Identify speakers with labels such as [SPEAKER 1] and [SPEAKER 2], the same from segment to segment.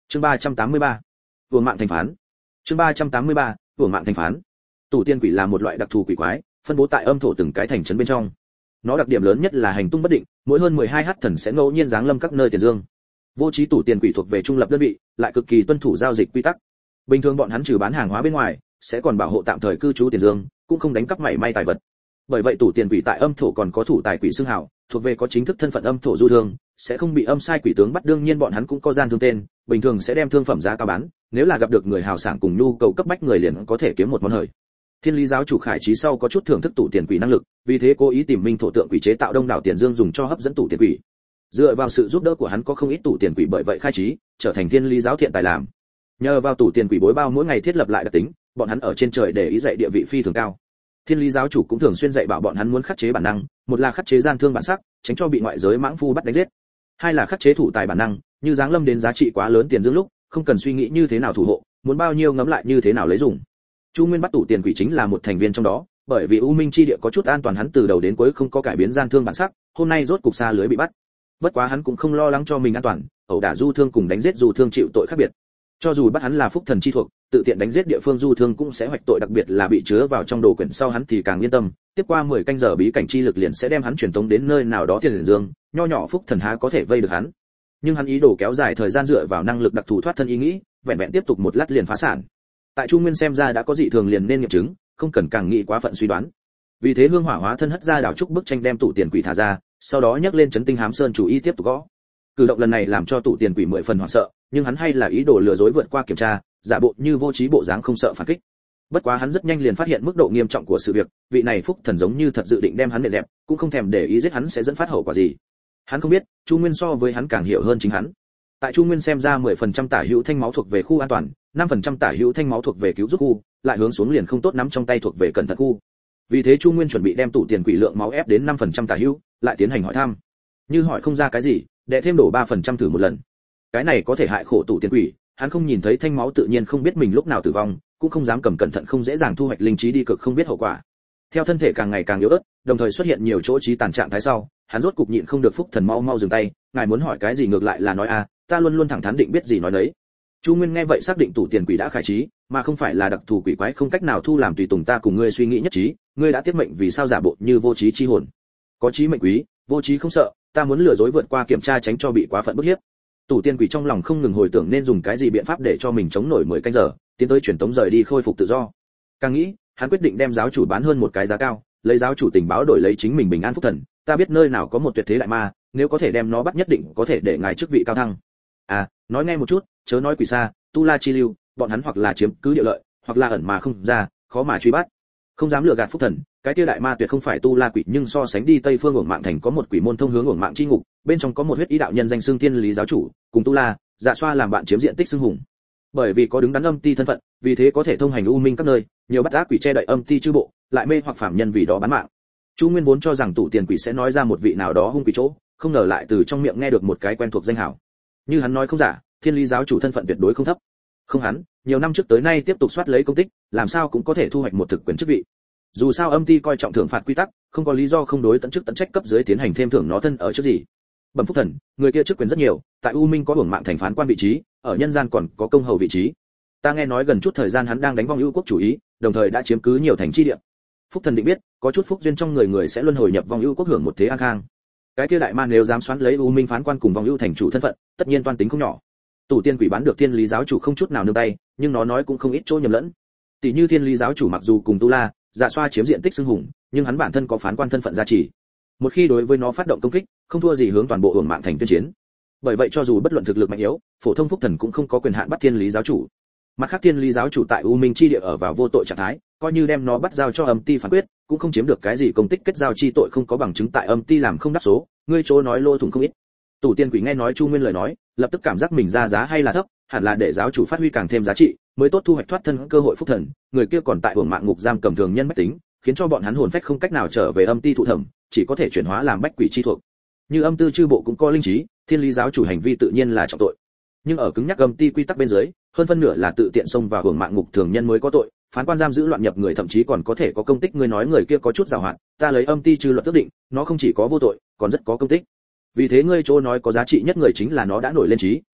[SPEAKER 1] Chương 383. Vương mạng thành phán. Chương 383. Vương mạng thành phán. Tủ tiên quỷ là một loại đặc thù quỷ quái, phân bố tại âm thổ từng cái thành trấn bên trong. Nó đặc điểm lớn nhất là hành tung bất định, mỗi hơn 12 hắc thần sẽ ngẫu nhiên giáng lâm các nơi tiền dương. Vô trí tủ tiền quỷ thuộc về trung lập đơn vị, lại cực kỳ tuân thủ giao dịch quy tắc. Bình thường bọn hắn trừ bán hàng hóa bên ngoài, sẽ còn bảo hộ tạm thời cư trú tiền dương, cũng không đánh cắp mảy may tài vật. Bởi vậy tủ tiền quỷ tại âm thổ còn có thủ tài quỷ xưng hào, thuộc về có chính thức thân phận âm thổ du thương, sẽ không bị âm sai quỷ tướng bắt. Đương nhiên bọn hắn cũng có gian thương tên, bình thường sẽ đem thương phẩm giá cao bán, nếu là gặp được người hào sảng cùng nhu cầu cấp bách người liền có thể kiếm một món hời. Thiên lý giáo chủ Khải Trí sau có chút thưởng thức tủ tiền quỷ năng lực, vì thế cố ý tìm minh thổ tượng quỷ chế tạo đông đảo tiền dương dùng cho hấp dẫn tủ tiền quỷ. Dựa vào sự giúp đỡ của hắn có không ít tủ tiền quỷ, bởi vậy Khải Trí trở thành thiên lý giáo thiện tài làm. Nhờ vào tủ tiền quỷ bối bao mỗi ngày thiết lập lại đặc tính, bọn hắn ở trên trời để ý dạy địa vị phi thường cao. Thiên lý giáo chủ cũng thường xuyên dạy bảo bọn hắn muốn khắc chế bản năng, một là khắc chế gian thương bản sắc, tránh cho bị ngoại giới mãng phu bắt đánh giết. Hai là khắc chế thủ tài bản năng, như giáng lâm đến giá trị quá lớn tiền dương lúc, không cần suy nghĩ như thế nào thủ hộ, muốn bao nhiêu ngấm lại như thế nào lấy dùng. Chu Nguyên bắt tủ tiền quỷ chính là một thành viên trong đó, bởi vì U Minh chi địa có chút an toàn, hắn từ đầu đến cuối không có cải biến gian thương bản sắc, hôm nay rốt cục xa lưới bị bắt. Bất quá hắn cũng không lo lắng cho mình an toàn, ẩu đả du thương cùng đánh giết du thương chịu tội khác biệt. Cho dù bắt hắn là phúc thần chi thuộc, tự tiện đánh giết địa phương du thương cũng sẽ hoạch tội, đặc biệt là bị chứa vào trong đồ quyển sau hắn thì càng yên tâm, tiếp qua 10 canh giờ bí cảnh chi lực liền sẽ đem hắn truyền tống đến nơi nào đó tiền dương, nho nhỏ phúc thần há có thể vây được hắn. Nhưng hắn ý đồ kéo dài thời gian dựa vào năng lực đặc thù thoát thân ý nghĩ, vẹn vẹn tiếp tục một lát liền phá sản. Tại Chu Nguyên xem ra đã có dị thường liền nên nghiệm chứng, không cần càng nghĩ quá phận suy đoán. Vì thế hương hỏa hóa thân hất ra đảo trúc bức tranh đem tủ tiền quỷ thả ra, sau đó nhấc lên chấn tinh hám sơn chủ ý tiếp tục gõ. Cử động lần này làm cho tủ tiền quỷ 10 phần hoảng sợ, nhưng hắn hay là ý đồ lừa dối vượt qua kiểm tra, giả bộ như vô trí bộ dáng không sợ phản kích. Bất quá hắn rất nhanh liền phát hiện mức độ nghiêm trọng của sự việc, vị này phúc thần giống như thật dự định đem hắn để dẹp, cũng không thèm để ý giết hắn sẽ dẫn phát hậu quả gì. Hắn không biết, Chu Nguyên so với hắn càng hiểu hơn chính hắn. Tại Chu Nguyên xem ra 10% tả hữu thanh máu thuộc về khu an toàn, 5% tả hữu thanh máu thuộc về cứu giúp khu, lại hướng xuống liền không tốt nắm trong tay thuộc về cẩn thận khu. Vì thế Chu Nguyên chuẩn bị đem tủ tiền quỷ lượng máu ép đến 5% tả hữu, lại tiến hành hỏi thăm. Như hỏi không ra cái gì, để thêm đổ 3% thử một lần. Cái này có thể hại khổ tủ tiền quỷ, hắn không nhìn thấy thanh máu tự nhiên không biết mình lúc nào tử vong, cũng không dám cầm cẩn thận, không dễ dàng thu hoạch linh trí đi cực không biết hậu quả. Theo thân thể càng ngày càng yếu ớt, đồng thời xuất hiện nhiều chỗ trí tàn trạng thái sau, hắn rốt cục nhịn không được, phúc thần mau mau dừng tay, ngài muốn hỏi cái gì ngược lại là nói a, ta luôn luôn thẳng thắn định biết gì nói đấy. Chu Nguyên nghe vậy xác định tủ tiền quỷ đã khai trí, mà không phải là đặc thù quỷ quái không cách nào thu làm tùy tùng, ta cùng ngươi suy nghĩ nhất trí, ngươi đã tiết mệnh vì sao giả bộ như vô trí chi hồn. Có trí mệnh quý, vô trí không sợ, ta muốn lừa dối vượt qua kiểm tra tránh cho bị quá phận bức hiếp. Tủ tiền quỷ trong lòng không ngừng hồi tưởng nên dùng cái gì biện pháp để cho mình chống nổi 10 canh giờ, tiến tới truyền tống rời đi khôi phục tự do. Càng nghĩ, hắn quyết định đem giáo chủ bán hơn một cái giá cao, lấy giáo chủ tình báo đổi lấy chính mình bình an phúc thần, ta biết nơi nào có một tuyệt thế đại ma, nếu có thể đem nó bắt nhất định có thể để ngài chức vị cao thăng. À, nói nghe một chút, chớ nói quỷ xa, tu la chi lưu, bọn hắn hoặc là chiếm cứ địa lợi, hoặc là ẩn mà không ra, khó mà truy bắt. Không dám lừa gạt phúc thần, cái kia đại ma tuyệt không phải tu la quỷ, nhưng so sánh đi Tây Phương Uổng Mạng thành có một quỷ môn thông hướng Uổng Mạng chi ngục, bên trong có một huyết ý đạo nhân danh xưng Thiên lý giáo chủ, cùng tu la, dạ xoa làm bạn chiếm diện tích xưng hùng. Bởi vì có đứng đắn âm ti thân phận, vì thế có thể thông hành u minh các nơi, nhiều bắt ác quỷ che đậy âm ti chư bộ, lại mê hoặc phạm nhân vì đó bán mạng. Chu Nguyên vốn cho rằng tủ tiền quỷ sẽ nói ra một vị nào đó hung quỷ chỗ, không ngờ lại từ trong miệng nghe được một cái quen thuộc danh hảo. Như hắn nói không giả, Thiên lý giáo chủ thân phận tuyệt đối không thấp. Không hắn, nhiều năm trước tới nay tiếp tục soát lấy công tích, làm sao cũng có thể thu hoạch một thực quyền chức vị. Dù sao âm ti coi trọng thưởng phạt quy tắc, không có lý do không đối tận chức tận trách cấp dưới tiến hành thêm thưởng nó thân ở trước gì. Bẩm phúc thần, người kia chức quyền rất nhiều, tại U Minh có Uổng Mạng thành phán quan vị trí, ở nhân gian còn có công hầu vị trí. Ta nghe nói gần chút thời gian hắn đang đánh vong ưu quốc chủ ý, đồng thời đã chiếm cứ nhiều thành chi địa. Phúc thần định biết, có chút phúc duyên trong người sẽ luân hồi nhập vong ưu quốc hưởng một thế an khang. Cái kia đại ma nếu dám xoắn lấy U Minh phán quan cùng vong ưu thành chủ thân phận, tất nhiên toan tính không nhỏ. Tủ tiên quỷ bán được Thiên lý giáo chủ không chút nào nương tay, nhưng nó nói cũng không ít chỗ nhầm lẫn. Tỷ như Thiên lý giáo chủ mặc dù cùng tu la, dạ xoa chiếm diện tích xưng hùng, nhưng hắn bản thân có phán quan thân phận gia trì. Một khi đối với nó phát động công kích, không thua gì hướng toàn bộ Uổng Mạng thành tuyên chiến. Bởi vậy cho dù bất luận thực lực mạnh yếu, phổ thông phúc thần cũng không có quyền hạn bắt Thiên lý giáo chủ. Mặt khác Thiên lý giáo chủ tại U Minh chi địa ở vào vô tội trạng thái, coi như đem nó bắt giao cho âm ti phán quyết, cũng không chiếm được cái gì công tích, kết giao chi tội không có bằng chứng tại âm ti làm không đáp số, ngươi chỗ nói lô thủng không ít. Tủ tiên quỷ nghe nói Chu Nguyên lời nói, lập tức cảm giác mình ra giá hay là thấp, hẳn là để giáo chủ phát huy càng thêm giá trị, mới tốt thu hoạch thoát thân cơ hội phúc thần, người kia còn tại Uổng Mạng ngục giam cầm thường nhân bách tính, khiến cho bọn hắn hồn phách không cách nào trở về âm ti thụ thẩm, chỉ có thể chuyển hóa làm bách quỷ chi thuộc. Như âm tư chư bộ cũng có linh trí, Thiên lý giáo chủ hành vi tự nhiên là trọng tội. Nhưng ở cứng nhắc âm ti quy tắc bên dưới, hơn phân nửa là tự tiện xông vào Uổng Mạng ngục thường nhân mới có tội, phán quan giam giữ loạn nhập người thậm chí còn có thể có công tích, ngươi nói người kia có chút giàu hạn, ta lấy âm ti chư luật ước định, nó không chỉ có vô tội, còn rất có công tích. Vì thế ngươi chỗ nói có giá trị nhất người chính là nó đã nổi lên trí,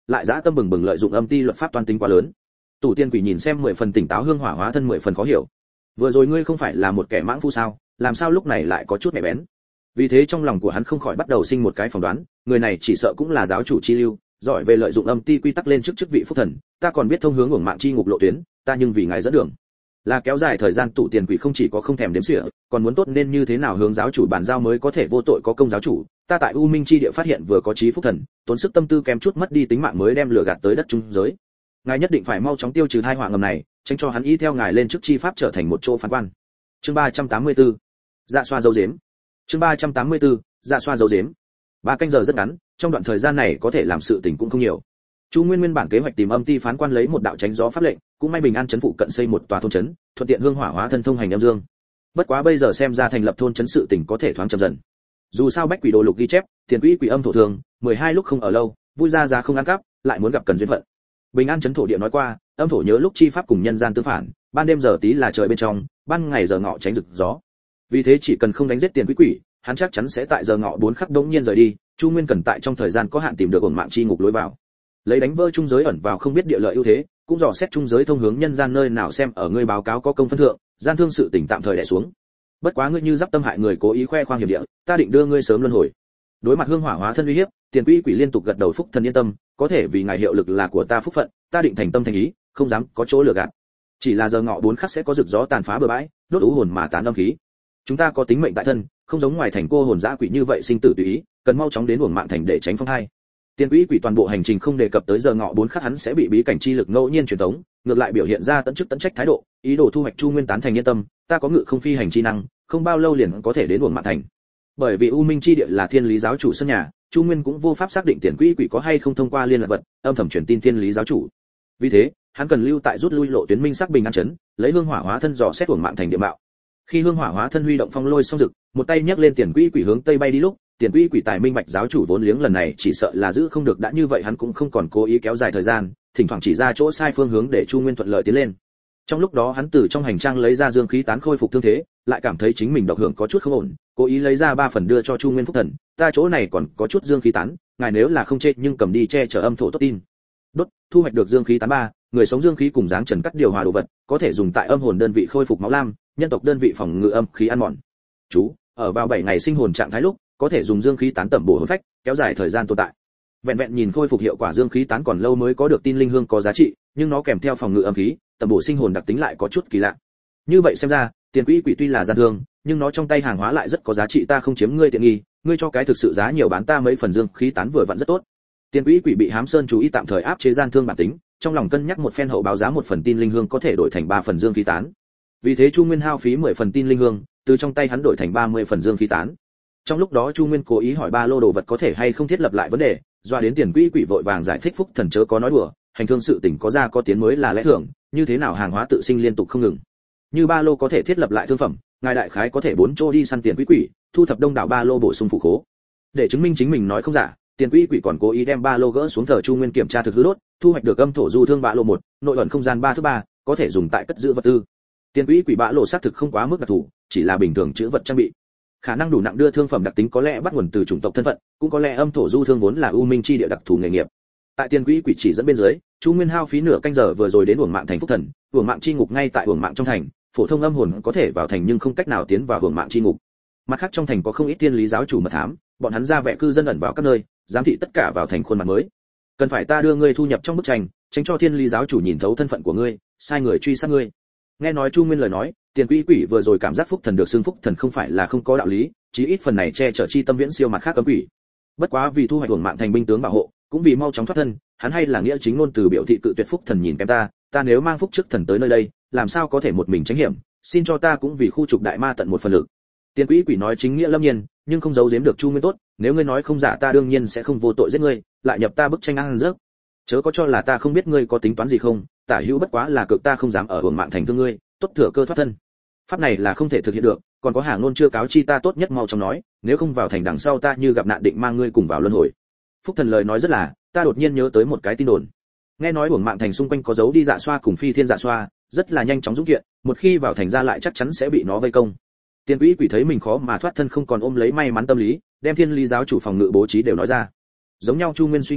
[SPEAKER 1] lại dã tâm bừng bừng lợi dụng âm ti luật pháp toan tính quá lớn. Tủ tiên quỷ nhìn xem 10 phần tỉnh táo hương hỏa hóa thân 10 phần khó hiểu. Vừa rồi ngươi không phải là một kẻ mãng phu sao, làm sao lúc này lại có chút mẹ bén? Vì thế trong lòng của hắn không khỏi bắt đầu sinh một cái phỏng đoán, người này chỉ sợ cũng là giáo chủ chi lưu, giỏi về lợi dụng âm ti quy tắc lên trước chức vị phúc thần, ta còn biết thông hướng uổng mạng chi ngục lộ tuyến, ta nhưng vì ngài dẫn đường. Là kéo dài thời gian tụ tiền quỷ không chỉ có không thèm đếm xỉa, còn muốn tốt nên như thế nào hướng giáo chủ bàn giao mới có thể vô tội có công giáo chủ, ta tại U Minh chi địa phát hiện vừa có chí phúc thần, tốn sức tâm tư kém chút mất đi tính mạng mới đem lừa gạt tới đất trung giới. Ngài nhất định phải mau chóng tiêu trừ tai họa ngầm này, tránh cho hắn y theo ngài lên chức chi pháp trở thành một chỗ phán quan. Chương 384. Dạ xoa dấu giếm. Chương 384. Dạ xoa dấu giếm. 3 canh giờ rất ngắn, trong đoạn thời gian này có thể làm sự tình cũng không nhiều. Chu Nguyên nguyên bản kế hoạch tìm âm ti phán quan lấy một đạo tránh gió pháp lệnh, cũng may bình an trấn phụ cận xây một tòa thôn trấn, thuận tiện hương hỏa hóa thân thông hành âm dương. Bất quá bây giờ xem ra thành lập thôn trấn sự tình có thể thoáng chậm dần. Dù sao bách quỷ đồ lục ghi chép, tiền quỷ quỷ âm thổ thường, 12 lúc không ở lâu, vui ra ra không ăn cắp, lại muốn gặp cần duyên phận. Bình an trấn thổ địa nói qua, âm thổ nhớ lúc chi pháp cùng nhân gian tương phản, ban đêm giờ tí là trời bên trong, ban ngày giờ ngọ tránh rực gió. Vì thế chỉ cần không đánh giết tiền quỷ, hắn chắc chắn sẽ tại giờ ngọ 4 khắc đống nhiên rời đi. Chu Nguyên cần tại trong thời gian có hạn tìm được uổng mạng chi ngục lối vào, lấy đánh vỡ trung giới ẩn vào không biết địa lợi ưu thế, cũng dò xét trung giới thông hướng nhân gian nơi nào xem ở ngươi báo cáo có công phân thượng, gian thương sự tình tạm thời đè xuống. Bất quá ngươi như giáp tâm hại người cố ý khoe khoang hiểm địa, ta định đưa ngươi sớm luân hồi. Đối mặt hương hỏa hóa thân uy hiếp, tiền quỷ liên tục gật đầu phúc thần yên tâm, có thể vì ngài hiệu lực là của ta phúc phận, ta định thành tâm thành ý, không dám có chỗ lừa gạt. Chỉ là giờ ngọ 4 khắc sẽ có rực gió tàn phá bờ bãi, đốt ú hồn mà tán âm khí. Chúng ta có tính mệnh tại thân, không giống ngoài thành cô hồn dã quỷ như vậy sinh tử tùy ý, cần mau chóng đến uổng mạng thành để tránh phong hai. Tiền quỷ toàn bộ hành trình không đề cập tới giờ ngọ 4 khắc hắn sẽ bị bí cảnh chi lực ngẫu nhiên truyền tống, ngược lại biểu hiện ra tận chức tận trách thái độ, ý đồ thu hoạch Chu Nguyên tán thành yên tâm, ta có ngự không phi hành chi năng, không bao lâu liền có thể đến uổng mạng thành. Bởi vì U Minh chi địa là thiên lý giáo chủ sân nhà, Chu Nguyên cũng vô pháp xác định tiền quỷ có hay không thông qua liên lạc vật, âm thầm truyền tin thiên lý giáo chủ. Vì thế, hắn cần lưu tại rút lui lộ tuyến minh sắc bình an trấn, lấy hương hỏa hóa thân dò xét uổng mạng thành địa mạo. Khi hương hỏa hóa thân huy động phong lôi song rực, một tay nhấc lên tiền quỷ hướng tây bay đi lúc, tiền quỷ tài minh bạch giáo chủ vốn liếng lần này chỉ sợ là giữ không được, đã như vậy hắn cũng không còn cố ý kéo dài thời gian, thỉnh thoảng chỉ ra chỗ sai phương hướng để Chu Nguyên thuận lợi tiến lên. Trong lúc đó hắn từ trong hành trang lấy ra dương khí tán khôi phục thương thế, lại cảm thấy chính mình độc hưởng có chút không ổn, cố ý lấy ra 3 phần đưa cho Chu Nguyên phúc thần, ta chỗ này còn có chút dương khí tán, ngài nếu là không chê nhưng cầm đi che chở âm thổ tốt tin. Đốt, thu hoạch được dương khí tán 3, người sống dương khí cùng dáng trần cắt điều hòa đồ vật, có thể dùng tại âm hồn đơn vị khôi phục máu lam, nhân tộc đơn vị phòng ngự âm khí ăn mòn. Chú, ở vào 7 ngày sinh hồn trạng thái lúc, có thể dùng dương khí tán tẩm bổ hồn phách, kéo dài thời gian tồn tại. Vẹn vẹn nhìn khôi phục hiệu quả dương khí tán còn lâu mới có được tin linh hương có giá trị, nhưng nó kèm theo phòng ngự âm khí, tẩm bổ sinh hồn đặc tính lại có chút kỳ lạ. Như vậy xem ra, tiền quỷ tuy là gian thương, nhưng nó trong tay hàng hóa lại rất có giá trị, ta không chiếm ngươi tiện nghi, ngươi cho cái thực sự giá nhiều bán ta mấy phần dương khí tán vừa vặn rất tốt. Tiền quỷ bị Hám Sơn chú ý tạm thời áp chế gian thương bản tính, trong lòng cân nhắc một phen hậu báo giá 1 phần tin linh hương có thể đổi thành 3 phần dương khí tán. Vì thế Chu Nguyên hao phí 10 phần tin linh hương, từ trong tay hắn đổi thành 30 phần dương khí tán. Trong lúc đó Chu Nguyên cố ý hỏi ba lô đồ vật có thể hay không thiết lập lại vấn đề, doa đến tiền quỷ vội vàng giải thích phúc thần chớ có nói đùa, hành thương sự tình có ra có tiến mới là lẽ thường, như thế nào hàng hóa tự sinh liên tục không ngừng. Như ba lô có thể thiết lập lại thương phẩm, ngài đại khái có thể 4 chỗ đi săn tiền quỷ, thu thập đông đảo ba lô bổ sung phụ khố. Để chứng minh chính mình nói không giả, tiền quỷ còn cố ý đem ba lô gỡ xuống thờ Chu Nguyên kiểm tra thực hư đốt, thu hoạch được âm thổ du thương bạ lô 1, nội ẩn không gian 3 thứ 3, có thể dùng tại cất giữ vật tư. Tiền quỷ bạ lô xác thực không quá mức đặc thù, chỉ là bình thường chữ vật trang bị. Khả năng đủ nặng đưa thương phẩm đặc tính có lẽ bắt nguồn từ chủng tộc thân phận, cũng có lẽ âm thổ du thương vốn là U Minh chi địa đặc thù nghề nghiệp. Tại tiền quỷ chỉ dẫn bên dưới, Chu Nguyên hao phí nửa canh giờ vừa rồi đến uổng mạng thành phúc thần, uổng mạng chi ngục ngay tại uổng mạng trong thành, phổ thông âm hồn có thể vào thành nhưng không cách nào tiến vào uổng mạng chi ngục. Mặt khác trong thành có không ít thiên lý giáo chủ mật thám, bọn hắn ra vẻ cư dân ẩn vào các nơi, giám thị tất cả vào thành khuôn mặt mới. Cần phải ta đưa ngươi thu nhập trong bức tranh, tránh cho thiên lý giáo chủ nhìn thấu thân phận của ngươi, sai người truy sát ngươi. Nghe nói Chu Nguyên lời nói, tiền quỷ vừa rồi cảm giác phúc thần được xưng phúc thần không phải là không có đạo lý, chí ít phần này che chở chi tâm viễn siêu mặt khác cấm quỷ. Bất quá vì thu hoạch uổng mạng thành binh tướng bảo hộ, cũng vì mau chóng thoát thân, hắn hay là nghĩa chính ngôn từ biểu thị cự tuyệt phúc thần nhìn kém ta nếu mang phúc trước thần tới nơi đây, làm sao có thể một mình tránh hiểm, xin cho ta cũng vì khu trục đại ma tận một phần lực. Tiền quỷ nói chính nghĩa lâm nhiên, nhưng không giấu giếm được Chu Nguyên tốt, nếu ngươi nói không giả ta đương nhiên sẽ không vô tội giết ngươi, lại nhập ta bức tranh ăn rớt. Chớ có cho là ta không biết ngươi có tính toán gì không, tả hữu bất quá là cực ta không dám ở uổng mạng thành thương ngươi, tốt thừa cơ thoát thân. Pháp này là không thể thực hiện được, còn có hàng ngôn chưa cáo chi ta tốt nhất mau chóng nói, nếu không vào thành đằng sau ta như gặp nạn định mang ngươi cùng vào luân hồi. Phúc thần lời nói rất là, ta đột nhiên nhớ tới một cái tin đồn. Nghe nói uổng mạng thành xung quanh có dấu đi dạ xoa cùng phi thiên dạ xoa, rất là nhanh chóng dũng kiện, một khi vào thành ra lại chắc chắn sẽ bị nó vây công. Tiền quỷ thấy mình khó mà thoát thân không còn ôm lấy may mắn tâm lý, đem thiên lý giáo chủ phòng ngự bố trí đều nói ra. Giống nhau Chu Nguyên suy nghĩ,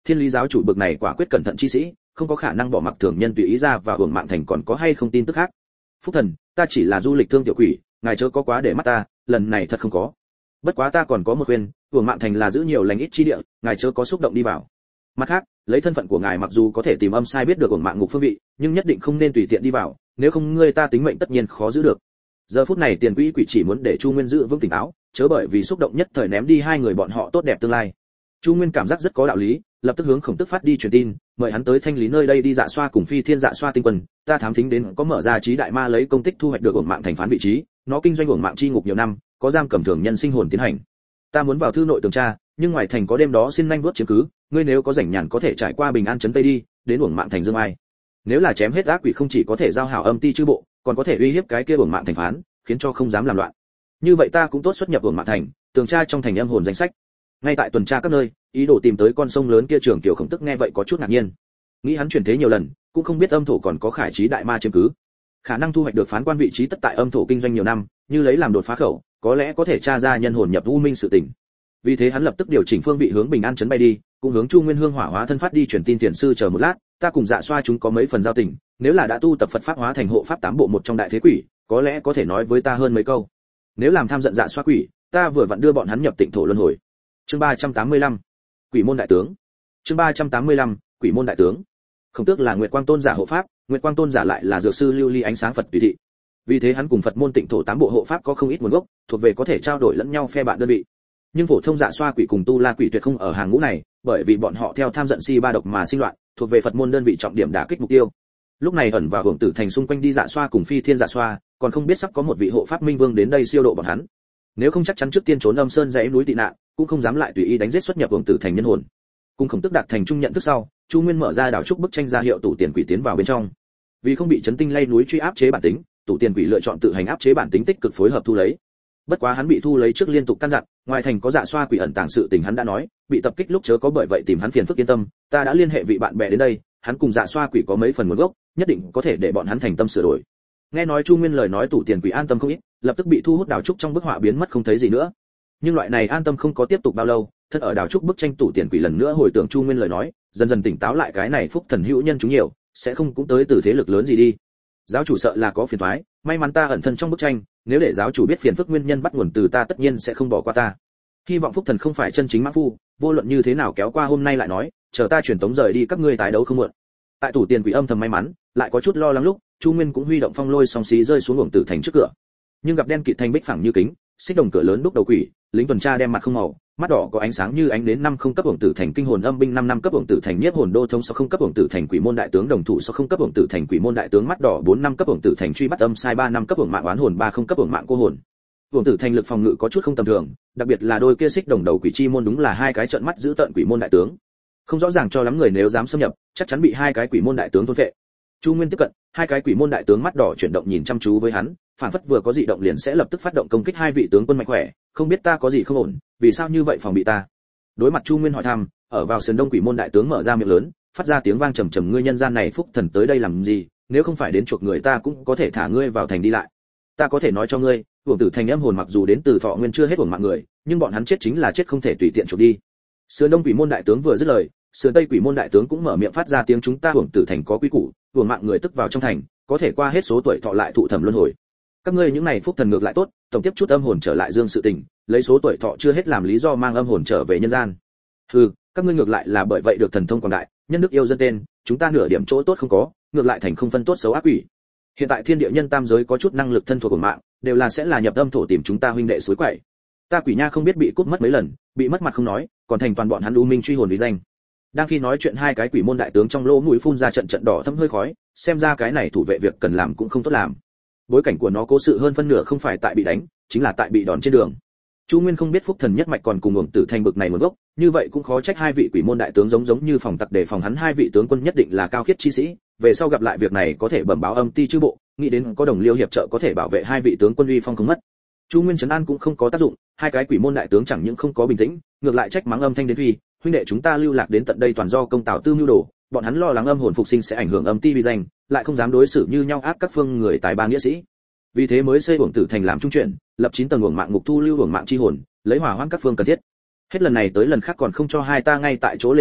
[SPEAKER 1] Thiên Lý giáo chủ bực này quả quyết cẩn thận chi sĩ, không có khả năng bỏ mặc thường nhân tùy ý ra và hưởng mạng thành còn có hay không tin tức khác. Phúc thần, ta chỉ là du lịch thương tiểu quỷ, ngài chớ có quá để mắt ta, lần này thật không có. Bất quá ta còn có một khuyên, hưởng mạng thành là giữ nhiều lành ít chi địa, ngài chớ có xúc động đi vào. Mặt khác, lấy thân phận của ngài mặc dù có thể tìm âm sai biết được hưởng mạng ngục phương vị, nhưng nhất định không nên tùy tiện đi vào, nếu không ngươi ta tính mệnh tất nhiên khó giữ được. Giờ phút này Tiền Quỹ Quỷ chỉ muốn để Chu Nguyên giữ vững tỉnh táo, chớ bởi vì xúc động nhất thời ném đi hai người bọn họ tốt đẹp tương lai. Chu Nguyên cảm giác rất có đạo lý, lập tức hướng Khổng Tức phát đi truyền tin, mời hắn tới thanh lý nơi đây đi dạ xoa cùng Phi Thiên dạ xoa tinh quân, ta thám thính đến có mở ra trí đại ma lấy công tích thu hoạch được uổng mạng thành phán vị trí, nó kinh doanh uổng mạng chi ngục nhiều năm, có giam cầm thường nhân sinh hồn tiến hành. Ta muốn vào thư nội tường tra, nhưng ngoài thành có đêm đó xin nhanh vuốt chiếm cứ, ngươi nếu có rảnh nhàn có thể trải qua Bình An trấn Tây đi, đến uổng mạng thành Dương Ai. Nếu là chém hết ác quỷ không chỉ có thể giao hảo âm ti chư bộ, còn có thể uy hiếp cái kia uổng mạng thành phán, khiến cho không dám làm loạn. Như vậy ta cũng tốt xuất nhập uổng mạng thành, tường tra trong thành âm hồn danh sách. Ngay tại tuần tra các nơi, ý đồ tìm tới con sông lớn kia trưởng tiểu Khổng Tức nghe vậy có chút ngạc nhiên. Nghĩ hắn chuyển thế nhiều lần, cũng không biết âm thổ còn có khải trí đại ma chiếm cứ. Khả năng thu hoạch được phán quan vị trí tất tại âm thổ kinh doanh nhiều năm, như lấy làm đột phá khẩu, có lẽ có thể tra ra nhân hồn nhập u minh sự tình. Vì thế hắn lập tức điều chỉnh phương vị hướng Bình An trấn bay đi, cũng hướng Chu Nguyên Hương hỏa hóa thân phát đi truyền tin tiền sư chờ một lát, ta cùng Dạ Xoa chúng có mấy phần giao tình, nếu là đã tu tập Phật pháp hóa thành hộ pháp tám bộ một trong đại thế quỷ, có lẽ có thể nói với ta hơn mấy câu. Nếu làm tham giận Dạ Xoa quỷ, ta vừa vặn đưa bọn hắn nhập Tịnh thổ luân hồi. Chương 385. Quỷ môn đại tướng. Chương 385. Quỷ môn đại tướng. Khổng Tước là Nguyệt Quang Tôn giả hộ pháp, Nguyệt Quang Tôn giả lại là dược sư lưu ly ánh sáng Phật tùy thị. Vì thế hắn cùng Phật môn Tịnh thổ tám bộ hộ pháp có không ít nguồn gốc, thuộc về có thể trao đổi lẫn nhau phe bạn đơn vị. Nhưng phổ thông Dạ Xoa quỷ cùng Tu La quỷ tuyệt không ở hàng ngũ này, bởi vì bọn họ theo tham giận si ba độc mà sinh loạn, thuộc về Phật môn đơn vị trọng điểm đả kích mục tiêu. Lúc này ẩn vào hưởng tử thành xung quanh đi Dạ Xoa cùng Phi Thiên Dạ Xoa, còn không biết sắp có một vị hộ pháp minh vương đến đây siêu độ bọn hắn. Nếu không chắc chắn trước tiên trốn âm sơn dãy núi tị nạn, cũng không dám lại tùy ý đánh giết xuất nhập hưởng tử thành nhân hồn. Cùng Khổng Tức đạt thành chung nhận thức sau, Chu Nguyên mở ra đảo trúc bức tranh ra hiệu tủ tiền quỷ tiến vào bên trong. Vì không bị chấn tinh lay núi truy áp chế bản tính, tủ tiền quỷ lựa chọn tự hành áp chế bản tính tích cực phối hợp thu lấy. Bất quá hắn bị thu lấy trước liên tục căn dặn, ngoài thành có Dạ Xoa quỷ ẩn tàng sự tình hắn đã nói, bị tập kích lúc chớ có bởi vậy tìm hắn phiền phức yên tâm, ta đã liên hệ vị bạn bè đến đây, hắn cùng Dạ Xoa quỷ có mấy phần nguồn gốc, nhất định có thể để bọn hắn thành tâm sửa đổi. Nghe nói Chu Nguyên lời nói tủ tiền quỷ an tâm không ít, lập tức bị thu hút đảo trúc trong bức họa biến mất không thấy gì nữa. Nhưng loại này an tâm không có tiếp tục bao lâu, thân ở đảo trúc bức tranh tủ tiền quỷ lần nữa hồi tưởng Chu Nguyên lời nói, dần dần tỉnh táo lại cái này phúc thần hữu nhân chúng nhiều, sẽ không cũng tới từ thế lực lớn gì đi. Giáo chủ sợ là có phiền toái, may mắn ta ẩn thân trong bức tranh, nếu để giáo chủ biết phiền phức nguyên nhân bắt nguồn từ ta tất nhiên sẽ không bỏ qua ta. Hy vọng phúc thần không phải chân chính mã phu, vô luận như thế nào kéo qua hôm nay lại nói, chờ ta truyền tống rời đi các ngươi tái đấu không muộn. Tại tủ tiền quỷ âm thầm may mắn, lại có chút lo lắng lúc, Chu Nguyên cũng huy động phong lôi song xí rơi xuống uổng tử thành trước cửa. Nhưng gặp đen kịt thành bích phẳng như kính, xích đồng cửa lớn đúc đầu quỷ, lính tuần tra đem mặt không màu, mắt đỏ có ánh sáng như ánh đến 50 cấp uổng tử thành kinh hồn âm binh 5 năm cấp uổng tử thành nhiếp hồn đô thông 60 cấp uổng tử thành quỷ môn đại tướng đồng thủ 60 cấp uổng tử thành quỷ môn đại tướng mắt đỏ 4 năm cấp uổng tử thành truy bắt âm sai 3 năm cấp uổng mạng oán hồn 30 cấp uổng mạng cô hồn. Uổng tử thành lực phòng ngự có chút không tầm thường, đặc biệt là đôi kia xích đồng đầu quỷ chi môn đúng là hai cái trợn mắt giữ tận quỷ môn đại tướng. Không rõ ràng cho lắm người nếu dám xâm nhập, chắc chắn bị hai cái quỷ môn đại tướng thôn phệ. Chu Nguyên tiếp cận, hai cái quỷ môn đại tướng mắt đỏ chuyển động nhìn chăm chú với hắn, phản phất vừa có dị động liền sẽ lập tức phát động công kích hai vị tướng quân mạnh khỏe, không biết ta có gì không ổn, vì sao như vậy phòng bị ta? Đối mặt Chu Nguyên hỏi thăm, ở vào sườn đông quỷ môn đại tướng mở ra miệng lớn, phát ra tiếng vang trầm trầm, ngươi nhân gian này phúc thần tới đây làm gì, nếu không phải đến chuộc người ta cũng có thể thả ngươi vào thành đi lại. Ta có thể nói cho ngươi, uổng tử thành âm hồn mặc dù đến từ thọ nguyên chưa hết uổng mạng người, nhưng bọn hắn chết chính là chết không thể tùy tiện chuộc đi. Sườn đông quỷ môn đại tướng vừa dứt lời, sườn tây quỷ môn đại tướng cũng mở miệng phát ra tiếng chúng ta uổng tử thành có quy củ, uổng mạng người tức vào trong thành, có thể qua hết số tuổi thọ lại thụ thẩm luân hồi. Các ngươi những này phúc thần ngược lại tốt, tổng tiếp chút âm hồn trở lại dương sự tình, lấy số tuổi thọ chưa hết làm lý do mang âm hồn trở về nhân gian. Hừ, các ngươi ngược lại là bởi vậy được thần thông quảng đại, nhân đức yêu dân tên, chúng ta nửa điểm chỗ tốt không có, ngược lại thành không phân tốt xấu ác quỷ. Hiện tại thiên địa nhân tam giới có chút năng lực thân thuộc của mạng, đều là sẽ là nhập âm thổ tìm chúng ta huynh đệ suối quậy. Ta quỷ nha không biết bị cút mất mấy lần, bị mất mặt không nói, còn thành toàn bọn hắn u minh truy hồn lý danh. Đang khi nói chuyện hai cái quỷ môn đại tướng trong lỗ mũi phun ra trận trận đỏ thẫm hơi khói, xem ra cái này thủ vệ việc cần làm cũng không tốt làm. Bối cảnh của nó cố sự hơn phân nửa không phải tại bị đánh, chính là tại bị đòn trên đường. Chu Nguyên không biết phúc thần nhất mạch còn cùng uổng tử thành bực này nguồn gốc, như vậy cũng khó trách hai vị quỷ môn đại tướng giống như phòng tặc đề phòng hắn hai vị tướng quân nhất định là cao khiết chi sĩ, về sau gặp lại việc này có thể bẩm báo âm ti chư bộ, nghĩ đến có đồng liêu hiệp trợ có thể bảo vệ hai vị tướng quân uy phong không mất. Chu Nguyên trấn an cũng không có tác dụng, hai cái quỷ môn đại tướng chẳng những không có bình tĩnh, ngược lại trách mắng âm thanh đến phi, huynh đệ chúng ta lưu lạc đến tận đây toàn do công Tào Tư mưu đồ, bọn hắn lo lắng âm hồn phục sinh sẽ ảnh hưởng âm ti uy danh, lại không dám đối xử như nhau ác các phương người tài ba nghĩa sĩ. Vì thế mới xây uổng tử thành làm trung chuyển, lập 9 tầng uổng mạng ngục thu lưu uổng mạng chi hồn, lấy hỏa hoãn các phương cần thiết. Hết lần này tới lần khác còn không cho hai ta ngay tại chỗ lên giá,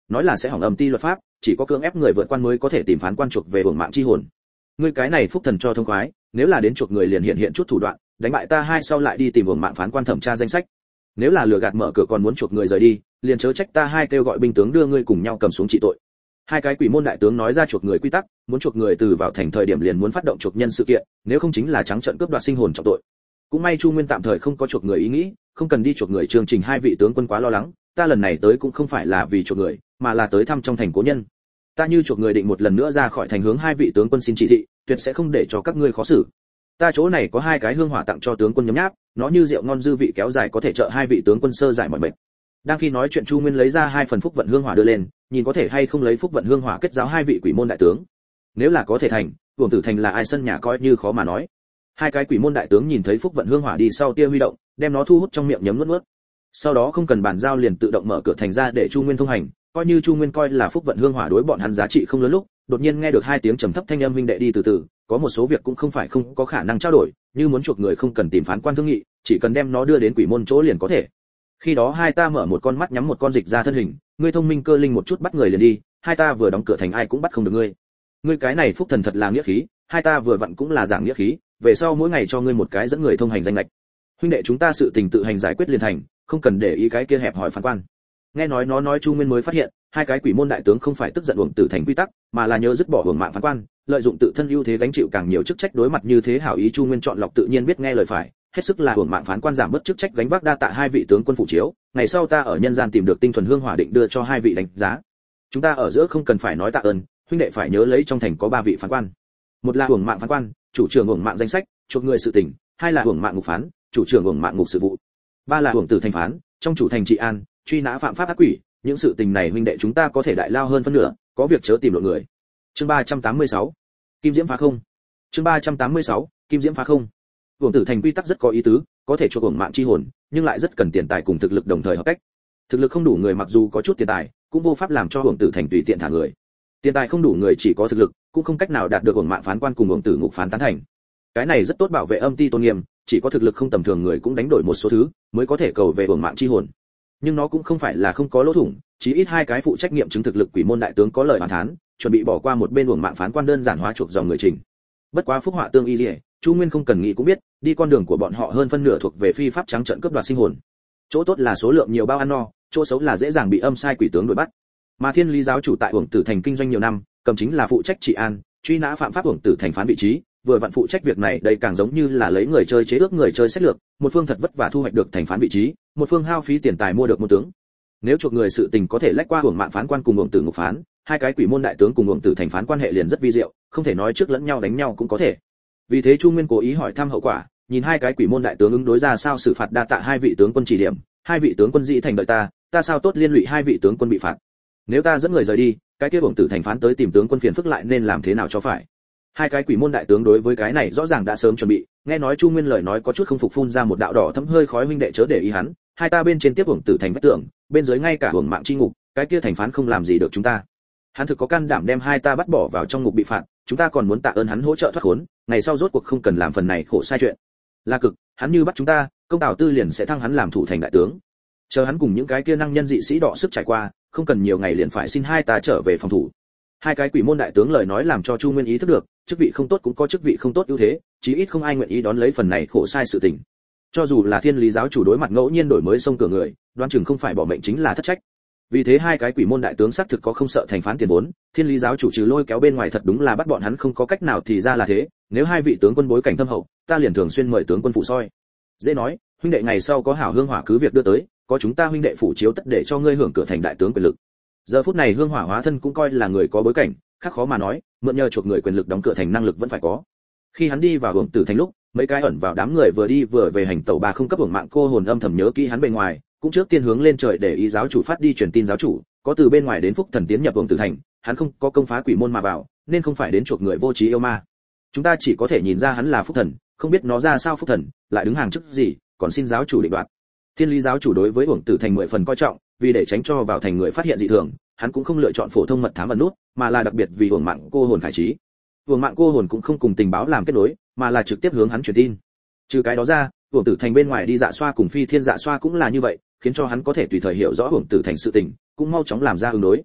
[SPEAKER 1] nói là sẽ hỏng âm ti luật pháp, chỉ có cưỡng ép người vượt quan mới có thể tìm phán quan chuộc về hưởng mạng chi hồn. Ngươi cái này phúc thần cho thông khoái, nếu là đến chuộc người liền hiện chút thủ đoạn, đánh bại ta hai sau lại đi tìm hưởng mạng phán quan thẩm tra danh sách. Nếu là lừa gạt mở cửa còn muốn chuộc người rời đi, liền chớ trách ta hai kêu gọi binh tướng đưa ngươi cùng nhau cầm xuống trị tội. Hai cái quỷ môn đại tướng nói ra chuộc người quy tắc, muốn chuộc người từ vào thành thời điểm liền muốn phát động chuộc nhân sự kiện, nếu không chính là trắng trợn cướp đoạt sinh hồn trọng tội. Cũng may Chu Nguyên tạm thời không có chuộc người ý nghĩ, không cần đi chuộc người. Chương trình hai vị tướng quân quá lo lắng, ta lần này tới cũng không phải là vì chuộc người, mà là tới thăm trong thành cố nhân. Ta như chuộc người định một lần nữa ra khỏi thành hướng hai vị tướng quân xin chỉ thị, tuyệt sẽ không để cho các ngươi khó xử. Ta chỗ này có hai cái hương hỏa tặng cho tướng quân nhấm nháp, nó như rượu ngon dư vị kéo dài có thể trợ hai vị tướng quân sơ giải mọi bệnh. Đang khi nói chuyện Chu Nguyên lấy ra hai phần phúc vận hương hỏa đưa lên, nhìn có thể hay không lấy phúc vận hương hỏa kết giao hai vị quỷ môn đại tướng. Nếu là có thể thành, Uổng Tử Thành là ai sân nhà coi như khó mà nói. Hai cái quỷ môn đại tướng nhìn thấy phúc vận hương hỏa đi sau tia huy động, đem nó thu hút trong miệng nhấm nuốt nuốt. Sau đó không cần bàn giao liền tự động mở cửa thành ra để Chu Nguyên thông hành, coi như Chu Nguyên coi là phúc vận hương hỏa đối bọn hắn giá trị không lớn lúc, đột nhiên nghe được hai tiếng trầm thấp thanh âm huynh đệ đi từ từ, có một số việc cũng không phải không có khả năng trao đổi, như muốn chuộc người không cần tìm phán quan thương nghị, chỉ cần đem nó đưa đến quỷ môn chỗ liền có thể. Khi đó hai ta mở một con mắt nhắm một con dịch ra thân hình, ngươi thông minh cơ linh một chút bắt người liền đi, hai ta vừa đóng cửa thành ai cũng bắt không được ngươi. Ngươi cái này phúc thần thật là nghĩa khí, hai ta vừa vặn cũng là giảng nghĩa khí, về sau mỗi ngày cho ngươi một cái dẫn người thông hành danh lệch. Huynh đệ chúng ta sự tình tự hành giải quyết liền thành, không cần để ý cái kia hẹp hỏi phán quan. Nghe nói nó nói Chu Nguyên mới phát hiện, hai cái quỷ môn đại tướng không phải tức giận Uổng Tử Thành quy tắc, mà là nhớ dứt bỏ hưởng mạng phán quan, lợi dụng tự thân ưu thế gánh chịu càng nhiều chức trách. Đối mặt như thế hảo ý Chu Nguyên chọn lọc tự nhiên biết nghe lời phải, hết sức là hưởng mạng phán quan giảm bớt chức trách gánh vác. Đa tạ hai vị tướng quân phụ chiếu, ngày sau ta ở nhân gian tìm được tinh thuần hương hỏa định đưa cho hai vị đánh giá. Chúng ta ở giữa không cần phải nói tạ ơn, huynh đệ phải nhớ lấy trong thành có ba vị phán quan. Một là hưởng mạng phán quan, chủ trưởng hưởng mạng danh sách, chuộc người sự tình, hai là hưởng mạng ngục phán, chủ trưởng hưởng mạng ngục sự vụ, ba là hưởng tử thành phán, trong chủ thành trị an, truy nã phạm pháp ác quỷ. Những sự tình này huynh đệ chúng ta có thể đại lao hơn phân nửa, có việc chớ tìm lộn người. Chương 386, Kim Diễm phá không. Chương 386, Kim Diễm phá không. Uổng Tử Thành quy tắc rất có ý tứ, có thể chuộc uổng mạng chi hồn, nhưng lại rất cần tiền tài cùng thực lực đồng thời hợp cách. Thực lực không đủ người mặc dù có chút tiền tài, cũng vô pháp làm cho Uổng Tử Thành tùy tiện thả người. Tiền tài không đủ người chỉ có thực lực, cũng không cách nào đạt được uổng mạng phán quan cùng uổng tử ngục phán tán thành. Cái này rất tốt bảo vệ âm ti tôn nghiêm, chỉ có thực lực không tầm thường người cũng đánh đổi một số thứ, mới có thể cầu về uổng mạng chi hồn. Nhưng nó cũng không phải là không có lỗ thủng, chí ít hai cái phụ trách nhiệm chứng thực lực quỷ môn đại tướng có lời bàn thán, chuẩn bị bỏ qua một bên uổng mạng phán quan đơn giản hóa chuộc dòng người trình. Bất quá phúc họa tương y liễu, Chu Nguyên không cần nghĩ cũng biết, đi con đường của bọn họ hơn phân nửa thuộc về phi pháp trắng trợn cướp đoạt sinh hồn. Chỗ tốt là số lượng nhiều bao ăn no, chỗ xấu là dễ dàng bị âm sai quỷ tướng đuổi bắt. Mà Thiên Lý giáo chủ tại Uổng Tử Thành kinh doanh nhiều năm, cầm chính là phụ trách trị an, truy nã phạm pháp Uổng Tử Thành phán vị trí, vừa vặn phụ trách việc này, đây càng giống như là lấy người chơi chế ước người chơi sách lược, một phương thật vất vả thu hoạch được thành phán vị trí, một phương hao phí tiền tài mua được môn tướng. Nếu chuộc người sự tình có thể lách qua Uổng mạng phán quan cùng Uổng tử ngục phán, hai cái quỷ môn đại tướng cùng Uổng Tử Thành phán quan hệ liền rất vi diệu, không thể nói trước lẫn nhau đánh nhau cũng có thể. Vì thế Chu Nguyên cố ý hỏi thăm hậu quả, nhìn hai cái quỷ môn đại tướng ứng đối ra sao xử phạt, đa tạ hai vị tướng quân chỉ điểm, hai vị tướng quân dĩ thành đợi ta sao tốt liên lụy hai vị tướng quân bị phạt. Nếu ta dẫn người rời đi, cái kia Uổng Tử Thành phán tới tìm tướng quân phiền phức lại nên làm thế nào cho phải. Hai cái quỷ môn đại tướng đối với cái này rõ ràng đã sớm chuẩn bị, nghe nói Chu Nguyên lời nói có chút không phục, phun ra một đạo đỏ thấm hơi khói, huynh đệ chớ để ý hắn, hai ta bên trên tiếp Uổng Tử Thành vách tường, bên dưới ngay cả Uổng mạng chi ngục, cái kia thành phán không làm gì được chúng ta. Hắn thực có can đảm đem hai ta bắt bỏ vào trong ngục bị phạt, chúng ta còn muốn tạ ơn hắn hỗ trợ thoát khốn, ngày sau rốt cuộc không cần làm phần này khổ sai chuyện. Là cực, hắn như bắt chúng ta, công Tào Tư liền sẽ thăng hắn làm thủ thành đại tướng. Chờ hắn cùng những cái kia năng nhân dị sĩ đọ sức trải qua, không cần nhiều ngày liền phải xin hai ta trở về phòng thủ. Hai cái quỷ môn đại tướng lời nói làm cho Chu Nguyên ý thức được, chức vị không tốt cũng có chức vị không tốt ưu thế, chí ít không ai nguyện ý đón lấy phần này khổ sai sự tình. Cho dù là Thiên Lý giáo chủ đối mặt ngẫu nhiên đổi mới sông cửa người, đoán chừng không phải bỏ mệnh chính là thất trách. Vì thế hai cái quỷ môn đại tướng xác thực có không sợ thành phán tiền vốn, Thiên Lý giáo chủ trừ lôi kéo bên ngoài thật đúng là bắt bọn hắn không có cách nào, thì ra là thế, nếu hai vị tướng quân bối cảnh thâm hậu, ta liền thường xuyên mời tướng quân phụ soi. Dễ nói, huynh đệ ngày sau có hảo hương hỏa cứ việc đưa tới, có chúng ta huynh đệ phủ chiếu tất để cho ngươi hưởng cửa thành đại tướng quyền lực. Giờ phút này hương hỏa hóa thân cũng coi là người có bối cảnh, khác khó mà nói, mượn nhờ chuộc người quyền lực đóng cửa thành năng lực vẫn phải có. Khi hắn đi vào Uổng Tử Thành lúc, mấy cái ẩn vào đám người vừa đi vừa về hành tẩu bà không cấp Uổng mạng cô hồn âm thầm nhớ kỹ hắn bề ngoài, cũng trước tiên hướng lên trời để ý giáo chủ phát đi truyền tin giáo chủ, có từ bên ngoài đến phúc thần tiến nhập Uổng Tử Thành, hắn không có công phá quỷ môn mà vào, nên không phải đến chuộc người vô trí yêu ma. Chúng ta chỉ có thể nhìn ra hắn là phúc thần, không biết nó ra sao phúc thần, lại đứng hàng chức gì, còn xin giáo chủ định đoạt. Thiên Lý giáo chủ đối với Uổng Tử Thành 10 phần coi trọng, vì để tránh cho vào thành người phát hiện dị thường, hắn cũng không lựa chọn phổ thông mật thám ẩn nút, mà là đặc biệt vì Uổng mạng cô hồn khải trí. Uổng mạng cô hồn cũng không cùng tình báo làm kết nối, mà là trực tiếp hướng hắn truyền tin. Trừ cái đó ra, Uổng Tử Thành bên ngoài đi dạ xoa cùng Phi Thiên dạ xoa cũng là như vậy, khiến cho hắn có thể tùy thời hiểu rõ Uổng Tử Thành sự tình, cũng mau chóng làm ra ứng đối.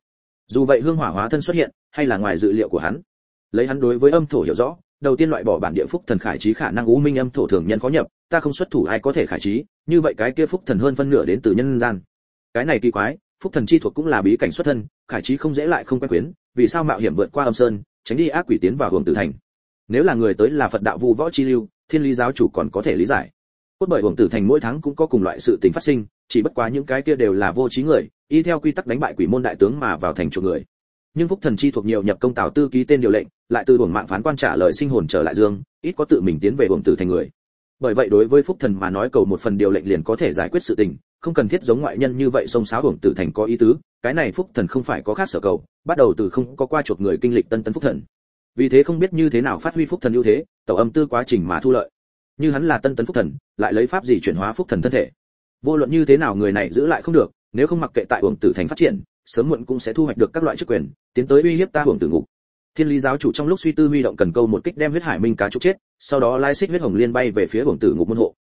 [SPEAKER 1] Dù vậy hương hỏa hóa thân xuất hiện hay là ngoài dự liệu của hắn. Lấy hắn đối với âm thổ hiểu rõ, đầu tiên loại bỏ bản địa phúc thần khải trí khả năng u minh âm thổ thường nhân có nhập, ta không xuất thủ ai có thể khải trí, như vậy cái kia phúc thần hơn phân nửa đến từ nhân gian. Cái này kỳ quái, phúc thần chi thuộc cũng là bí cảnh xuất thân, khải trí không dễ lại không quen quyến, vì sao mạo hiểm vượt qua âm sơn, tránh đi ác quỷ tiến vào Hưởng Tử Thành. Nếu là người tới là Phật đạo vu võ chi lưu, Thiên Lý giáo chủ còn có thể lý giải. Cốt bởi Hưởng Tử Thành mỗi tháng cũng có cùng loại sự tình phát sinh, chỉ bất quá những cái kia đều là vô trí người, y theo quy tắc đánh bại quỷ môn đại tướng mà vào thành chuộc người. Nhưng phúc thần chi thuộc nhiều nhập công Tào Tư ký tên điều lệnh, lại từ Hưởng Mạng phán quan trả lời sinh hồn trở lại dương, ít có tự mình tiến về Hưởng Tử Thành người. Bởi vậy đối với phúc thần mà nói cầu một phần điều lệnh liền có thể giải quyết sự tình, không cần thiết giống ngoại nhân như vậy xông xáo Hưởng Tử Thành có ý tứ, cái này phúc thần không phải có khác sở cầu, bắt đầu từ không có qua chuộc người kinh lịch tân tấn phúc thần. Vì thế không biết như thế nào phát huy phúc thần ưu thế, tẩu âm tư quá trình mà thu lợi. Như hắn là tân tấn phúc thần, lại lấy pháp gì chuyển hóa phúc thần thân thể. Vô luận như thế nào người này giữ lại không được, nếu không mặc kệ tại Hưởng Tử Thành phát triển, sớm muộn cũng sẽ thu hoạch được các loại chức quyền, tiến tới uy hiếp ta Hưởng Tử ngục. Thiên Lý giáo chủ trong lúc suy tư huy động cần câu một kích đem huyết hải minh cá trục chết, sau đó lai xích huyết hồng liên bay về phía Hưởng Tử ngục môn hộ.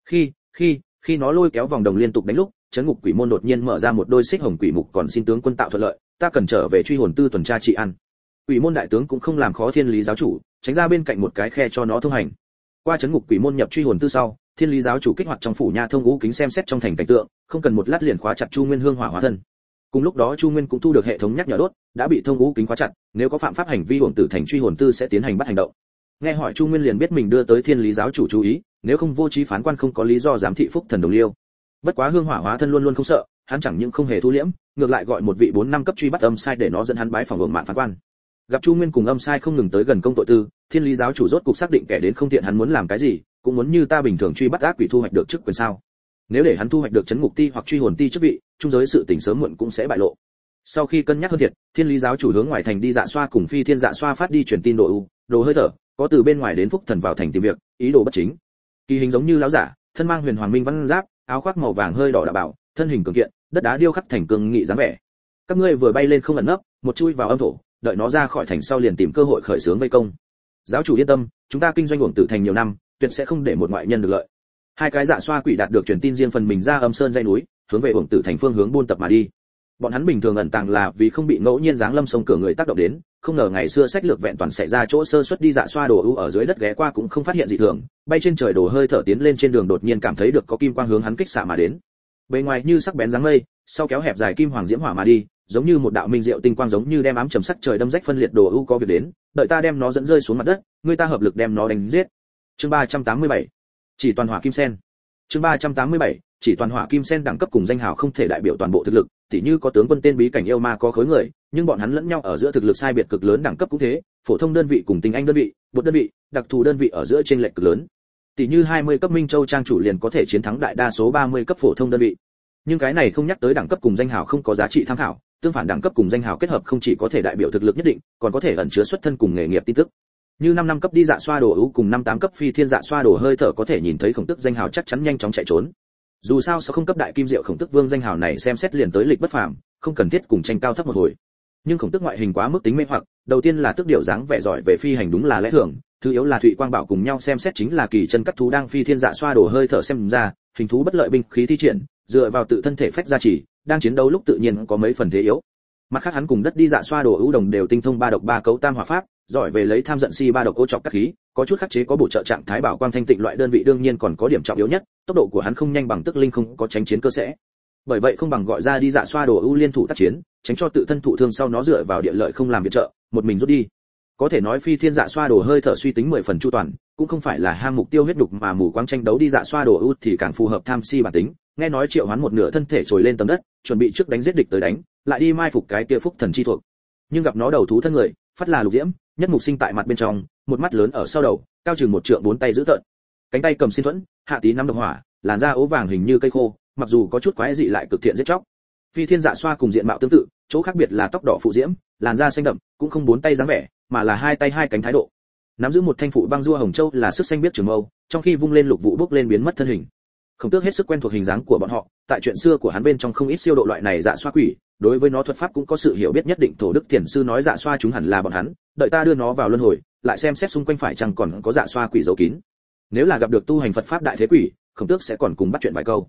[SPEAKER 1] Khi nó lôi kéo vòng đồng liên tục đánh lúc, trấn ngục quỷ môn đột nhiên mở ra một đôi xích hồng quỷ mục, còn xin tướng quân tạo thuận lợi, ta cần trở về truy hồn tư tuần tra trị ăn. Quỷ môn đại tướng cũng không làm khó Thiên Lý giáo chủ, tránh ra bên cạnh một cái khe cho nó thông hành. Qua trấn ngục quỷ môn nhập truy hồn tư sau, Thiên Lý giáo chủ kích hoạt trong phủ nha thông ngũ kính xem xét trong thành cảnh tượng, không cần một lát liền khóa chặt Chu Nguyên hương hỏa hóa thân. Cùng lúc đó Chu Nguyên cũng thu được hệ thống nhắc nhở đốt, đã bị thông ngũ kính khóa chặt, nếu có phạm pháp hành vi Hưởng Tử Thành truy hồn tư sẽ tiến hành bắt hành động. Nghe hỏi Chu Nguyên liền biết mình đưa tới Thiên Lý giáo chủ chú ý, nếu không vô trí phán quan không có lý do giám thị phúc thần đồng liêu. Bất quá hương hỏa hóa thân luôn luôn không sợ, hắn chẳng những không hề thu liễm, ngược lại gọi một vị 4-5 cấp truy bắt âm sai để nó dẫn hắn bái phòng Hưởng Mạng phán quan. Gặp Chu Nguyên cùng âm sai không ngừng tới gần công tội tư, Thiên Lý giáo chủ rốt cục xác định kẻ đến không thiện hắn muốn làm cái gì, cũng muốn như ta bình thường truy bắt ác quỷ thu hoạch được chức quyền sao? Nếu để hắn thu hoạch được trấn ngục ti hoặc truy hồn ti chức vị, trung giới sự tình sớm muộn cũng sẽ bại lộ. Sau khi cân nhắc hơn thiệt, Thiên Lý giáo chủ hướng ngoài thành đi dạ xoa cùng Phi Thiên dạ xoa phát đi truyền tin đồ hơi thở, có từ bên ngoài đến phúc thần vào thành tìm việc, ý đồ bất chính. Kỳ hình giống như lão giả, thân mang huyền hoàng minh văn giáp, áo khoác màu vàng hơi đỏ đã bảo, thân hình cường kiện, đất đá điêu khắc thành cường nghị dáng vẻ. Các ngươi vừa bay lên không ẩn nấp, một chui vào âm thổ, đợi nó ra khỏi thành sau liền tìm cơ hội khởi xướng vây công. Giáo chủ yên tâm, chúng ta kinh doanh Hưởng Tử Thành nhiều năm, tuyệt sẽ không để một ngoại nhân được lợi. Hai cái dạ xoa quỷ đạt được truyền tin riêng phần mình ra âm sơn dãy núi, hướng về Hưởng Tử Thành phương hướng buôn tập mà đi. Bọn hắn bình thường ẩn tàng là vì không bị ngẫu nhiên giáng lâm sông cửa người tác động đến, không ngờ ngày xưa sách lược vẹn toàn xảy ra chỗ sơ suất đi dạ xoa đồ ưu ở dưới đất ghé qua cũng không phát hiện dị thường, bay trên trời đồ hơi thở tiến lên trên đường đột nhiên cảm thấy được có kim quang hướng hắn kích xạ mà đến. Bề ngoài như sắc bén dáng mây, sau kéo hẹp dài kim hoàng diễm hỏa mà đi, giống như một đạo minh diệu tinh quang giống như đem ám trầm sắc trời đâm rách phân liệt đồ ưu có việc đến, đợi ta đem nó dẫn rơi xuống mặt đất, người ta hợp lực đem nó đánh giết. Chương 387. Chỉ toàn hỏa kim sen. Chương 387. Chỉ toàn hỏa kim sen đẳng cấp cùng danh hào không thể đại biểu toàn bộ thực lực, tỉ như có tướng quân tên bí cảnh yêu ma có khối người, nhưng bọn hắn lẫn nhau ở giữa thực lực sai biệt cực lớn, đẳng cấp cũng thế, phổ thông đơn vị cùng tinh anh đơn vị, bột đơn vị, đặc thù đơn vị ở giữa chênh lệch cực lớn. Tỉ như 20 cấp Minh Châu trang chủ liền có thể chiến thắng đại đa số 30 cấp phổ thông đơn vị. Nhưng cái này không nhắc tới đẳng cấp cùng danh hào không có giá trị tham khảo, tương phản đẳng cấp cùng danh hào kết hợp không chỉ có thể đại biểu thực lực nhất định, còn có thể ẩn chứa xuất thân cùng nghề nghiệp tin tức. Như 5 cấp đi dạ xoa đồ ưu cùng 5-8 cấp Phi Thiên dạ xoa đồ hơi thở có thể nhìn thấy khổng tức danh hào chắc chắn nhanh chóng chạy trốn. Dù sao sau không cấp đại kim diệu khổng tức vương danh hào này xem xét liền tới lịch bất phàm, không cần thiết cùng tranh cao thấp một hồi. Nhưng khổng tức ngoại hình quá mức tính mê hoặc, đầu tiên là tức điệu dáng vẻ giỏi về phi hành đúng là lẽ thường, thứ yếu là Thụy Quang Bảo cùng nhau xem xét chính là kỳ chân cắt thú đang Phi Thiên dạ xoa đồ hơi thở xem ra, hình thú bất lợi binh khí thi triển, dựa vào tự thân thể phách gia trì, đang chiến đấu lúc tự nhiên có mấy phần thế yếu. Mặt khác hắn cùng đất đi dạ xoa đồ ưu đồng đều tinh thông ba độc ba cấu tam hỏa pháp, giỏi về lấy tham giận si ba độc ô chọc các khí, có chút khắc chế có bổ trợ trạng thái bảo quang thanh tịnh loại đơn vị đương nhiên còn có điểm trọng yếu nhất, tốc độ của hắn không nhanh bằng tức linh không có tránh chiến cơ sẽ. Bởi vậy không bằng gọi ra đi dạ xoa đồ ưu liên thủ tác chiến, tránh cho tự thân thụ thương sau nó dựa vào địa lợi không làm viện trợ, một mình rút đi. Có thể nói Phi Thiên dạ xoa đồ hơi thở suy tính 10 phần chu toàn, cũng không phải là ham mục tiêu huyết đục mà mù quáng tranh đấu đi dạ xoa đồ ưu thì càng phù hợp tham si bản tính, nghe nói triệu hoán một nửa thân thể trồi lên tầm đất, chuẩn bị trước đánh giết địch tới đánh, lại đi mai phục cái kia phúc thần chi thuộc. Nhưng gặp nó đầu thú thân người, phát là lục diễm, nhất mục sinh tại mặt bên trong, một mắt lớn ở sau đầu, cao chừng 1 trượng 4 tay giữ tợn. Cánh tay cầm xin thuẫn, hạ tí nắm độc hỏa, làn da ố vàng hình như cây khô, mặc dù có chút quái dị lại cực thiện giết chóc. Phi Thiên dạ xoa cùng diện mạo tương tự, chỗ khác biệt là tóc đỏ phụ diễm, làn da xanh đậm, cũng không 4 tay dáng vẻ, mà là 2 tay 2 cánh thái độ. Nắm giữ một thanh phụ băng rua hồng châu là sức xanh biết trường mâu, trong khi vung lên lục vụ bốc lên biến mất thân hình. Khổng Tước hết sức quen thuộc hình dáng của bọn họ, tại chuyện xưa của hắn bên trong không ít siêu độ loại này dạ xoa quỷ, đối với nó thuật pháp cũng có sự hiểu biết nhất định. Thổ Đức Thiền sư nói dạ xoa chúng hẳn là bọn hắn, đợi ta đưa nó vào luân hồi, lại xem xét xung quanh phải chăng còn có dạ xoa quỷ giấu kín. Nếu là gặp được tu hành Phật pháp đại thế quỷ, Khổng Tước sẽ còn cùng bắt chuyện vài câu.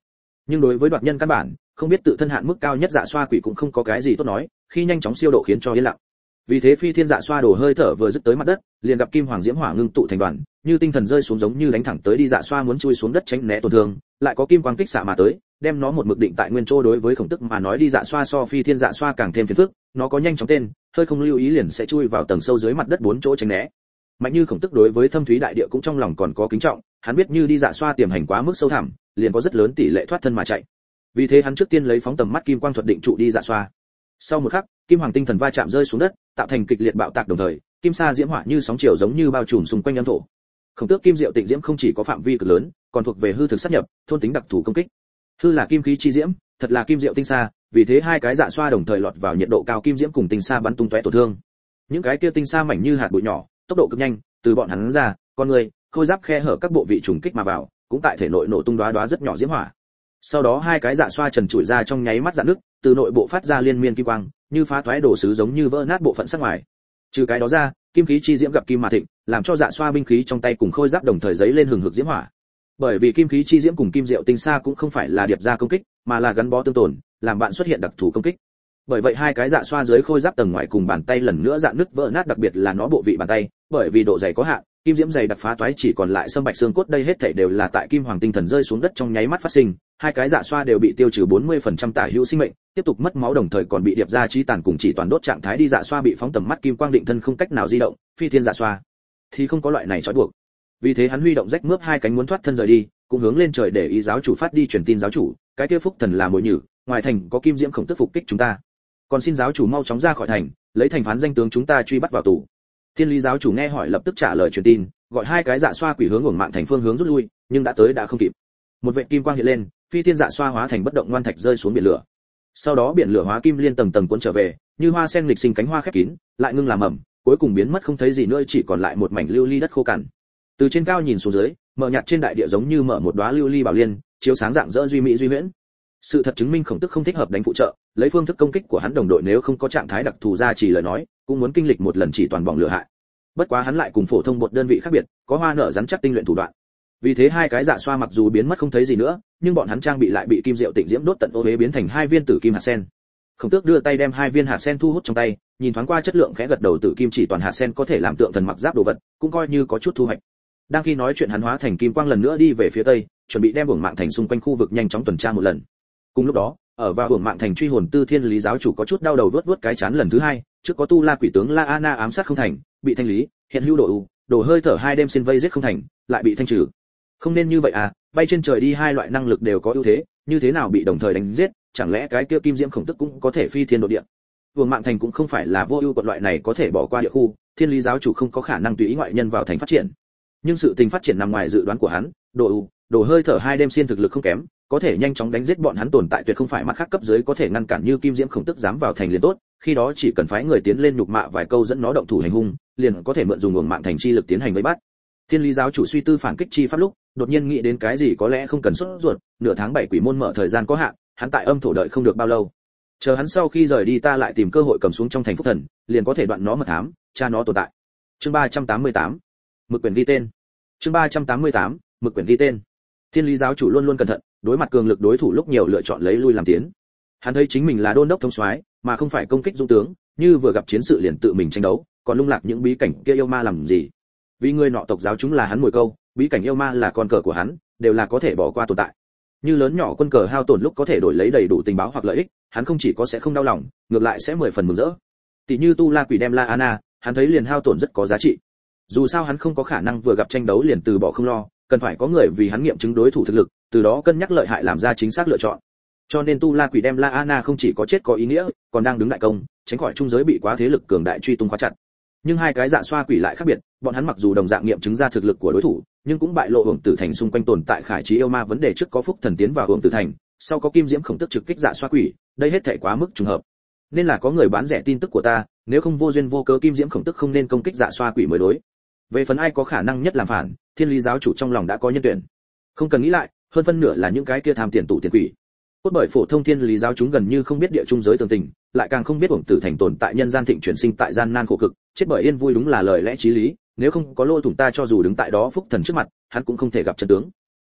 [SPEAKER 1] Nhưng đối với đoạt nhân căn bản không biết tự thân hạn mức cao nhất dạ xoa quỷ cũng không có cái gì tốt nói, khi nhanh chóng siêu độ khiến cho yên lặng. Vì thế phi thiên dạ xoa đổ hơi thở vừa dứt tới mặt đất, liền gặp kim hoàng diễm hỏa ngưng tụ thành đoàn, như tinh thần rơi xuống giống như đánh thẳng tới đi. Dạ xoa muốn chui xuống đất tránh né tổn thương, lại có kim quang kích xạ mà tới, đem nó một mực định tại nguyên chỗ. Đối với Khổng Tức mà nói, đi dạ xoa so phi thiên dạ xoa càng thêm phiền phức, nó có nhanh chóng tên, hơi không lưu ý liền sẽ chui vào tầng sâu dưới mặt đất 4 chỗ tránh né. Mạnh như Khổng Tức đối với thâm thúy đại địa cũng trong lòng còn có kính trọng, hắn biết như đi dạ xoa tiềm hành quá mức sâu thẳm, liền có rất lớn tỷ lệ thoát thân mà chạy. Vì thế hắn trước tiên lấy phóng tầm mắt kim quang thuật định trụ đi dạ xoa. Sau một khắc, kim hoàng tinh thần va chạm rơi xuống đất, tạo thành kịch liệt bạo tạc, đồng thời kim sa diễm hỏa như sóng chiều giống như bao trùm xung quanh âm thổ. Khổng Tước kim diệu tịnh diễm không chỉ có phạm vi cực lớn, còn thuộc về hư thực sát nhập, thôn tính đặc thù công kích. Hư là kim khí chi diễm, thật là kim diệu tinh sa, vì thế hai cái dạ xoa đồng thời lọt vào nhiệt độ cao kim diễm cùng tinh sa bắn tung tóe tổn thương. Những cái kia tinh sa mảnh như hạt bụi nhỏ, tốc độ cực nhanh, từ bọn hắn ra, con người, khôi giáp khe hở các bộ vị trùng kích mà vào, cũng tại thể nội nổ tung đóa đóa rất nhỏ diễm hỏa. Sau đó hai cái dạ xoa trần trụi ra trong nháy mắt rạn nứt, từ nội bộ phát ra liên miên kim quang, như phá toái đồ sứ giống như vỡ nát bộ phận sắc ngoài. Trừ cái đó ra, kim khí chi diễm gặp kim mà thịnh, làm cho dạ xoa binh khí trong tay cùng khôi giáp đồng thời giấy lên hừng hực diễm hỏa. Bởi vì kim khí chi diễm cùng kim diệu tinh sa cũng không phải là điệp ra công kích, mà là gắn bó tương tồn, làm bạn xuất hiện đặc thù công kích. Bởi vậy hai cái dạ xoa dưới khôi giáp tầng ngoài cùng bàn tay lần nữa rạn nứt vỡ nát, đặc biệt là nó bộ vị bàn tay, bởi vì độ dày có hạn, kim diễm dày đặc phá toái chỉ còn lại sâm bạch xương cốt. Đây hết thảy đều là tại kim hoàng tinh thần rơi xuống đất trong nháy mắt phát sinh, hai cái dạ xoa đều bị tiêu trừ 40% tả hữu sinh mệnh, tiếp tục mất máu, đồng thời còn bị điệp ra chí tàn cùng chỉ toàn đốt trạng thái. Đi dạ xoa bị phóng tầm mắt kim quang định thân không cách nào di động, phi thiên dạ xoa thì không có loại này trói buộc. Vì thế hắn huy động rách mướp hai cánh muốn thoát thân rời đi, cũng hướng lên trời để ý giáo chủ phát đi truyền tin. Giáo chủ, cái kia phúc thần là mồi nhử, ngoài thành có kim diễm Khổng Tức phục kích chúng ta, còn xin giáo chủ mau chóng ra khỏi thành, lấy thành phán danh tướng chúng ta truy bắt vào tù. Thiên lý giáo chủ nghe hỏi lập tức trả lời truyền tin, gọi hai cái dạ xoa quỷ hướng uổng mạng thành phương hướng rút lui, nhưng đã tới đã không kịp. Một vệt kim quang hiện lên, phi thiên dạ xoa hóa thành bất động ngoan thạch rơi xuống biển lửa. Sau đó biển lửa hóa kim liên tầng tầng cuốn trở về, như hoa sen lịch sinh cánh hoa khép kín, lại ngưng làm mầm, cuối cùng biến mất không thấy gì nữa, chỉ còn lại một mảnh lưu ly đất khô cằn. Từ trên cao nhìn xuống dưới, mờ nhạt trên đại địa giống như mở một đóa lưu ly bảo liên, chiếu sáng rạng rỡ duy mỹ duy huyễn. Sự thật chứng minh Khổng Tức không thích hợp đánh phụ trợ, lấy phương thức công kích của hắn đồng đội nếu không có trạng thái đặc thù ra chỉ lời nói, cũng muốn kinh lịch một lần chỉ toàn bỏng lửa hại. Bất quá hắn lại cùng phổ thông một đơn vị khác biệt, có hoa nở rắn chắc tinh luyện thủ đoạn. Vì thế hai cái dạ xoa mặc dù biến mất không thấy gì nữa, nhưng bọn hắn trang bị lại bị kim diệu tịnh diễm đốt tận ô uế, biến thành hai viên tử kim hạt sen. Khổng Tước đưa tay đem hai viên hạt sen thu hút trong tay, nhìn thoáng qua chất lượng khẽ gật đầu, tử kim chỉ toàn hạt sen có thể làm tượng thần mặc giáp đồ vật, cũng coi như có chút thu hoạch. Đang khi nói chuyện hắn hóa thành kim quang lần nữa đi về phía tây, chuẩn bị đem uổng mạng thành xung quanh khu vực nhanh chóng tuần tra một lần. Cùng lúc đó, ở vào uổng mạng thành truy hồn tư thiên lý giáo chủ có chút đau đầu vuốt vuốt cái chán lần thứ hai, trước có tu la quỷ tướng La Ana ám sát không thành, bị thanh lý, hiện hữu đổ hơi thở hai đêm xin vây giết không thành, lại bị thanh trừ. Không nên như vậy à, bay trên trời đi hai loại năng lực đều có ưu thế, như thế nào bị đồng thời đánh giết, chẳng lẽ cái kia kim diễm Khổng Tức cũng có thể phi thiên độ địa? Uổng mạng thành cũng không phải là vô ưu quận loại này có thể bỏ qua địa khu, thiên lý giáo chủ không có khả năng tùy ý ngoại nhân vào thành phát triển. Nhưng sự tình phát triển nằm ngoài dự đoán của hắn, đổ hơi thở hai đêm xiên thực lực không kém, có thể nhanh chóng đánh giết bọn hắn, tồn tại tuyệt không phải mặt khác cấp dưới có thể ngăn cản, như kim diễm Khổng Tức dám vào thành liền tốt, khi đó chỉ cần phái người tiến lên nhục mạ vài câu dẫn nó động thủ hành hung, liền có thể mượn dùng uổng mạng thành chi lực tiến hành vây bắt. Thiên lý giáo chủ suy tư phản kích chi pháp lúc, đột nhiên nghĩ đến cái gì, có lẽ không cần sốt ruột, nửa tháng 7 quỷ môn mở thời gian có hạn, hắn tại âm thổ đợi không được bao lâu. Chờ hắn sau khi rời đi ta lại tìm cơ hội cầm xuống trong thành phúc thần, liền có thể đoạn nó mật thám, tra nó tồn tại. Chương 388. Mực quyển ghi tên. Chương 388. Mực quyển ghi tên. Thiên lý giáo chủ luôn luôn cẩn thận, đối mặt cường lực đối thủ lúc nhiều lựa chọn lấy lui làm tiến. Hắn thấy chính mình là đôn đốc thống soái, mà không phải công kích dung tướng, như vừa gặp chiến sự liền tự mình tranh đấu, còn lung lạc những bí cảnh kia yêu ma làm gì? Vì người nọ tộc giáo chúng là hắn mồi câu, bí cảnh yêu ma là con cờ của hắn, đều là có thể bỏ qua tồn tại. Như lớn nhỏ quân cờ hao tổn lúc có thể đổi lấy đầy đủ tình báo hoặc lợi ích, hắn không chỉ có sẽ không đau lòng, ngược lại sẽ 10 phần mừng rỡ. Tỷ như tu la quỷ đem La Ana, hắn thấy liền hao tổn rất có giá trị. Dù sao hắn không có khả năng vừa gặp tranh đấu liền từ bỏ không lo, cần phải có người vì hắn nghiệm chứng đối thủ thực lực, từ đó cân nhắc lợi hại làm ra chính xác lựa chọn. Cho nên tu la quỷ đem La Ana không chỉ có chết có ý nghĩa, còn đang đứng đại công, tránh khỏi trung giới bị quá thế lực cường đại truy tung khóa chặt. Nhưng hai cái dạ xoa quỷ lại khác biệt, bọn hắn mặc dù đồng dạng nghiệm chứng ra thực lực của đối thủ, nhưng cũng bại lộ Hưởng Tử Thành xung quanh tồn tại khải trí yêu ma vấn đề, trước có phúc thần tiến vào Hưởng Tử Thành, sau có kim diễm Khổng Tức trực kích dạ xoa quỷ, đây hết thảy quá mức trùng hợp. Nên là có người bán rẻ tin tức của ta, nếu không vô duyên vô cớ kim diễm Khổng Tức không nên công kích dạ xoa quỷ mới đối. Về phần ai có khả năng nhất làm phản, thiên lý giáo chủ trong lòng đã có nhân tuyển. Không cần nghĩ lại, hơn phân nửa là những cái kia tham tiền tụ tiền quỷ. Cốt bởi phổ thông thiên lý giáo chúng gần như không biết địa trung giới tường tình, lại càng không biết Hưởng Tử Thành tồn tại nhân gian thịnh chuyển sinh tại gian nan khổ cực, chết bởi yên vui đúng là lời lẽ chí lý, nếu không có lỗ thủng ta cho dù đứng tại đó phúc thần trước mặt, hắn cũng không thể gặp chân tướng.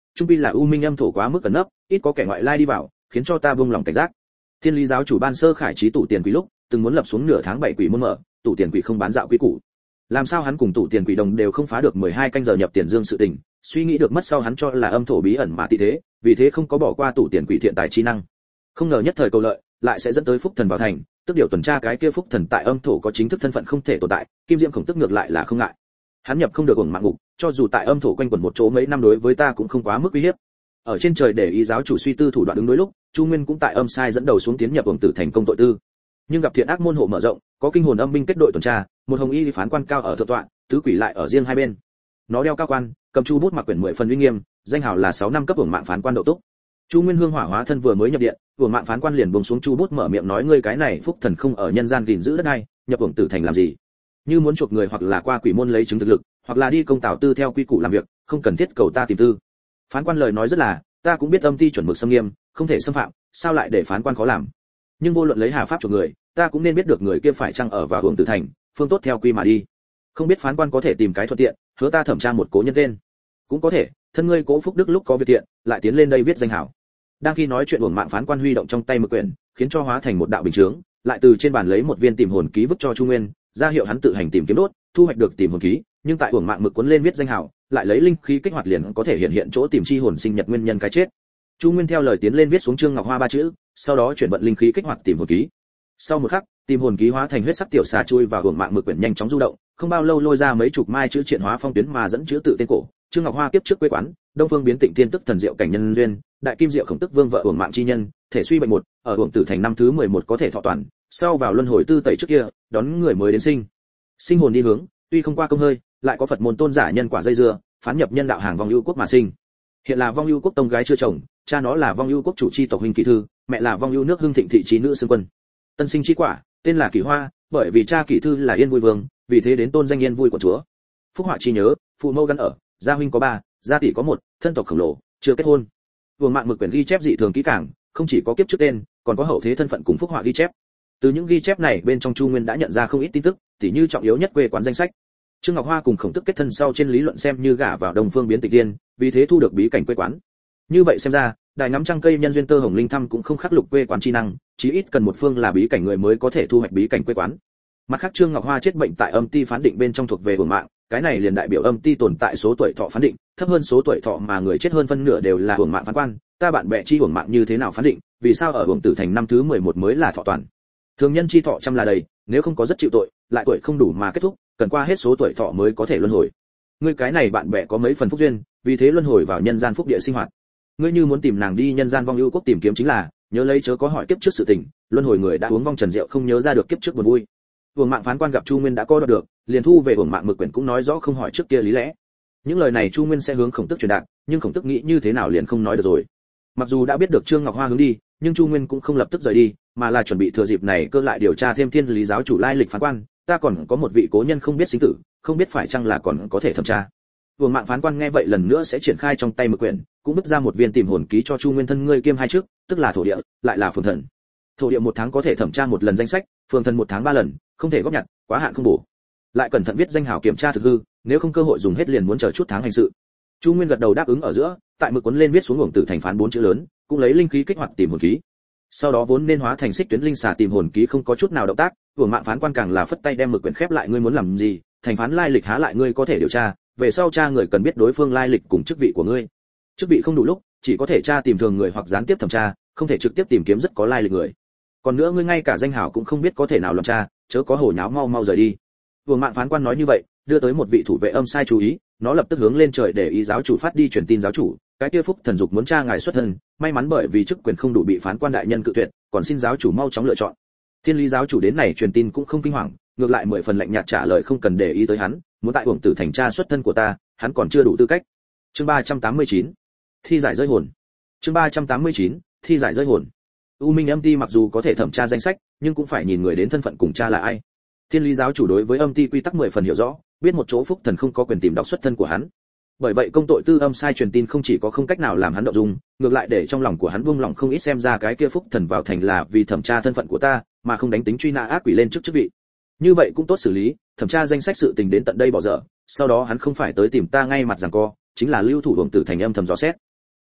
[SPEAKER 1] trung quy là u minh âm thổ quá mức cẩn nấp, ít có kẻ ngoại lai đi vào, khiến cho ta buông lòng cảnh giác. Thiên lý giáo chủ ban sơ khải trí tủ tiền quỷ lúc, từng muốn lập xuống nửa tháng 7 quỷ môn mở, tủ tiền quỷ không bán dạo quý củ. Làm sao hắn cùng tủ tiền quỷ đồng đều không phá được 12 canh giờ nhập tiền dương sự tình, suy nghĩ được mất sau hắn cho là âm thổ bí ẩn mà tị thế, vì thế không có bỏ qua tủ tiền quỷ thiện tài chi năng. Không ngờ nhất thời cầu lợi, lại sẽ dẫn tới phúc thần vào thành, tức điều tuần tra cái kia phúc thần tại âm thổ có chính thức thân phận không thể tồn tại, kim diệm khổng tức ngược lại là không ngại. Hắn nhập không được uổng mạng ngục, cho dù tại âm thổ quanh quẩn một chỗ mấy năm đối với ta cũng không quá mức uy hiếp. Ở trên trời để ý giáo chủ suy tư thủ đoạn ứng đối lúc, Chu Nguyên cũng tại âm sai dẫn đầu xuống tiến nhập uổng tử thành công tội tư. Nhưng gặp thiện ác môn hộ mở rộng, có kinh hồn âm binh kết đội tuần tra, một hồng y phán quan cao ở thượng tọa, tứ quỷ lại ở riêng hai bên. Nó đeo cao quan, cầm chu bút mặc quyển 10 phần uy nghiêm, danh hào là 6 năm cấp uổng mạng phán quan độ túc. Chu Nguyên Hương hỏa hóa thân vừa mới nhập điện, uổng mạng phán quan liền buông xuống chu bút mở miệng nói ngươi cái này phúc thần không ở nhân gian gìn giữ đất này, nhập uổng tử thành làm gì? Như muốn chuộc người hoặc là qua quỷ môn lấy chứng thực lực, hoặc là đi công tảo tư theo quy củ làm việc, không cần thiết cầu ta tìm tư. Phán quan lời nói rất là, ta cũng biết âm ty chuẩn mực xâm nghiêm, không thể xâm phạm, sao lại để phán quan khó làm? Nhưng vô luận lấy hà pháp chuộc người, ta cũng nên biết được người kia phải chăng ở vào uổng tử thành, phương tốt theo quy mà đi. Không biết phán quan có thể tìm cái thuận tiện, hứa ta thẩm tra một cố nhân tên. Cũng có thể, thân ngươi cố phúc đức lúc có việc tiện, lại tiến lên đây viết danh hảo. Đang khi nói chuyện uổng mạng phán quan huy động trong tay mực quyển, khiến cho hóa thành một đạo bình chướng, lại từ trên bàn lấy một viên tìm hồn ký vứt cho Chu Nguyên, ra hiệu hắn tự hành tìm kiếm đốt, thu hoạch được tìm hồn ký, nhưng tại uổng mạng mực cuốn lên viết danh hảo, lại lấy linh khí kích hoạt liền có thể hiện hiện chỗ tìm chi hồn sinh nhật nguyên nhân cái chết. Chu Nguyên theo lời tiến lên viết xuống Trương Ngọc Hoa 3 chữ, sau đó chuyển vận linh khí kích hoạt tìm hồn ký. Sau một khắc, tìm hồn ký hóa thành huyết sắc tiểu xà chui vào uổng mạng mực quyển nhanh chóng du động, không bao lâu lôi ra mấy chục mai chữ triện hóa phong tuyến mà dẫn chữ tự tên cổ. Trương Ngọc Hoa kiếp trước quê quán, Đông Phương biến tịnh thiên tức thần diệu cảnh nhân duyên, đại kim diệu khổng tức vương vợ uổng mạng chi nhân, thể suy bệnh một, ở uổng tử thành năm thứ 11 có thể thọ toàn, sau vào luân hồi tư tẩy trước kia, đón người mới đến sinh. Sinh hồn đi hướng, tuy không qua công hơi, lại có Phật môn tôn giả nhân quả dây dưa, phán nhập nhân đạo hàng vong ưu quốc mà sinh. Hiện là vong ưu quốc tông gái chưa chồng, cha nó là vong ưu quốc chủ chi tộc huynh kỷ thư, mẹ là vong ưu nước hưng thịnh thị trí nữ xương quân. Tân sinh chi quả, tên là Kỷ Hoa, bởi vì cha Kỷ thư là Yên Vui Vương, vì thế đến tôn danh Yên Vui của chúa. Phúc họa chi nhớ, phụ mẫu gắn ở, gia huynh có 3, gia tỷ có 1, thân tộc khổng lồ, chưa kết hôn. Uổng mạng mực quyển ghi chép dị thường kỹ càng, không chỉ có kiếp trước tên, còn có hậu thế thân phận cùng phúc họa ghi chép. Từ những ghi chép này bên trong Chu Nguyên đã nhận ra không ít tin tức, tỉ như trọng yếu nhất quê quán danh sách. Trương Ngọc Hoa cùng Khổng Tức kết thân sau trên lý luận xem như gả vào Đông Phương biến tịch tiên, vì thế thu được bí cảnh quê quán. Như vậy xem ra, đài ngắm trăng cây nhân duyên tơ hồng linh thăm cũng không khắc lục quê quán chi năng, chí ít cần một phương là bí cảnh người mới có thể thu hoạch bí cảnh quê quán. Mặt khác Trương Ngọc Hoa chết bệnh tại âm ty phán định bên trong thuộc về uổng mạng, cái này liền đại biểu âm ty tồn tại số tuổi thọ phán định, thấp hơn số tuổi thọ mà người chết hơn phân nửa đều là uổng mạng phán quan, ta bạn bè chi uổng mạng như thế nào phán định, vì sao ở uổng tử thành năm thứ 11 mới là thọ toàn. Thường nhân chi thọ trăm là đầy, nếu không có rất chịu tội, lại tuổi không đủ mà kết thúc, cần qua hết số tuổi thọ mới có thể luân hồi. Ngươi cái này bạn bè có mấy phần phúc duyên, vì thế luân hồi vào nhân gian phúc địa sinh hoạt. Ngươi như muốn tìm nàng đi nhân gian vong ưu quốc tìm kiếm chính là, nhớ lấy chớ có hỏi kiếp trước sự tình, luân hồi người đã uống vong trần rượu không nhớ ra được kiếp trước buồn vui. Uổng mạng phán quan gặp Chu Nguyên đã có được, liền thu về uổng mạng mực quyển cũng nói rõ không hỏi trước kia lý lẽ. Những lời này Chu Nguyên sẽ hướng Khổng Tức truyền đạt, nhưng Khổng Tức nghĩ như thế nào liền không nói được rồi. Mặc dù đã biết được Trương Ngọc Hoa hướng đi, nhưng Chu Nguyên cũng không lập tức rời đi, mà là chuẩn bị thừa dịp này cơ lại điều tra thêm thiên lý giáo chủ lai lịch phán quan, ta còn có một vị cố nhân không biết sinh tử, không biết phải chăng là còn có thể thẩm tra. Uổng mạng phán quan nghe vậy lần nữa sẽ triển khai trong tay mực quyển, cũng bứt ra một viên tìm hồn ký cho Chu Nguyên thân ngươi kiêm hai trước, tức là thổ địa, lại là phường thần. Thổ địa 1 tháng có thể thẩm tra một lần danh sách, phường thần 1 tháng 3 lần, không thể góp nhặt, quá hạn không bổ. Lại cẩn thận viết danh hảo kiểm tra thực hư, nếu không cơ hội dùng hết liền muốn chờ chút tháng hành sự. Chu Nguyên gật đầu đáp ứng ở giữa, tại mực cuốn lên viết xuống uổng tử thành phán 4 chữ lớn, cũng lấy linh khí kích hoạt tìm hồn ký. Sau đó vốn nên hóa thành xích tuyến linh xà tìm hồn ký không có chút nào động tác, uổng mạng phán quan càng là phất tay đem mực quyển khép lại, ngươi muốn làm gì, thành phán lai lịch há lại ngươi có thể điều tra, về sau tra người cần biết đối phương lai lịch cùng chức vị của ngươi. Chức vị không đủ lúc, chỉ có thể tra tìm thường người hoặc gián tiếp thẩm tra, không thể trực tiếp tìm kiếm rất có lai lịch người. Còn nữa ngươi ngay cả danh hảo cũng không biết có thể nào làm tra, chớ có hồ nháo, mau mau rời đi. Uổng mạng phán quan nói như vậy, đưa tới một vị thủ vệ âm sai chú ý, nó lập tức hướng lên trời để ý giáo chủ phát đi truyền tin giáo chủ, cái kia phúc thần dục muốn tra ngài xuất thân, may mắn bởi vì chức quyền không đủ bị phán quan đại nhân cự tuyệt, còn xin giáo chủ mau chóng lựa chọn. Thiên lý giáo chủ đến này truyền tin cũng không kinh hoàng, ngược lại 10 phần lạnh nhạt trả lời không cần để ý tới hắn, muốn tại uổng tử thành tra xuất thân của ta, hắn còn chưa đủ tư cách. Chương 389. Thi giải rơi hồn. Chương 389. Thi giải rơi hồn. U Minh âm ty mặc dù có thể thẩm tra danh sách, nhưng cũng phải nhìn người đến thân phận cùng cha là ai. Thiên lý giáo chủ đối với âm ty quy tắc 10 phần hiểu rõ, biết một chỗ phúc thần không có quyền tìm đọc xuất thân của hắn. Bởi vậy công tội tư âm sai truyền tin không chỉ có không cách nào làm hắn động dung, ngược lại để trong lòng của hắn buông lòng không ít, xem ra cái kia phúc thần vào thành là vì thẩm tra thân phận của ta, mà không đánh tính truy nã ác quỷ lên trước chức vị. Như vậy cũng tốt xử lý, thẩm tra danh sách sự tình đến tận đây bỏ dở, sau đó hắn không phải tới tìm ta ngay mặt giằng co, chính là lưu thủ uổng tử thành âm thầm dò xét.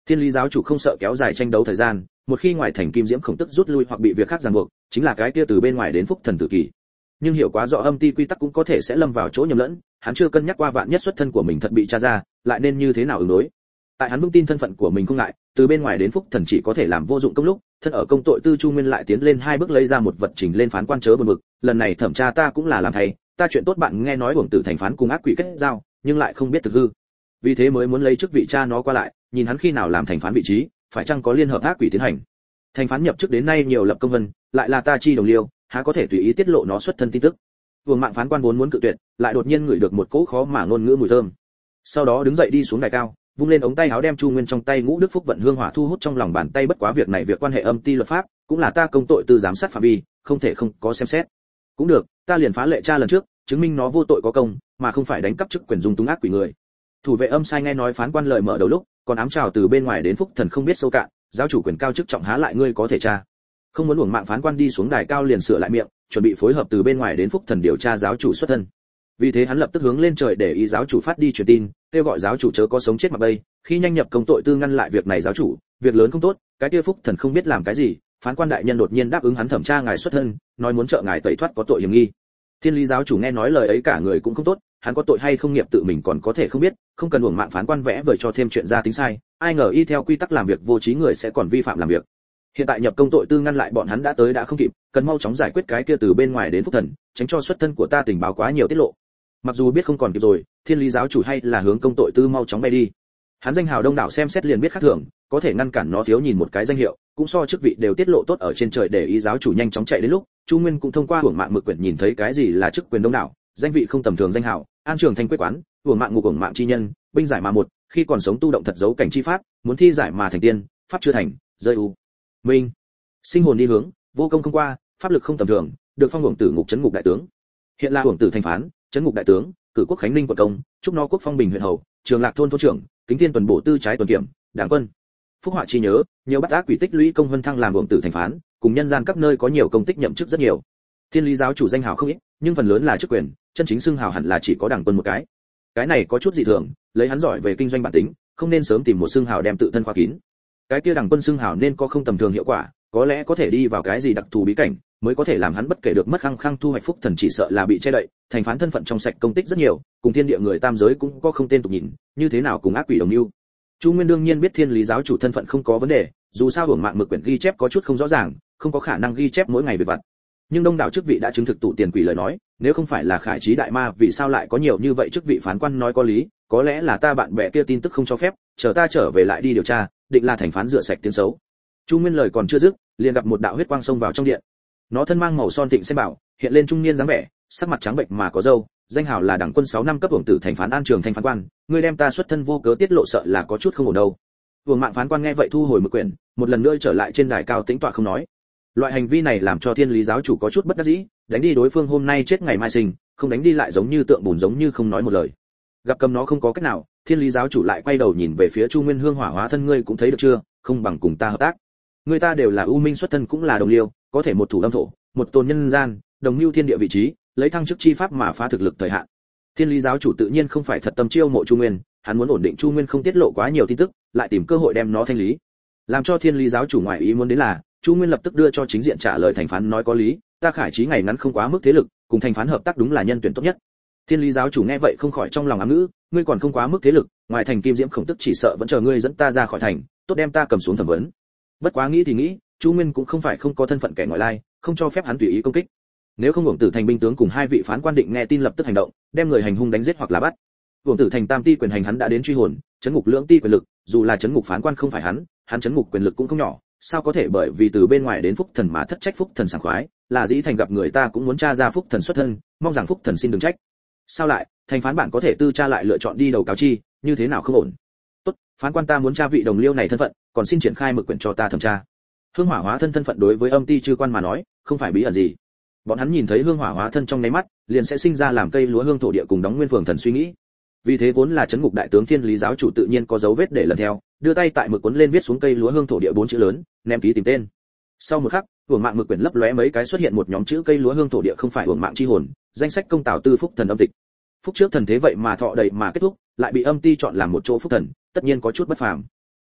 [SPEAKER 1] Thiên lý giáo chủ không sợ kéo dài tranh đấu thời gian, một khi ngoài thành kim diễm khổng tức rút lui hoặc bị việc khác ràng buộc, chính là cái kia từ bên ngoài đến phúc thần tử kỳ. Nhưng hiểu quá rõ âm ti quy tắc cũng có thể sẽ lâm vào chỗ nhầm lẫn, hắn chưa cân nhắc qua vạn nhất xuất thân của mình thật bị tra ra, lại nên như thế nào ứng đối. Tại hắn vững tin thân phận của mình không ngại, từ bên ngoài đến phúc thần chỉ có thể làm vô dụng công lúc, thân ở công tội tư Chu Nguyên lại tiến lên 2 bước lấy ra một vật trình lên phán quan chớ buồn bực, lần này thẩm tra ta cũng là làm thầy, ta chuyện tốt bạn nghe nói uổng tử thành phán cùng ác quỷ kết giao, nhưng lại không biết thực hư. Vì thế mới muốn lấy chức vị cha nó qua lại, nhìn hắn khi nào làm thành phán vị trí, phải chăng có liên hợp ác quỷ tiến hành. Thành phán nhập chức đến nay nhiều lập công vân, lại là ta chi đồng liêu, há có thể tùy ý tiết lộ nó xuất thân tin tức. Vương Mạng phán quan vốn muốn cự tuyệt, lại đột nhiên ngửi được một cỗ khó mà ngôn ngữ mùi thơm. Sau đó đứng dậy đi xuống đài cao, vung lên ống tay áo đem Chu Nguyên trong tay Ngũ Đức Phúc vận hương hỏa thu hút trong lòng bàn tay, bất quá việc này việc quan hệ âm ti luật pháp, cũng là ta công tội tư giám sát phạm vi, không thể không có xem xét. Cũng được, ta liền phá lệ tra lần trước, chứng minh nó vô tội có công, mà không phải đánh cắp chức quyền dung túng ác quỷ người. Thủ vệ âm sai nghe nói phán quan lời mở đầu lúc, còn ám chào từ bên ngoài đến phúc thần không biết sâu cạn, giáo chủ quyền cao chức trọng há lại ngươi có thể tra. Không muốn uổng mạng phán quan đi xuống đài cao liền sửa lại miệng, chuẩn bị phối hợp từ bên ngoài đến phúc thần điều tra giáo chủ xuất thân. Vì thế hắn lập tức hướng lên trời để ý giáo chủ phát đi truyền tin, kêu gọi giáo chủ chớ có sống chết mà bây, khi nhanh nhập công tội tư ngăn lại việc này giáo chủ, việc lớn không tốt, cái kia phúc thần không biết làm cái gì, phán quan đại nhân đột nhiên đáp ứng hắn thẩm tra ngài xuất thân, nói muốn trợ ngài tẩy thoát có tội hiểm nghi. Thiên lý giáo chủ nghe nói lời ấy cả người cũng không tốt, hắn có tội hay không nghiệp tự mình còn có thể không biết, không cần uổng mạng phán quan vẽ vời cho thêm chuyện ra tính sai, ai ngờ y theo quy tắc làm việc vô trí người sẽ còn vi phạm làm việc. Hiện tại nhập công tội tư ngăn lại bọn hắn đã tới đã không kịp, cần mau chóng giải quyết cái kia từ bên ngoài đến phúc thần, tránh cho xuất thân của ta tình báo quá nhiều tiết lộ. Mặc dù biết không còn kịp rồi, thiên lý giáo chủ hay là hướng công tội tư mau chóng bay đi. Hắn danh hào đông đảo xem xét liền biết khác thường, có thể ngăn cản nó thiếu nhìn một cái danh hiệu, cũng so chức vị đều tiết lộ tốt ở trên trời để ý giáo chủ nhanh chóng chạy đến lúc, Chu Nguyên cũng thông qua hưởng mạng mực quyển nhìn thấy cái gì là chức quyền đông đảo, danh vị không tầm thường danh hào, an trường thanh quế quán, hưởng mạng ngục hưởng mạng chi nhân, binh giải mà một, khi còn sống tu động thật dấu cảnh chi pháp, muốn thi giải mà thành tiên, pháp chưa thành, rơi u. Minh, sinh hồn đi hướng, vô công không qua, pháp lực không tầm thường, được phong hưởng tử ngục trấn ngục đại tướng. Hiện là hưởng tử thành phán, trấn ngục đại tướng, cử quốc khánh ninh quận công, chúc nó quốc phong bình huyện hầu, trường lạc thôn thôn trưởng, kính thiên tuần bổ tư trái tuần kiểm, đảng quân. Phúc họa chi nhớ, nhiều bắt ác quỷ tích lũy công vân thăng làm hưởng tử thành phán, cùng nhân gian các nơi có nhiều công tích nhậm chức rất nhiều. Thiên lý giáo chủ danh hào không ít, nhưng phần lớn là chức quyền, chân chính xưng hào hẳn là chỉ có đảng quân một cái. Cái này có chút dị thường, lấy hắn giỏi về kinh doanh bản tính, không nên sớm tìm một xưng hào đem tự thân khóa kín. Cái kia đảng quân xưng hào nên có không tầm thường hiệu quả, có lẽ có thể đi vào cái gì đặc thù bí cảnh, mới có thể làm hắn bất kể được mất khăng khăng thu hoạch phúc thần chỉ sợ là bị che đậy, thành phán thân phận trong sạch công tích rất nhiều, cùng thiên địa người tam giới cũng có không tên tục nhìn, như thế nào cùng ác quỷ đồng mưu. Chu Nguyên đương nhiên biết thiên lý giáo chủ thân phận không có vấn đề, dù sao hưởng mạng mực quyển ghi chép có chút không rõ ràng, không có khả năng ghi chép mỗi ngày về vặt. Nhưng đông đảo chức vị đã chứng thực tụ tiền quỷ lời nói, nếu không phải là khải trí đại ma vì sao lại có nhiều như vậy chức vị phán quan nói có lý, có lẽ là ta bạn bè kia tin tức không cho phép, chờ ta trở về lại đi điều tra, định là thành phán rửa sạch tiếng xấu. Chu Nguyên lời còn chưa dứt, liền gặp một đạo huyết quang xông vào trong điện. Nó thân mang màu son thịnh xem bảo, hiện lên trung niên dáng vẻ, sắc mặt trắng bệnh mà có râu, danh hào là đảng quân 6 năm cấp hưởng tử thành phán an trường thanh phán quan, ngươi đem ta xuất thân vô cớ tiết lộ sợ là có chút không ổn đâu. Vương Mạng phán quan nghe vậy thu hồi mực quyển, một lần nữa trở lại trên đài cao tĩnh tọa không nói. Loại hành vi này làm cho thiên lý giáo chủ có chút bất đắc dĩ, đánh đi đối phương hôm nay chết ngày mai sinh, không đánh đi lại giống như tượng bùn giống như không nói một lời. Gặp cầm nó không có cách nào, thiên lý giáo chủ lại quay đầu nhìn về phía Chu Nguyên hương hỏa hóa thân, ngươi cũng thấy được chưa, không bằng cùng ta hợp tác. Người ta đều là u minh xuất thân cũng là đồng liêu, có thể một thủ âm thổ, một tôn nhân gian, đồng lưu thiên địa vị trí, lấy thăng chức chi pháp mà phá thực lực thời hạn. Thiên lý giáo chủ tự nhiên không phải thật tâm chiêu mộ Chu Nguyên, hắn muốn ổn định Chu Nguyên không tiết lộ quá nhiều tin tức, lại tìm cơ hội đem nó thanh lý. Làm cho thiên lý giáo chủ ngoại ý muốn đến là, Chu Nguyên lập tức đưa cho chính diện trả lời thành phán nói có lý, ta khải trí ngày ngắn không quá mức thế lực, cùng thành phán hợp tác đúng là nhân tuyển tốt nhất. Thiên lý giáo chủ nghe vậy không khỏi trong lòng ám ngữ, ngươi còn không quá mức thế lực, ngoài thành kim diễm khổng tức chỉ sợ vẫn chờ ngươi dẫn ta ra khỏi thành, tốt đem ta cầm xuống thẩm vấn. Bất quá nghĩ thì nghĩ, Chu Nguyên cũng không phải không có thân phận kẻ ngoại lai, không cho phép hắn tùy ý công kích. Nếu không hưởng tử thành binh tướng cùng 2 vị phán quan định nghe tin lập tức hành động, đem người hành hung đánh giết hoặc là bắt. Hưởng tử thành tam ti quyền hành hắn đã đến truy hồn, chấn ngục lưỡng ti quyền lực, dù là chấn ngục phán quan không phải hắn chấn ngục quyền lực cũng không nhỏ, sao có thể bởi vì từ bên ngoài đến phúc thần mà thất trách phúc thần sảng khoái, là dĩ thành gặp người ta cũng muốn tra ra phúc thần xuất thân, mong rằng phúc thần xin đừng trách. Sao lại, thành phán bản có thể tư tra lại lựa chọn đi đầu cáo chi, như thế nào không ổn. Tốt, phán quan ta muốn tra vị đồng liêu này thân phận, còn xin triển khai mực quyển cho ta thẩm tra. Hương hỏa hóa thân thân phận đối với âm ti chư quan mà nói, không phải bí ẩn gì. Bọn hắn nhìn thấy hương hỏa hóa thân trong nháy mắt, liền sẽ sinh ra làm cây lúa hương thổ địa cùng đóng nguyên phường thần suy nghĩ. Vì thế vốn là chấn ngục đại tướng thiên lý giáo chủ tự nhiên có dấu vết để lần theo, đưa tay tại mực cuốn lên viết xuống cây lúa hương thổ địa 4 chữ lớn, ném ký tìm tên. Sau một khắc, hưởng mạng mực quyển lấp lóe mấy cái xuất hiện một nhóm chữ cây lúa hương thổ địa không phải hưởng mạng chi hồn, danh sách công tào tư phúc thần âm tịch. Phúc trước thần thế vậy mà thọ đầy mà kết thúc, lại bị âm ti chọn làm một chỗ phúc thần, tất nhiên có chút bất phàm.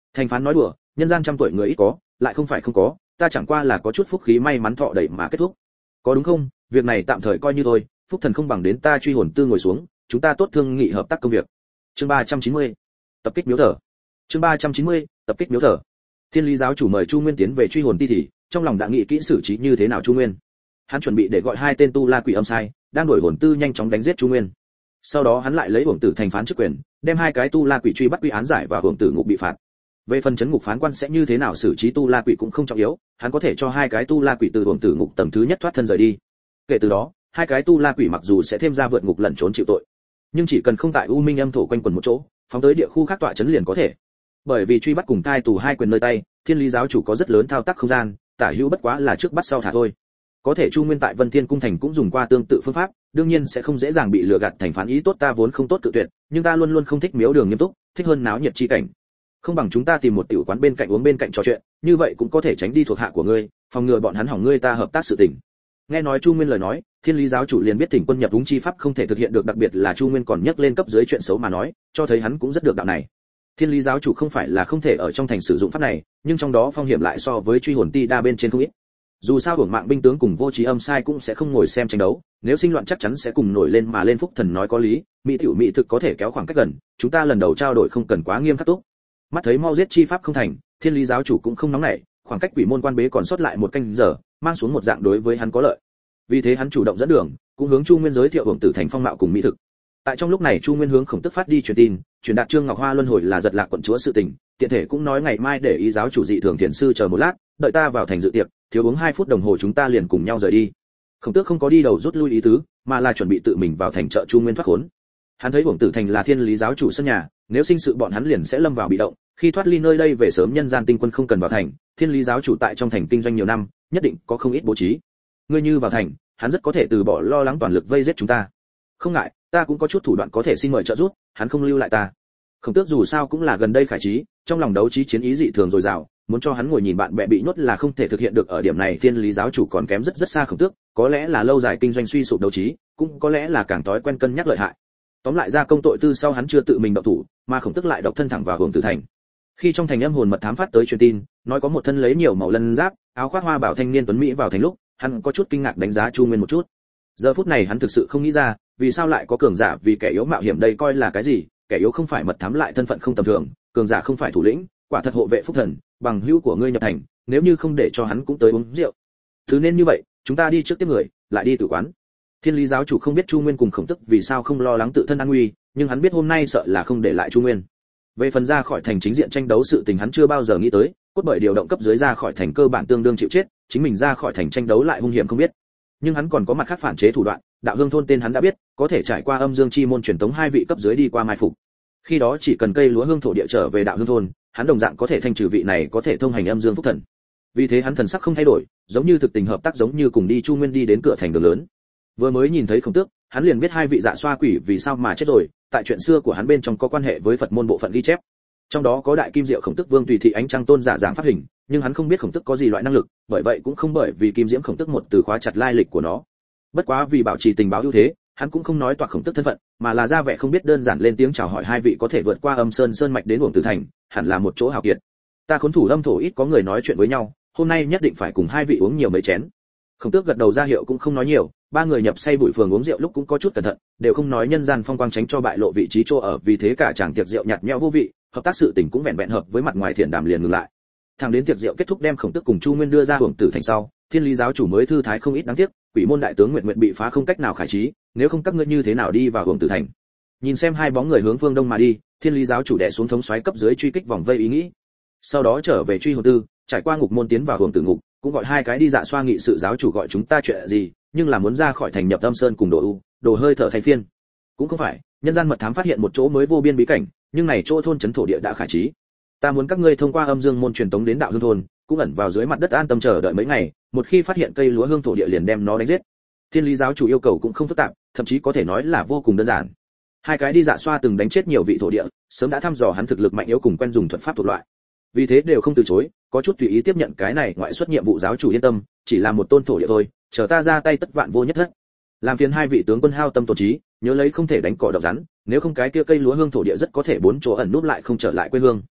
[SPEAKER 1] Thành phán nói đùa, nhân gian trăm tuổi người ít có, lại không phải không có, ta chẳng qua là có chút phúc khí may mắn thọ đẩy mà kết thúc. Có đúng không? Việc này tạm thời coi như thôi, phúc thần không bằng đến ta truy hồn tư ngồi xuống, chúng ta tốt thương nghị hợp tác công việc. Chương 390. Tập kích miếu thờ. Chương 390. Tập kích miếu thờ. Thiên Lý giáo chủ mời Chu Nguyên tiến về truy hồn ti thì, trong lòng đã nghĩ kỹ xử trí như thế nào Chu Nguyên. Hắn chuẩn bị để gọi hai tên tu la quỷ âm sai, đang đuổi hồn tư nhanh chóng đánh giết Chu Nguyên. Sau đó hắn lại lấy hưởng tử thành phán chức quyền, đem hai cái tu la quỷ truy bắt quy án giải và hưởng tử ngục bị phạt. Về phần chấn ngục phán quan sẽ như thế nào xử trí tu la quỷ cũng không trọng yếu, hắn có thể cho hai cái tu la quỷ từ hưởng tử ngục tầng thứ nhất thoát thân rời đi. Kể từ đó, hai cái tu la quỷ mặc dù sẽ thêm ra vượt ngục lẩn trốn chịu tội, nhưng chỉ cần không tại U Minh âm thổ quanh quẩn một chỗ, phóng tới địa khu khác tọa chấn liền có thể. Bởi vì truy bắt cùng cai tù hai quyền nơi tay, Thiên Lý giáo chủ có rất lớn thao tác không gian, tả hữu bất quá là trước bắt sau thả thôi. Có thể Chu Nguyên tại Vân Thiên cung thành cũng dùng qua tương tự phương pháp, đương nhiên sẽ không dễ dàng bị lừa gạt thành phán ý tốt ta vốn không tốt tự tuyệt, nhưng ta luôn luôn không thích miếu đường nghiêm túc, thích hơn náo nhiệt chi cảnh. Không bằng chúng ta tìm một tiểu quán bên cạnh uống bên cạnh trò chuyện, như vậy cũng có thể tránh đi thuộc hạ của ngươi, phòng ngừa bọn hắn hỏng ngươi ta hợp tác sự tình. Nghe nói Chu Nguyên lời nói, Thiên Lý giáo chủ liền biết thỉnh quân nhập đúng chi pháp không thể thực hiện được, đặc biệt là Chu Nguyên còn nhắc lên cấp dưới chuyện xấu mà nói, cho thấy hắn cũng rất được đạo này. Thiên Lý giáo chủ không phải là không thể ở trong thành sử dụng pháp này, nhưng trong đó phong hiểm lại so với truy hồn ti đa bên trên không ít. Dù sao hưởng mạng binh tướng cùng vô trí âm sai cũng sẽ không ngồi xem tranh đấu, nếu sinh loạn chắc chắn sẽ cùng nổi lên mà lên. Phúc thần nói có lý, mỹ tiểu mỹ thực có thể kéo khoảng cách gần, chúng ta lần đầu trao đổi không cần quá nghiêm khắc tốt. Mắt thấy mau giết chi pháp không thành, Thiên Lý giáo chủ cũng không nóng nảy, khoảng cách quỷ môn quan bế còn sót lại một canh giờ, mang xuống một dạng đối với hắn có lợi. Vì thế hắn chủ động dẫn đường, cũng hướng Chu Nguyên giới thiệu hưởng tử thành phong mạo cùng mỹ thực. Tại trong lúc này Chu Nguyên hướng Khổng Tức phát đi truyền tin, truyền đạt Trương Ngọc Hoa luân hồi là giật lạc quận chúa sự tình, tiện thể cũng nói ngày mai để ý giáo chủ dị thường thiền sư chờ một lát, đợi ta vào thành dự tiệc, thiếu uống 2 phút đồng hồ chúng ta liền cùng nhau rời đi. Khổng Tước không có đi đầu rút lui ý tứ, mà là chuẩn bị tự mình vào thành trợ Chu Nguyên thoát khốn. Hắn thấy hưởng tử thành là Thiên Lý giáo chủ sân nhà, nếu sinh sự bọn hắn liền sẽ lâm vào bị động, khi thoát ly nơi đây về sớm nhân gian tinh quân không cần vào thành, Thiên Lý giáo chủ tại trong thành kinh doanh nhiều năm, nhất định có không ít bố trí. Ngươi như vào thành, hắn rất có thể từ bỏ lo lắng toàn lực vây giết chúng ta. Không ngại, ta cũng có chút thủ đoạn có thể xin mời trợ giúp, hắn không lưu lại ta. Khổng Tước dù sao cũng là gần đây khải trí, trong lòng đấu trí chiến ý dị thường dồi dào, muốn cho hắn ngồi nhìn bạn bè bị nhốt là không thể thực hiện được. Ở điểm này Thiên Lý giáo chủ còn kém rất rất xa Khổng Tước, có lẽ là lâu dài kinh doanh suy sụp đấu trí, cũng có lẽ là càng thói quen cân nhắc lợi hại. Tóm lại ra công tội tư sau hắn chưa tự mình động thủ, mà Khổng Tước lại độc thân thẳng vào hưởng tử thành. Khi trong thành âm hồn mật thám phát tới truyền tin, nói có một thân lấy nhiều màu lân giáp, áo khoác hoa bảo thanh niên tuấn mỹ vào thành lúc, hắn có chút kinh ngạc đánh giá Chu Nguyên một chút. Giờ phút này hắn thực sự không nghĩ ra, vì sao lại có cường giả vì kẻ yếu mạo hiểm đây coi là cái gì, kẻ yếu không phải mật thám lại thân phận không tầm thường, cường giả không phải thủ lĩnh, quả thật hộ vệ phúc thần, bằng hữu của ngươi nhập thành, nếu như không để cho hắn cũng tới uống rượu. Thứ nên như vậy, chúng ta đi trước tiếp người, lại đi tử quán. Thiên Lý giáo chủ không biết Chu Nguyên cùng Khổng Tức vì sao không lo lắng tự thân an nguy, nhưng hắn biết hôm nay sợ là không để lại Chu Nguyên. Về phần ra khỏi thành chính diện tranh đấu sự tình hắn chưa bao giờ nghĩ tới, cốt bởi điều động cấp dưới ra khỏi thành cơ bản tương đương chịu chết, chính mình ra khỏi thành tranh đấu lại hung hiểm không biết. Nhưng hắn còn có mặt khác phản chế thủ đoạn, Đạo Hương thôn tên hắn đã biết, có thể trải qua Âm Dương chi môn truyền tống 2 vị cấp dưới đi qua mai phục. Khi đó chỉ cần cây lúa hương thổ địa trở về Đạo Hương thôn, hắn đồng dạng có thể thanh trừ vị này có thể thông hành Âm Dương phúc thần. Vì thế hắn thần sắc không thay đổi, giống như thực tình hợp tác, giống như cùng đi Chu Nguyên đi đến cửa thành đường lớn. Vừa mới nhìn thấy Khổng Tước, hắn liền biết 2 vị dạ xoa quỷ vì sao mà chết rồi, tại chuyện xưa của hắn bên trong có quan hệ với Phật môn bộ phận ghi chép. Trong đó có đại kim diệu Khổng Tước vương tùy thị ánh trăng tôn giả dạng pháp hình, nhưng hắn không biết Khổng Tước có gì loại năng lực, bởi vậy cũng không bởi vì kim diễm Khổng Tước một từ khóa chặt lai lịch của nó. Bất quá vì bảo trì tình báo ưu thế, hắn cũng không nói toạc Khổng Tước thân phận, mà là ra vẻ không biết, đơn giản lên tiếng chào hỏi 2 vị có thể vượt qua Âm Sơn sơn mạch đến Uổng Tử thành, hẳn là một chỗ hào kiệt. Ta khốn thủ âm thổ ít có người nói chuyện với nhau, hôm nay nhất định phải cùng 2 vị uống nhiều mấy chén. Khổng Tước gật đầu ra hiệu cũng không nói nhiều, 3 người nhập say bụi phường uống rượu lúc cũng có chút cẩn thận, đều không nói nhân gian phong quang tránh cho bại lộ vị trí chỗ ở, vì thế cả chàng tiệc rượu nhạt nhẽo vô vị, hợp tác sự tình cũng vẹn vẹn hợp với mặt ngoài thiện đàm liền ngừng lại. Thẳng đến tiệc rượu kết thúc đem Khổng Tước cùng Chu Nguyên đưa ra Uổng Tử thành sau, Thiên Lý giáo chủ mới thư thái không ít. Đáng tiếc, Quỷ môn đại tướng Nguyệt Nguyệt bị phá không cách nào khải trí, nếu không các ngươi như thế nào đi vào Uổng Tử thành. Nhìn xem 2 bóng người hướng phương đông mà đi, Thiên Lý giáo chủ đè xuống thống soái cấp dưới truy kích vòng vây ý nghĩ. Sau đó trở về truy hồn tư, trải qua ngục môn tiến vào Uổng Tử ngục, cũng gọi 2 cái đi dạ xoa nghị sự giáo chủ gọi chúng ta chuyện gì, nhưng là muốn ra khỏi thành nhập Âm Sơn cùng đồ hơi thở thay phiên. Cũng không phải, nhân gian mật thám phát hiện một chỗ mới vô biên bí cảnh, nhưng này chỗ thôn trấn thổ địa đã khải trí. Ta muốn các ngươi thông qua Âm Dương môn truyền tống đến Đạo Hương thôn, cũng ẩn vào dưới mặt đất an tâm chờ đợi mấy ngày, một khi phát hiện cây lúa hương thổ địa liền đem nó đánh giết. Thiên Lý giáo chủ yêu cầu cũng không phức tạp, thậm chí có thể nói là vô cùng đơn giản. 2 cái đi dạ xoa từng đánh chết nhiều vị thổ địa, sớm đã thăm dò hắn thực lực mạnh yếu cùng quen dùng thuật pháp thuộc loại. Vì thế đều không từ chối, có chút tùy ý tiếp nhận cái này ngoại xuất nhiệm vụ. Giáo chủ yên tâm, chỉ là một tôn thổ địa thôi, chờ ta ra tay tất vạn vô nhất thất. Làm phiền 2 vị tướng quân hao tâm tổn trí, nhớ lấy không thể đánh cỏ độc rắn, nếu không cái kia cây lúa hương thổ địa rất có thể 4 chỗ ẩn núp lại không trở lại quê hương.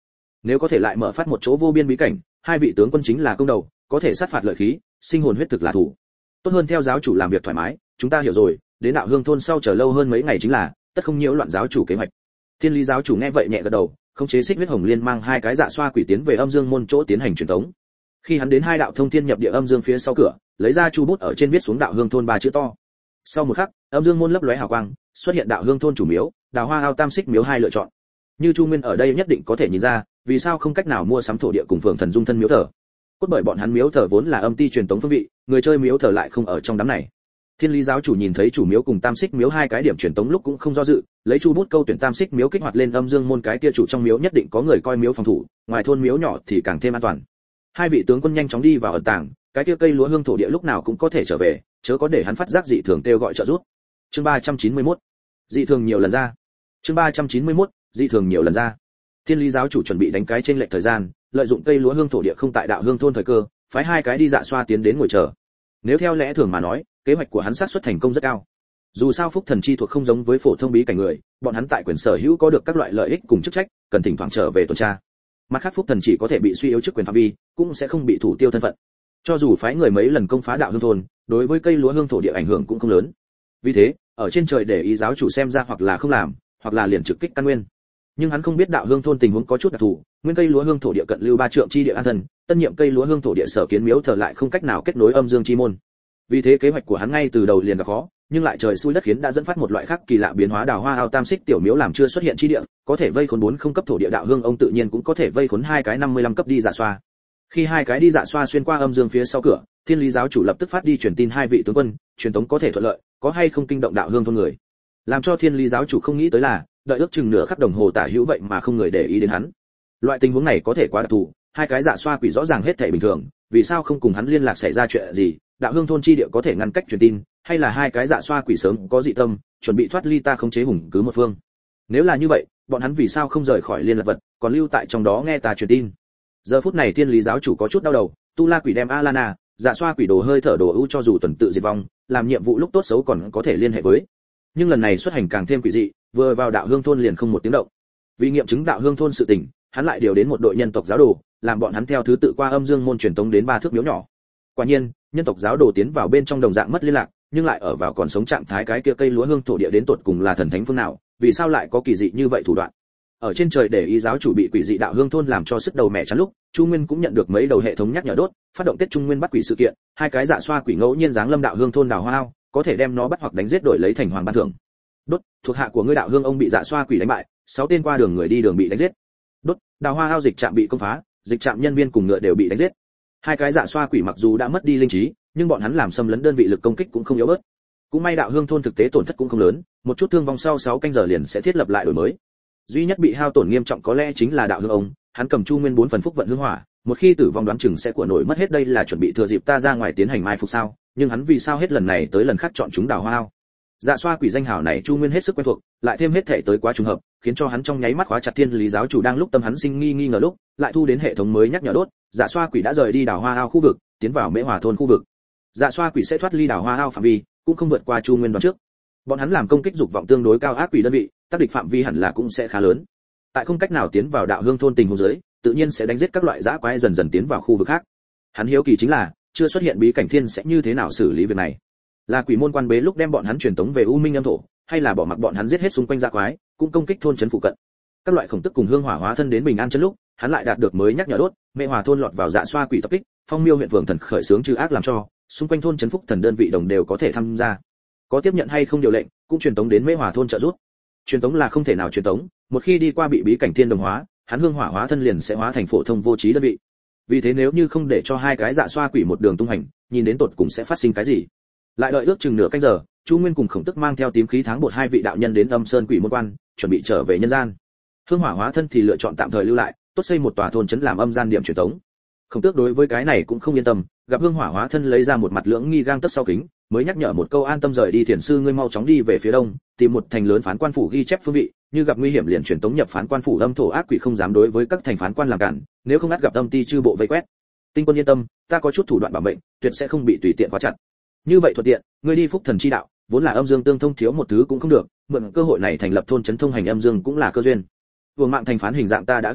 [SPEAKER 1] Nếu có thể lại mở phát một chỗ vô biên bí cảnh, hai vị tướng quân chính là công đầu, có thể sát phạt lợi khí, sinh hồn huyết thực là thủ. Tốt hơn theo giáo chủ làm việc thoải mái, chúng ta hiểu rồi, đến Đạo Hương thôn sau chờ lâu hơn mấy ngày chính là, tất không nhiễu loạn giáo chủ kế hoạch. Thiên Lý giáo chủ nghe vậy nhẹ gật đầu, khống chế Xích Huyết Hồng Liên mang hai cái dạ xoa quỷ tiến về Âm Dương môn chỗ tiến hành truyền tống. Khi hắn đến hai đạo thông thiên nhập địa âm dương phía sau cửa, lấy ra chu bút ở trên viết xuống Đạo Hương thôn ba chữ to. Sau một khắc, Âm Dương môn lấp lóe hào quang, xuất hiện Đạo Hương thôn chủ miếu, Đào Hoa Ao Tam Xích miếu hai lựa chọn. Như Chu Nguyên ở đây nhất định có thể nhìn ra, vì sao không cách nào mua sắm thổ địa cùng Phượng Thần Dung thân miếu thờ. Cốt bởi bọn hắn miếu thờ vốn là âm ti truyền tống phương vị, người chơi miếu thờ lại không ở trong đám này. Thiên Lý giáo chủ nhìn thấy chủ miếu cùng Tam Xích miếu hai cái điểm truyền tống lúc cũng không do dự, lấy chu bút câu tuyển Tam Xích miếu kích hoạt lên Âm Dương môn cái kia chủ trong miếu nhất định có người coi miếu phòng thủ, ngoài thôn miếu nhỏ thì càng thêm an toàn. Hai vị tướng quân nhanh chóng đi vào ẩn tàng, cái kia cây lúa hương thổ địa lúc nào cũng có thể trở về, chớ có để hắn phát giác dị thường kêu gọi trợ giúp. Chương 391. Dị thường nhiều lần ra. Chương 391. Dị thường nhiều lần ra. Thiên Lý giáo chủ chuẩn bị đánh cái trên lệch thời gian, lợi dụng cây lúa hương thổ địa không tại Đạo Hương thôn thời cơ, phái hai cái đi dạ xoa tiến đến ngồi chờ. Nếu theo lẽ thường mà nói, kế hoạch của hắn xác suất thành công rất cao. Dù sao Phúc Thần chi thuộc không giống với phổ thông bí cảnh người, bọn hắn tại quyền sở hữu có được các loại lợi ích cùng chức trách, cần thỉnh thoảng trở về tuần tra. Mặt khác Phúc Thần chỉ có thể bị suy yếu chức quyền phạm vi, cũng sẽ không bị thủ tiêu thân phận. Cho dù phái người mấy lần công phá Đạo Hương thôn, đối với cây lúa hương thổ địa ảnh hưởng cũng không lớn. Vì thế, ở trên trời để ý giáo chủ xem ra hoặc là không làm, hoặc là liền trực kích căn nguyên. Nhưng hắn không biết Đạo Hương thôn tình huống có chút đặc thù, nguyên cây lúa hương thổ địa cận lưu ba trượng chi địa an thần, tân nhiệm cây lúa hương thổ địa sở kiến miếu thờ lại không cách nào kết nối âm dương chi môn. Vì thế kế hoạch của hắn ngay từ đầu liền gặp khó, nhưng lại trời xui đất khiến đã dẫn phát một loại khác kỳ lạ biến hóa. Đào Hoa Ao Tam Xích tiểu miếu làm chưa xuất hiện chi địa, có thể vây khốn 4 không cấp thổ địa Đạo Hương ông tự nhiên cũng có thể vây khốn hai cái 55 cấp đi dạ xoa. Khi hai cái đi dạ xoa xuyên qua âm dương phía sau cửa, Thiên Lý giáo chủ lập tức phát đi truyền tin hai vị tướng quân, truyền tống có thể thuận lợi, có hay không kinh động Đạo Hương thôn người. Làm cho Thiên Lý giáo chủ không nghĩ tới là, đợi ước chừng nửa khắc đồng hồ tả hữu vậy mà không người để ý đến hắn. Loại tình huống này có thể quá đặc thù, hai cái dạ xoa quỷ rõ ràng hết thảy bình thường, vì sao không cùng hắn liên lạc xảy ra chuyện gì? Đạo Hương thôn chi địa có thể ngăn cách truyền tin, hay là hai cái dạ xoa quỷ sớm có dị tâm, chuẩn bị thoát ly ta khống chế hùng cứ một phương? Nếu là như vậy, bọn hắn vì sao không rời khỏi liên lạc vật, còn lưu tại trong đó nghe ta truyền tin? Giờ phút này Thiên Lý giáo chủ có chút đau đầu, Tu La quỷ đem Alana, dạ xoa quỷ đồ hơi thở đồ ưu cho dù tuần tự diệt vong, làm nhiệm vụ lúc tốt xấu còn có thể liên hệ với. Nhưng lần này xuất hành càng thêm quỷ dị, vừa vào Đạo Hương thôn liền không một tiếng động. Vì nghiệm chứng Đạo Hương thôn sự tình, hắn lại điều đến một đội nhân tộc giáo đồ, làm bọn hắn theo thứ tự qua âm dương môn truyền tống đến 3 thước miếu nhỏ. Quả nhiên, nhân tộc giáo đồ tiến vào bên trong đồng dạng mất liên lạc, nhưng lại ở vào còn sống trạng thái cái kia cây lúa hương thổ địa đến tột cùng là thần thánh phương nào, vì sao lại có kỳ dị như vậy thủ đoạn. Ở trên trời để ý giáo chủ bị quỷ dị Đạo Hương thôn làm cho sức đầu mẹ chán lúc, Chu Nguyên cũng nhận được mấy đầu hệ thống nhắc nhở đốt, phát động Tết Trung Nguyên bắt quỷ sự kiện, hai cái dạ xoa quỷ ngẫu nhiên giáng lâm Đạo Hương thôn Đào Hoa Ao, có thể đem nó bắt hoặc đánh giết đổi lấy thành hoàng ban thưởng. Đốt, thuộc hạ của ngươi Đạo Hương ông bị dạ xoa quỷ đánh bại, 6 tên qua đường người đi đường bị đánh giết. Đốt, Đào Hoa Ao dịch trạm bị công phá, dịch trạm nhân viên cùng ngựa đều bị đánh giết. Hai cái dạ xoa quỷ mặc dù đã mất đi linh trí, nhưng bọn hắn làm xâm lấn đơn vị lực công kích cũng không yếu bớt. Cũng may Đạo Hương thôn thực tế tổn thất cũng không lớn, một chút thương vong sau 6 canh giờ liền sẽ thiết lập lại đổi mới. Duy nhất bị hao tổn nghiêm trọng có lẽ chính là Đạo Hương ông, hắn cầm Chu Nguyên 4 phần phúc vận hương hỏa, một khi tử vong đoán chừng sẽ của nổi mất hết. Đây là chuẩn bị thừa dịp ta ra ngoài tiến hành mai phục sao? Nhưng hắn vì sao hết lần này tới lần khác chọn chúng Đào Hoa Ao? Dạ xoa quỷ danh hào này Chu Nguyên hết sức quen thuộc, lại thêm hết thể tới quá trùng hợp, khiến cho hắn trong nháy mắt khóa chặt Thiên Lý giáo chủ đang lúc tâm hắn sinh nghi ngờ lúc, lại thu đến hệ thống mới nhắc nhở đốt, dạ xoa quỷ đã rời đi Đào Hoa Ao khu vực, tiến vào Mễ Hòa thôn khu vực. Dạ xoa quỷ sẽ thoát ly Đào Hoa Ao phạm vi, cũng không vượt qua Chu Nguyên đoán trước. Bọn hắn làm công kích dục vọng tương đối cao ác quỷ đơn vị, tác địch phạm vi hẳn là cũng sẽ khá lớn. Tại không cách nào tiến vào Đạo Hương thôn tình huống dưới, tự nhiên sẽ đánh giết các loại dã quái dần dần tiến vào khu vực khác. Hắn hiếu kỳ chính là, chưa xuất hiện bí cảnh thiên sẽ như thế nào xử lý việc này. Là quỷ môn quan bế lúc đem bọn hắn truyền tống về U Minh âm thổ, hay là bỏ mặc bọn hắn giết hết xung quanh dã quái, cũng công kích thôn trấn phụ cận. Các loại khổng tức cùng hương hỏa hóa thân đến Bình An trấn lúc, hắn lại đạt được mới nhắc nhở đốt, Mễ Hòa thôn lọt vào dạ xoa quỷ tập kích, Phong Miêu huyện phường thần khởi sướng trừ ác làm cho, xung quanh thôn trấn phúc thần đơn vị đồng đều có thể tham gia. Có tiếp nhận hay không điều lệnh, cũng truyền tống đến Mễ Hòa thôn trợ giúp. Truyền tống là không thể nào truyền tống, một khi đi qua bị bí cảnh thiên đồng hóa, hắn hương hỏa hóa thân liền sẽ hóa thành phổ thông vô trí đơn vị. Vì thế nếu như không để cho hai cái dạ xoa quỷ một đường tung hành, nhìn đến tột cùng sẽ phát sinh cái gì. Lại đợi ước chừng nửa canh giờ, Chu Nguyên cùng Khổng Tức mang theo tím khí tháng bột hai vị đạo nhân đến Âm Sơn Quỷ môn quan, chuẩn bị trở về nhân gian. Hương hỏa hóa thân thì lựa chọn tạm thời lưu lại, tốt xây một tòa thôn trấn làm âm gian điểm truyền tống. Khổng Tước đối với cái này cũng không yên tâm, gặp hương hỏa hóa thân lấy ra một mặt lưỡng nghi gang tấc sau kính, mới nhắc nhở một câu an tâm rời đi. Thiền sư ngươi mau chóng đi về phía đông, tìm một thành lớn phán quan phủ ghi chép phương vị, như gặp nguy hiểm liền truyền tống nhập phán quan phủ. Âm thổ ác quỷ không dám đối với các thành phán quan làm cản, nếu không ắt gặp âm ti chư bộ vây quét. Tinh quân yên tâm, ta có chút thủ đoạn bảo mệnh, tuyệt sẽ không bị tùy tiện khóa chặt. Như vậy thuận tiện, ngươi đi phúc thần chi đạo, vốn là âm dương tương thông thiếu một thứ cũng không được, mượn cơ hội này thành lập thôn trấn thông hành âm dương cũng là cơ duyên. Vương mạng thành phán hình dạng ta đã ghi lại,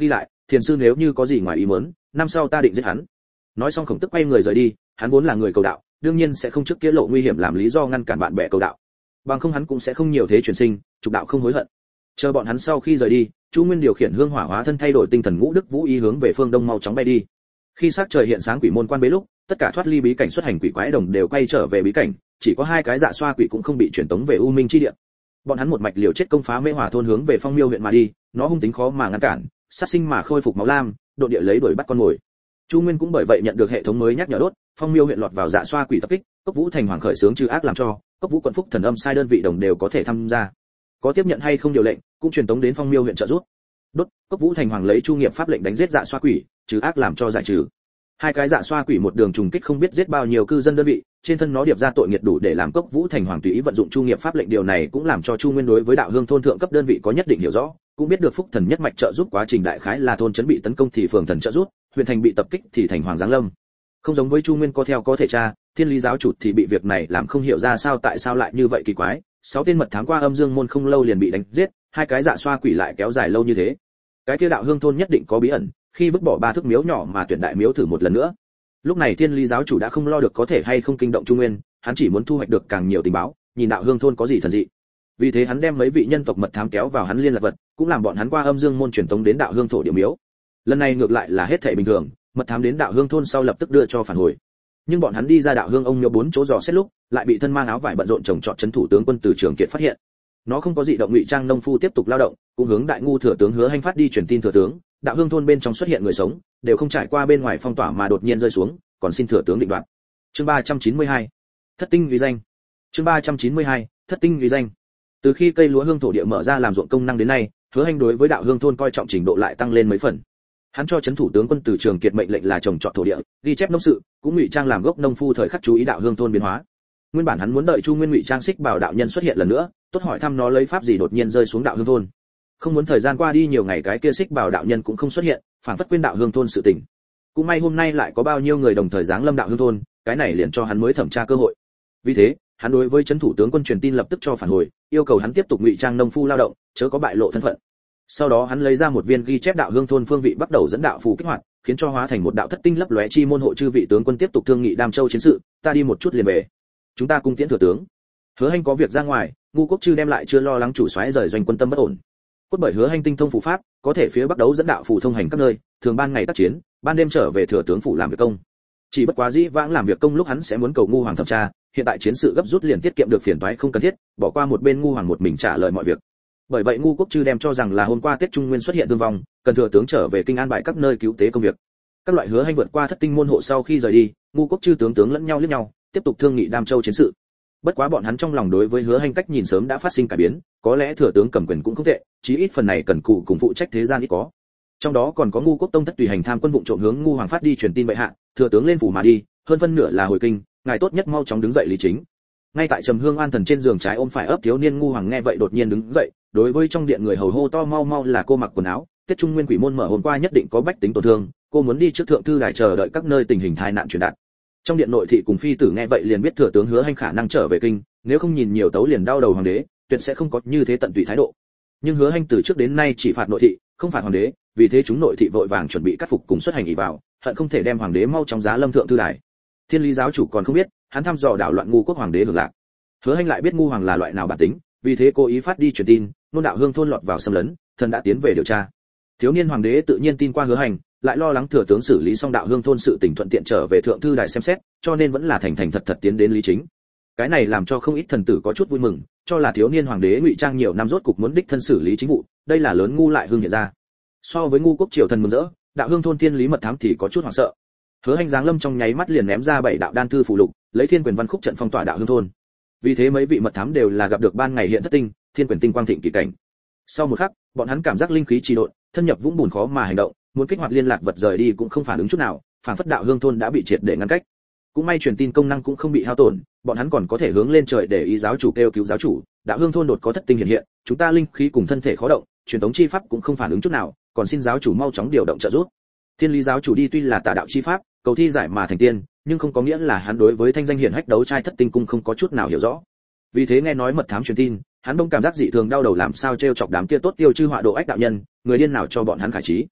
[SPEAKER 1] thiền sư nếu như có gì ngoài ý muốn, năm sau ta định giết hắn. Nói xong Khổng Tức quay người rời đi, hắn vốn là người cầu đạo, đương nhiên sẽ không trước tiết lộ nguy hiểm làm lý do ngăn cản bạn bè cầu đạo. Bằng không hắn cũng sẽ không nhiều thế chuyển sinh, trục đạo không hối hận. Chờ bọn hắn sau khi rời đi, Chu Nguyên điều khiển hương hỏa hóa thân thay đổi tinh thần ngũ đức vũ y hướng về phương đông mau chóng bay đi. Khi sắc trời hiện sáng quỷ môn quan bế lúc, tất cả thoát ly bí cảnh xuất hành quỷ quái đồng đều quay trở về bí cảnh, chỉ có 2 cái dạ xoa quỷ cũng không bị chuyển tống về U Minh chi địa. Bọn hắn một mạch liều chết công phá Mê Hỏa thôn hướng về Phong Miêu huyện mà đi, nó hung tính khó mà ngăn cản, sát sinh mà khôi phục máu lam, độ địa lấy đuổi bắt con mồi. Chu Nguyên cũng bởi vậy nhận được hệ thống mới nhắc nhở đốt, Phong Miêu huyện lọt vào dạ xoa quỷ tập kích, Cốc Vũ thành hoàng khởi sướng trừ ác làm cho, Cốc Vũ quận phúc thần âm sai đơn vị đồng đều có thể tham gia. Có tiếp nhận hay không điều lệnh, cũng truyền tống đến Phong Miêu huyện trợ giúp. Đốt, Cốc Vũ thành hoàng lấy chu nghiệp pháp lệnh đánh giết dạ xoa quỷ, trừ ác làm cho giải trừ. 2 cái dạ xoa quỷ một đường trùng kích không biết giết bao nhiêu cư dân đơn vị, trên thân nó điệp ra tội nghiệt đủ để làm Cốc Vũ thành hoàng tùy ý vận dụng chu nghiệp pháp lệnh, điều này cũng làm cho Chu Nguyên đối với đạo hương thôn thượng cấp đơn vị có nhất định hiểu rõ, cũng biết được phúc thần nhất mạch trợ giúp quá trình đại khái là thôn trấn bị tấn công thì phường thần trợ giúp, huyện thành bị tập kích thì thành hoàng giáng lâm. Không giống với Chu Nguyên có theo có thể tra, Thiên Lý giáo chủ thì bị việc này làm không hiểu ra sao tại sao lại như vậy kỳ quái, 6 tên mật thám qua âm dương môn không lâu liền bị đánh giết, 2 cái dạ xoa quỷ lại kéo dài lâu như thế. Cái kia đạo hương thôn nhất định có bí ẩn, khi vứt bỏ 3 thước miếu nhỏ mà tuyển đại miếu thử một lần nữa. Lúc này Thiên Lý giáo chủ đã không lo được có thể hay không kinh động Chu Nguyên, hắn chỉ muốn thu hoạch được càng nhiều tình báo, nhìn đạo hương thôn có gì thần dị. Vì thế hắn đem mấy vị nhân tộc mật thám kéo vào hắn liên lạc vật, cũng làm bọn hắn qua âm dương môn truyền tống đến đạo hương thổ địa miếu. Lần này ngược lại là hết thảy bình thường, mật thám đến đạo hương thôn sau lập tức đưa cho phản hồi. Nhưng bọn hắn đi ra đạo hương ông miếu 4 chỗ dò xét lúc, lại bị thân mang áo vải bận rộn trồng trọt trấn thủ tướng quân Từ Trường Kiệt phát hiện. Nó không có dị động, ngụy trang nông phu tiếp tục lao động, cũng hướng đại ngu thừa tướng Hứa Hành phát đi truyền tin thừa tướng, đạo hương thôn bên trong xuất hiện người sống, đều không trải qua bên ngoài phong tỏa mà đột nhiên rơi xuống, còn xin thừa tướng định đoạt. Chương 392. Thất tinh uy danh. Chương 392. Thất tinh uy danh. Từ khi cây lúa hương thổ địa mở ra làm ruộng công năng đến nay, Hứa Hành đối với đạo hương thôn coi trọng trình độ lại tăng lên mấy phần. Hắn cho trấn thủ tướng quân Từ Trường Kiệt mệnh lệnh là trồng trọt thổ địa, ghi chép nông sự, cũng ngụy trang làm gốc nông phu thời khắc chú ý đạo hương thôn biến hóa. Nguyên bản hắn muốn đợi Chu Nguyên ngụy trang xích bảo đạo nhân xuất hiện lần nữa, tốt hỏi thăm nó lấy pháp gì đột nhiên rơi xuống đạo hương thôn. Không muốn thời gian qua đi nhiều ngày cái kia xích bảo đạo nhân cũng không xuất hiện, phản phất quên đạo hương thôn sự tình. Cũng may hôm nay lại có bao nhiêu người đồng thời giáng lâm đạo hương thôn, cái này liền cho hắn mới thẩm tra cơ hội. Vì thế, hắn đối với trấn thủ tướng quân truyền tin lập tức cho phản hồi, yêu cầu hắn tiếp tục ngụy trang nông phu lao động, chớ có bại lộ thân phận. Sau đó hắn lấy ra một viên ghi chép đạo hương thôn phương vị, bắt đầu dẫn đạo phù kích hoạt, khiến cho hóa thành một đạo thất tinh lấp lóe chi môn hộ chư vị tướng quân tiếp tục thương nghị Đam Châu chiến sự, ta đi một chút liền về. Chúng ta cùng tiễn thừa tướng. Hứa Hành có việc ra ngoài, ngu quốc chư đem lại chưa lo lắng chủ soái rời doanh quân tâm bất ổn. Cốt bởi Hứa Hành tinh thông phù pháp, có thể phía bắc đấu dẫn đạo phù thông hành các nơi, thường ban ngày tác chiến, ban đêm trở về thừa tướng phủ làm việc công. Chỉ bất quá dĩ vãng làm việc công lúc hắn sẽ muốn cầu ngu hoàng thẩm tra, hiện tại chiến sự gấp rút liền tiết kiệm được phiền toái không cần thiết, bỏ qua một bên ngu hoàng một mình trả lời mọi việc. Bởi vậy ngu quốc chư đem cho rằng là hôm qua Tết Trung Nguyên xuất hiện thương vong, cần thừa tướng trở về kinh an bài các nơi cứu tế công việc. Các loại Hứa Hành vượt qua thất tinh môn hộ sau khi rời đi, ngu quốc chư tướng lẫn nhau liếc nhau, tiếp tục thương nghị Đam Châu chiến sự. Bất quá bọn hắn trong lòng đối với Hứa Hành cách nhìn sớm đã phát sinh cải biến, có lẽ thừa tướng cầm quyền cũng không tệ, chí ít phần này cần cù cùng phụ trách thế gian ít có. Trong đó còn có ngu quốc tông thất tùy hành tham quân vụ trộm hướng ngu hoàng phát đi truyền tin bệ hạ, thừa tướng lên phủ mà đi, hơn phân nửa là hồi kinh, ngài tốt nhất mau chóng đứng dậy lý chính. Ngay tại Trầm Hương An thần trên giường trái ôm phải ấp thiếu niên ngu hoàng nghe vậy đột nhiên đứng dậy, đối với trong điện người hầu hô to mau mau là cô mặc quần áo, Tết Trung Nguyên quỷ môn mở hôm qua nhất định có bách tính tổn thương, cô muốn đi trước thượng thư đài chờ đợi các nơi tình hình tai nạn truyền đạt. Trong điện nội thị cùng phi tử nghe vậy liền biết thừa tướng Hứa Hành khả năng trở về kinh, nếu không nhìn nhiều tấu liền đau đầu hoàng đế, tuyệt sẽ không có như thế tận tụy thái độ. Nhưng Hứa Hành từ trước đến nay chỉ phạt nội thị, không phạt hoàng đế, vì thế chúng nội thị vội vàng chuẩn bị cắt phục cùng xuất hành ỷ vào, hận không thể đem hoàng đế mau chóng giá lâm thượng thư đài. Thiên Lý giáo chủ còn không biết, hắn thăm dò đảo loạn ngu quốc hoàng đế hưởng lạc. Hứa Hành lại biết ngu hoàng là loại nào bản tính, vì thế cố ý phát đi truyền tin, nôn đạo hương thôn lọt vào xâm lấn, thần đã tiến về điều tra. Thiếu niên hoàng đế tự nhiên tin qua Hứa Hành, lại lo lắng thừa tướng xử lý xong đạo hương thôn sự tình thuận tiện trở về thượng thư đài xem xét, cho nên vẫn là thành thành thật thật tiến đến lý chính. Cái này làm cho không ít thần tử có chút vui mừng, cho là thiếu niên hoàng đế ngụy trang nhiều năm rốt cục muốn đích thân xử lý chính vụ, đây là lớn ngu lại hương hiện ra. So với ngu quốc triều thần mừng rỡ, đạo hương thôn Thiên Lý mật thám thì có chút hoảng sợ. Hứa Hành giáng lâm trong nháy mắt liền ném ra 7 đạo đan thư phù lục, lấy thiên quyền văn khúc trận phong tỏa đạo hương thôn. Vì thế mấy vị mật thám đều là gặp được ban ngày hiện thất tinh, thiên quyền tinh quang thịnh kỳ cảnh. Sau một khắc, bọn hắn cảm giác linh khí trì độn, thân nhập vũng bùn khó mà hành động, muốn kích hoạt liên lạc vật rời đi cũng không phản ứng chút nào, phản phất đạo hương thôn đã bị triệt để ngăn cách. Cũng may truyền tin công năng cũng không bị hao tổn, bọn hắn còn có thể hướng lên trời để ý giáo chủ kêu cứu giáo chủ, đạo hương thôn đột có thất tinh hiện hiện, chúng ta linh khí cùng thân thể khó động, truyền thống chi pháp cũng không phản ứng chút nào, còn xin giáo chủ mau chóng điều động trợ giúp. Thiên Lý giáo chủ đi tuy là tà đạo chi pháp, cầu thi giải mà thành tiên, nhưng không có nghĩa là hắn đối với thanh danh hiển hách đấu trai thất tinh cung không có chút nào hiểu rõ. Vì thế nghe nói mật thám truyền tin, hắn đông cảm giác dị thường đau đầu làm sao trêu chọc đám kia tốt tiêu chư họa độ ách đạo nhân, người điên nào cho bọn hắn khải trí.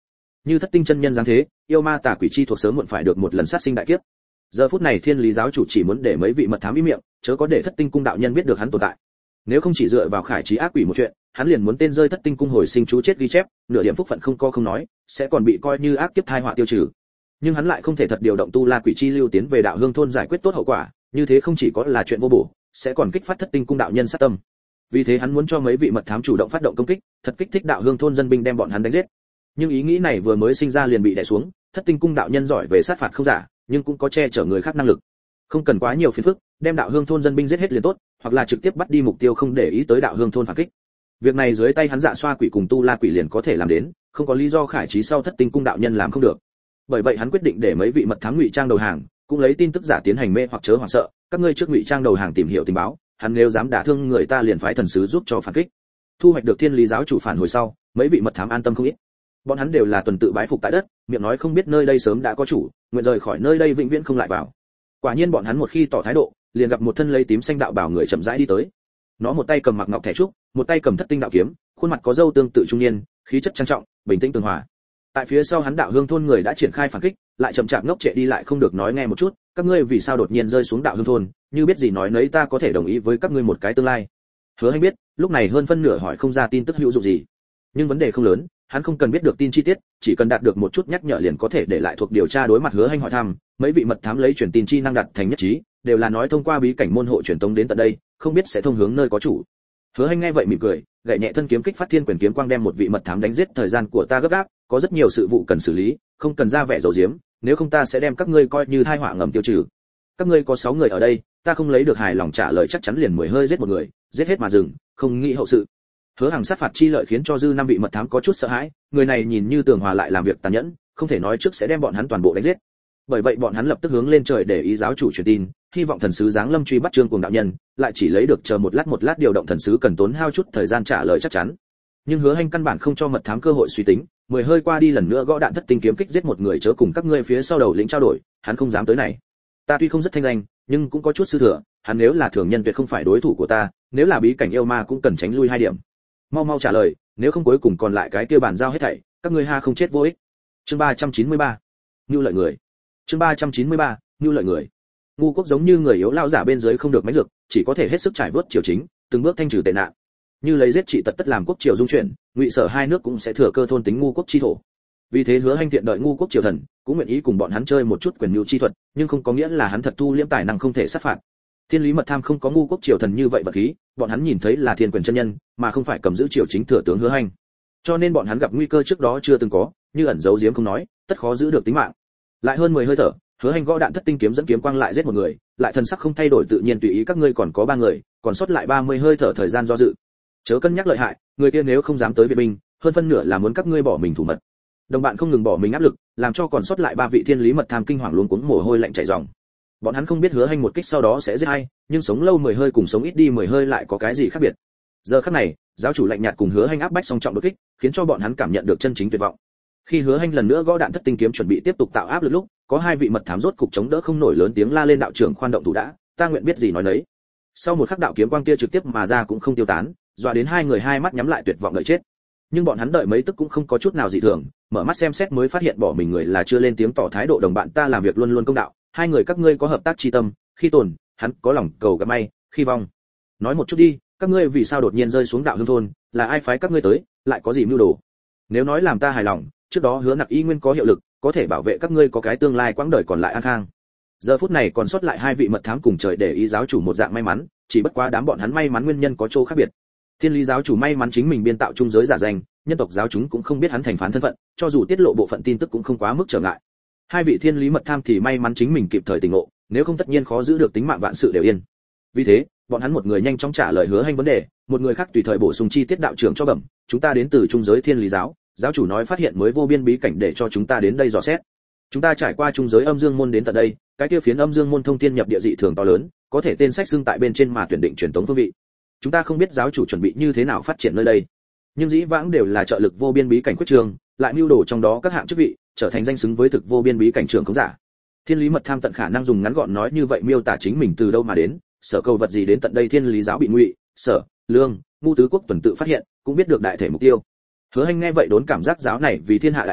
[SPEAKER 1] Như Thất Tinh chân nhân dáng thế, yêu ma tà quỷ chi thuộc sớm muộn phải được một lần sát sinh đại kiếp. Giờ phút này Thiên Lý giáo chủ chỉ muốn để mấy vị mật thám im miệng, chớ có để Thất Tinh cung đạo nhân biết được hắn tồn tại. Nếu không chỉ dựa vào khải trí ác quỷ một chuyện, hắn liền muốn tên rơi Thất Tinh cung hồi sinh chú chết ghi chép, nửa điểm phúc phận không nói, sẽ còn bị coi như ác kiếp tai họa tiêu trừ. Nhưng hắn lại không thể thật điều động tu la quỷ chi lưu tiến về đạo hương thôn giải quyết tốt hậu quả, như thế không chỉ có là chuyện vô bổ, sẽ còn kích phát Thất Tinh cung đạo nhân sát tâm. Vì thế hắn muốn cho mấy vị mật thám chủ động phát động công kích, thật kích thích đạo hương thôn dân binh đem bọn hắn đánh giết. Nhưng ý nghĩ này vừa mới sinh ra liền bị đè xuống, Thất Tinh cung đạo nhân giỏi về sát phạt không giả, nhưng cũng có che chở người khác năng lực. Không cần quá nhiều phiền phức, đem đạo hương thôn dân binh giết hết liền tốt, hoặc là trực tiếp bắt đi mục tiêu không để ý tới đạo hương thôn phản kích. Việc này dưới tay hắn Dạ Xoa quỷ cùng tu la quỷ liền có thể làm đến, không có lý do khải trí sau Thất Tinh cung đạo nhân làm không được. Bởi vậy hắn quyết định để mấy vị mật thám ngụy trang đầu hàng, cũng lấy tin tức giả tiến hành mê hoặc chớ hoảng sợ, các ngươi trước ngụy trang đầu hàng tìm hiểu tình báo, hắn nếu dám đả thương người ta liền phái thần sứ giúp cho phản kích. Thu hoạch được Thiên Lý giáo chủ phản hồi sau, mấy vị mật thám an tâm không ít. Bọn hắn đều là tuần tự bái phục tại đất, miệng nói không biết nơi đây sớm đã có chủ, nguyện rời khỏi nơi đây vĩnh viễn không lại vào. Quả nhiên bọn hắn một khi tỏ thái độ, liền gặp một thân lấy tím xanh đạo bảo người chậm rãi đi tới. Nó một tay cầm mặc ngọc thẻ trúc, một tay cầm Thất Tinh đạo kiếm, khuôn mặt có râu tương tự trung niên, khí chất trang trọng, bình tĩnh tường hòa. Tại phía sau hắn đạo hương thôn người đã triển khai phản kích, lại chậm chạp ngốc trệ đi lại không được nói nghe một chút, các ngươi vì sao đột nhiên rơi xuống đạo hương thôn, như biết gì nói nấy ta có thể đồng ý với các ngươi một cái tương lai. Hứa Hành biết, lúc này hơn phân nửa hỏi không ra tin tức hữu dụng gì. Nhưng vấn đề không lớn, hắn không cần biết được tin chi tiết, chỉ cần đạt được một chút nhắc nhở liền có thể để lại thuộc điều tra đối mặt Hứa Hành hỏi thăm, mấy vị mật thám lấy truyền tin chi năng đặt thành nhất trí, đều là nói thông qua bí cảnh môn hộ truyền tống đến tận đây, không biết sẽ thông hướng nơi có chủ. Hứa Hành nghe vậy mỉm cười, gậy nhẹ thân kiếm kích phát thiên quyền kiếm quang đem một vị mật thám đánh giết, thời gian của ta gấp gáp, có rất nhiều sự vụ cần xử lý, không cần ra vẻ giấu giếm, nếu không ta sẽ đem các ngươi coi như tai họa ngầm tiêu trừ. Các ngươi có 6 người ở đây, ta không lấy được hài lòng trả lời chắc chắn liền 10 hơi giết một người, giết hết mà dừng, không nghĩ hậu sự. Hứa Hằng sát phạt chi lợi khiến cho dư 5 vị mật thám có chút sợ hãi, người này nhìn như tường hòa lại làm việc tàn nhẫn, không thể nói trước sẽ đem bọn hắn toàn bộ đánh giết. Bởi vậy bọn hắn lập tức hướng lên trời để ý giáo chủ truyền tin, hy vọng thần sứ giáng lâm truy bắt Trương Cuồng đạo nhân, lại chỉ lấy được chờ một lát điều động thần sứ cần tốn hao chút thời gian trả lời chắc chắn. Nhưng Hứa Hành căn bản không cho mật thám cơ hội suy tính, 10 hơi qua đi lần nữa gõ đạn Thất Tinh kiếm kích giết một người chớ cùng các ngươi phía sau đầu lĩnh trao đổi, hắn không dám tới này. Ta tuy không rất thanh danh, nhưng cũng có chút sư thừa, hắn nếu là thường nhân tuyệt không phải đối thủ của ta, nếu là bí cảnh yêu ma cũng cần tránh lui 2 điểm. Mau trả lời, nếu không cuối cùng còn lại cái kia bản giao hết thảy, các ngươi ha không chết vô ích. Chương 393. Nưu lợi người. Chương 393. Nưu lợi người. Ngu quốc giống như người yếu lao giả bên dưới không được mánh dược, chỉ có thể hết sức trải vớt triều chính, từng bước thanh trừ tệ nạn. Như lấy giết trị tật tất làm quốc triều dung chuyển, Ngụy Sở hai nước cũng sẽ thừa cơ thôn tính ngu quốc chi thổ. Vì thế Hứa Hành tiện đợi ngu quốc triều thần, cũng nguyện ý cùng bọn hắn chơi một chút quyền mưu chi thuật, nhưng không có nghĩa là hắn thật thu liễm tài năng không thể sát phạt. Thiên Lý mật tham không có ngu quốc triều thần như vậy vật khí, bọn hắn nhìn thấy là thiên quyền chân nhân, mà không phải cầm giữ triều chính thừa tướng Hứa Hành. Cho nên bọn hắn gặp nguy cơ trước đó chưa từng có, như ẩn giấu giếm không nói, tất khó giữ được tính mạng. Lại hơn 10 hơi thở, Hứa Hành gõ đạn Thất Tinh kiếm dẫn kiếm quang lại giết một người, lại thần sắc không thay đổi tự nhiên tùy ý các ngươi còn có 3 người, còn sót lại 30 hơi thở thời gian do dự. Chớ cân nhắc lợi hại, người kia nếu không dám tới viện binh, hơn phân nửa là muốn các ngươi bỏ mình thủ mật. Đồng bạn không ngừng bỏ mình áp lực, làm cho còn sót lại 3 vị thiên lý mật tham kinh hoàng luống cuống mồ hôi lạnh chảy ròng. Bọn hắn không biết Hứa Hành một kích sau đó sẽ giết ai, nhưng sống lâu 10 hơi cùng sống ít đi 10 hơi lại có cái gì khác biệt. Giờ khắc này, giáo chủ lạnh nhạt cùng Hứa Hành áp bách song trọng đột kích, khiến cho bọn hắn cảm nhận được chân chính tuyệt vọng. Khi Hứa Hành lần nữa gõ đạn Thất Tinh kiếm chuẩn bị tiếp tục tạo áp lực lúc, có 2 vị mật thám rốt cục chống đỡ không nổi lớn tiếng la lên đạo trưởng khoan động thủ đã, ta nguyện biết gì nói nấy. Sau một khắc đạo kiếm quang kia trực tiếp mà ra cũng không tiêu tán, dọa đến 2 người hai mắt nhắm lại tuyệt vọng đợi chết. Nhưng bọn hắn đợi mấy tức cũng không có chút nào dị thường, mở mắt xem xét mới phát hiện bỏ mình người là chưa lên tiếng tỏ thái độ đồng bạn ta làm việc luôn luôn công đạo, 2 người các ngươi có hợp tác chi tâm, khi tồn, hắn có lòng cầu gặp may, khi vong. Nói một chút đi, các ngươi vì sao đột nhiên rơi xuống đạo hương thôn, là ai phái các ngươi tới, lại có gì mưu đồ? Nếu nói làm ta hài lòng, trước đó Hứa Nặc y nguyên có hiệu lực, có thể bảo vệ các ngươi có cái tương lai quãng đời còn lại an khang. Giờ phút này còn sót lại 2 vị mật thám cùng trời để ý giáo chủ một dạng may mắn, chỉ bất quá đám bọn hắn may mắn nguyên nhân có chỗ khác biệt. Thiên Lý giáo chủ may mắn chính mình biên tạo trung giới giả danh, nhân tộc giáo chúng cũng không biết hắn thành phán thân phận, cho dù tiết lộ bộ phận tin tức cũng không quá mức trở ngại. 2 vị thiên lý mật tham thì may mắn chính mình kịp thời tỉnh ngộ, nếu không tất nhiên khó giữ được tính mạng vạn sự đều yên. Vì thế, bọn hắn một người nhanh chóng trả lời Hứa Hành vấn đề, một người khác tùy thời bổ sung chi tiết đạo trưởng cho bẩm, chúng ta đến từ trung giới thiên lý giáo, giáo chủ nói phát hiện mới vô biên bí cảnh để cho chúng ta đến đây dò xét. Chúng ta trải qua trung giới âm dương môn đến tận đây, cái kia phiến âm dương môn thông thiên nhập địa dị thường to lớn, có thể tên sách xưng tại bên trên mà tuyển định truyền tống phương vị. Chúng ta không biết giáo chủ chuẩn bị như thế nào phát triển nơi đây, nhưng dĩ vãng đều là trợ lực vô biên bí cảnh quyết trường, lại mưu đồ trong đó các hạng chức vị, trở thành danh xứng với thực vô biên bí cảnh trưởng khống giả. Thiên lý mật tham tận khả năng dùng ngắn gọn nói như vậy miêu tả chính mình từ đâu mà đến, sở cầu vật gì đến tận đây. Thiên lý giáo bị Ngụy, Sở, Lương, Ngu tứ quốc tuần tự phát hiện, cũng biết được đại thể mục tiêu. Hứa Hành nghe vậy đốn cảm giác giáo này vì thiên hạ đại hại,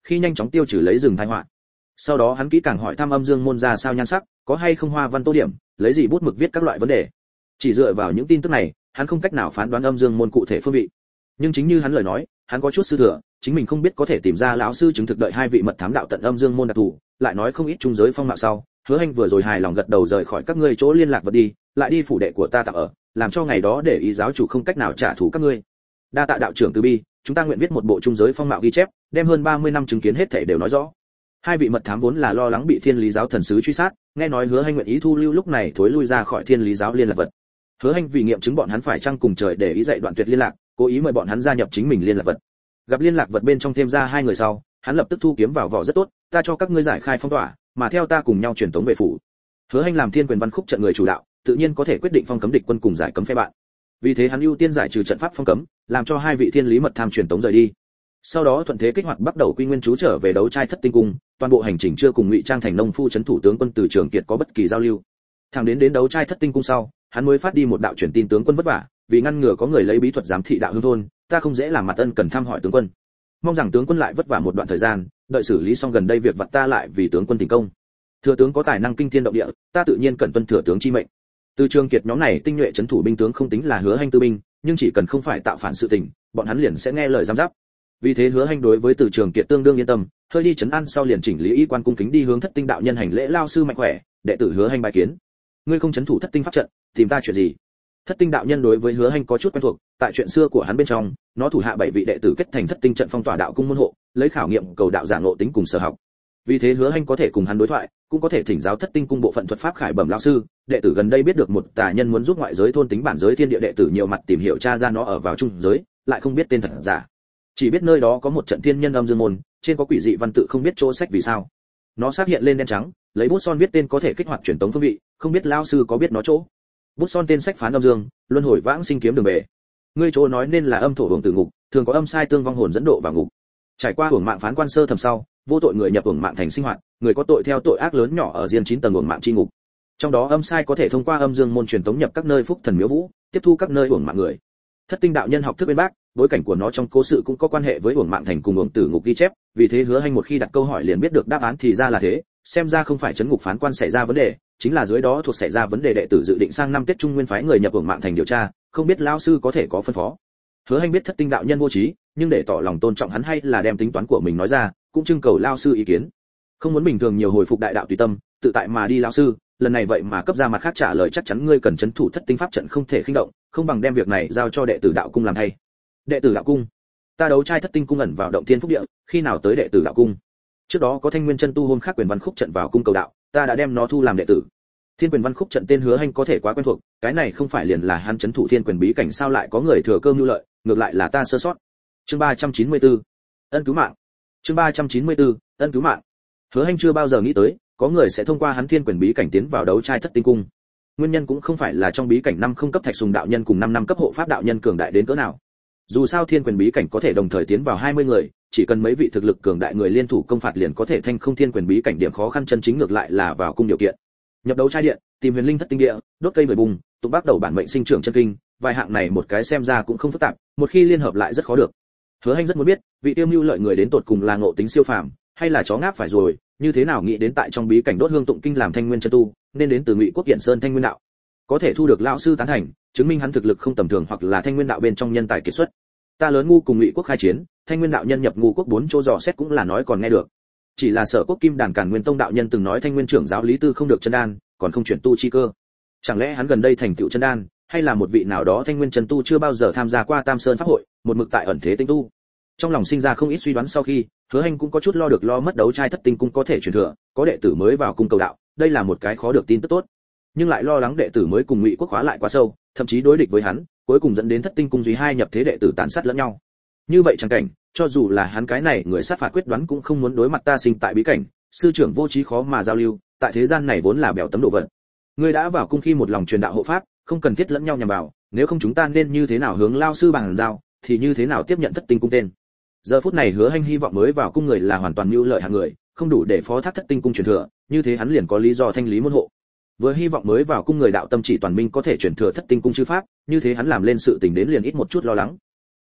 [SPEAKER 1] khi nhanh chóng tiêu trừ lấy rừng tai họa. Sau đó hắn kỹ càng hỏi thăm âm dương môn ra sao nhan sắc, có hay không hoa văn tô điểm, lấy gì bút mực viết các loại vấn đề. Chỉ dựa vào những tin tức này, hắn không cách nào phán đoán âm dương môn cụ thể phương vị. Nhưng chính như hắn lời nói, hắn có chút sư thừa, chính mình không biết có thể tìm ra lão sư chứng thực đợi hai vị mật thám đạo tận âm dương môn đặc thù, lại nói không ít trung giới phong mạo sau, Hứa Hành vừa rồi hài lòng gật đầu rời khỏi các ngươi chỗ liên lạc vật đi, lại đi phủ đệ của ta tạm ở, làm cho ngày đó để ý giáo chủ không cách nào trả thù các ngươi. Đa tạ đạo trưởng từ bi, chúng ta nguyện viết một bộ trung giới phong mạo ghi chép, đem hơn 30 năm chứng kiến hết thảy đều nói rõ. Hai vị mật thám vốn là lo lắng bị Thiên Lý giáo thần sứ truy sát, nghe nói Hứa Hành nguyện ý thu lưu lúc này thối lui ra khỏi Thiên Lý giáo liên lạc vật. Hứa Hành vì nghiệm chứng bọn hắn phải chăng cùng trời để ý dạy đoạn tuyệt liên lạc, cố ý mời bọn hắn gia nhập chính mình liên lạc vật. Gặp liên lạc vật bên trong thêm ra hai người sau, hắn lập tức thu kiếm vào vỏ rất tốt, ta cho các ngươi giải khai phong tỏa, mà theo ta cùng nhau truyền tống về phủ. Hứa Hành làm Thiên Quyền Văn Khúc trận người chủ đạo, tự nhiên có thể quyết định phong cấm địch quân cùng giải cấm phe bạn. Vì thế hắn ưu tiên giải trừ trận pháp phong cấm, làm cho hai vị Thiên Lý mật tham truyền tống rời đi. Sau đó thuận thế kích hoạt bắt đầu quy nguyên chú trở về đấu trai thất tinh cung, toàn bộ hành trình chưa cùng Ngụy Trang thành nông phu trấn thủ tướng quân Từ Trường Kiệt có bất kỳ giao lưu. Thẳng đến đấu trai thất tinh cung sau, hắn mới phát đi một đạo truyền tin tướng quân vất vả, vì ngăn ngừa có người lấy bí thuật giám thị đạo hương thôn, ta không dễ làm mặt ân cần thăm hỏi tướng quân. Mong rằng tướng quân lại vất vả một đoạn thời gian, đợi xử lý xong gần đây việc vặt ta lại vì tướng quân thành công. Thừa tướng có tài năng kinh thiên động địa, ta tự nhiên cần tuân thừa tướng chi mệnh. Từ Trường Kiệt nhóm này tinh nhuệ trấn thủ binh tướng không tính là Hứa Hành tư binh, nhưng chỉ cần không phải tạo phản sự tình, bọn hắn liền sẽ nghe lời giám giáp. Vì thế Hứa Hành đối với Từ Trường Kiệt tương đương yên tâm, hơi đi trấn an sau liền chỉnh lý y quan cung kính đi hướng Thất Tinh đạo nhân hành lễ lao sư mạnh khỏe, đệ tử Hứa Hành bài kiến. Ngươi không trấn thủ Thất Tinh pháp trận, tìm ta chuyện gì? Thất Tinh đạo nhân đối với Hứa Hành có chút quen thuộc, tại chuyện xưa của hắn bên trong, nó thủ hạ 7 vị đệ tử kết thành Thất Tinh trận phong tỏa đạo cung môn hộ, lấy khảo nghiệm cầu đạo giả ngộ tính cùng sở học. Vì thế Hứa Hành có thể cùng hắn đối thoại, cũng có thể thỉnh giáo Thất Tinh cung bộ phận thuật pháp khải bẩm lão sư, đệ tử gần đây biết được một tà nhân muốn giúp ngoại giới thôn tính bản giới thiên địa đệ tử nhiều mặt tìm hiểu tra ra nó ở vào trung giới, lại không biết tên thật giả. Chỉ biết nơi đó có một trận thiên nhân âm dương môn, trên có quỷ dị văn tự không biết chỗ sách vì sao. Nó xác hiện lên đen trắng, lấy bút son viết tên có thể kích hoạt truyền tống phương vị, không biết lão sư có biết nó chỗ. Bút son tên sách phán âm dương, luân hồi vãng sinh kiếm đường về. Ngươi chỗ nói nên là âm thổ hưởng tử ngục, thường có âm sai tương vong hồn dẫn độ vào ngục. Trải qua hưởng mạng phán quan sơ thẩm sau, vô tội người nhập hưởng mạng thành sinh hoạt, người có tội theo tội ác lớn nhỏ ở riêng 9 tầng hưởng mạng chi ngục. Trong đó âm sai có thể thông qua âm dương môn truyền tống nhập các nơi phúc thần miếu vũ, tiếp thu các nơi hưởng mạng người. Thất Tinh đạo nhân học thức bên bác, bối cảnh của nó trong cố sự cũng có quan hệ với hưởng mạng thành cùng hưởng tử ngục ghi chép, vì thế Hứa Hành một khi đặt câu hỏi liền biết được đáp án thì ra là thế, xem ra không phải trấn ngục phán quan xảy ra vấn đề, chính là dưới đó thuộc xảy ra vấn đề đệ tử dự định sang năm Tết Trung Nguyên phái người nhập hưởng mạng thành điều tra, không biết lão sư có thể có phân phó. Hứa Hành biết Thất Tinh đạo nhân vô trí, nhưng để tỏ lòng tôn trọng hắn hay là đem tính toán của mình nói ra, cũng trưng cầu lão sư ý kiến. Không muốn bình thường nhiều hồi phục đại đạo tùy tâm, tự tại mà đi lão sư, lần này vậy mà cấp ra mặt khác trả lời chắc chắn ngươi cần trấn thủ Thất Tinh pháp trận không thể khinh động, không bằng đem việc này giao cho đệ tử đạo cung làm thay. Đệ tử đạo cung? Ta đấu trai Thất Tinh cung ẩn vào động thiên phúc địa, khi nào tới đệ tử đạo cung? Trước đó có Thanh Nguyên chân tu hôm khác quyền văn khúc trận vào cung cầu đạo, ta đã đem nó thu làm đệ tử. Thiên quyền văn khúc trận tên Hứa Hành có thể quá quen thuộc, cái này không phải liền là hắn trấn thủ thiên quyền bí cảnh sao lại có người thừa cơ mưu lợi, ngược lại là ta sơ sót. Chương 394. Ân cứu mạng. Chương 394. Ân cứu mạng. Hứa Hành chưa bao giờ nghĩ tới, có người sẽ thông qua hắn thiên quyền bí cảnh tiến vào đấu trai Thất Tinh cung. Nguyên nhân cũng không phải là trong bí cảnh 5 không cấp thạch sùng đạo nhân cùng 5 năm cấp hộ pháp đạo nhân cường đại đến cỡ nào. Dù sao thiên quyền bí cảnh có thể đồng thời tiến vào 20 người, chỉ cần mấy vị thực lực cường đại người liên thủ công phạt liền có thể thanh không thiên quyền bí cảnh, điểm khó khăn chân chính ngược lại là vào cung điều kiện. Nhập đấu trai điện, tìm huyền linh thất tinh địa, đốt cây mười bùng, tụng bắt đầu bản mệnh sinh trưởng chân kinh, vài hạng này một cái xem ra cũng không phức tạp, một khi liên hợp lại rất khó được. Hứa Hành rất muốn biết, vị tiêu mưu lợi người đến tột cùng là ngộ tính siêu phàm, hay là chó ngáp phải rồi, như thế nào nghĩ đến tại trong bí cảnh đốt hương tụng kinh làm Thanh Nguyên chân tu, nên đến từ Ngụy Quốc Kiện Sơn Thanh Nguyên đạo. Có thể thu được lão sư tán thành, chứng minh hắn thực lực không tầm thường hoặc là Thanh Nguyên đạo bên trong nhân tài kiệt xuất. Ta lớn ngu cùng Ngụy Quốc khai chiến, Thanh Nguyên đạo nhân nhập ngu quốc 4 chỗ dò xét cũng là nói còn nghe được. Chỉ là Sở Quốc Kim Đàn Càn Nguyên Tông đạo nhân từng nói Thanh Nguyên trưởng giáo Lý Tư không được chân đan, còn không chuyển tu chi cơ. Chẳng lẽ hắn gần đây thành tựu chân đan, hay là một vị nào đó Thanh Nguyên chân tu chưa bao giờ tham gia qua Tam Sơn pháp hội, một mực tại ẩn thế tinh tu. Trong lòng sinh ra không ít suy đoán sau khi, Hứa Hành cũng có chút lo được lo mất đấu trai Thất Tinh cung có thể truyền thừa, có đệ tử mới vào cung cầu đạo, đây là một cái khó được tin tức tốt. Nhưng lại lo lắng đệ tử mới cùng Ngụy Quốc khóa lại quá sâu, thậm chí đối địch với hắn, cuối cùng dẫn đến Thất Tinh cung duy hai nhập thế đệ tử tàn sát lẫn nhau. Như vậy chẳng cảnh, cho dù là hắn cái này người sát phạt quyết đoán cũng không muốn đối mặt ta sinh tại bí cảnh, sư trưởng vô trí khó mà giao lưu, tại thế gian này vốn là bèo tấm độ vật. Ngươi đã vào cung khi một lòng truyền đạo hộ pháp, không cần thiết lẫn nhau nhằm vào, nếu không chúng ta nên như thế nào hướng lao sư bằng giao, thì như thế nào tiếp nhận Thất Tinh cung tên. Giờ phút này Hứa Hành hy vọng mới vào cung người là hoàn toàn mưu lợi hạng người, không đủ để phó thác Thất Tinh cung truyền thừa, như thế hắn liền có lý do thanh lý môn hộ. Vừa hy vọng mới vào cung người đạo tâm chỉ toàn minh có thể truyền thừa Thất Tinh cung chư pháp, như thế hắn làm lên sự tình đến liền ít một chút lo lắng.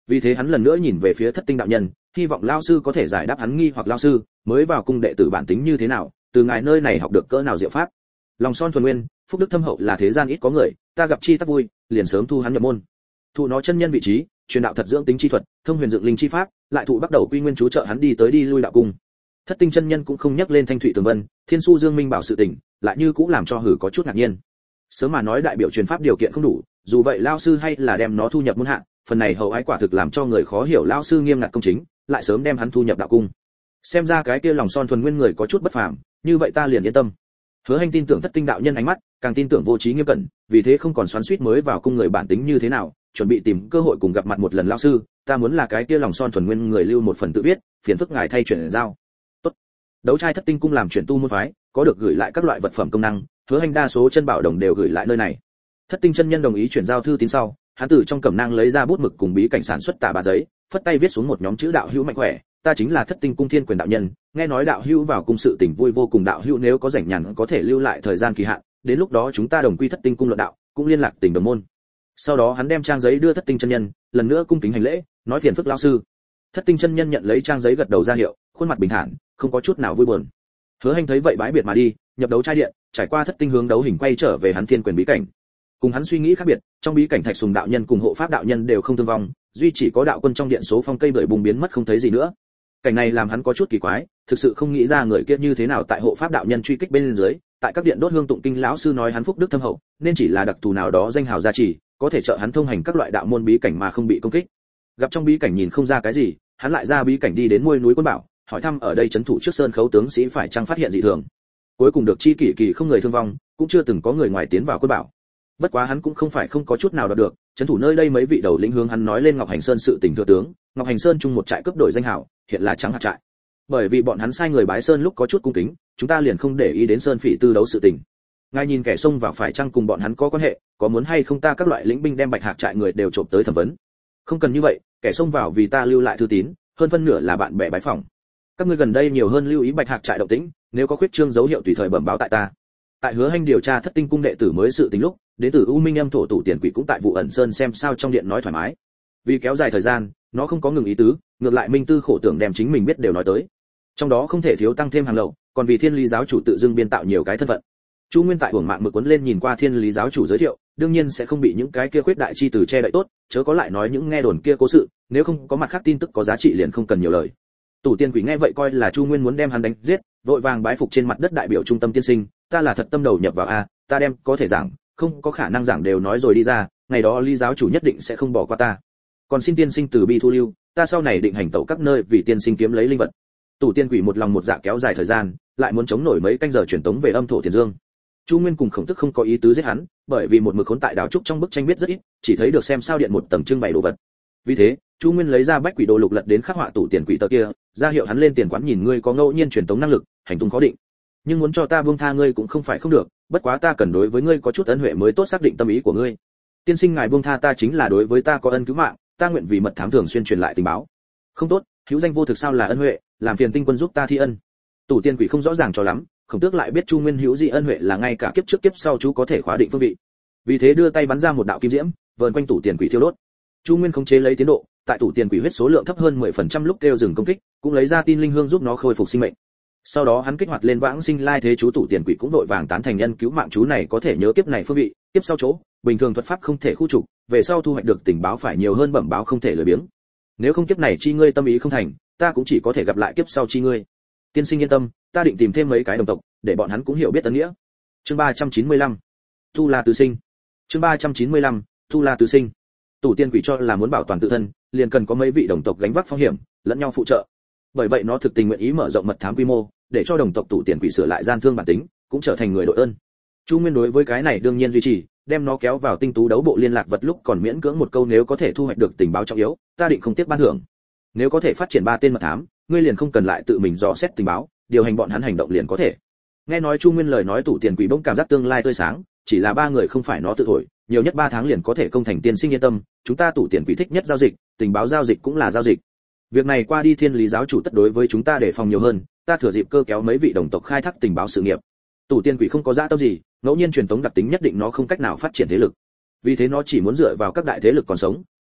[SPEAKER 1] Vì thế hắn lần nữa nhìn về phía Thất Tinh đạo nhân, hy vọng lão sư có thể giải đáp hắn nghi hoặc. Lão sư, mới vào cung đệ tử bản tính như thế nào, từ ngài nơi này học được cỡ nào diệu pháp? Lòng son thuần nguyên, phúc đức thâm hậu là thế gian ít có người, ta gặp chi tất vui, liền sớm thu hắn nhập môn. Thụ nó chân nhân vị trí, truyền đạo thật dưỡng tính chi thuật, thông huyền dựng linh chi pháp, lại thụ bắt đầu quy nguyên chú trợ hắn đi tới đi lui đạo cung. Thất Tinh chân nhân cũng không nhắc lên Thanh Thụy Tường Vân, Thiên Su Dương Minh bảo sự tình, lại như cũng làm cho hử có chút ngạc nhiên. Sớm mà nói đại biểu truyền pháp điều kiện không đủ, dù vậy lão sư hay là đem nó thu nhập môn hạ, phần này hậu ái quả thực làm cho người khó hiểu. Lão sư nghiêm ngặt công chính, lại sớm đem hắn thu nhập đạo cung. Xem ra cái kia lòng son thuần nguyên người có chút bất phàm, như vậy ta liền yên tâm. Hứa Hành tin tưởng Thất Tinh đạo nhân ánh mắt, càng tin tưởng Vô Trí nghiêm cẩn, vì thế không còn xoắn xuýt mới vào cung người bản tính như thế nào, chuẩn bị tìm cơ hội cùng gặp mặt một lần. Lão sư, ta muốn là cái kia lòng son thuần nguyên người lưu một phần tự viết, phiền phức ngài thay chuyển giao. Tốt. Đấu trai Thất Tinh cung làm chuyển tu môn phái, có được gửi lại các loại vật phẩm công năng, Hứa Hành đa số chân bảo đồng đều gửi lại nơi này. Thất Tinh chân nhân đồng ý chuyển giao thư tín sau, hắn từ trong cẩm nang lấy ra bút mực cùng bí cảnh sản xuất tả bà giấy, phất tay viết xuống một nhóm chữ: đạo hữu mạnh khỏe, ta chính là Thất Tinh cung Thiên Quyền đạo nhân, nghe nói đạo hữu vào cung sự tình vui vô cùng, đạo hữu nếu có rảnh nhàn có thể lưu lại thời gian kỳ hạn, đến lúc đó chúng ta đồng quy Thất Tinh cung luận đạo, cũng liên lạc tình đồng môn. Sau đó hắn đem trang giấy đưa Thất Tinh chân nhân, lần nữa cung kính hành lễ, nói phiền phức lão sư. Thất Tinh chân nhân nhận lấy trang giấy gật đầu ra hiệu, khuôn mặt bình thản, không có chút nào vui buồn. Hứa Hành thấy vậy bái biệt mà đi, nhập đấu trai điện, trải qua Thất Tinh hướng đấu hình quay trở về hắn Thiên Quyền bí cảnh. Cùng hắn suy nghĩ khác biệt, trong bí cảnh Thạch Sùng đạo nhân cùng hộ pháp đạo nhân đều không thương vong, duy chỉ có đạo quân trong điện số phong cây bưởi bùng biến mất không thấy gì nữa. Cảnh này làm hắn có chút kỳ quái, thực sự không nghĩ ra người kia như thế nào tại hộ pháp đạo nhân truy kích bên dưới, tại các điện đốt hương tụng kinh. Lão sư nói hắn phúc đức thâm hậu, nên chỉ là đặc thù nào đó danh hào gia trì, có thể trợ hắn thông hành các loại đạo môn bí cảnh mà không bị công kích. Gặp trong bí cảnh nhìn không ra cái gì, hắn lại ra bí cảnh đi đến Muôi núi Quân Bảo, hỏi thăm ở đây trấn thủ trước sơn khấu tướng sĩ phải chăng phát hiện dị thường. Cuối cùng được chi kỷ kỳ không người thương vong, cũng chưa từng có người ngoài tiến vào Quân Bảo. Bất quá hắn cũng không phải không có chút nào đạt được, trấn thủ nơi đây mấy vị đầu lĩnh hướng hắn nói lên Ngọc Hành Sơn sự tình. Thừa tướng, Ngọc Hành Sơn chung một trại cấp đổi danh hào, hiện là trắng hạt trại. Bởi vì bọn hắn sai người bái sơn lúc có chút cung kính, chúng ta liền không để ý đến sơn phỉ tư đấu sự tình. Ngài nhìn kẻ xông vào phải chăng cùng bọn hắn có quan hệ, có muốn hay không ta các loại lĩnh binh đem Bạch Hạc trại người đều trộm tới thẩm vấn. Không cần như vậy, kẻ xông vào vì ta lưu lại thư tín, hơn phân nửa là bạn bè bái phỏng. Các ngươi gần đây nhiều hơn lưu ý Bạch Hạc trại động tĩnh, nếu có khuyết trương dấu hiệu tùy thời bẩm báo tại ta. Tại Hứa Hành điều tra Thất Tinh cung đệ tử mới sự tình lúc, đến từ U Minh Âm thổ tụ tiền quỷ cũng tại vụ ẩn sơn xem sao trong điện nói thoải mái. Vì kéo dài thời gian, nó không có ngừng ý tứ, ngược lại Minh Tư khổ tưởng đem chính mình biết đều nói tới. Trong đó không thể thiếu tăng thêm hàng lậu, còn vì Thiên Lý giáo chủ tự dưng biên tạo nhiều cái thân phận. Chu Nguyên tại hưởng mạng mực cuốn lên nhìn qua Thiên Lý giáo chủ giới thiệu, đương nhiên sẽ không bị những cái kia khuyết đại chi từ che đậy tốt, chớ có lại nói những nghe đồn kia cố sự, nếu không có mặt khác tin tức có giá trị liền không cần nhiều lời. Tủ tiên quỷ nghe vậy coi là Chu Nguyên muốn đem hắn đánh giết, vội vàng bái phục trên mặt đất đại biểu trung tâm tiên sinh, ta là thật tâm đầu nhập vào a, ta đem có thể giảng, không có khả năng giảng đều nói rồi đi ra, ngày đó Lý giáo chủ nhất định sẽ không bỏ qua ta. Còn xin tiên sinh từ bi thu lưu, ta sau này định hành tẩu các nơi vì tiên sinh kiếm lấy linh vật. Tủ tiên quỷ một lòng một dạ kéo dài thời gian, lại muốn chống nổi mấy canh giờ truyền tống về Âm thổ Tiền Dương. Chu Nguyên cùng Khổng Tức không có ý tứ giết hắn, bởi vì một mực khốn tại đảo trúc trong bức tranh biết rất ít, chỉ thấy được xem sao điện một tầng trưng bày đồ vật. Vì thế, Chu Nguyên lấy ra Bách Quỷ Đồ lục lật đến khắc họa tủ tiền quỷ tờ kia, ra hiệu hắn lên tiền quán nhìn ngươi có ngẫu nhiên truyền tống năng lực, hành tung khó định. Nhưng muốn cho ta buông tha ngươi cũng không phải không được, bất quá ta cần đối với ngươi có chút ân huệ mới tốt xác định tâm ý của ngươi. Tiên sinh ngài buông tha ta chính là đối với ta có ân cứu mạng, ta nguyện vì mật thám thường xuyên truyền lại tình báo. Không tốt, hữu danh vô thực sao là ân huệ, làm phiền tinh quân giúp ta thi ân. Tủ tiên quỷ không rõ ràng cho lắm, Khổng Tước lại biết Chu Nguyên hữu dị ân huệ là ngay cả kiếp trước kiếp sau chú có thể khóa định phương vị. Vì thế đưa tay bắn ra một đạo kim diễm, vờn quanh tủ tiền quỷ thiêu đốt. Chu Nguyên khống chế lấy tiến độ, tại tủ tiền quỷ huyết số lượng thấp hơn 10% lúc kêu dừng công kích, cũng lấy ra tin linh hương giúp nó khôi phục sinh mệnh. Sau đó hắn kích hoạt lên vãng sinh lai thế chú, tủ tiền quỷ cũng vội vàng tán thành nhân cứu mạng chú này có thể nhớ kiếp này phương vị, kiếp sau chỗ, bình thường thuật pháp không thể khu trục, về sau thu hoạch được tình báo phải nhiều hơn bẩm báo không thể lười biếng. Nếu không kiếp này chi ngươi tâm ý không thành, ta cũng chỉ có thể gặp lại kiếp sau chi ngươi. Tiên sinh yên tâm, ta định tìm thêm mấy cái đồng tộc, để bọn hắn cũng hiểu biết ân nghĩa. Chương 395. Tu La Tứ Sinh. Chương 395. Tu La Tứ Sinh. Tủ tiên quỷ cho là muốn bảo toàn tự thân, liền cần có mấy vị đồng tộc gánh vác phong hiểm, lẫn nhau phụ trợ. Bởi vậy nó thực tình nguyện ý mở rộng mật thám quy mô, để cho đồng tộc tủ tiền quỷ sửa lại gian thương bản tính, cũng trở thành người đội ơn. Chu Nguyên đối với cái này đương nhiên duy trì, đem nó kéo vào tinh tú đấu bộ liên lạc vật lúc còn miễn cưỡng một câu nếu có thể thu hoạch được tình báo trọng yếu, ta định không tiếc ban thưởng. Nếu có thể phát triển 3 tên mật thám, ngươi liền không cần lại tự mình dò xét tình báo, điều hành bọn hắn hành động liền có thể. Nghe nói Chu Nguyên lời nói tủ tiền quỷ bỗng cảm giác tương lai tươi sáng, chỉ là 3 người không phải nó tự thổi, nhiều nhất 3 tháng liền có thể công thành. Tiên sinh yên tâm, chúng ta tủ tiền quỷ thích nhất giao dịch, tình báo giao dịch cũng là giao dịch. Việc này qua đi Thiên Lý giáo chủ tất đối với chúng ta đề phòng nhiều hơn, ta thừa dịp cơ kéo mấy vị đồng tộc khai thác tình báo sự nghiệp. Tủ tiền quỷ không có dã tâm gì, ngẫu nhiên truyền tống đặc tính nhất định nó không cách nào phát triển thế lực. Vì thế nó chỉ muốn dựa vào các đại thế lực còn sống,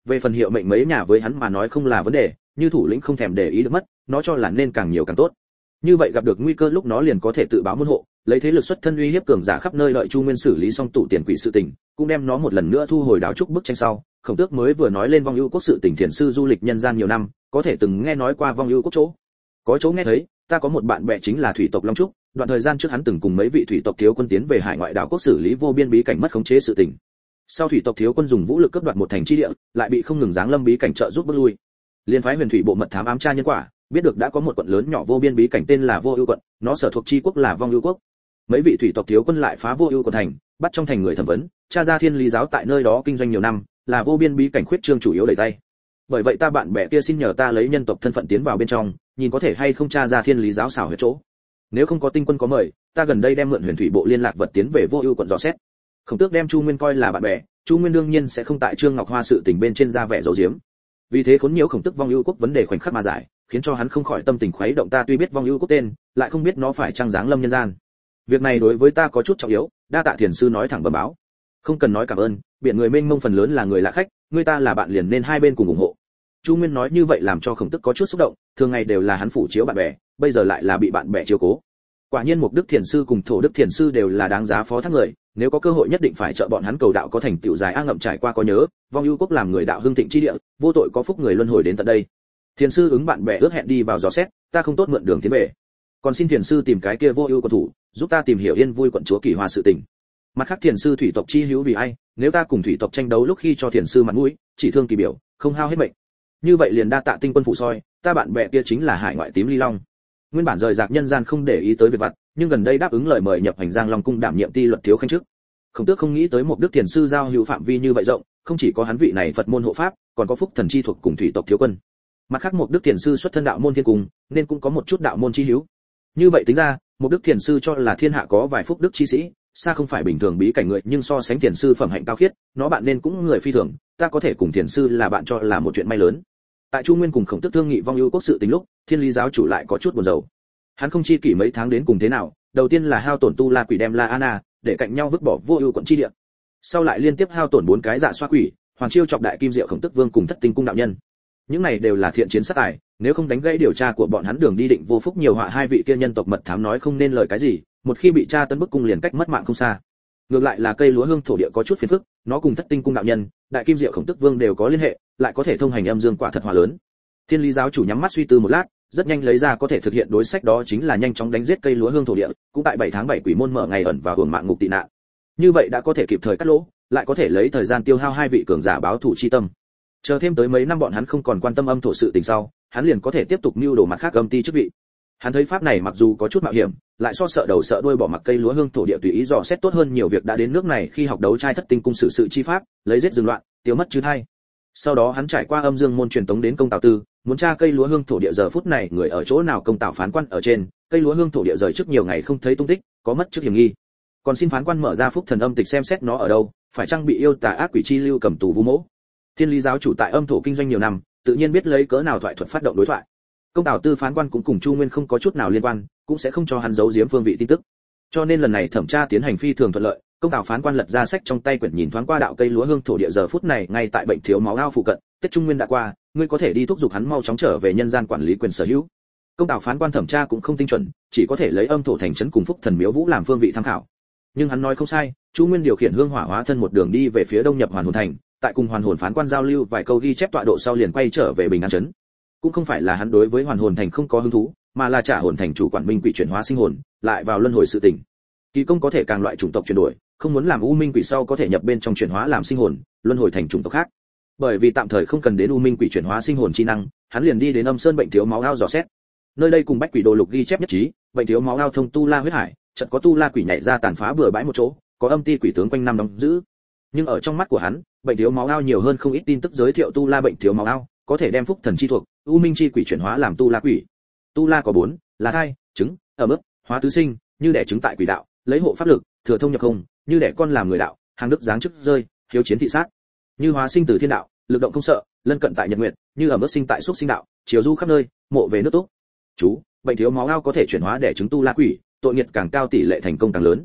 [SPEAKER 1] về phần hiệu mệnh mấy nhà với hắn mà nói không là vấn đề, như thủ lĩnh không thèm để ý được mất, nó cho là nên càng nhiều càng tốt. Như vậy gặp được nguy cơ lúc nó liền có thể tự báo môn hộ, lấy thế lực xuất thân uy hiếp cường giả khắp nơi. Đợi Chu Nguyên xử lý xong tụ tiền quỷ sự tình, cũng đem nó một lần nữa thu hồi đáo trúc bức tranh sau, Khổng Tước mới vừa nói lên Vong Ưu Quốc sự tình. Thiền sư du lịch nhân gian nhiều năm, có thể từng nghe nói qua Vong Ưu Quốc chỗ. Có chỗ nghe thấy, ta có một bạn bè chính là thủy tộc Long Trúc, đoạn thời gian trước hắn từng cùng mấy vị thủy tộc thiếu quân tiến về hải ngoại đảo quốc xử lý vô biên bí cảnh mất khống chế sự tình. Sau thủy tộc thiếu quân dùng vũ lực cướp đoạt một thành chi địa, lại bị không ngừng giáng lâm bí cảnh trợ giúp bước lui. Liên phái huyền thủy bộ mật thám ám tra nhân quả, biết được đã có một quận lớn nhỏ vô biên bí cảnh tên là Vô Ưu quận, nó sở thuộc chi quốc là Vong Ưu quốc. Mấy vị thủy tộc thiếu quân lại phá Vô Ưu quận thành, bắt trong thành người thẩm vấn, tra ra Thiên Lý giáo tại nơi đó kinh doanh nhiều năm, là vô biên bí cảnh khuyết trương chủ yếu đẩy tay. Bởi vậy ta bạn bè kia xin nhờ ta lấy nhân tộc thân phận tiến vào bên trong, nhìn có thể hay không tra ra Thiên Lý giáo xảo huyệt chỗ. Nếu không có tinh quân có mời, ta gần đây đem mượn huyền thủy bộ liên lạc vật tiến về Vô Ưu quận dò xét. Khổng Tước đem Chu Nguyên coi là bạn bè, Chu Nguyên đương nhiên sẽ không tại Trương Ngọc Hoa sự tình bên trên ra vẻ giấu giếm. Vì thế khốn nhiễu Khổng Tước Vong Ưu quốc vấn đề khoảnh khắc mà giải, khiến cho hắn không khỏi tâm tình khuấy động. Ta tuy biết Vong Ưu quốc tên, lại không biết nó phải trang dáng lâm nhân gian. Việc này đối với ta có chút trọng yếu, đa tạ thiền sư nói thẳng bẩm báo. Không cần nói cảm ơn, biển người mênh mông phần lớn là người lạ khách, người ta là bạn liền nên hai bên cùng ủng hộ. Chu Nguyên nói như vậy làm cho Khổng Tước có chút xúc động, thường ngày đều là hắn phủ chiếu bạn bè, bây giờ lại là bị bạn bè chiếu cố. Quả nhiên Mục Đức Thiền sư cùng Thổ Đức Thiền sư đều là đáng giá phó thác người, nếu có cơ hội nhất định phải trợ bọn hắn cầu đạo có thành tựu dài a ngậm trải qua có nhớ, Vong Ưu quốc làm người đạo hưng thịnh chi địa, vô tội có phúc người luân hồi đến tận đây. Thiền sư ứng bạn bè ước hẹn đi vào dò xét, ta không tốt mượn đường tiến về. Còn xin thiền sư tìm cái kia Vô Ưu quận thủ, giúp ta tìm hiểu Yên Vui quận chúa Kỳ Hoa sự tình. Mặt khác thiền sư thủy tộc chi hữu vì ai, nếu ta cùng thủy tộc tranh đấu lúc khi cho thiền sư mặt mũi, chỉ thương kỳ biểu, không hao hết mệnh. Như vậy liền đa tạ tinh quân phụ soi, ta bạn bè kia chính là hải ngoại tím ly long. Nguyên bản rời rạc nhân gian không để ý tới việc vặt, nhưng gần đây đáp ứng lời mời nhập hành Giang Long cung đảm nhiệm ti luật thiếu khanh chức. Khổng Tước không nghĩ tới Mục Đức Thiền sư giao hữu phạm vi như vậy rộng, không chỉ có hắn vị này Phật môn hộ pháp, còn có phúc thần chi thuộc cùng thủy tộc thiếu quân. Mặt khác Mục Đức Thiền sư xuất thân đạo môn thiên cung, nên cũng có một chút đạo môn chi hữu. Như vậy tính ra, Mục Đức Thiền sư cho là thiên hạ có vài phúc đức chi sĩ, xa không phải bình thường bí cảnh người, nhưng so sánh thiền sư phẩm hạnh cao khiết, nó bạn nên cũng người phi thường, ta có thể cùng thiền sư là bạn cho là một chuyện may lớn. Tại Chu Nguyên cùng Khổng Tước thương nghị Vong Ưu quốc sự tình lúc, Thiên Lý giáo chủ lại có chút buồn rầu. Hắn không chi kỷ mấy tháng đến cùng thế nào, đầu tiên là hao tổn tu la quỷ đem La Anna để cạnh nhau vứt bỏ Vô Ưu quận chi địa, sau lại liên tiếp hao tổn 4 cái dạ xoa quỷ, Hoàng Chiêu chọc đại kim diệu Khổng Tước vương cùng Thất Tinh cung đạo nhân. Những này đều là thiện chiến sát tài, nếu không đánh gãy điều tra của bọn hắn đường đi định vô phúc nhiều họa. Hai vị kia nhân tộc mật thám nói không nên lời cái gì, một khi bị tra tấn bức cung liền cách mất mạng không xa. Ngược lại là cây lúa hương thổ địa có chút phiền phức, nó cùng Thất Tinh cung đạo nhân, đại kim diệu Khổng Tước vương đều có liên hệ, lại có thể thông hành âm dương quả thật hòa lớn. Thiên Lý giáo chủ nhắm mắt suy tư một lát, rất nhanh lấy ra có thể thực hiện đối sách, đó chính là nhanh chóng đánh giết cây lúa hương thổ địa, cũng tại 7 tháng 7 quỷ môn mở ngày ẩn và hưởng mạng ngục tị nạn. Như vậy đã có thể kịp thời cắt lỗ, lại có thể lấy thời gian tiêu hao hai vị cường giả báo thù chi tâm. Chờ thêm tới mấy năm bọn hắn không còn quan tâm âm thổ sự tình sau, hắn liền có thể tiếp tục mưu đồ mặt khác âm ti chức vị. Hắn thấy pháp này mặc dù có chút mạo hiểm, lại so sợ đầu sợ đuôi bỏ mặc cây lúa hương thổ địa tùy ý dò xét tốt hơn nhiều. Việc đã đến nước này, khi học đấu trai Thất Tinh cung xử sự chi pháp, lấy giết dừng loạn, tiêu mất chứ thay. Sau đó hắn trải qua âm dương môn truyền tống đến công tào tư, muốn tra cây lúa hương thổ địa giờ phút này người ở chỗ nào. Công tào phán quan ở trên, cây lúa hương thổ địa rời trước nhiều ngày không thấy tung tích, có mất trước hiểm nghi. Còn xin phán quan mở ra phúc thần âm tịch xem xét nó ở đâu, phải chăng bị yêu tà ác quỷ chi lưu cầm tù vu mỗ. Thiên Lý giáo chủ tại âm thổ kinh doanh nhiều năm, tự nhiên biết lấy cớ nào thoại thuật phát động đối thoại. Công tào tư phán quan cũng cùng Chu Nguyên không có chút nào liên quan, cũng sẽ không cho hắn giấu giếm phương vị tin tức. Cho nên lần này thẩm tra tiến hành phi thường thuận lợi. Công tào phán quan lật ra sách trong tay quyển, nhìn thoáng qua đạo cây lúa hương thổ địa giờ phút này ngay tại bệnh thiếu máu ao phụ cận, Tết Trung Nguyên đã qua, ngươi có thể đi thúc giục hắn mau chóng trở về nhân gian quản lý quyền sở hữu. Công tào phán quan thẩm tra cũng không tinh chuẩn, chỉ có thể lấy âm thổ thành trấn cùng phúc thần miếu vũ làm phương vị tham khảo. Nhưng hắn nói không sai, Chu Nguyên điều khiển hương hỏa hóa thân một đường đi về phía đông nhập Hoàn Hồn thành, tại cùng Hoàn Hồn phán quan giao lưu vài câu ghi chép tọa độ sau liền quay trở về Bình An trấn. Cũng không phải là hắn đối với Hoàn Hồn thành không có hứng thú, mà là trả hồn thành chủ quản minh quỷ chuyển hóa sinh hồn, lại vào luân hồi sự tình. Kỳ công có thể càng loại chủng tộc chuyển đổi, không muốn làm u minh quỷ sau có thể nhập bên trong chuyển hóa làm sinh hồn, luân hồi thành chủng tộc khác. Bởi vì tạm thời không cần đến u minh quỷ chuyển hóa sinh hồn chi năng, hắn liền đi đến Âm Sơn bệnh thiếu máu ao dò xét. Nơi đây cùng Bách Quỷ Đồ Lục ghi chép nhất trí, bệnh thiếu máu ao thông tu la huyết hải, chợt có tu la quỷ nhảy ra tàn phá bừa bãi một chỗ, có âm ti quỷ tướng quanh năm đóng giữ. Nhưng ở trong mắt của hắn, bệnh thiếu máu ao nhiều hơn không ít tin tức giới thiệu tu la bệnh thiếu máu ao có thể đem phúc thần chi thuộc, u minh chi quỷ chuyển hóa làm tu la quỷ. Tu la có 4, là thai, trứng, ở mức, hóa tứ sinh, như đẻ trứng tại quỷ đạo, lấy hộ pháp lực, thừa thông nhập không, như đẻ con làm người đạo, hàng đức giáng chức rơi, hiếu chiến thị sát. Như hóa sinh từ thiên đạo, lực động không sợ, lân cận tại nhật nguyệt, như ở mức sinh tại xúc sinh đạo, chiều du khắp nơi, mộ về nước tốt. Chú, bệnh thiếu máu ao có thể chuyển hóa đẻ trứng tu la quỷ, tội nghiệt càng cao tỷ lệ thành công càng lớn.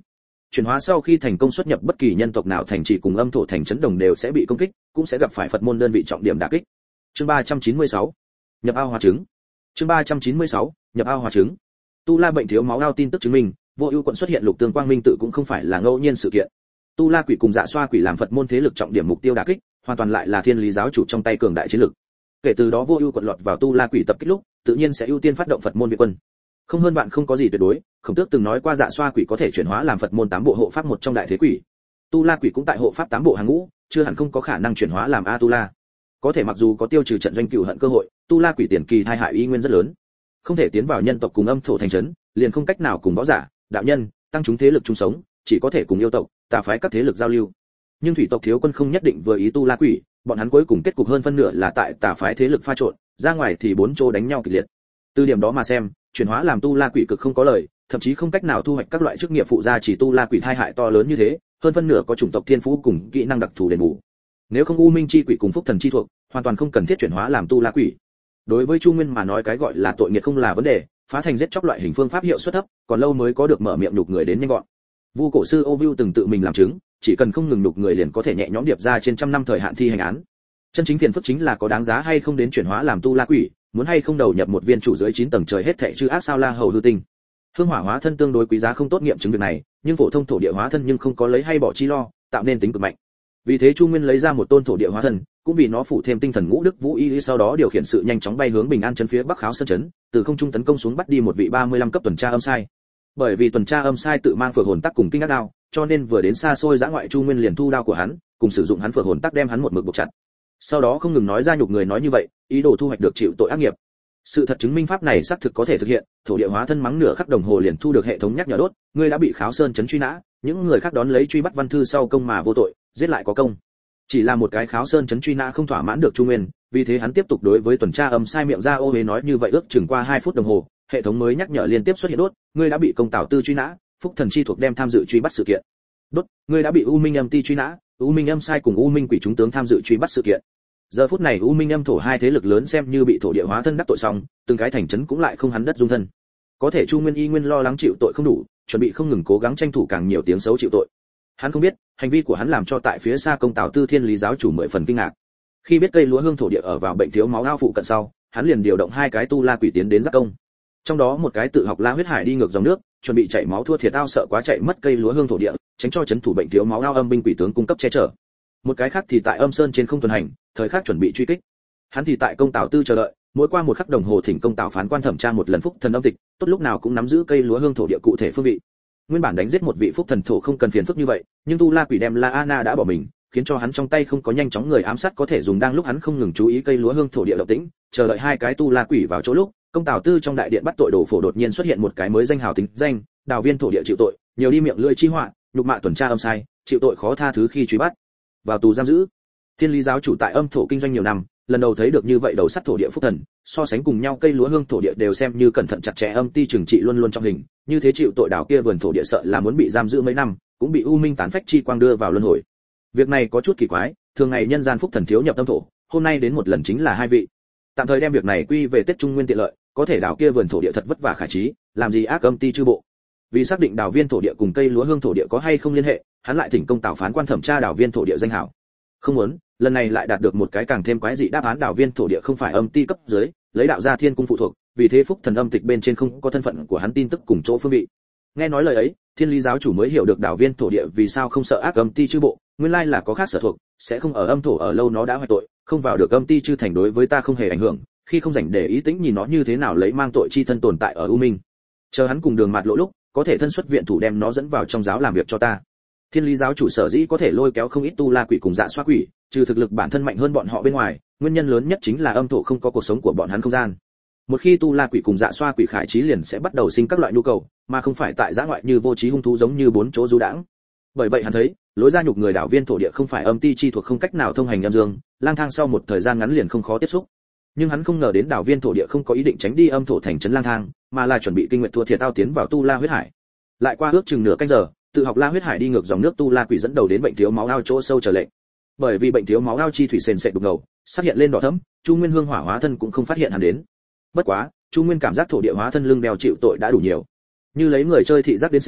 [SPEAKER 1] Chuyển hóa sau khi thành công xuất nhập bất kỳ nhân tộc nào thành trì cùng âm thổ thành trấn đồng đều sẽ bị công kích, cũng sẽ gặp phải Phật môn đơn vị trọng điểm đả kích. Chương 396. Nhập ao hóa trứng. Chương 396. Nhập ao hóa trứng. Tu La bệnh thiếu máu ao tin tức chứng minh, Vô Ưu quận xuất hiện lục tương quang minh tự cũng không phải là ngẫu nhiên sự kiện. Tu La quỷ cùng Dạ Xoa quỷ làm Phật môn thế lực trọng điểm mục tiêu đả kích, hoàn toàn lại là Thiên Lý giáo chủ trong tay cường đại chiến lực. Kể từ đó Vô Ưu quận lọt vào Tu La quỷ tập kích lúc, tự nhiên sẽ ưu tiên phát động Phật môn viện quân. Không hơn bạn không có gì tuyệt đối, Khổng Tước từng nói qua Dạ Xoa quỷ có thể chuyển hóa làm Phật môn 8 bộ hộ pháp một trong đại thế quỷ. Tu La quỷ cũng tại hộ pháp 8 bộ hàng ngũ, chưa hẳn không có khả năng chuyển hóa làm A Tu La. Có thể mặc dù có tiêu trừ trận doanh cửu hận cơ hội, Tu La quỷ tiền kỳ tai hại y nguyên rất lớn. Không thể tiến vào nhân tộc cùng âm thổ thành trấn, liền không cách nào cùng võ giả, đạo nhân, tăng chúng thế lực chung sống, chỉ có thể cùng yêu tộc, tà phái các thế lực giao lưu. Nhưng thủy tộc thiếu quân không nhất định vừa ý Tu La quỷ, bọn hắn cuối cùng kết cục hơn phân nửa là tại tà phái thế lực pha trộn, ra ngoài thì bốn chỗ đánh nhau kịch liệt. Từ điểm đó mà xem, chuyển hóa làm Tu La quỷ cực không có lời, thậm chí không cách nào thu hoạch các loại chức nghiệp phụ gia, chỉ Tu La quỷ tai hại to lớn như thế, hơn phân nửa có chủng tộc thiên phú cùng kỹ năng đặc thù đền bù. Nếu không U Minh chi quỷ cùng Phúc thần chi thuộc, hoàn toàn không cần thiết chuyển hóa làm Tu La quỷ. Đối với Chu Nguyên mà nói cái gọi là tội nghiệp không là vấn đề, phá thành giết chóc loại hình phương pháp hiệu suất thấp, còn lâu mới có được mở miệng nhục người đến nhanh gọn. Vu cổ sư Ô Vưu từng tự mình làm chứng, chỉ cần không ngừng nhục người liền có thể nhẹ nhõm điệp ra trên trăm năm thời hạn thi hành án. Chân chính phiền phức chính là có đáng giá hay không đến chuyển hóa làm Tu La quỷ, muốn hay không đầu nhập một viên chủ dưới 9 tầng trời hết thảy chư ác sao la hầu hư tinh. Hương hỏa hóa thân tương đối quý giá không tốt nghiệm chứng việc này, nhưng phổ thông thổ địa hóa thân nhưng không có lấy hay bỏ chi lo, tạo nên tính cực mạnh. Vì thế Chu Nguyên lấy ra một tôn thổ địa hóa thân, cũng vì nó phụ thêm tinh thần ngũ đức vũ y, sau đó điều khiển sự nhanh chóng bay hướng Bình An trấn phía bắc Kháo Sơn trấn, từ không trung tấn công xuống bắt đi một vị 35 cấp tuần tra âm sai. Bởi vì tuần tra âm sai tự mang phượng hồn tắc cùng kinh ác đao, cho nên vừa đến xa xôi dã ngoại Chu Nguyên liền thu đao của hắn, cùng sử dụng hắn phượng hồn tắc đem hắn một mực buộc chặt. Sau đó không ngừng nói ra nhục người nói như vậy, ý đồ thu hoạch được chịu tội ác nghiệp. Sự thật chứng minh pháp này xác thực có thể thực hiện, thổ địa hóa thân mắng nửa khắc đồng hồ liền thu được hệ thống nhắc nhở đốt, ngươi đã bị Kháo Sơn trấn truy nã, những người khác đón lấy truy bắt văn thư sau công mà vô tội, giết lại có công. Chỉ là một cái Kháo Sơn trấn truy nã không thỏa mãn được Chu Nguyên, vì thế hắn tiếp tục đối với tuần tra âm sai miệng ra ô hế nói như vậy, ước chừng qua 2 phút đồng hồ, hệ thống mới nhắc nhở liên tiếp xuất hiện đốt, ngươi đã bị công tảo tư truy nã, Phúc thần chi thuộc đem tham dự truy bắt sự kiện. Đốt, ngươi đã bị U Minh âm ti truy nã, U Minh âm sai cùng U Minh quỷ chúng tướng tham dự truy bắt sự kiện. Giờ phút này U Minh âm thổ hai thế lực lớn xem như bị thổ địa hóa thân đắc tội xong, từng cái thành trấn cũng lại không hắn đất dung thân. Có thể Chu Nguyên y nguyên lo lắng chịu tội không đủ, chuẩn bị không ngừng cố gắng tranh thủ càng nhiều tiếng xấu chịu tội. Hắn không biết, hành vi của hắn làm cho tại phía xa công tào tư Thiên Lý giáo chủ 10 phần kinh ngạc. Khi biết cây lúa hương thổ địa ở vào bệnh thiếu máu ao phụ cận sau, hắn liền điều động 2 cái Tu La quỷ tiến đến giác công. Trong đó một cái tự học La huyết hải đi ngược dòng nước, chuẩn bị chạy máu thua thiệt ao sợ quá chạy mất cây lúa hương thổ địa, tránh cho chấn thủ bệnh thiếu máu ao âm binh quỷ tướng cung cấp che chở. Một cái khác thì tại âm sơn trên không tuần hành, thời khắc chuẩn bị truy kích. Hắn thì tại công tào tư chờ đợi, mỗi qua một khắc đồng hồ thỉnh công tào phán quan thẩm tra một lần phúc thần âm tịch, tốt lúc nào cũng nắm giữ cây lúa hương thổ địa cụ thể phương vị. Nguyên bản đánh giết một vị phúc thần thổ không cần phiền phức như vậy, nhưng Tu La quỷ đem La Ana đã bỏ mình, khiến cho hắn trong tay không có nhanh chóng người ám sát có thể dùng, đang lúc hắn không ngừng chú ý cây lúa hương thổ địa động tĩnh, chờ đợi 2 cái Tu La quỷ vào chỗ lúc, công tào tư trong đại điện bắt tội đồ phổ đột nhiên xuất hiện một cái mới danh hào tính danh, đào viên thổ địa chịu tội, nhiều đi miệng lưỡi chi họa, nhục mạ tuần tra âm sai, chịu tội khó tha thứ khi truy bắt, vào tù giam giữ. Thiên Lý giáo chủ tại âm thổ kinh doanh nhiều năm, lần đầu thấy được như vậy đầu sắt thổ địa phúc thần, so sánh cùng nhau cây lúa hương thổ địa đều xem như cẩn thận chặt chẽ, âm ti trừng trị luôn luôn trong hình, như thế chịu tội đào kia vườn thổ địa sợ là muốn bị giam giữ mấy năm, cũng bị U Minh tán phách chi quang đưa vào luân hồi. Việc này có chút kỳ quái, thường ngày nhân gian phúc thần thiếu nhập âm thổ, hôm nay đến một lần chính là 2 vị. Tạm thời đem việc này quy về Tết Trung Nguyên tiện lợi, có thể đào kia vườn thổ địa thật vất vả khải trí, làm gì ác âm ti chư bộ. Vì xác định đào viên thổ địa cùng cây lúa hương thổ địa có hay không liên hệ, hắn lại thỉnh công tào phán quan thẩm tra đào viên thổ địa danh hảo. Không muốn, lần này lại đạt được một cái càng thêm quái dị đáp án, đào viên thổ địa không phải âm ti cấp dưới, lấy đạo gia thiên cung phụ thuộc, vì thế phúc thần âm tịch bên trên không có thân phận của hắn tin tức cùng chỗ phương vị. Nghe nói lời ấy, Thiên Lý giáo chủ mới hiểu được đào viên thổ địa vì sao không sợ ác âm ti chư bộ, nguyên lai là có khác sở thuộc, sẽ không ở âm thổ ở lâu nó đã hoại tội, không vào được âm ti chư thành, đối với ta không hề ảnh hưởng, khi không rảnh để ý tĩnh nhìn nó như thế nào lấy mang tội chi thân tồn tại ở U Minh. Chờ hắn cùng Đường Mạt Lộ lúc, có thể thân xuất viện thủ đem nó dẫn vào trong giáo làm việc cho ta. Thiên Lý giáo chủ sở dĩ có thể lôi kéo không ít Tu La quỷ cùng Dạ Xoa quỷ, trừ thực lực bản thân mạnh hơn bọn họ bên ngoài, nguyên nhân lớn nhất chính là âm thổ không có cuộc sống của bọn hắn không gian. Một khi Tu La quỷ cùng Dạ Xoa quỷ khải trí liền sẽ bắt đầu sinh các loại nhu cầu, mà không phải tại dã ngoại như vô trí hung thú giống như 4 chỗ du đãng. Bởi vậy hắn thấy, lối ra nhục người đảo viên thổ địa không phải âm ti chi thuộc, không cách nào thông hành âm dương, lang thang sau một thời gian ngắn liền không khó tiếp xúc. Nhưng hắn không ngờ đến đảo viên thổ địa không có ý định tránh đi âm thổ thành trấn lang thang, mà là chuẩn bị kinh nguyệt thua thiệt ao tiến vào Tu La huyết hải. Lại qua ước chừng nửa canh giờ, tự học La huyết hải đi ngược dòng nước Tu La quỷ dẫn đầu đến bệnh thiếu máu ao chỗ sâu chờ lệnh. Bởi vì bệnh thiếu máu ao chi thủy sền sệt đục ngầu, xuất hiện lên đỏ thẫm, Chu Nguyên hương hỏa hóa thân cũng không phát hiện hắn đến. Bất quá, Chu Nguyên cảm giác thổ địa hóa thân lưng đeo chịu tội đã đủ nhiều. Như lấy người chơi thị giác đến xem,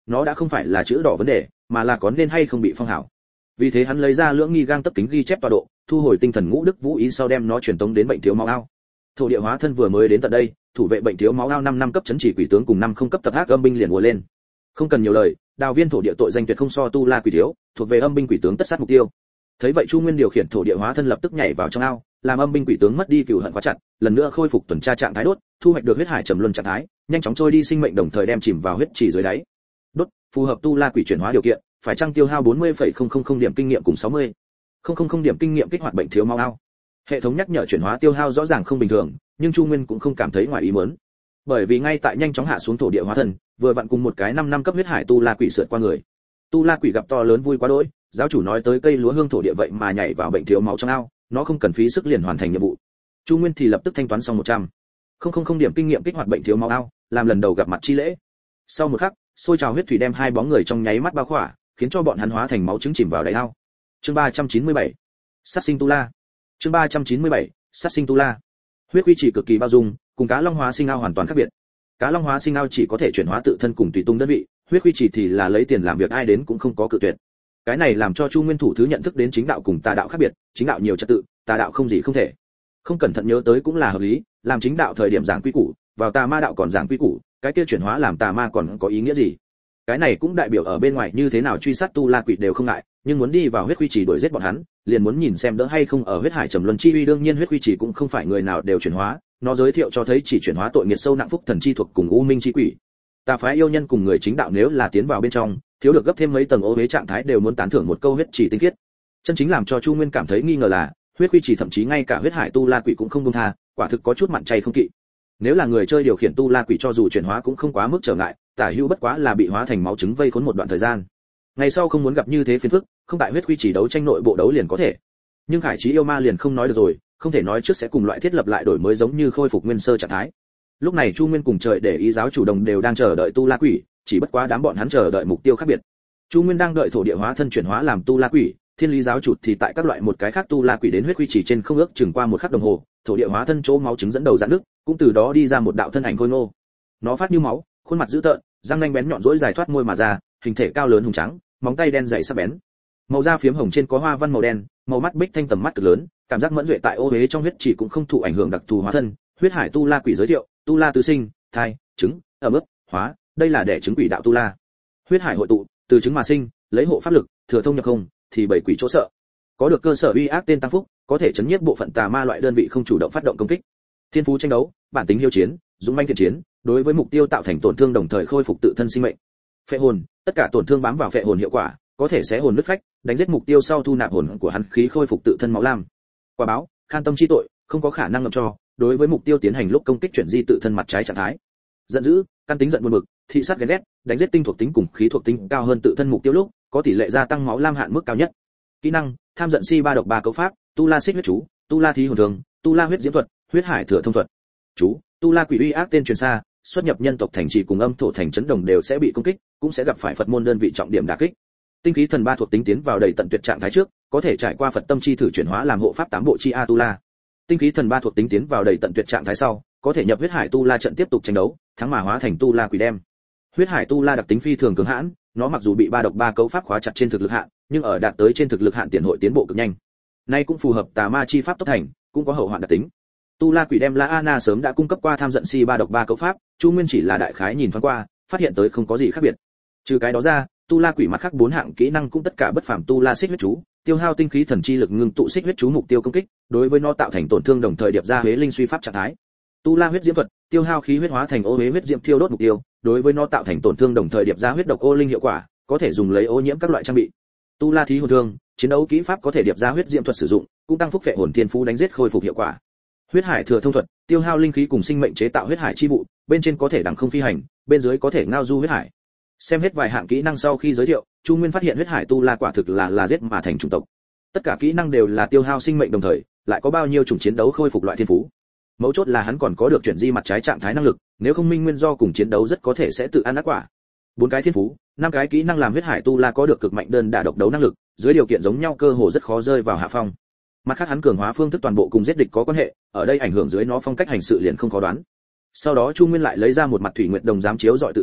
[SPEAKER 1] nó đã không phải là chữ đỏ vấn đề, mà là có nên hay không bị phong hảo. Vì thế hắn lấy ra lưỡng nghi gang tấc kính ghi chép tọa độ, thu hồi tinh thần ngũ đức vũ ý sau đem nó truyền tống đến bệnh thiếu máu ao. Thổ địa hóa thân vừa mới đến tận đây, thủ vệ bệnh thiếu máu ao 5 năm cấp chấn chỉ quỷ tướng cùng 5 không cấp tập ác âm binh liền ùa lên. Không cần nhiều lời, đào viên thổ địa tội danh tuyệt không so tu la quỷ thiếu, thuộc về âm binh quỷ tướng tất sát mục tiêu. Thấy vậy Chu Nguyên điều khiển thổ địa hóa thân lập tức nhảy vào trong ao, làm âm binh quỷ tướng mất đi cừu hận quá chặt, lần nữa khôi phục tuần tra trạng thái đốt, thu hoạch được huyết hải trầm luân trạng thái, nhanh chóng trôi đi sinh mệnh đồng thời đem chìm vào huyết trì dưới đáy. Đốt, phù hợp tu la quỷ chuyển hóa điều kiện, phải chăng tiêu hao 40,000 điểm kinh nghiệm cùng 60,000 điểm kinh nghiệm kích hoạt bệnh thiếu máu ao. Hệ thống nhắc nhở chuyển hóa tiêu hao rõ ràng không bình thường, nhưng Chu Nguyên cũng không cảm thấy ngoài ý muốn. Bởi vì ngay tại nhanh chóng hạ xuống thổ địa hóa thân, vừa vặn cùng một cái 5 năm cấp huyết hải tu la quỷ sượt qua người. Tu la quỷ gặp to lớn vui quá đỗi, giáo chủ nói tới cây lúa hương thổ địa vậy mà nhảy vào bệnh thiếu máu trong ao, nó không cần phí sức liền hoàn thành nhiệm vụ. Chu Nguyên thì lập tức thanh toán xong 100,000 điểm kinh nghiệm kích hoạt bệnh thiếu máu ao, làm lần đầu gặp mặt chi lễ. Sau một khắc, sôi trào huyết thủy đem hai bóng người trong nháy mắt bao khỏa, khiến cho bọn hắn hóa thành máu trứng chìm vào đáy ao. Chương 397. Sát sinh tu la. Chương 397. Sát sinh tu la. Huyết quy chỉ cực kỳ bao dung, cùng cá long hóa sinh ao hoàn toàn khác biệt. Cá long hóa sinh ao chỉ có thể chuyển hóa tự thân cùng tùy tung đơn vị, huyết quy chỉ thì là lấy tiền làm việc ai đến cũng không có cự tuyệt. Cái này làm cho Chu Nguyên thủ thứ nhận thức đến chính đạo cùng tà đạo khác biệt, chính đạo nhiều trật tự, tà đạo không gì không thể. Không cẩn thận nhớ tới cũng là hợp lý, làm chính đạo thời điểm giảng quy củ, vào tà ma đạo còn giảng quy củ, cái kia chuyển hóa làm tà ma còn có ý nghĩa gì? Cái này cũng đại biểu ở bên ngoài như thế nào truy sát tu la quỷ đều không ngại, nhưng muốn đi vào huyết quy chỉ đuổi giết bọn hắn, liền muốn nhìn xem đỡ hay không ở huyết hải trầm luân chi uy. Đương nhiên huyết quy chỉ cũng không phải người nào đều chuyển hóa, nó giới thiệu cho thấy chỉ chuyển hóa tội nghiệt sâu nặng phúc thần chi thuộc cùng u minh chi quỷ. Tà phái yêu nhân cùng người chính đạo nếu là tiến vào bên trong, thiếu được gấp thêm mấy tầng ô uế trạng thái đều muốn tán thưởng một câu huyết chỉ tinh khiết. Chân chính làm cho Chu Nguyên cảm thấy nghi ngờ là, huyết quy chỉ thậm chí ngay cả huyết hải tu la quỷ cũng không buông tha, quả thực có chút mặn chay không kỵ. Nếu là người chơi điều khiển tu la quỷ cho dù chuyển hóa cũng không quá mức trở ngại, tả hữu bất quá là bị hóa thành máu trứng vây khốn một đoạn thời gian. Ngày sau không muốn gặp như thế phiền phức, không tại huyết quy chỉ đấu tranh nội bộ đấu liền có thể. Nhưng Khải Chí yêu ma liền không nói được rồi, không thể nói trước sẽ cùng loại thiết lập lại đổi mới giống như khôi phục nguyên sơ trạng thái. Lúc này Chu Nguyên cùng trời để ý giáo chủ đồng đều đang chờ đợi tu la quỷ, chỉ bất quá đám bọn hắn chờ đợi mục tiêu khác biệt. Chu Nguyên đang đợi thổ địa hóa thân chuyển hóa làm tu la quỷ, Thiên Lý giáo chủ thì tại các loại một cái khác tu la quỷ đến huyết quy chỉ trên không ước chừng qua một khắc đồng hồ, thổ địa hóa thân chỗ máu trứng dẫn đầu giãn nước, cũng từ đó đi ra một đạo thân ảnh khôi ngô. Nó phát như máu, khuôn mặt dữ tợn, răng nanh bén nhọn rỗi dài thoát môi mà ra, hình thể cao lớn hùng trắng, móng tay đen dày sắc bén. Màu da phiếm hồng trên có hoa văn màu đen, màu mắt bích thanh tầm mắt cực lớn, cảm giác mẫn duệ tại ô uế trong huyết chỉ cũng không thụ ảnh hưởng đặc thù hóa thân. Huyết hải tu la quỷ giới thiệu, tu la tứ sinh, thai, trứng, ẩm ướt, hóa, đây là đẻ trứng quỷ đạo tu la. Huyết hải hội tụ, từ trứng mà sinh, lấy hộ pháp lực, thừa thông nhập không, thì bảy quỷ chỗ sợ. Có được cơ sở uy ác tên tăng phúc, có thể chấn nhiếp bộ phận tà ma loại đơn vị không chủ động phát động công kích. Thiên phú tranh đấu, bản tính hiếu chiến, dũng manh thiện chiến, đối với mục tiêu tạo thành tổn thương đồng thời khôi phục tự thân sinh mệnh. Phệ hồn, tất cả tổn thương bám vào phệ hồn hiệu quả, có thể xé hồn nứt phách, đánh giết mục tiêu sau thu nạp hồn của hắn khí khôi phục tự thân máu lam. Quả báo, khan tâm chi tội, không có khả năng ngậm cho, đối với mục tiêu tiến hành lúc công kích chuyển di tự thân mặt trái trạng thái. Giận dữ, căn tính giận buồn bực, thị sát ghen ghét, đánh giết tinh thuộc tính cùng khí thuộc tính cao hơn tự thân mục tiêu lúc, có tỷ lệ gia tăng máu lam hạn mức cao nhất. Kỹ năng, tham giận si ba độc ba cấu pháp, tu la xích huyết chú, tu la thí hồn thường, tu la huyết diễm thuật, huyết hải thừa thông thuật. Chú, tu la quỷ uy ác tên truyền xa, xuất nhập nhân tộc thành trì cùng âm thổ thành trấn đồng đều sẽ bị công kích, cũng sẽ gặp phải Phật môn đơn vị trọng điểm đả kích. Tinh khí thần ba thuộc tính tiến vào đầy tận tuyệt trạng thái trước, có thể trải qua Phật tâm chi thử chuyển hóa làm hộ pháp tám bộ chi a tu la. Tinh khí thần ba thuộc tính tiến vào đầy tận tuyệt trạng thái sau, có thể nhập huyết hải tu la trận tiếp tục tranh đấu, thắng mà hóa thành tu la quỷ đem. Huyết hải tu la đặc tính phi thường cường hãn, nó mặc dù bị ba độc ba cấu pháp khóa chặt trên thực lực hạn, nhưng ở đạt tới trên thực lực hạn tiền hội tiến bộ cực nhanh. Nay cũng phù hợp tà ma chi pháp tốc thành, cũng có hậu hoạn đặc tính. Tu la quỷ đem La Ana sớm đã cung cấp qua tham giận si ba độc ba cấu pháp, Chu Nguyên chỉ là đại khái nhìn thoáng qua, phát hiện tới không có gì khác biệt. Trừ cái đó ra, tu la quỷ mặt khác 4 hạng kỹ năng cũng tất cả bất phàm tu la xích huyết chú, tiêu hao tinh khí thần chi lực ngưng tụ xích huyết chú mục tiêu công kích, đối với nó tạo thành tổn thương đồng thời điệp ra huế linh suy pháp trạng thái. Tu la huyết diễm thuật, tiêu hao khí huyết hóa thành ô huế huyết diễm thiêu đốt mục tiêu, đối với nó tạo thành tổn thương đồng thời điệp ra huyết độc ô linh hiệu quả, có thể dùng lấy ô nhiễm các loại trang bị. Tu la thí hồn thương, chiến đấu kỹ pháp có thể điệp ra huyết diễm thuật sử dụng, cũng tăng phúc phệ hồn thiên phú đánh giết khôi phục hiệu quả. Huyết hải thừa thông thuật, tiêu hao linh khí cùng sinh mệnh chế tạo huyết hải chi vụ, bên trên có thể đằng không phi hành, bên dưới có thể ngao du huyết hải. Xem hết vài hạng kỹ năng sau khi giới thiệu, Chu Nguyên phát hiện huyết hải tu la quả thực là giết mà thành chủng tộc. Tất cả kỹ năng đều là tiêu hao sinh mệnh đồng thời, lại có bao nhiêu chủng chiến đấu khôi phục loại thiên phú. Mấu chốt là hắn còn có được chuyển di mặt trái trạng thái năng lực, nếu không minh nguyên do cùng chiến đấu rất có thể sẽ tự ăn ác quả. 4 cái thiên phú, 5 cái kỹ năng làm huyết hải tu la có được cực mạnh đơn đả độc đấu năng lực, dưới điều kiện giống nhau cơ hồ rất khó rơi vào hạ phong. Mặt khác hắn cường hóa phương thức toàn bộ cùng giết địch có quan hệ, ở đây ảnh hưởng dưới nó phong cách hành sự liền không khó đoán. Sau đó Chu Nguyên lại lấy ra một mặt thủy nguyệt đồng giám chiếu dọi tự thân,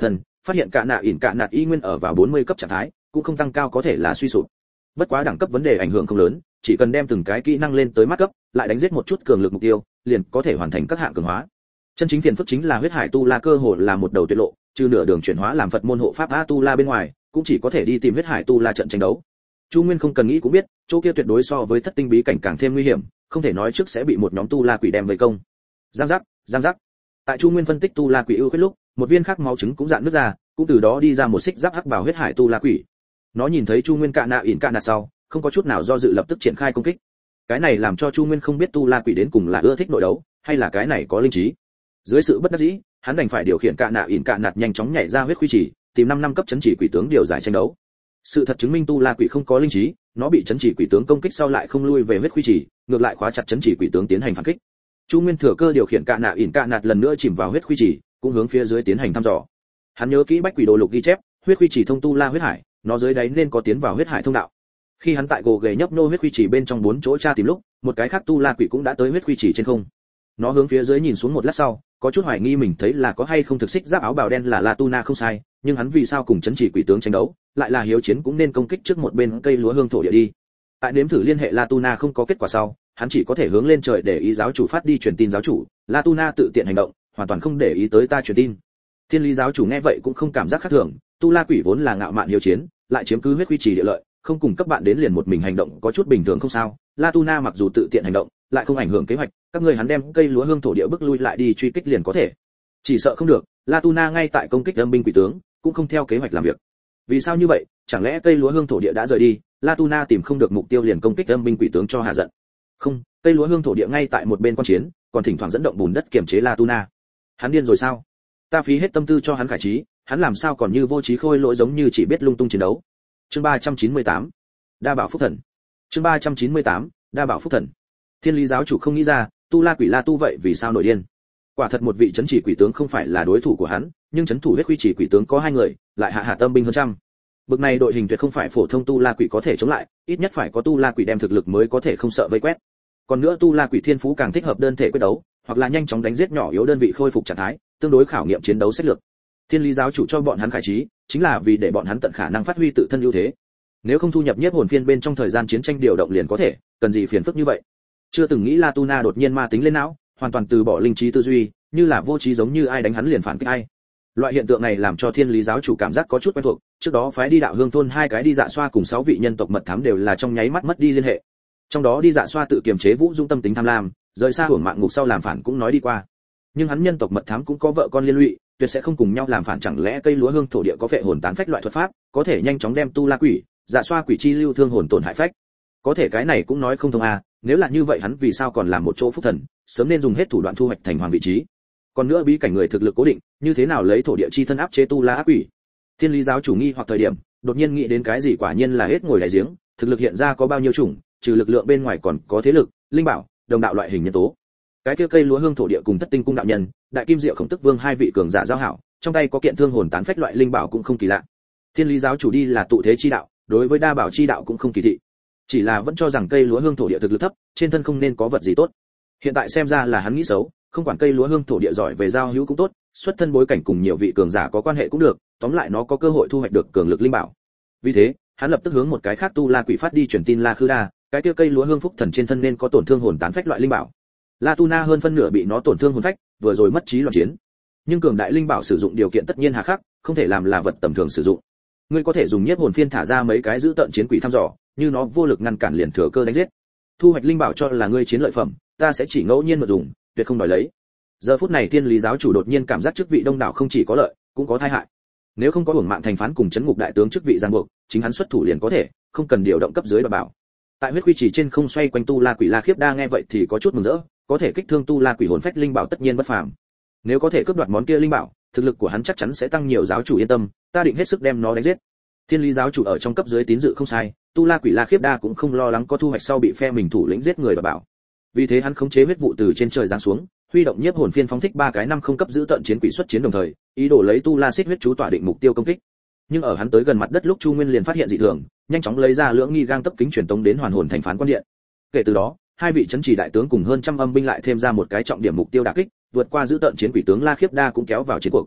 [SPEAKER 1] phát hiện cả nạt y nguyên ở vào 40 cấp trạng thái, cũng không tăng cao có thể là suy sụp. Bất quá đẳng cấp vấn đề ảnh hưởng không lớn, chỉ cần đem từng cái kỹ năng lên tới mắt cấp, lại đánh giết một chút cường lực mục tiêu, liền có thể hoàn thành các hạng cường hóa. Chân chính phiền phức chính là huyết hải tu la cơ hồ là một đầu tuyệt lộ, trừ nửa đường chuyển hóa làm Phật môn hộ pháp A tu la bên ngoài, cũng chỉ có thể đi tìm huyết hải tu la trận tranh đấu. Chu Nguyên không cần nghĩ cũng biết, chỗ kia tuyệt đối so với thất tinh bí cảnh càng thêm nguy hiểm, không thể nói trước sẽ bị một nhóm tu la quỷ đem vây công. Giang giác. Tại Chu Nguyên phân tích tu la quỷ ưu khuyết lúc, một viên khác máu trứng cũng dạn nước ra, cũng từ đó đi ra một xích giáp hắc bảo huyết hải tu la quỷ. Nó nhìn thấy Chu Nguyên cạ nạ sau, không có chút nào do dự lập tức triển khai công kích. Cái này làm cho Chu Nguyên không biết tu la quỷ đến cùng là ưa thích nội đấu, hay là cái này có linh trí. Dưới sự bất đắc dĩ, hắn đành phải điều khiển cạ nạt nhanh chóng nhảy ra huyết quy chỉ, tìm 5 năm cấp chấn chỉ quỷ tướng điều giải tranh đấu. Sự thật chứng minh tu la quỷ không có linh trí, nó bị chấn chỉ quỷ tướng công kích sau lại không lui về huyết quy chỉ, ngược lại khóa chặt chấn chỉ quỷ tướng tiến hành phản kích. Chu Nguyên thừa cơ điều khiển cạ nạt lần nữa chìm vào huyết quy chỉ, cũng hướng phía dưới tiến hành thăm dò. Hắn nhớ kỹ bách quỷ đồ lục ghi chép, huyết quy chỉ thông tu la huyết hải, nó dưới đáy nên có tiến vào huyết hải thông đạo. Khi hắn tại gồ ghề nhấp nô huyết quy chỉ bên trong 4 chỗ tra tìm lúc, một cái khác tu la quỷ cũng đã tới huyết quy chỉ trên không. Nó hướng phía dưới nhìn xuống một lát sau, có chút hoài nghi mình thấy là có hay không thực xích giáp áo bào đen là Latuna không sai, nhưng hắn vì sao cùng chấn chỉ quỷ tướng tranh đấu, lại là hiếu chiến cũng nên công kích trước một bên cây lúa hương thổ địa đi. Tại nếm thử liên hệ Latuna không có kết quả sau, hắn chỉ có thể hướng lên trời để ý giáo chủ phát đi truyền tin giáo chủ, Latuna tự tiện hành động, hoàn toàn không để ý tới ta truyền tin. Thiên lý giáo chủ nghe vậy cũng không cảm giác khác thường, tu la quỷ vốn là ngạo mạn hiếu chiến, lại chiếm cứ huyết quy trì địa lợi, không cùng các bạn đến liền một mình hành động có chút bình thường không sao. Latuna mặc dù tự tiện hành động, lại không ảnh hưởng kế hoạch, các ngươi hắn đem cây lúa hương thổ địa bước lui lại đi truy kích liền có thể. Chỉ sợ không được, Latuna ngay tại công kích âm binh quỷ tướng, cũng không theo kế hoạch làm việc. Vì sao như vậy? Chẳng lẽ cây lúa hương thổ địa đã rời đi, Latuna tìm không được mục tiêu liền công kích âm binh quỷ tướng cho hạ giận? Không, cây lúa hương thổ địa ngay tại một bên quan chiến, còn thỉnh thoảng dẫn động bùn đất kiềm chế Latuna. Hắn điên rồi sao? Ta phí hết tâm tư cho hắn khải trí, hắn làm sao còn như vô trí khôi lỗi giống như chỉ biết lung tung chiến đấu. Chương 398. Đa bảo phúc thần. Chương 398. Đa bảo phúc thần. Thiên lý giáo chủ không nghĩ ra, tu la quỷ La Tu vậy vì sao nổi điên? Quả thật một vị chấn chỉ quỷ tướng không phải là đối thủ của hắn, nhưng chấn thủ huyết quy chỉ quỷ tướng có 2 người, lại hạ tâm binh hơn trăm. Bực này đội hình tuyệt không phải phổ thông tu la quỷ có thể chống lại, ít nhất phải có tu la quỷ đem thực lực mới có thể không sợ vây quét. Còn nữa tu la quỷ thiên phú càng thích hợp đơn thể quyết đấu, hoặc là nhanh chóng đánh giết nhỏ yếu đơn vị khôi phục trạng thái, tương đối khảo nghiệm chiến đấu sách lược. Thiên lý giáo chủ cho bọn hắn khải trí, chính là vì để bọn hắn tận khả năng phát huy tự thân ưu thế. Nếu không thu nhập nhiếp hồn phiên bên trong thời gian chiến tranh điều động liền có thể, cần gì phiền phức như vậy? Chưa từng nghĩ Latuna đột nhiên ma tính lên não, hoàn toàn từ bỏ linh trí tư duy, như là vô trí giống như ai đánh hắn liền phản kích ai. Loại hiện tượng này làm cho thiên lý giáo chủ cảm giác có chút quen thuộc, trước đó phái đi đạo hương thôn 2 cái đi dạ xoa cùng 6 vị nhân tộc mật thám đều là trong nháy mắt mất đi liên hệ. Trong đó đi dạ xoa tự kiềm chế Vũ Dung tâm tính tham lam, rời xa hưởng mạng ngục sau làm phản cũng nói đi qua. Nhưng hắn nhân tộc mật thám cũng có vợ con liên lụy, tuyệt sẽ không cùng nhau làm phản. Chẳng lẽ cây lúa hương thổ địa có phệ hồn tán phách loại thuật pháp, có thể nhanh chóng đem tu la quỷ, dạ xoa quỷ chi lưu thương hồn tổn hại phách? Có thể cái này cũng nói không thông à, nếu là như vậy hắn vì sao còn làm một chỗ phúc thần, sớm nên dùng hết thủ đoạn thu hoạch thành hoàng vị trí. Còn nữa bí cảnh người thực lực cố định, như thế nào lấy thổ địa chi thân áp chế tu la ác quỷ? Thiên lý giáo chủ nghi hoặc thời điểm, đột nhiên nghĩ đến cái gì, quả nhiên là hết ngồi đại giếng, thực lực hiện ra có bao nhiêu chủng, trừ lực lượng bên ngoài còn có thế lực, linh bảo, đồng đạo loại hình nhân tố. Cái kia cây lúa hương thổ địa cùng thất tinh cung đạo nhân, đại kim diệu khổng tức vương 2 vị cường giả giao hảo, trong tay có kiện thương hồn tán phách loại linh bảo cũng không kỳ lạ. Thiên lý giáo chủ đi là tụ thế chi đạo, đối với đa bảo chi đạo cũng không kỳ thị, chỉ là vẫn cho rằng cây lúa hương thổ địa thực lực thấp, trên thân không nên có vật gì tốt. Hiện tại xem ra là hắn nghĩ xấu, không quản cây lúa hương thổ địa giỏi về giao hữu cũng tốt, xuất thân bối cảnh cùng nhiều vị cường giả có quan hệ cũng được, tóm lại nó có cơ hội thu hoạch được cường lực linh bảo. Vì thế, hắn lập tức hướng một cái khác tu la quỷ phát đi truyền tin La Khư Đa, cái kia cây lúa hương phúc thần trên thân nên có tổn thương hồn tán phách loại linh bảo. Latuna hơn phân nửa bị nó tổn thương hồn phách, vừa rồi mất trí loạn chiến. Nhưng cường đại linh bảo sử dụng điều kiện tất nhiên hà khắc, không thể làm là vật tầm thường sử dụng. Ngươi có thể dùng nhiếp hồn phiên thả ra mấy cái giữ tận chiến quỷ thăm dò, như nó vô lực ngăn cản liền thừa cơ đánh giết. Thu hoạch linh bảo cho là ngươi chiến lợi phẩm, ta sẽ chỉ ngẫu nhiên mà dùng, tuyệt không đòi lấy. Giờ phút này thiên lý giáo chủ đột nhiên cảm giác chức vị đông đảo không chỉ có lợi, cũng có tai hại. Nếu không có hưởng mạng thành phán cùng chấn ngục đại tướng chức vị giang buộc, chính hắn xuất thủ liền có thể, không cần điều động cấp dưới đảm bảo. Tại huyết quy chỉ trên không xoay quanh tu la quỷ La Khiếp Đa nghe vậy thì có chút mừng rỡ, có thể kích thương tu la quỷ hồn phách linh bảo tất nhiên bất phàm. Nếu có thể cướp đoạt món kia linh bảo, thực lực của hắn chắc chắn sẽ tăng nhiều, giáo chủ yên tâm, ta định hết sức đem nó đánh giết. Thiên lý giáo chủ ở trong cấp dưới tín dự không sai, tu la quỷ La Khiếp Đa cũng không lo lắng có thu hoạch sau bị phe mình thủ lĩnh giết người đảm bảo. Vì thế hắn khống chế huyết vụ từ trên trời giáng xuống, huy động nhiếp hồn phiên phóng thích 3 cái 5 không cấp giữ tận chiến quỷ xuất chiến đồng thời, ý đồ lấy tu la xích huyết chú tỏa định mục tiêu công kích. Nhưng ở hắn tới gần mặt đất lúc Chu Nguyên liền phát hiện dị thường, nhanh chóng lấy ra lưỡng nghi gang tấp kính truyền tống đến hoàn hồn thành phán quan điện. Kể từ đó, 2 vị chấn chỉ đại tướng cùng hơn trăm âm binh lại thêm ra một cái trọng điểm mục tiêu đả kích, vượt qua giữ tận chiến quỷ tướng La Khiếp Đa cũng kéo vào chiến cuộc.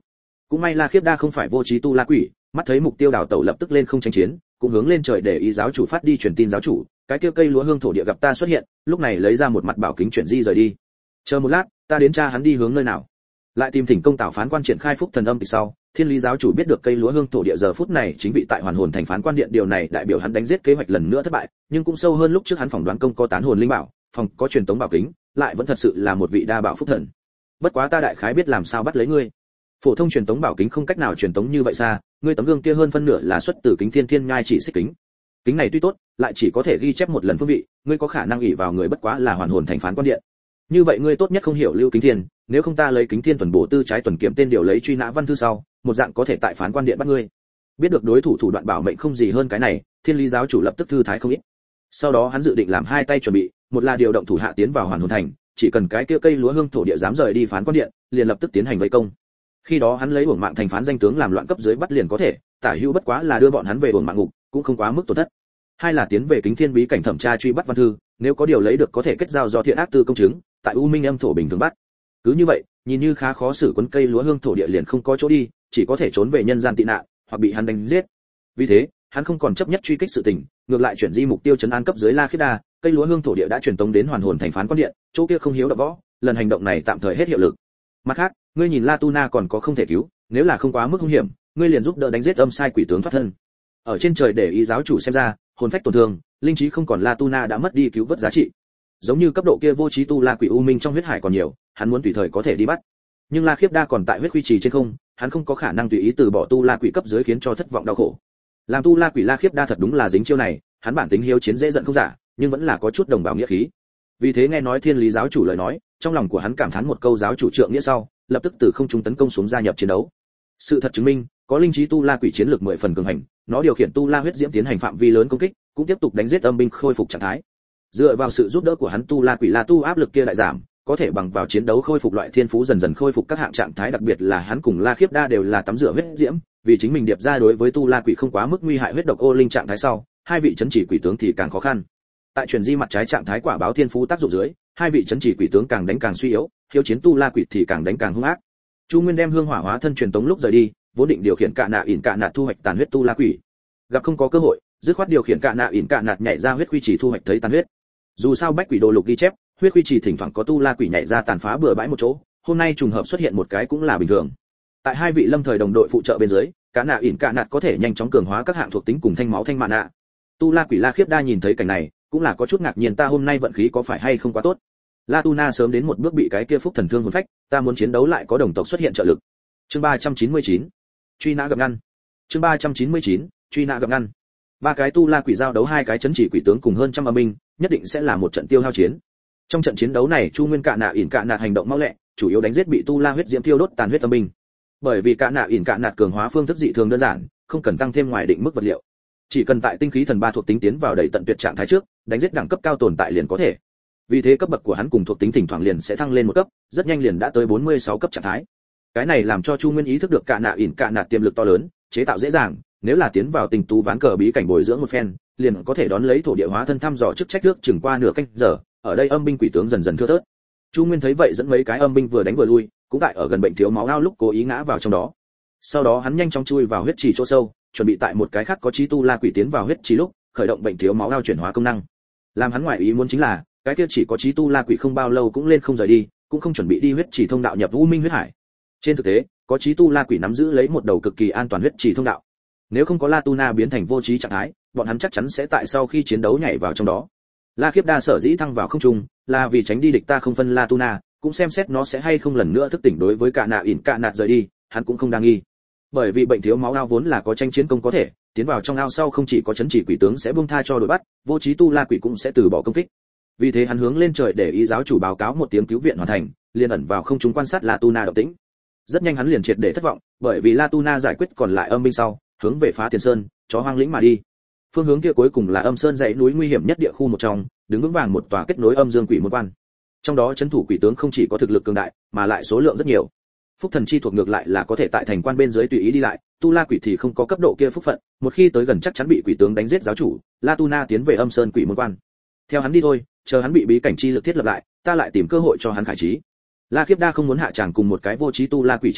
[SPEAKER 1] Cũng may La Khiếp Đa không phải vô trí tu la quỷ, mắt thấy mục tiêu đào tẩu lập tức lên không tranh chiến, cũng hướng lên trời để ý giáo chủ phát đi truyền tin giáo chủ, cái kia cây lúa hương thổ địa gặp ta xuất hiện, lúc này lấy ra một mặt bảo kính chuyển di rời đi. Chờ một lát, ta đến tra hắn đi hướng nơi nào. Lại tìm thỉnh công tảo phán quan triển khai phúc thần âm tịch sau, Thiên Lý giáo chủ biết được cây lúa hương thổ địa giờ phút này chính vị tại hoàn hồn thành phán quan điện, điều này đại biểu hắn đánh giết kế hoạch lần nữa thất bại, nhưng cũng sâu hơn lúc trước hắn phỏng đoán công có tán hồn linh bảo, phòng có truyền tống bảo kính, lại vẫn thật sự là một vị đa bảo phúc thần. Bất quá ta đại khái biết làm sao bắt lấy ngươi. Phổ thông truyền tống bảo kính không cách nào truyền tống như vậy xa, ngươi tấm gương kia hơn phân nửa là xuất từ kính thiên thiên nhai chỉ xích kính. Kính này tuy tốt, lại chỉ có thể ghi chép một lần phương vị, ngươi có khả năng ỷ vào người bất quá là hoàn hồn thành phán quan điện. Như vậy ngươi tốt nhất không hiểu lưu kính thiên, nếu không ta lấy kính thiên tuần bổ tư trái tuần kiểm tên điều lấy truy nã văn thư sau, một dạng có thể tại phán quan điện bắt ngươi. Biết được đối thủ thủ đoạn bảo mệnh không gì hơn cái này, Thiên Lý giáo chủ lập tức thư thái không ít. Sau đó hắn dự định làm hai tay chuẩn bị, một là điều động thủ hạ tiến vào hoàn hồn thành, chỉ cần cái kia cây lúa hương thổ địa dám rời đi phán quan điện, liền lập tức tiến hành vây công. Khi đó hắn lấy uổng mạng thành phán danh tướng làm loạn cấp dưới bắt liền có thể, tả hữu bất quá là đưa bọn hắn về uổng mạng ngục, cũng không quá mức tổn thất. Hai là tiến về kính thiên bí cảnh thẩm tra truy bắt văn thư, nếu có điều lấy được có thể kết giao do thiện ác tư công chứng, tại u minh âm thổ bình thường bắt. Cứ như vậy, nhìn như khá khó xử quấn cây lúa hương thổ địa liền không có chỗ đi, chỉ có thể trốn về nhân gian tị nạn, hoặc bị hắn đánh giết. Vì thế, hắn không còn chấp nhất truy kích sự tình, ngược lại chuyển di mục tiêu trấn an cấp dưới La Khiết Đa, cây lúa hương thổ địa đã truyền tống đến hoàn hồn thành phán quan điện, chỗ kia không hiếu động võ, lần hành động này tạm thời hết hiệu lực. Mặt khác, ngươi nhìn La Tu Na còn có không thể cứu, nếu là không quá mức nguy hiểm, ngươi liền giúp đỡ đánh giết âm sai quỷ tướng thoát thân. Ở trên trời để ý giáo chủ xem ra, hồn phách tổn thương, linh trí không còn, La Tu Na đã mất đi cứu vớt giá trị. Giống như cấp độ kia vô trí tu la quỷ u minh trong huyết hải còn nhiều, hắn muốn tùy thời có thể đi bắt. Nhưng La Khiếp Đa còn tại huyết quy trì trên không, hắn không có khả năng tùy ý từ bỏ tu la quỷ cấp dưới khiến cho thất vọng đau khổ. Làm tu la quỷ La Khiếp Đa thật đúng là dính chiêu này, hắn bản tính hiếu chiến dễ giận không giả, nhưng vẫn là có chút đồng bào nghĩa khí. Vì thế nghe nói Thiên Lý giáo chủ lời nói, trong lòng của hắn cảm thán một câu giáo chủ trượng nghĩa sau, lập tức từ không trung tấn công xuống gia nhập chiến đấu. Sự thật chứng minh, có linh trí tu la quỷ chiến lược 10 phần cường hành, nó điều khiển tu la huyết diễm tiến hành phạm vi lớn công kích, cũng tiếp tục đánh giết âm binh khôi phục trạng thái. Dựa vào sự giúp đỡ của hắn, tu la quỷ La Tu áp lực kia lại giảm, có thể bằng vào chiến đấu khôi phục loại thiên phú, dần dần khôi phục các hạng trạng thái, đặc biệt là hắn cùng La Khiếp Đa đều là tắm rửa huyết diễm, vì chính mình điệp ra đối với tu la quỷ không quá mức nguy hại huyết độc ô linh trạng thái sau, hai vị chấn chỉ quỷ tướng thì càng khó khăn. Tại chuyển di mặt trái trạng thái quả báo thiên phú tác dụng dưới, hai vị chấn chỉ quỷ tướng càng đánh càng suy yếu, hiếu chiến tu la quỷ thì càng đánh càng hung ác. Chu Nguyên đem hương hỏa hóa thân truyền tống lúc rời đi, vốn định điều khiển cạ nạ ỉn cạ nạt thu hoạch tàn huyết tu la quỷ, gặp không có cơ hội, dứt khoát điều khiển cạ nạ ỉn cạ nạt nhảy ra huyết quy chỉ thu hoạch thấy tàn huyết. Dù sao bách quỷ đồ lục ghi chép, huyết quy chỉ thỉnh thoảng có tu la quỷ nhảy ra tàn phá bừa bãi một chỗ, hôm nay trùng hợp xuất hiện một cái cũng là bình thường. Tại hai vị lâm thời đồng đội phụ trợ bên dưới, cạ nạ ỉn cạ nạt có thể nhanh chóng cường hóa các hạng thuộc tính cùng thanh máu thanh mạn nạ. Tu la quỷ La Khiếp Đa nhìn thấy cảnh này, cũng là có chút ngạc nhiên, ta hôm nay vận khí có phải hay không quá tốt. La Tu Na sớm đến một bước bị cái kia phúc thần thương hồn phách, ta muốn chiến đấu lại có đồng tộc xuất hiện trợ lực. Chương 399. Truy nã gặp ngăn. Chương 399. Truy nã gặp ngăn. Ba cái tu la quỷ giao đấu hai cái chấn chỉ quỷ tướng cùng hơn trăm âm binh, nhất định sẽ là một trận tiêu hao chiến. Trong trận chiến đấu này, Chu Nguyên cạ nạ ỉn cạ nạt hành động mau lẹ, chủ yếu đánh giết bị tu la huyết diễm tiêu đốt tàn huyết âm binh. Bởi vì cạ nạ ỉn cạ nạt cường hóa phương thức dị thường đơn giản, không cần tăng thêm ngoài định mức vật liệu. Chỉ cần tại tinh khí thần ba thuộc tính tiến vào đầy tận tuyệt trạng thái trước, đánh giết đẳng cấp cao tồn tại liền có thể. Vì thế cấp bậc của hắn cùng thuộc tính thỉnh thoảng liền sẽ thăng lên một cấp, rất nhanh liền đã tới 46 cấp trạng thái. Cái này làm cho Chu Nguyên ý thức được cạ nạ ỉn cạ nạt tiềm lực to lớn, chế tạo dễ dàng, nếu là tiến vào tình tú ván cờ bí cảnh bồi dưỡng một phen, liền có thể đón lấy thổ địa hóa thân thăm dò chức trách nước chừng qua nửa canh giờ, ở đây âm binh quỷ tướng dần dần thưa thớt. Chu Nguyên thấy vậy dẫn mấy cái âm binh vừa đánh vừa lui, cũng tại ở gần bệnh thiếu máu ao lúc cố ý ngã vào trong đó. Sau đó hắn nhanh chóng chui vào huyết trì chỗ sâu, chuẩn bị tại một cái khác có chí tu la quỷ tiến vào huyết trì lúc, khởi động bệnh thiếu máu ao chuyển hóa công năng. Làm hắn ngoại ý muốn chính là, cái kia chỉ có chí tu la quỷ không bao lâu cũng lên không rời đi, cũng không chuẩn bị đi huyết trì thông đạo nhập u minh huyết hải. Trên thực tế, có chí tu la quỷ nắm giữ lấy một đầu cực kỳ an toàn huyết trì thông đạo. Nếu không có La Tu Na biến thành vô trí trạng thái, bọn hắn chắc chắn sẽ tại sau khi chiến đấu nhảy vào trong đó. La Khiếp Đa sở dĩ thăng vào không trung, là vì tránh đi địch ta không phân La Tu Na, cũng xem xét nó sẽ hay không lần nữa thức tỉnh. Đối với cạ nạ ỉn cạ nạt rời đi, hắn cũng không đang nghi. Bởi vì bệnh thiếu máu ao vốn là có tranh chiến công có thể, tiến vào trong ao sau không chỉ có chấn chỉ quỷ tướng sẽ buông tha cho đội bắt, vô trí tu la quỷ cũng sẽ từ bỏ công kích. Vì thế hắn hướng lên trời để ý giáo chủ báo cáo một tiếng cứu viện hoàn thành, liền ẩn vào không trung quan sát La Tu Na động tĩnh. Rất nhanh hắn liền triệt để thất vọng, bởi vì La Tu Na giải quyết còn lại âm binh sau, hướng về Phá Tiền Sơn, chó hoang lĩnh mà đi. Phương hướng kia cuối cùng là âm sơn dãy núi nguy hiểm nhất địa khu một trong, đứng vững vàng một tòa kết nối âm dương quỷ môn quan. Trong đó trấn thủ quỷ tướng không chỉ có thực lực cường đại, mà lại số lượng rất nhiều. Phúc thần chi thuộc ngược lại là có thể tại thành quan bên dưới tùy ý đi lại, tu la quỷ thì không có cấp độ kia phúc phận, một khi tới gần chắc chắn bị quỷ tướng đánh giết giáo chủ. La Tu Na tiến về âm sơn quỷ môn quan. Theo hắn đi thôi, chờ hắn bị bí cảnh chi lực thiết lập lại, ta lại tìm cơ hội cho hắn khải trí. La Khiếp Đa không muốn hạ tràng cùng một cái vô trí tu la quỷ chiến đấu,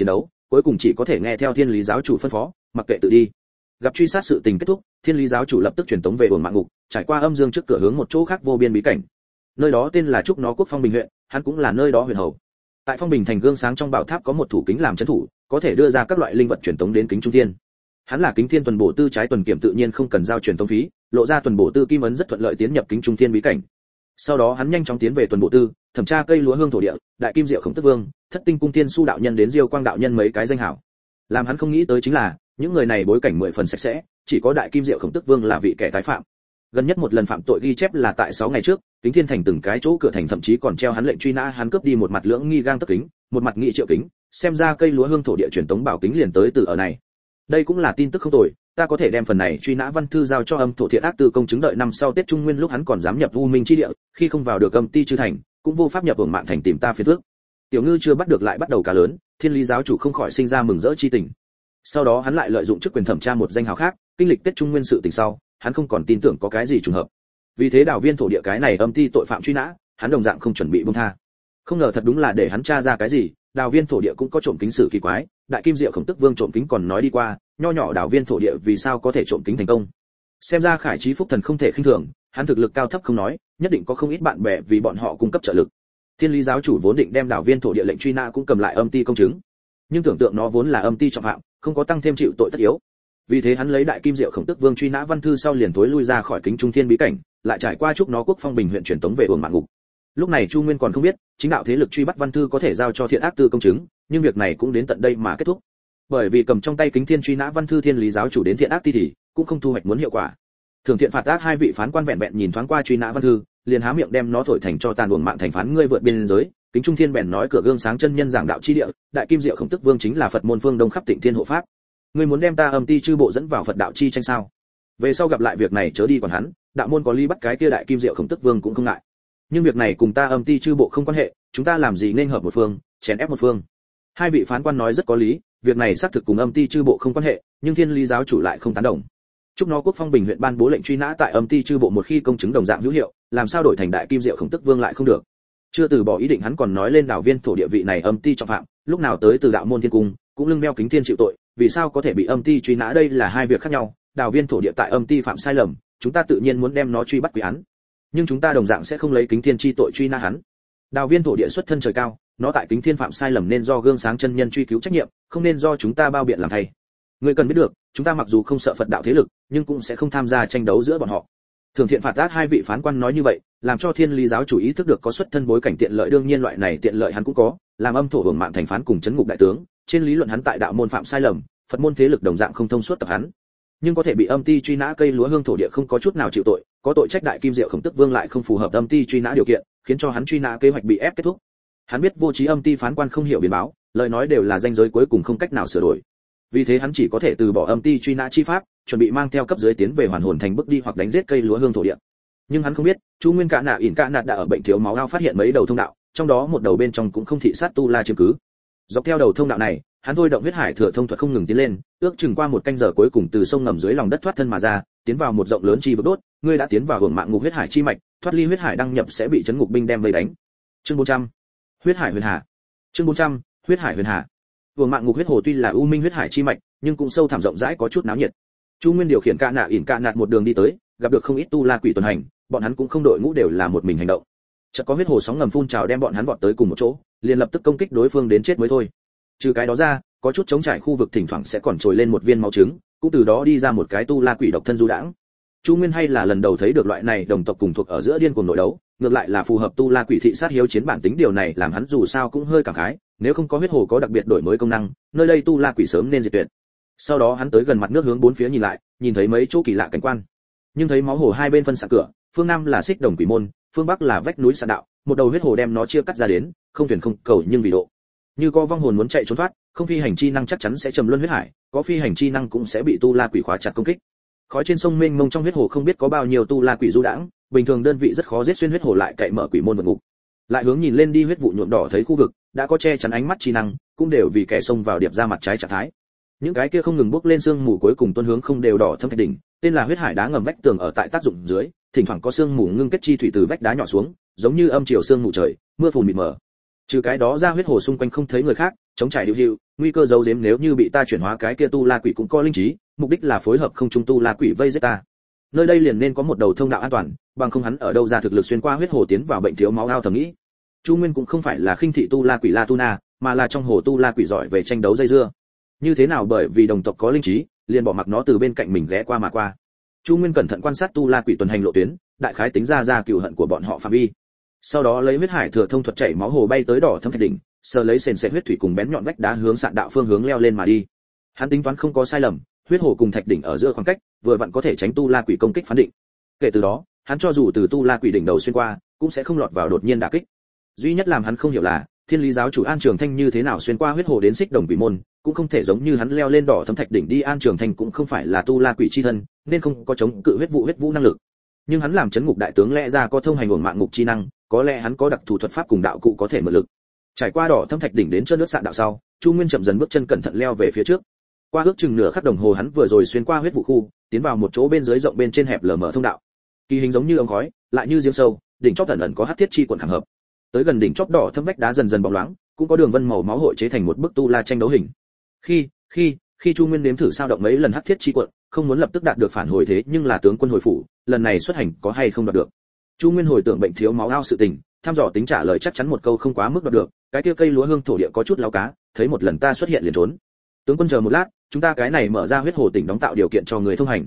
[SPEAKER 1] cuối cùng chỉ có thể nghe theo thiên lý giáo chủ phân phó, mặc kệ tự đi. Gặp truy sát sự tình kết thúc, thiên lý giáo chủ lập tức truyền tống về uổng mạng ngục, trải qua âm dương trước cửa hướng một chỗ khác vô biên bí cảnh. Nơi đó tên là Trúc Nó Quốc Phong Bình huyện, hắn cũng là nơi đó huyền hầu. Tại Phong Bình thành gương sáng trong bảo tháp có một thủ kính làm trấn thủ, có thể đưa ra các loại linh vật truyền tống đến kính trung thiên. Hắn là kính thiên tuần bổ tư trái tuần kiểm tự nhiên không cần giao truyền tống phí, lộ ra tuần bổ tư kim ấn rất thuận lợi tiến nhập kính trung thiên bí cảnh. Sau đó hắn nhanh chóng tiến về tuần bổ tư, thẩm tra cây lúa hương thổ địa, đại kim diệu khổng tức vương, thất tinh cung tiên su đạo nhân đến diêu quang đạo nhân mấy cái danh hảo. Làm hắn không nghĩ tới chính là, những người này bối cảnh 10 phần sạch sẽ, chỉ có đại kim diệu khổng tức vương là vị kẻ tái phạm. Gần nhất một lần phạm tội ghi chép là tại 6 ngày trước, kính thiên thành từng cái chỗ cửa thành thậm chí còn treo hắn lệnh truy nã, hắn cướp đi một mặt lưỡng nghi gang tấc kính, một mặt nghị triệu kính, xem ra cây lúa hương thổ địa truyền tống bảo kính liền tới từ ở này. Đây cũng là tin tức không tồi, ta có thể đem phần này truy nã văn thư giao cho âm thổ thiện ác tư công chứng đợi năm sau Tết Trung Nguyên lúc hắn còn dám nhập U Minh chi địa, khi không vào được âm ti chư thành, cũng vô pháp nhập uổng mạng thành tìm ta phiền phức. Tiểu Ngư chưa bắt được lại bắt đầu cá lớn, thiên lý giáo chủ không khỏi sinh ra mừng rỡ chi tình. Sau đó hắn lại lợi dụng chức quyền thẩm tra một danh hào khác, kinh lịch Tết Trung Nguyên sự tình sau, hắn không còn tin tưởng có cái gì trùng hợp. Vì thế đào viên thổ địa cái này âm ti tội phạm truy nã, hắn đồng dạng không chuẩn bị buông tha. Không ngờ thật đúng là để hắn tra ra cái gì, đào viên thổ địa cũng có trộm kính sử kỳ quái, đại kim diệu khổng tức vương trộm kính còn nói đi qua, nho nhỏ đào viên thổ địa vì sao có thể trộm kính thành công. Xem ra Khải Chí Phúc Thần không thể khinh thường, hắn thực lực cao thấp không nói, nhất định có không ít bạn bè vì bọn họ cung cấp trợ lực. Thiên lý giáo chủ vốn định đem đào viên thổ địa lệnh truy nã cũng cầm lại âm ti công chứng, nhưng tưởng tượng nó vốn là âm ti trọng phạm, không có tăng thêm chịu tội tất yếu. Vì thế hắn lấy đại kim diệu khổng tức vương truy nã văn thư sau liền tối lui ra khỏi kính trung thiên bí cảnh, lại trải qua Trúc Nó Quốc Phong Bình huyện truyền tống về uổng mạng ngục. Lúc này Chu Nguyên còn không biết, chính đạo thế lực truy bắt văn thư có thể giao cho thiện ác tư công chứng, nhưng việc này cũng đến tận đây mà kết thúc. Bởi vì cầm trong tay kính thiên truy nã văn thư thiên lý giáo chủ đến thiện ác ti thì cũng không thu hoạch muốn hiệu quả. Thường thiện phạt ác hai vị phán quan vẹn vẹn nhìn thoáng qua truy nã văn thư, liền há miệng đem nó thổi thành cho tàn uổng mạng thành phán ngươi vượt biên giới. Kính trung thiên bèn nói cửa gương sáng chân nhân giảng đạo chi địa, đại kim diệu khổng tức vương chính là Phật môn phương đông khắp Tịnh Thiên hộ pháp. Ngươi muốn đem ta âm ti chư bộ dẫn vào Phật đạo chi tranh sao? Về sau gặp lại việc này chớ đi còn hắn, đạo môn có ly bắt cái kia đại kim diệu khổng tức vương cũng không ngại. Nhưng việc này cùng ta âm ti chư bộ không quan hệ, chúng ta làm gì nên hợp một phương, chèn ép một phương. Hai vị phán quan nói rất có lý, việc này xác thực cùng âm ti chư bộ không quan hệ, nhưng thiên lý giáo chủ lại không tán đồng. Trúc Nó Quốc Phong Bình huyện ban bố lệnh truy nã tại âm ti chư bộ một khi công chứng đồng dạng hữu hiệu, làm sao đổi thành đại kim diệu khổng tức vương lại không được. Chưa từ bỏ ý định hắn còn nói lên đảo viên thổ địa vị này âm ti trọng phạm, lúc nào tới từ đạo môn thiên cung, cũng lưng đeo kính thiên chịu tội, vì sao có thể bị âm ti truy nã, đây là hai việc khác nhau. Đảo viên thổ địa tại âm ti phạm sai lầm, chúng ta tự nhiên muốn đem nó truy bắt quy án, nhưng chúng ta đồng dạng sẽ không lấy kính thiên chi tội truy nã hắn. Đào viên thổ địa xuất thân trời cao, nó tại kính thiên phạm sai lầm nên do gương sáng chân nhân truy cứu trách nhiệm, không nên do chúng ta bao biện làm thay. Ngươi cần biết được, chúng ta mặc dù không sợ Phật đạo thế lực, nhưng cũng sẽ không tham gia tranh đấu giữa bọn họ. Thường thiện phạt ác hai vị phán quan nói như vậy, làm cho thiên lý giáo chủ ý thức được có xuất thân bối cảnh tiện lợi, đương nhiên loại này tiện lợi hắn cũng có, làm âm thổ hưởng mạng thành phán cùng chấn ngục đại tướng, trên lý luận hắn tại đạo môn phạm sai lầm, Phật môn thế lực đồng dạng không thông suốt tập hắn. Nhưng có thể bị âm ti truy nã cây lúa hương thổ địa không có chút nào chịu tội, có tội trách đại kim diệu khổng tức vương lại không phù hợp âm ti truy nã điều kiện, khiến cho hắn truy nã kế hoạch bị ép kết thúc. Hắn biết vô trí âm ti phán quan không hiểu biến báo, lời nói đều là danh giới cuối cùng không cách nào sửa đổi. Vì thế hắn chỉ có thể từ bỏ âm ti truy nã chi pháp, chuẩn bị mang theo cấp dưới tiến về hoàn hồn thành bước đi hoặc đánh giết cây lúa hương thổ địa. Nhưng hắn không biết, Chu Nguyên Cạ Nạ ỉn Cạ Nạt đã ở bệnh thiếu máu ao phát hiện mấy đầu thông đạo, trong đó một đầu bên trong cũng không thị sát tu la chiếm cứ. Dọc theo đầu thông đạo này, hắn thôi động huyết hải thừa thông thuật không ngừng tiến lên, ước chừng qua một canh giờ cuối cùng từ sông ngầm dưới lòng đất thoát thân mà ra, tiến vào một rộng lớn chi vực đốt, ngươi đã tiến vào hưởng mạng ngục huyết hải chi mạch, thoát ly huyết hải đăng nhập sẽ bị chấn ngục binh đem vây đánh. Chương 400. Huyết hải huyền hà. Chương 400. Huyết hải huyền hà. Hưởng mạng ngục huyết hồ tuy là u minh huyết hải chi mạch, nhưng cũng sâu thẳm rộng rãi có chút náo nhiệt. Chu Nguyên điều khiển Cạ Nạ ỉn Cạ Nạt một đường đi tới, gặp được không ít tu la quỷ tuần hành, bọn hắn cũng không đội ngũ đều là một mình hành động. Chợt có huyết hồ sóng ngầm phun trào đem bọn hắn vọt tới cùng một chỗ, liền lập tức công kích đối phương đến chết mới thôi. Trừ cái đó ra, có chút chống trải khu vực thỉnh thoảng sẽ còn trồi lên một viên máu trứng, cũng từ đó đi ra một cái tu la quỷ độc thân du đãng. Chu Nguyên hay là lần đầu thấy được loại này đồng tộc cùng thuộc ở giữa điên cuồng nội đấu, ngược lại là phù hợp tu la quỷ thị sát hiếu chiến bản tính, điều này làm hắn dù sao cũng hơi cảm khái, nếu không có huyết hồ có đặc biệt đổi mới công năng, nơi đây tu la quỷ sớm nên diệt tuyệt. Sau đó hắn tới gần mặt nước hướng bốn phía nhìn lại, nhìn thấy mấy chỗ kỳ lạ cảnh quan. Nhưng thấy máu hồ hai bên phân xạ cửa, phương nam là xích đồng quỷ môn, phương bắc là vách núi xạ đạo, một đầu huyết hồ đem nó chia cắt ra đến, không thuyền không cầu nhưng vì độ. Như có vong hồn muốn chạy trốn thoát, không phi hành chi năng chắc chắn sẽ trầm luân huyết hải, có phi hành chi năng cũng sẽ bị tu la quỷ khóa chặt công kích. Khói trên sông mênh mông trong huyết hồ không biết có bao nhiêu tu la quỷ du đãng, bình thường đơn vị rất khó giết xuyên huyết hồ lại cậy mở quỷ môn vượt ngục. Lại hướng nhìn lên đi huyết vụ nhuộm đỏ thấy khu vực đã có che chắn ánh mắt chi năng, cũng đều vì kẻ xông vào điệp ra mặt trái trạng thái. Những cái kia không ngừng bốc lên sương mù cuối cùng tuôn hướng không đều đỏ thâm thạch đỉnh, tên là huyết hải đá ngầm vách tường ở tại tác dụng dưới, thỉnh thoảng có sương mù ngưng kết chi thủy từ vách đá nhỏ xuống, giống như âm chiều sương mù trời, mưa phùn mịt mờ. Trừ cái đó ra huyết hồ xung quanh không thấy người khác, chống trải điệu hiệu, nguy cơ giấu giếm nếu như bị ta chuyển hóa cái kia tu la quỷ cũng có linh trí, mục đích là phối hợp không trung tu la quỷ vây giết ta. Nơi đây liền nên có một đầu thông đạo an toàn, bằng không hắn ở đâu ra thực lực xuyên qua huyết hồ tiến vào bệnh thiếu máu ao thầm nghĩ. Chu Nguyên cũng không phải là khinh thị tu la quỷ La Tu Na, mà là trong hồ tu la quỷ giỏi về tranh đấu dây dưa. Như thế nào bởi vì đồng tộc có linh trí, liền bỏ mặc nó từ bên cạnh mình ghé qua mà qua. Chu Nguyên cẩn thận quan sát tu la quỷ tuần hành lộ tuyến, đại khái tính ra cừu hận của bọn họ phạm vi. Sau đó lấy huyết hải thừa thông thuật chảy máu hồ bay tới đỏ thâm thạch đỉnh, sờ lấy sền sệt huyết thủy cùng bén nhọn vách đá hướng sạn đạo phương hướng leo lên mà đi. Hắn tính toán không có sai lầm, huyết hồ cùng thạch đỉnh ở giữa khoảng cách, vừa vặn có thể tránh tu la quỷ công kích phán định. Kể từ đó, hắn cho dù từ tu la quỷ đỉnh đầu xuyên qua, cũng sẽ không lọt vào đột nhiên đả kích. Duy nhất làm hắn không hiểu là, Thiên Lý giáo chủ An Trường Thanh như thế nào xuyên qua huyết hồ đến xích đồng quỷ môn, cũng không thể giống như hắn leo lên đỏ thâm thạch đỉnh đi. An Trường Thanh cũng không phải là tu la quỷ chi thân, nên không có chống cự huyết vũ năng lực. Nhưng hắn làm chấn ngục đại tướng lẽ ra có thông hành uổng mạng ngục chi năng, có lẽ hắn có đặc thù thuật pháp cùng đạo cụ có thể mượn lực. Trải qua đỏ thâm thạch đỉnh đến chân nước sạn đạo sau, Chu Nguyên chậm dần bước chân cẩn thận leo về phía trước. Qua ước chừng nửa khắc đồng hồ hắn vừa rồi xuyên qua huyết vụ khu, tiến vào một chỗ bên dưới rộng bên trên hẹp lở mở thông đạo. Kỳ hình giống như ống khói, lại như giếng sâu, đỉnh chóp ẩn ẩn có hắc thiết chi quần khảm hợp. Tới gần đỉnh chóp đỏ thâm vách đá dần dần bóng loáng, cũng có đường vân màu máu hội chế thành một bức tu la tranh đấu hình. Khi Chu Nguyên nếm thử sao động mấy lần hắc thiết chi quần, không muốn lập tức đạt được phản hồi thế nhưng là tướng quân hồi phủ, lần này xuất hành có hay không đạt được. Chu Nguyên hồi tưởng bệnh thiếu máu ao sự tình, thăm dò tính trả lời chắc chắn một câu không quá mức đạt được, cái kia cây lúa hương thổ địa có chút láo cá, thấy một lần ta xuất hiện liền trốn. Tướng quân chờ một lát, chúng ta cái này mở ra huyết hồ tỉnh đóng tạo điều kiện cho người thông hành.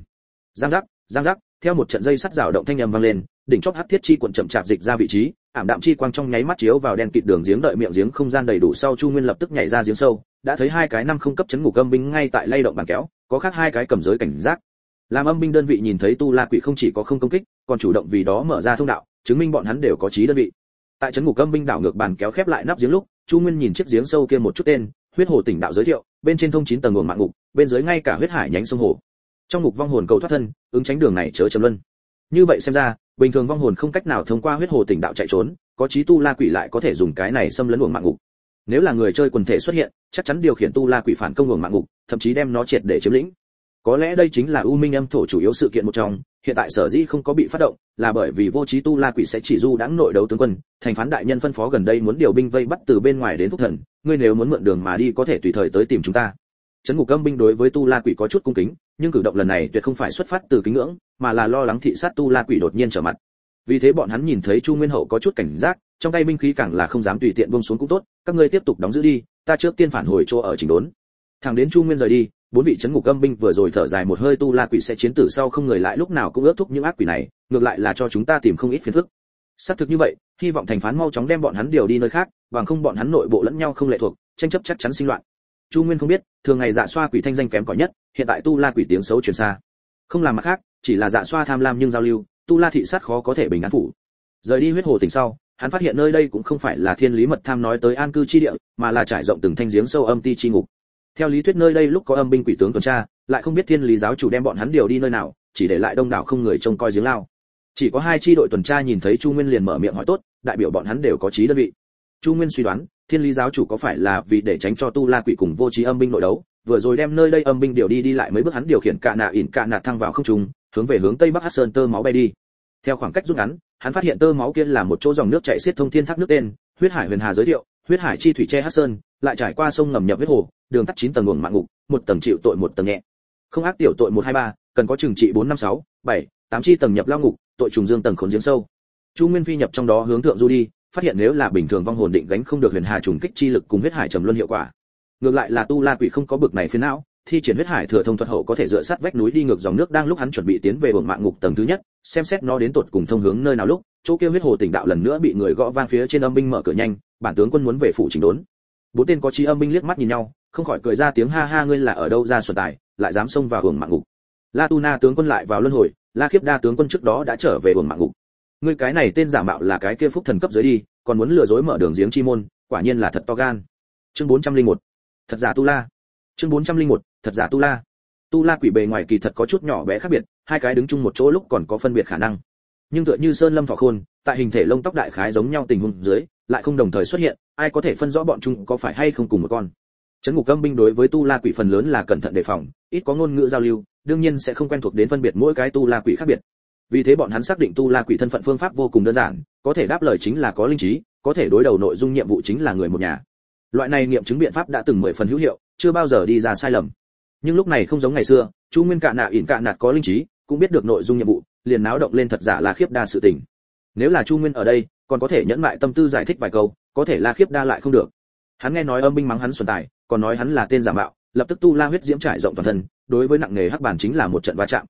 [SPEAKER 1] Giang giác, theo một trận dây sắt rào động thanh âm vang lên, đỉnh chóp hắc thiết chi quần chậm chạp dịch ra vị trí, ảm đạm chi quang trong nháy mắt chiếu vào đen kịt đường giếng, đợi miệng giếng không gian đầy đủ sau Chu Nguyên lập tức nhảy ra giếng sâu, đã thấy hai cái 50 cấp chấn ngục âm binh ngay tại lay động bàn kéo, có khác hai cái cầm giới cảnh giác. Làm âm binh đơn vị nhìn thấy tu la quỷ không chỉ có không công kích, còn chủ động vì đó mở ra thông đạo, chứng minh bọn hắn đều có trí đơn vị. Tại chấn ngục âm binh đảo ngược bàn kéo khép lại nắp giếng lúc, Chu Nguyên nhìn chiếc giếng sâu kia một chút tên, huyết hồ tỉnh đạo giới thiệu, bên trên thông 9 tầng nguồn mạng ngục, bên dưới ngay cả huyết hải nhánh sông hồ. Trong ngục vong hồn cầu thoát thân, ứng tránh đường này chớ chấm luân. Như vậy xem ra, bình thường vong hồn không cách nào thông qua huyết hồ tỉnh đạo chạy trốn, có trí tu la quỷ lại có thể dùng cái này xâm lấn nguồn mạng ngục. Nếu là người chơi quần thể xuất hiện, chắc chắn điều khiển tu la quỷ phản công nguồn mạng ngục, thậm chí đem nó triệt để chiếm lĩnh. Có lẽ đây chính là U Minh âm thổ chủ yếu sự kiện một trong, hiện tại sở dĩ không có bị phát động, là bởi vì vô trí tu la quỷ sẽ chỉ du đãng nội đấu tướng quân, thành phán đại nhân phân phó gần đây muốn điều binh vây bắt từ bên ngoài đến Phúc Thần, ngươi nếu muốn mượn đường mà đi có thể tùy thời tới tìm chúng ta. Trấn ngục âm binh đối với tu la quỷ có chút cung kính, nhưng cử động lần này tuyệt không phải xuất phát từ kính ngưỡng, mà là lo lắng thị sát tu la quỷ đột nhiên trở mặt. Vì thế bọn hắn nhìn thấy Chu Nguyên Hậu có chút cảnh giác, trong tay binh khí càng là không dám tùy tiện buông xuống cũng tốt, các ngươi tiếp tục đóng giữ đi, ta trước tiên phản hồi chỗ ở chỉnh đốn. Thẳng đến Chu Nguyên rời đi, bốn vị trấn ngục âm binh vừa rồi thở dài một hơi, tu la quỷ sẽ chiến tử sau không người lại lúc nào cũng ước thúc những ác quỷ này, ngược lại là cho chúng ta tìm không ít phiền phức. Xác thực như vậy, hy vọng thành phán mau chóng đem bọn hắn điều đi nơi khác, bằng không bọn hắn nội bộ lẫn nhau không lệ thuộc, tranh chấp chắc chắn sinh loạn. Chu Nguyên không biết, thường ngày Dạ Xoa quỷ thanh danh kém cỏi nhất, hiện tại tu la quỷ tiếng xấu truyền xa. Không làm mặt khác, chỉ là Dạ Xoa tham lam nhưng giao lưu, tu la thị sát khó có thể bình an phủ. Rời đi huyết hồ tỉnh sau, hắn phát hiện nơi đây cũng không phải là thiên lý mật tham nói tới an cư chi địa, mà là trải rộng từng thanh giếng sâu âm ti chi ngục. Theo lý thuyết nơi đây lúc có âm binh quỷ tướng tuần tra, lại không biết thiên lý giáo chủ đem bọn hắn điều đi nơi nào, chỉ để lại đông đảo không người trông coi giếng lao. Chỉ có hai chi đội tuần tra nhìn thấy Chu Nguyên liền mở miệng hỏi tốt, đại biểu bọn hắn đều có trí đơn vị. Chu Nguyên suy đoán, thiên lý giáo chủ có phải là vì để tránh cho tu la quỷ cùng vô trí âm binh nội đấu, vừa rồi đem nơi đây âm binh điều đi lại mấy bước hắn điều khiển cạ nạ thăng vào không trung, hướng tây bắc Hắc Sơn tơ máu bay đi. Theo khoảng cách rút ngắn, hắn phát hiện tơ máu kia là một chỗ dòng nước chảy xiết thông thiên thác nước tên, huyết hải huyền hà giới thiệu, huyết hải chi thủy che Hắc Sơn, lại trải qua sông ngầm nhập huyết hồ, đường tắt 9 tầng nguồn mạng ngục, một tầng chịu tội một tầng nhẹ. Không ác tiểu tội 123, cần có trừng trị 4 5 6 7 8 chi tầng nhập lao ngục, tội trùng dương tầng khốn giếng sâu. Chu Nguyên phi nhập trong đó hướng thượng du đi, phát hiện nếu là bình thường vong hồn định gánh không được huyền hà trùng kích chi lực cùng huyết hải trầm luân hiệu quả. Ngược lại là tu la quỷ không có bực này phiền não, thi triển huyết hải thừa thông thuật hậu có thể dựa sát vách núi đi ngược dòng nước, đang lúc hắn chuẩn bị tiến về uổng mạng ngục tầng thứ nhất, xem xét nó đến tột cùng thông hướng nơi nào lúc, chỗ kia huyết hồ tỉnh đạo lần nữa bị người gõ vang phía trên âm binh mở cửa nhanh, bản tướng quân muốn về phủ chỉnh đốn. Bốn tên có chí âm binh liếc mắt nhìn nhau, không khỏi cười ra tiếng ha ha, ngươi là ở đâu ra xuẩn tài, lại dám xông vào uổng mạng ngục. La Tu Na tướng quân lại vào luân hồi, La Khiếp Đa tướng quân trước đó đã trở về uổng mạng ngục. Ngươi cái này tên giả mạo là cái kia Phúc Thần cấp dưới đi, còn muốn lừa dối mở đường giếng chi môn, quả nhiên là thật to gan. Chương 401. Thật giả tu la. Chương 401. Thật giả tu la. Tu la quỷ bề ngoài kỳ thật có chút nhỏ bé khác biệt, hai cái đứng chung một chỗ lúc còn có phân biệt khả năng. Nhưng tựa như sơn lâm thọ khôn, tại hình thể lông tóc đại khái giống nhau tình huống dưới, lại không đồng thời xuất hiện, ai có thể phân rõ bọn chúng có phải hay không cùng một con. Trấn ngục âm binh đối với tu la quỷ phần lớn là cẩn thận đề phòng, ít có ngôn ngữ giao lưu, đương nhiên sẽ không quen thuộc đến phân biệt mỗi cái tu la quỷ khác biệt. Vì thế bọn hắn xác định tu la quỷ thân phận phương pháp vô cùng đơn giản, có thể đáp lời chính là có linh trí, có thể đối đầu nội dung nhiệm vụ chính là người một nhà. Loại này nghiệm chứng biện pháp đã từng 10 phần hữu hiệu, chưa bao giờ đi ra sai lầm. Nhưng lúc này không giống ngày xưa, Chu Nguyên Cạ Nạt có linh trí, cũng biết được nội dung nhiệm vụ, liền náo động lên thật giả La Khiếp Đa sự tình. Nếu là Chu Nguyên ở đây, còn có thể nhẫn mại tâm tư giải thích vài câu, có thể La Khiếp Đa lại không được. Hắn nghe nói âm binh mắng hắn xuẩn tài, còn nói hắn là tên giả mạo, lập tức tu la huyết diễm trải rộng toàn thân, đối với nặng nghề hắc bản chính là một trận va chạm.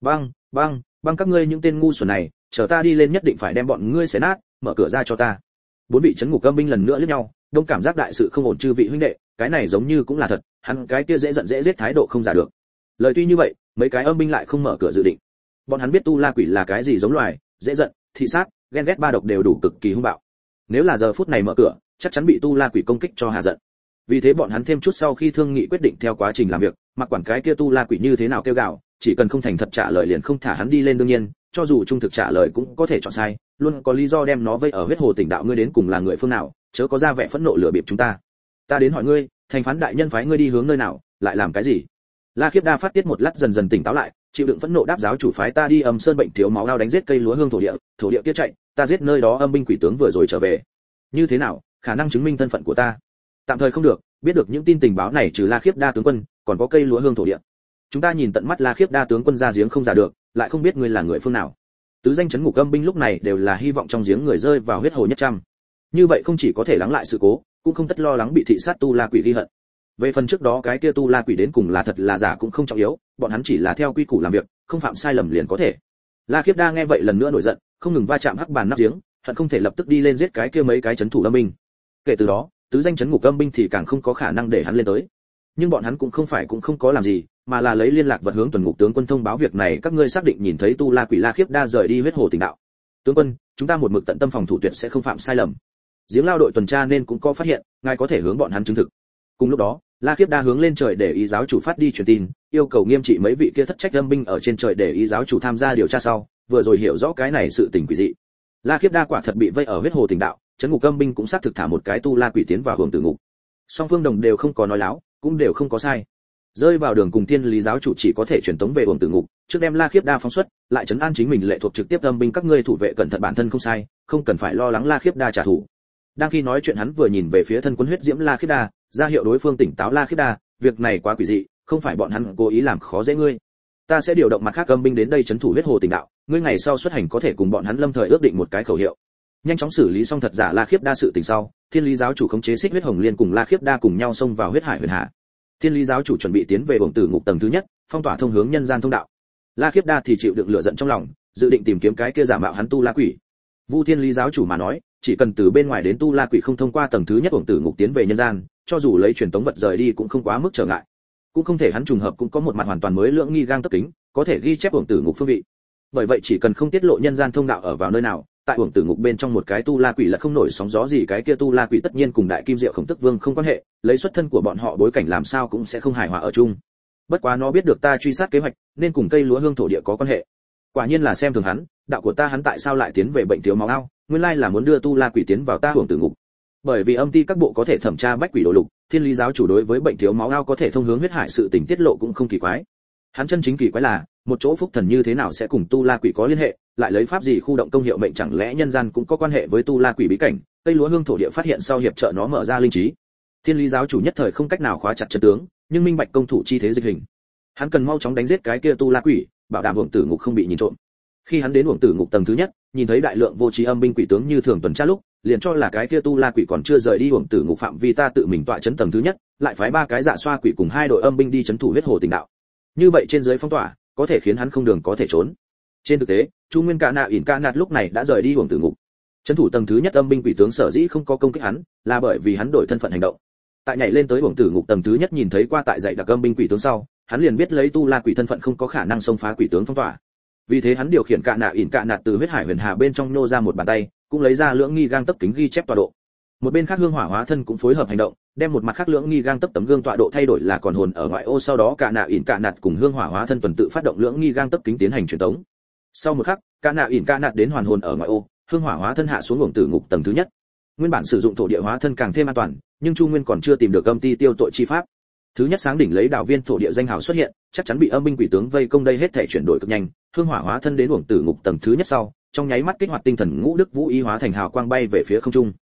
[SPEAKER 1] Băng các ngươi những tên ngu xuẩn này, chờ ta đi lên nhất định phải đem bọn ngươi xé nát, mở cửa ra cho ta. Bốn vị trấn ngục âm binh lần nữa liếc nhau, đông cảm giác đại sự không ổn, chư vị huynh đệ, cái này giống như cũng là thật, hắn cái kia dễ giận dễ giết thái độ không giả được. Lời tuy như vậy, mấy cái âm binh lại không mở cửa dự định. Bọn hắn biết tu la quỷ là cái gì giống loài, dễ giận, thị sát, ghen ghét ba độc đều đủ cực kỳ hung bạo. Nếu là giờ phút này mở cửa, chắc chắn bị tu la quỷ công kích cho hạ giận. Vì thế bọn hắn thêm chút sau khi thương nghị quyết định theo quá trình làm việc, mặc quản cái kia tu la quỷ như thế nào kêu gào, chỉ cần không thành thật trả lời liền không thả hắn đi lên. Đương nhiên, cho dù trung thực trả lời cũng có thể chọn sai, luôn có lý do đem nó vây ở huyết hồ tỉnh đạo. Ngươi đến cùng là người phương nào, chớ có ra vẻ phẫn nộ lừa bịp chúng ta. Ta đến hỏi ngươi, thành phán đại nhân phái ngươi đi hướng nơi nào, lại làm cái gì? La Khiếp Đa phát tiết một lát dần dần tỉnh táo lại, chịu đựng phẫn nộ đáp, giáo chủ phái ta đi Âm Sơn bệnh thiếu máu ao đánh giết cây lúa hương thổ địa kia chạy, ta giết nơi đó âm binh quỷ tướng vừa rồi trở về. Như thế nào, khả năng chứng minh thân phận của ta? Tạm thời không được, biết được những tin tình báo này trừ La Khiếp Đa tướng quân, còn có cây lúa hương thổ địa. Chúng ta nhìn tận mắt La Khiếp Đa tướng quân ra giếng không giả được, lại không biết ngươi là người phương nào. Tứ danh trấn ngục âm binh lúc này đều là hy vọng trong giếng người rơi vào huyết hồ nhất trăm. Như vậy không chỉ có thể lắng lại sự cố, cũng không tất lo lắng bị thị sát tu la quỷ ghi hận. Về phần trước đó cái kia tu la quỷ đến cùng là thật là giả cũng không trọng yếu, bọn hắn chỉ là theo quy củ làm việc, không phạm sai lầm liền có thể. La Khiếp Đa nghe vậy lần nữa nổi giận, không ngừng va chạm hắc bàn nắp giếng, hận không thể lập tức đi lên giết cái kia mấy cái trấn thủ âm binh. Kể từ đó, tứ danh trấn ngục âm binh thì càng không có khả năng để hắn lên tới. Nhưng bọn hắn cũng không có làm gì, mà là lấy liên lạc vật hướng tuần ngục tướng quân thông báo việc này. Các ngươi xác định nhìn thấy tu la quỷ La Khiếp Đa rời đi huyết hồ tỉnh đạo? Tướng quân, chúng ta một mực tận tâm phòng thủ, tuyệt sẽ không phạm sai lầm. Giếng lao đội tuần tra nên cũng có phát hiện, ngài có thể hướng bọn hắn chứng thực. Cùng lúc đó, La Khiếp Đa hướng lên trời để ý giáo chủ phát đi truyền tin, yêu cầu nghiêm trị mấy vị kia thất trách âm binh ở trên trời để ý giáo chủ tham gia điều tra sau, vừa rồi hiểu rõ cái này sự tình quỷ dị. La Khiếp Đa quả thật bị vây ở huyết hồ tỉnh đạo, trấn ngục âm binh cũng xác thực thả một cái tu la quỷ tiến vào hưởng tử ngục. Song phương đồng đều không có nói láo, cũng đều không có sai. Rơi vào đường cùng thiên lý giáo chủ chỉ có thể truyền tống về hưởng tử ngục, trước đem La Khiếp Đa phóng xuất, lại trấn an chính mình lệ thuộc trực tiếp âm binh, các ngươi thủ vệ cẩn thận bản thân không sai, không cần phải lo lắng La Khiếp Đa trả thù. Đang khi nói chuyện hắn vừa nhìn về phía thân quân huyết diễm La Khiếp Đa, ra hiệu đối phương tỉnh táo. La Khiếp Đa, việc này quá quỷ dị, không phải bọn hắn cố ý làm khó dễ ngươi. Ta sẽ điều động mặt khác âm binh đến đây trấn thủ huyết hồ tỉnh đạo, ngươi ngày sau xuất hành có thể cùng bọn hắn lâm thời ước định một cái khẩu hiệu. Nhanh chóng xử lý xong thật giả La Khiếp Đa sự tình sau, thiên lý giáo chủ khống chế xích huyết hồng liên cùng La Khiếp Đa cùng nhau xông vào huyết hải huyền hà. Thiên lý giáo chủ chuẩn bị tiến về hưởng tử ngục tầng thứ nhất, phong tỏa thông hướng nhân gian thông đạo. La Khiếp Đa thì chịu đựng lửa giận trong lòng, dự định tìm kiếm cái kia giả mạo hắn tu la quỷ. Vu thiên lý giáo chủ mà nói, chỉ cần từ bên ngoài đến tu la quỷ không thông qua tầng thứ nhất hưởng tử ngục tiến về nhân gian, cho dù lấy truyền tống vật rời đi cũng không quá mức trở ngại. Cũng không thể hắn trùng hợp cũng có một mặt hoàn toàn mới lưỡng nghi gang tấp kính, có thể ghi chép hưởng tử ngục phương vị. Bởi vậy chỉ cần không tiết lộ nhân gian thông đạo ở vào nơi nào, tại hưởng tử ngục bên trong một cái tu la quỷ là không nổi sóng gió gì. Cái kia tu la quỷ tất nhiên cùng đại kim diệu khổng tức vương không quan hệ, lấy xuất thân của bọn họ bối cảnh làm sao cũng sẽ không hài hòa ở chung. Bất quá nó biết được ta truy sát kế hoạch, nên cùng cây lúa hương thổ địa có quan hệ. Quả nhiên là xem thường hắn, đạo của ta hắn tại sao lại tiến về bệnh thiếu máu ao, nguyên lai là muốn đưa tu la quỷ tiến vào ta hưởng tử ngục. Bởi vì âm ty các bộ có thể thẩm tra bách quỷ đồ lục, thiên lý giáo chủ đối với bệnh thiếu máu ao có thể thông hướng huyết hải sự tình tiết lộ cũng không kỳ quái. Hắn chân chính kỳ quái là, một chỗ phúc thần như thế nào sẽ cùng tu la quỷ có liên hệ, lại lấy pháp gì khu động công hiệu mệnh, chẳng lẽ nhân gian cũng có quan hệ với tu la quỷ bí cảnh, cây lúa hương thổ địa phát hiện sau hiệp trợ nó mở ra linh trí. Thiên lý giáo chủ nhất thời không cách nào khóa chặt chân tướng, nhưng minh bạch công thủ chi thế dịch hình. Hắn cần mau chóng đánh giết cái kia tu la quỷ, bảo đảm hưởng tử ngục không bị nhìn trộm. Khi hắn đến hưởng tử ngục tầng thứ nhất, nhìn thấy đại lượng vô trí âm binh quỷ tướng như thường tuần tra lúc, liền cho là cái kia tu la quỷ còn chưa rời đi hưởng tử ngục phạm vi, ta tự mình tọa trấn tầng thứ nhất, lại phái 3 cái dạ xoa quỷ cùng 2 đội âm binh đi trấn thủ huyết hồ tỉnh đạo. Như vậy trên dưới phong tỏa, có thể khiến hắn không đường có thể trốn. Trên thực tế, Chu Nguyên Cạ Nạt lúc này đã rời đi hưởng tử ngục. Trấn thủ tầng thứ nhất âm binh quỷ tướng sở dĩ không có công kích hắn, là bởi vì hắn đổi thân phận hành động. Tại nhảy lên tới hưởng tử ngục tầng thứ nhất nhìn thấy qua tại dãy đặc âm binh quỷ tướng sau, hắn liền biết lấy tu la quỷ thân phận không có khả năng xông phá quỷ tướng phong tỏa. Vì thế hắn điều khiển Cạ Nạt từ huyết hải huyền hà bên trong nô ra một bàn tay, cũng lấy ra lưỡng nghi gang tấp kính ghi chép tọa độ. Một bên khác hương hỏa hóa thân cũng phối hợp hành động, đem một mặt khác lưỡng nghi gang tấp tấm gương tọa độ thay đổi là còn hồn ở ngoại ô, sau đó Cạ Nạt cùng hương hỏa hóa thân tuần tự phát động lưỡng nghi gang tấp kính tiến hành truyền tống. Sau một khắc, Cạ Nạt đến hoàn hồn ở ngoại ô, hương hỏa hóa thân hạ xuống hưởng tử ngục tầng thứ nhất. Nguyên bản sử dụng thổ địa hóa thân càng thêm an toàn, nhưng Chu Nguyên còn chưa tìm được âm ty tiêu tội chi pháp. Thứ nhất sáng đỉnh lấy đạo viên thổ địa danh hào xuất hiện, chắc chắn bị âm binh quỷ tướng vây công, đây hết thể chuyển đổi cực nhanh. Hương hỏa hóa thân đến hưởng tử ngục tầng thứ nhất sau, trong nháy mắt kích hoạt tinh thần ngũ đức vũ ý hóa thành hào quang bay về phía không trung.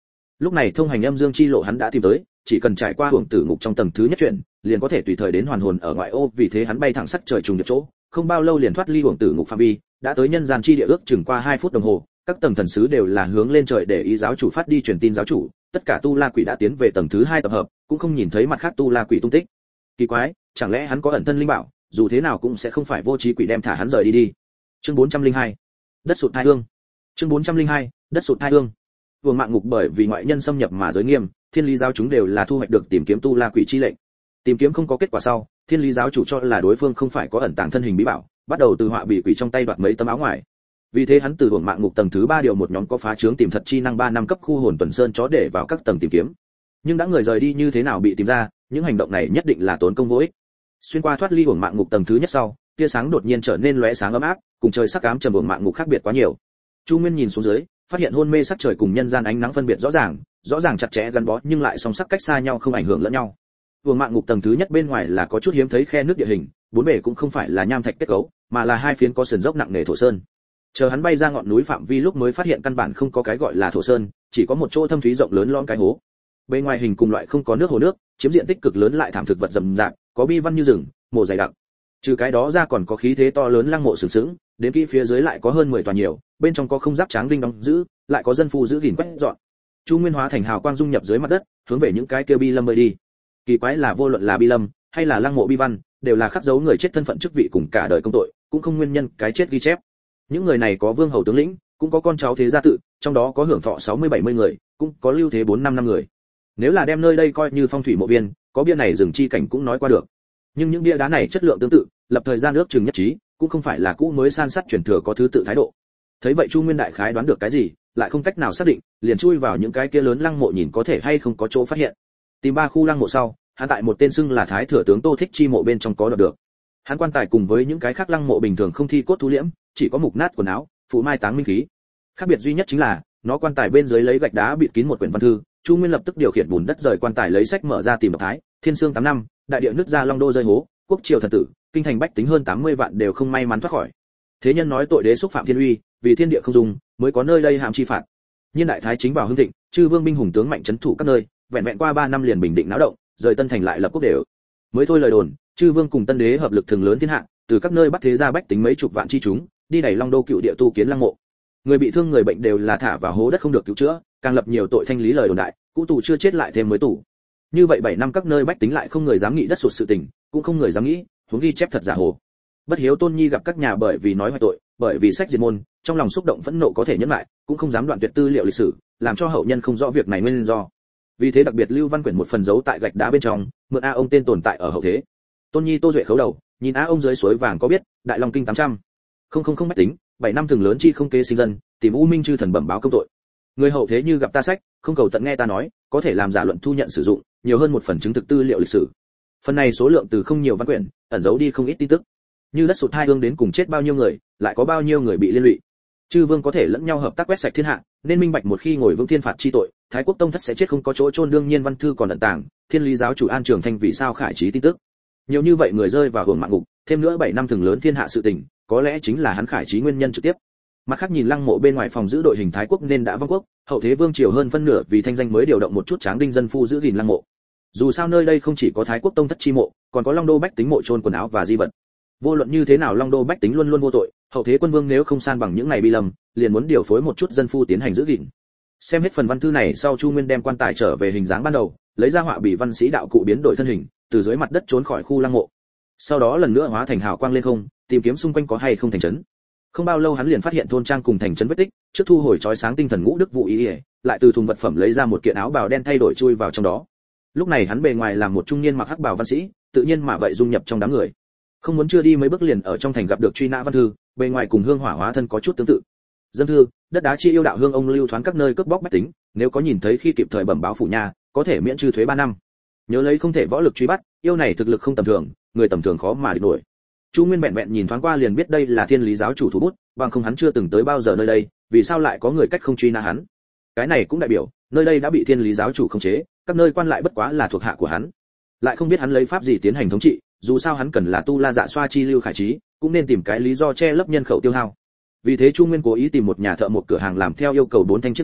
[SPEAKER 1] Lúc này thông hành âm dương chi lộ hắn đã tìm tới, chỉ cần trải qua hưởng tử ngục trong tầng thứ nhất chuyển, liền có thể tùy thời đến hoàn hồn ở ngoại ô, vì thế hắn bay thẳng sắc trời trùng điệp chỗ, không bao lâu liền thoát ly hưởng tử ngục phạm vi, đã tới nhân gian chi địa ước chừng qua 2 phút đồng hồ, các tầng thần sứ đều là hướng lên trời để ý giáo chủ phát đi truyền tin giáo chủ, tất cả tu la quỷ đã tiến về tầng thứ 2 tập hợp, cũng không nhìn thấy mặt khác tu la quỷ tung tích. Kỳ quái, chẳng lẽ hắn có ẩn thân linh bảo, dù thế nào cũng sẽ không phải vô trí quỷ đem thả hắn rời đi đi. Chương 402. Đất sụt thai hương. Chương 402. Đất sụt thai hương. Vương mạng ngục bởi vì ngoại nhân xâm nhập mà giới nghiêm, thiên lý giáo chúng đều là thu hoạch được tìm kiếm tu la quỷ chi lệnh. Tìm kiếm không có kết quả sau, thiên lý giáo chủ cho là đối phương không phải có ẩn tàng thân hình bí bảo, bắt đầu từ họa bị quỷ trong tay đoạt mấy tấm áo ngoài. Vì thế hắn từ Vương mạng ngục tầng thứ 3 điều một nhóm có phá trướng tìm thật chi năng 3 năm cấp khu hồn tuần sơn chó để vào các tầng tìm kiếm. Nhưng đã người rời đi như thế nào bị tìm ra, những hành động này nhất định là tốn công vô ích. Xuyên qua thoát ly Vương mạng ngục tầng thứ nhất sau, tia sáng đột nhiên trở nên lóe sáng ấm áp, cùng trời sắc ám trầm Vương mạng ngục khác biệt quá nhiều. Chu Nguyên nhìn xuống dưới, phát hiện hôn mê sắc trời cùng nhân gian ánh nắng phân biệt rõ ràng chặt chẽ gắn bó nhưng lại song sắc cách xa nhau không ảnh hưởng lẫn nhau. Vương mạng ngục tầng thứ nhất bên ngoài là có chút hiếm thấy khe nước địa hình, bốn bề cũng không phải là nham thạch kết cấu, mà là hai phiến có sườn dốc nặng nề thổ sơn. Chờ hắn bay ra ngọn núi phạm vi lúc mới phát hiện căn bản không có cái gọi là thổ sơn, chỉ có một chỗ thâm thúy rộng lớn lõm cái hố. Bên ngoài hình cùng loại không có nước hồ nước, chiếm diện tích cực lớn lại thảm thực vật rậm rạp, có bi văn như rừng, mồ dày đặc. Trừ cái đó ra còn có khí thế to lớn lăng mộ sừng sững, đến kỹ phía dưới lại có hơn 10 tòa nhiều, bên trong có không giáp tráng đinh đóng giữ, lại có dân phu giữ gìn quét dọn. Chu Nguyên hóa thành hào quang dung nhập dưới mặt đất, hướng về những cái kia bi lâm bơi đi. Kỳ quái là vô luận là bi lâm hay là lăng mộ bi văn, đều là khắc dấu người chết thân phận chức vị cùng cả đời công tội, cũng không nguyên nhân cái chết ghi chép. Những người này có vương hầu tướng lĩnh, cũng có con cháu thế gia tự, trong đó có hưởng thọ 60-70 người, cũng có lưu thế 4-5 năm người. Nếu là đem nơi đây coi như phong thủy mộ viên, có bia này rừng chi cảnh cũng nói qua được. Nhưng những bia đá này chất lượng tương tự, lập thời gian ước chừng nhất trí, cũng không phải là cũ mới san sắt truyền thừa có thứ tự thái độ. Thấy vậy Chu Nguyên đại khái đoán được cái gì, lại không cách nào xác định, liền chui vào những cái kia lớn lăng mộ nhìn có thể hay không có chỗ phát hiện. Tìm 3 khu lăng mộ sau, hắn tại một tên xưng là Thái thừa tướng Tô Thích Chi mộ bên trong có đoạt được. Hắn quan tài cùng với những cái khác lăng mộ bình thường không thi cốt thu liễm, chỉ có mục nát quần áo, phụ mai táng minh khí. Khác biệt duy nhất chính là, nó quan tài bên dưới lấy gạch đá bịt kín một quyển văn thư. Chu Nguyên lập tức điều khiển bùn đất rời quan tài lấy sách mở ra tìm độc thái, thiên xương 8 năm, đại địa nứt ra long đô rơi hố, quốc triều thần tử, kinh thành bách tính hơn 80 vạn đều không may mắn thoát khỏi. Thế nhân nói tội đế xúc phạm thiên uy, vì thiên địa không dung, mới có nơi đây hàm chi phạt. Nhiên đại thái chính vào hưng thịnh, chư vương binh hùng tướng mạnh trấn thủ các nơi, vẹn vẹn qua 3 năm liền bình định náo động, rời Tân Thành lại lập quốc đều. Mới thôi lời đồn, chư vương cùng Tân đế hợp lực thường lớn thiên hạ, từ các nơi bắt thế gia bách tính mấy chục vạn chi chúng, đi đẩy long đô cựu địa tu kiến lăng mộ. Người bị thương người bệnh đều là thả vào hố đất không được cứu chữa, càng lập nhiều tội thanh lý lời đồn đại, cũ tù chưa chết lại thêm mới tù. Như vậy 7 năm các nơi bách tính lại không người dám nghĩ đất sụt sự tình, cũng không người dám nghĩ, huống ghi chép thật giả hồ. Bất hiếu Tôn Nhi gặp các nhà bởi vì nói hoài tội, bởi vì sách diệt môn, trong lòng xúc động phẫn nộ có thể nhẫn lại, cũng không dám đoạn tuyệt tư liệu lịch sử, làm cho hậu nhân không rõ việc này nguyên do. Vì thế đặc biệt lưu văn quyển một phần giấu tại gạch đá bên trong, mượn a ông tên tồn tại ở hậu thế. Tôn Nhi Tô Duệ khấu đầu, nhìn a ông dưới suối vàng có biết, Đại Long kinh 800. Không bách tính, 7 năm thường lớn chi không kế sinh dân, tìm U Minh chư thần bẩm báo công tội. Người hậu thế như gặp ta sách, không cầu tận nghe ta nói, có thể làm giả luận thu nhận sử dụng, nhiều hơn một phần chứng thực tư liệu lịch sử. Phần này số lượng từ không nhiều văn quyển, ẩn giấu đi không ít tin tức. Như đất sụt hai hương đến cùng chết bao nhiêu người, lại có bao nhiêu người bị liên lụy. Chư vương có thể lẫn nhau hợp tác quét sạch thiên hạ, nên minh bạch một khi ngồi vững thiên phạt chi tội, Thái quốc tông thất sẽ chết không có chỗ chôn, đương nhiên văn thư còn ẩn tàng, thiên lý giáo chủ An Trường Thanh vì sao khải trí tin tức. Nhiều như vậy người rơi vào hưởng mạng ngục, thêm nữa 7 năm thường lớn thiên hạ sự tình, có lẽ chính là hắn khải trí nguyên nhân trực tiếp. Mặt khác nhìn lăng mộ bên ngoài phòng giữ đội hình Thái quốc nên đã vong quốc, hậu thế vương triều hơn phân nửa vì thanh danh mới điều động một chút tráng đinh dân phu giữ gìn lăng mộ. Dù sao nơi đây không chỉ có Thái quốc tông thất chi mộ, còn có long đô bách tính mộ chôn quần áo và di vật. Vô luận như thế nào long đô bách tính luôn luôn vô tội, hậu thế quân vương nếu không san bằng những này bi lầm, liền muốn điều phối một chút dân phu tiến hành giữ gìn. Xem hết phần văn thư này sau, Chu Nguyên đem quan tài trở về hình dáng ban đầu, lấy ra họa bì văn sĩ đạo cụ biến đổi thân hình, từ dưới mặt đất trốn khỏi khu lăng mộ. Sau đó lần nữa hóa thành hào quang lên không, tìm kiếm xung quanh có hay không thành trấn. Không bao lâu hắn liền phát hiện thôn trang cùng thành trấn vết tích, trước thu hồi chói sáng tinh thần ngũ đức vụ ý, lại từ thùng vật phẩm lấy ra một kiện áo bào đen thay đổi chui vào trong đó. Lúc này hắn bề ngoài làm một trung niên mặc hắc bào văn sĩ, tự nhiên mà vậy dung nhập trong đám người. Không muốn chưa đi mấy bước liền ở trong thành gặp được truy nã văn thư, bề ngoài cùng hương hỏa hóa thân có chút tương tự. Dân thư, đất đá chi yêu đạo hương ông lưu thoáng các nơi cướp bóc bách tính, nếu có nhìn thấy khi kịp thời bẩm báo phủ nhà, có thể miễn trừ thuế 3 năm. Nhớ lấy không thể võ lực truy bắt, yêu này thực lực không tầm thường, người tầm thường khó mà địch nổi. Chu Nguyên vẹn vẹn nhìn thoáng qua liền biết đây là thiên lý giáo chủ thủ bút, bằng không hắn chưa từng tới bao giờ nơi đây, vì sao lại có người cách không truy nã hắn? Cái này cũng đại biểu, nơi đây đã bị thiên lý giáo chủ khống chế, các nơi quan lại bất quá là thuộc hạ của hắn. Lại không biết hắn lấy pháp gì tiến hành thống trị, dù sao hắn cần là tu la dạ xoa chi lưu khải trí, cũng nên tìm cái lý do che lấp nhân khẩu tiêu hao. Vì thế Chu Nguyên cố ý tìm một nhà thợ một cửa hàng làm theo yêu cầu 4 thanh chiếc ghế,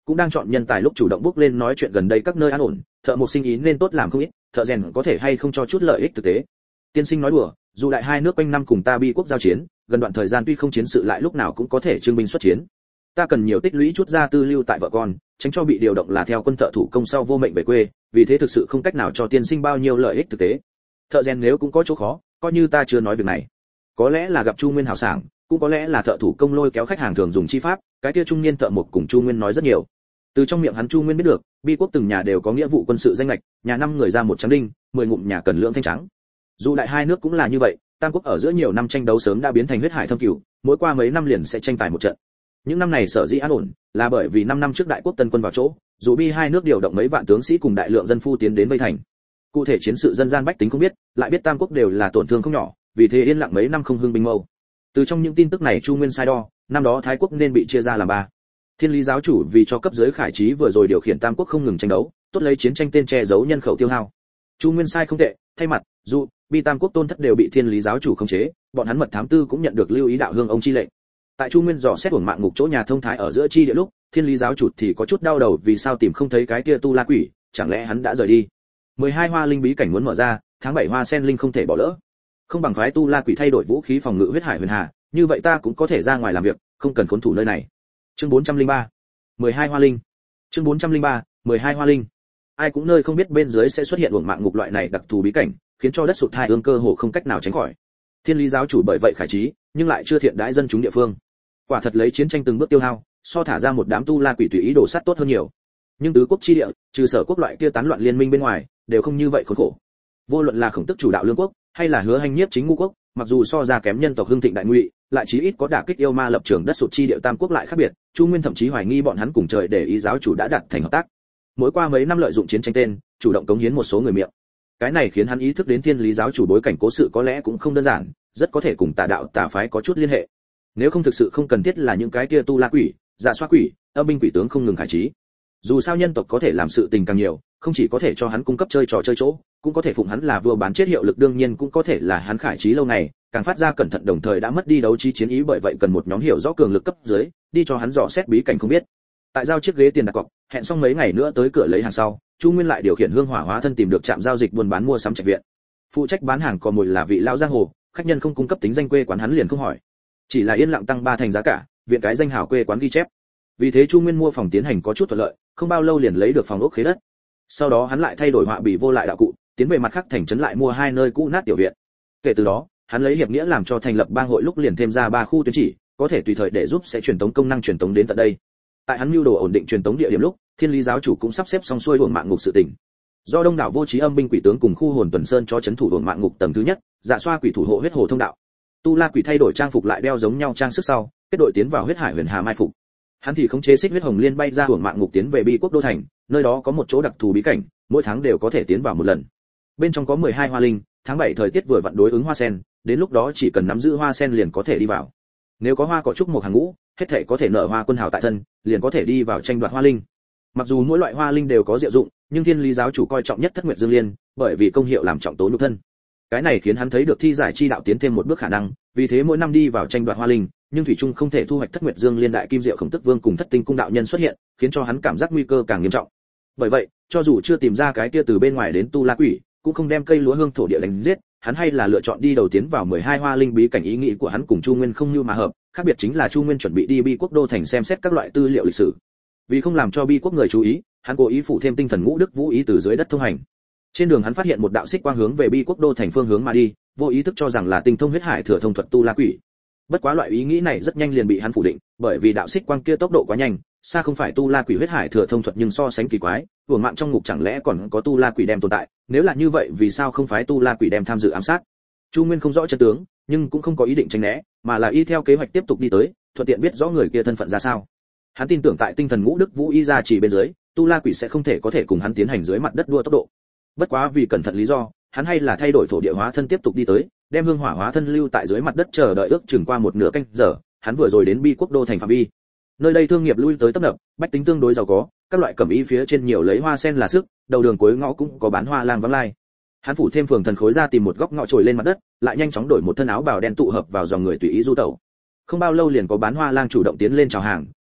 [SPEAKER 1] cũng đang chọn nhân tài lúc chủ động bước lên nói chuyện gần đây các nơi an ổn, thợ một sinh ý nên tốt làm không ít, thợ rèn có thể hay không cho chút lợi ích thực tế. Tiên sinh nói đùa, dù đại hai nước quanh năm cùng ta Bi quốc giao chiến, gần đoạn thời gian tuy không chiến sự lại lúc nào cũng có thể trưng binh xuất chiến. Ta cần nhiều tích lũy chút ra tư lưu tại vợ con, tránh cho bị điều động là theo quân thợ thủ công sau vô mệnh về quê, vì thế thực sự không cách nào cho tiên sinh bao nhiêu lợi ích thực tế. Thợ rèn nếu cũng có chỗ khó, coi như ta chưa nói việc này. Có lẽ là gặp Chu Nguyên hào sảng, cũng có lẽ là thợ thủ công lôi kéo khách hàng thường dùng chi pháp, cái kia trung niên thợ mộc cùng Chu Nguyên nói rất nhiều. Từ trong miệng hắn Chu Nguyên biết được, Bi quốc từng nhà đều có nghĩa vụ quân sự danh lệch, nhà 5 người ra một trắng đinh, 10 ngụm nhà cần lượng thanh trắng. Dù đại hai nước cũng là như vậy, tam quốc ở giữa nhiều năm tranh đấu sớm đã biến thành huyết hải thâm cửu, mỗi qua mấy năm liền sẽ tranh tài một trận. Những năm này sở dĩ an ổn, là bởi vì 5 năm trước đại quốc tân quân vào chỗ, dù Bi hai nước điều động mấy vạn tướng sĩ cùng đại lượng dân phu tiến đến vây thành. Cụ thể chiến sự dân gian bách tính không biết, lại biết tam quốc đều là tổn thương không nhỏ, vì thế yên lặng mấy năm không hưng binh mâu. Từ trong những tin tức này Chu Nguyên sai đo, năm đó Thái quốc nên bị chia ra làm 3. Thiên Lý giáo chủ vì cho cấp dưới khải trí vừa rồi điều khiển tam quốc không ngừng tranh đấu, tốt lấy chiến tranh tên che giấu nhân khẩu tiêu hao. Chu Nguyên sai không tệ, thay mặt, dù Bi tam quốc tôn thất đều bị Thiên Lý giáo chủ khống chế, bọn hắn mật thám tư cũng nhận được lưu ý đạo hương ông chi lệnh. Tại Chu Nguyên dò xét uổng mạng ngục chỗ nhà thông thái ở giữa chi địa lúc, Thiên Lý giáo chủ thì có chút đau đầu vì sao tìm không thấy cái kia tu la quỷ, chẳng lẽ hắn đã rời đi. 12 hoa linh bí cảnh muốn mở ra, tháng 7 hoa sen linh không thể bỏ lỡ. Không bằng phái tu la quỷ thay đổi vũ khí phòng ngự huyết hải huyền hà, như vậy ta cũng có thể ra ngoài làm việc, không cần khốn thủ nơi này. Chương 403. 12 hoa linh. Chương 403. 12 hoa linh. Ai cũng nơi không biết bên dưới sẽ xuất hiện uổng mạng ngục loại này đặc thù bí cảnh, khiến cho đất sụt thai ương cơ hồ không cách nào tránh khỏi. Thiên Lý giáo chủ bởi vậy khải trí, nhưng lại chưa thiện đãi dân chúng địa phương. Quả thật lấy chiến tranh từng bước tiêu hao, so thả ra một đám tu la quỷ tùy ý đổ sát tốt hơn nhiều. Nhưng tứ quốc chi địa, trừ Sở quốc loại kia tán loạn liên minh bên ngoài, đều không như vậy khốn khổ. Vô luận là Khổng Tức chủ đạo Lương quốc, hay là Hứa Hành nhiếp chính Ngũ quốc, mặc dù so ra kém nhân tộc hưng thịnh đại ngụy, lại chí ít có đả kích yêu ma lập trường đất sụt chi địa tam quốc lại khác biệt. Chu Nguyên thậm chí hoài nghi bọn hắn cùng trời để ý giáo chủ đã đặt thành hợp tác. Mỗi qua mấy năm lợi dụng chiến tranh tên, chủ động cống hiến một số người miệng. Cái này khiến hắn ý thức đến Thiên Lý giáo chủ bối cảnh cố sự có lẽ cũng không đơn giản, rất có thể cùng tà đạo tà phái có chút liên hệ. Nếu không thực sự không cần thiết là những cái kia tu la quỷ, dạ xoa quỷ, âm binh quỷ tướng không ngừng khải trí. Dù sao nhân tộc có thể làm sự tình càng nhiều, không chỉ có thể cho hắn cung cấp chơi trò chơi chỗ, cũng có thể phụng hắn là vua bán chết hiệu lực, đương nhiên cũng có thể là hắn khải trí lâu ngày, càng phát ra cẩn thận đồng thời đã mất đi đấu trí chiến ý, bởi vậy cần một nhóm hiểu rõ cường lực cấp dưới, đi cho hắn dò xét bí cảnh không biết. Tại giao chiếc ghế tiền đặt cọc, hẹn xong mấy ngày nữa tới cửa lấy hàng sau, Chu Nguyên lại điều khiển hương hỏa hóa thân tìm được trạm giao dịch buôn bán mua sắm trạch viện. Phụ trách bán hàng có mồi là vị lão giang hồ, khách nhân không cung cấp tính danh quê quán hắn liền không hỏi, chỉ là yên lặng tăng 3 thành giá cả, viện cái danh hào quê quán ghi chép. Vì thế Chu Nguyên mua phòng tiến hành có chút thuận lợi, không bao lâu liền lấy được phòng ốc khế đất. Sau đó hắn lại thay đổi họa bì vô lại đạo cụ, tiến về mặt khác thành trấn lại mua 2 nơi cũ nát tiểu viện. Kể từ đó, hắn lấy hiệp nghĩa làm cho thành lập bang hội lúc liền thêm ra 3 khu tuyến chỉ, có thể tùy thời để giúp sẽ truyền tống công năng truyền tống đến tận đây. Tại hắn mưu đồ ổn định truyền tống địa điểm lúc, Thiên Lý giáo chủ cũng sắp xếp xong xuôi uổng mạng ngục sự tình. Do đông đảo vô trí âm binh quỷ tướng cùng khu hồn tuần sơn cho trấn thủ uổng mạng ngục tầng thứ nhất, dạ xoa quỷ thủ hộ huyết hồ thông đạo. Tu la quỷ thay đổi trang phục lại đeo giống nhau trang sức sau, kết đội tiến vào huyết hải huyền hà mai phục. Hắn thì khống chế xích huyết hồng liên bay ra uổng mạng ngục tiến về Bi quốc đô thành, nơi đó có một chỗ đặc thù bí cảnh, mỗi tháng đều có thể tiến vào một lần. Bên trong có 12 hoa linh, tháng 7 thời tiết vừa vặn đối ứng hoa sen, đến lúc đó chỉ cần nắm giữ hoa sen liền có thể đi vào. Nếu có hoa cỏ trúc một hàng ngũ, hết thảy có thể nở hoa quân hào tại thân, liền có thể đi vào tranh đoạt hoa linh. Mặc dù mỗi loại hoa linh đều có diệu dụng, nhưng Thiên Lý giáo chủ coi trọng nhất Thất Nguyệt Dương Liên, bởi vì công hiệu làm trọng tố nhục thân. Cái này khiến hắn thấy được thi giải chi đạo tiến thêm một bước khả năng, vì thế mỗi năm đi vào tranh đoạt hoa linh, nhưng thủy chung không thể thu hoạch Thất Nguyệt Dương Liên đại kim diệu Khổng Tức Vương cùng Thất Tinh cung đạo nhân xuất hiện, khiến cho hắn cảm giác nguy cơ càng nghiêm trọng. Bởi vậy, cho dù chưa tìm ra cái kia từ bên ngoài đến tu la quỷ, cũng không đem cây lúa hương thổ địa đánh giết, hắn hay là lựa chọn đi đầu tiến vào 12 hoa linh bí cảnh. Ý nghĩ của hắn cùng Chu Nguyên không như mà hợp, khác biệt chính là Chu Nguyên chuẩn bị đi Bi quốc đô thành xem xét các loại tư liệu lịch sử. Vì không làm cho Bi quốc người chú ý, hắn cố ý phụ thêm tinh thần ngũ đức vũ ý từ dưới đất thông hành. Trên đường hắn phát hiện một đạo xích quang hướng về Bi quốc đô thành phương hướng mà đi, vô ý thức cho rằng là tinh thông huyết hải thừa thông thuật tu la quỷ. Bất quá loại ý nghĩ này rất nhanh liền bị hắn phủ định, bởi vì đạo xích quang kia tốc độ quá nhanh, xa không phải tu la quỷ huyết hải thừa thông thuật, nhưng so sánh kỳ quái, uổng mạng trong ngục chẳng lẽ còn có tu la quỷ đem tồn tại, nếu là như vậy vì sao không phái tu la quỷ đem tham dự ám sát. Chu Nguyên không rõ chân tướng, nhưng cũng không có ý định tránh né, mà là y theo kế hoạch tiếp tục đi tới, thuận tiện biết rõ người kia thân phận ra sao. Hắn tin tưởng tại tinh thần ngũ đức vũ y gia chỉ bên dưới, tu la quỷ sẽ không thể có thể cùng hắn tiến hành dưới mặt đất đua tốc độ. Bất quá vì cẩn thận lý do, hắn hay là thay đổi thổ địa hóa thân tiếp tục đi tới, đem hương hỏa hóa thân lưu tại dưới mặt đất chờ đợi ước chừng qua một nửa canh giờ, hắn vừa rồi đến Bi quốc đô thành phạm vi. Nơi đây thương nghiệp lui tới tấp nập, bách tính tương đối giàu có, các loại cẩm y phía trên nhiều lấy hoa sen là sức, đầu đường cuối ngõ cũng có bán hoa lang vắng lai. Hắn phủ thêm phường thần khối ra tìm một góc ngõ trồi lên mặt đất, lại nhanh chóng đổi một thân áo bào đen tụ hợp vào dòng người tùy ý du tẩu. Không bao lâu liền có bán hoa lang chủ động tiến lên chào hàng,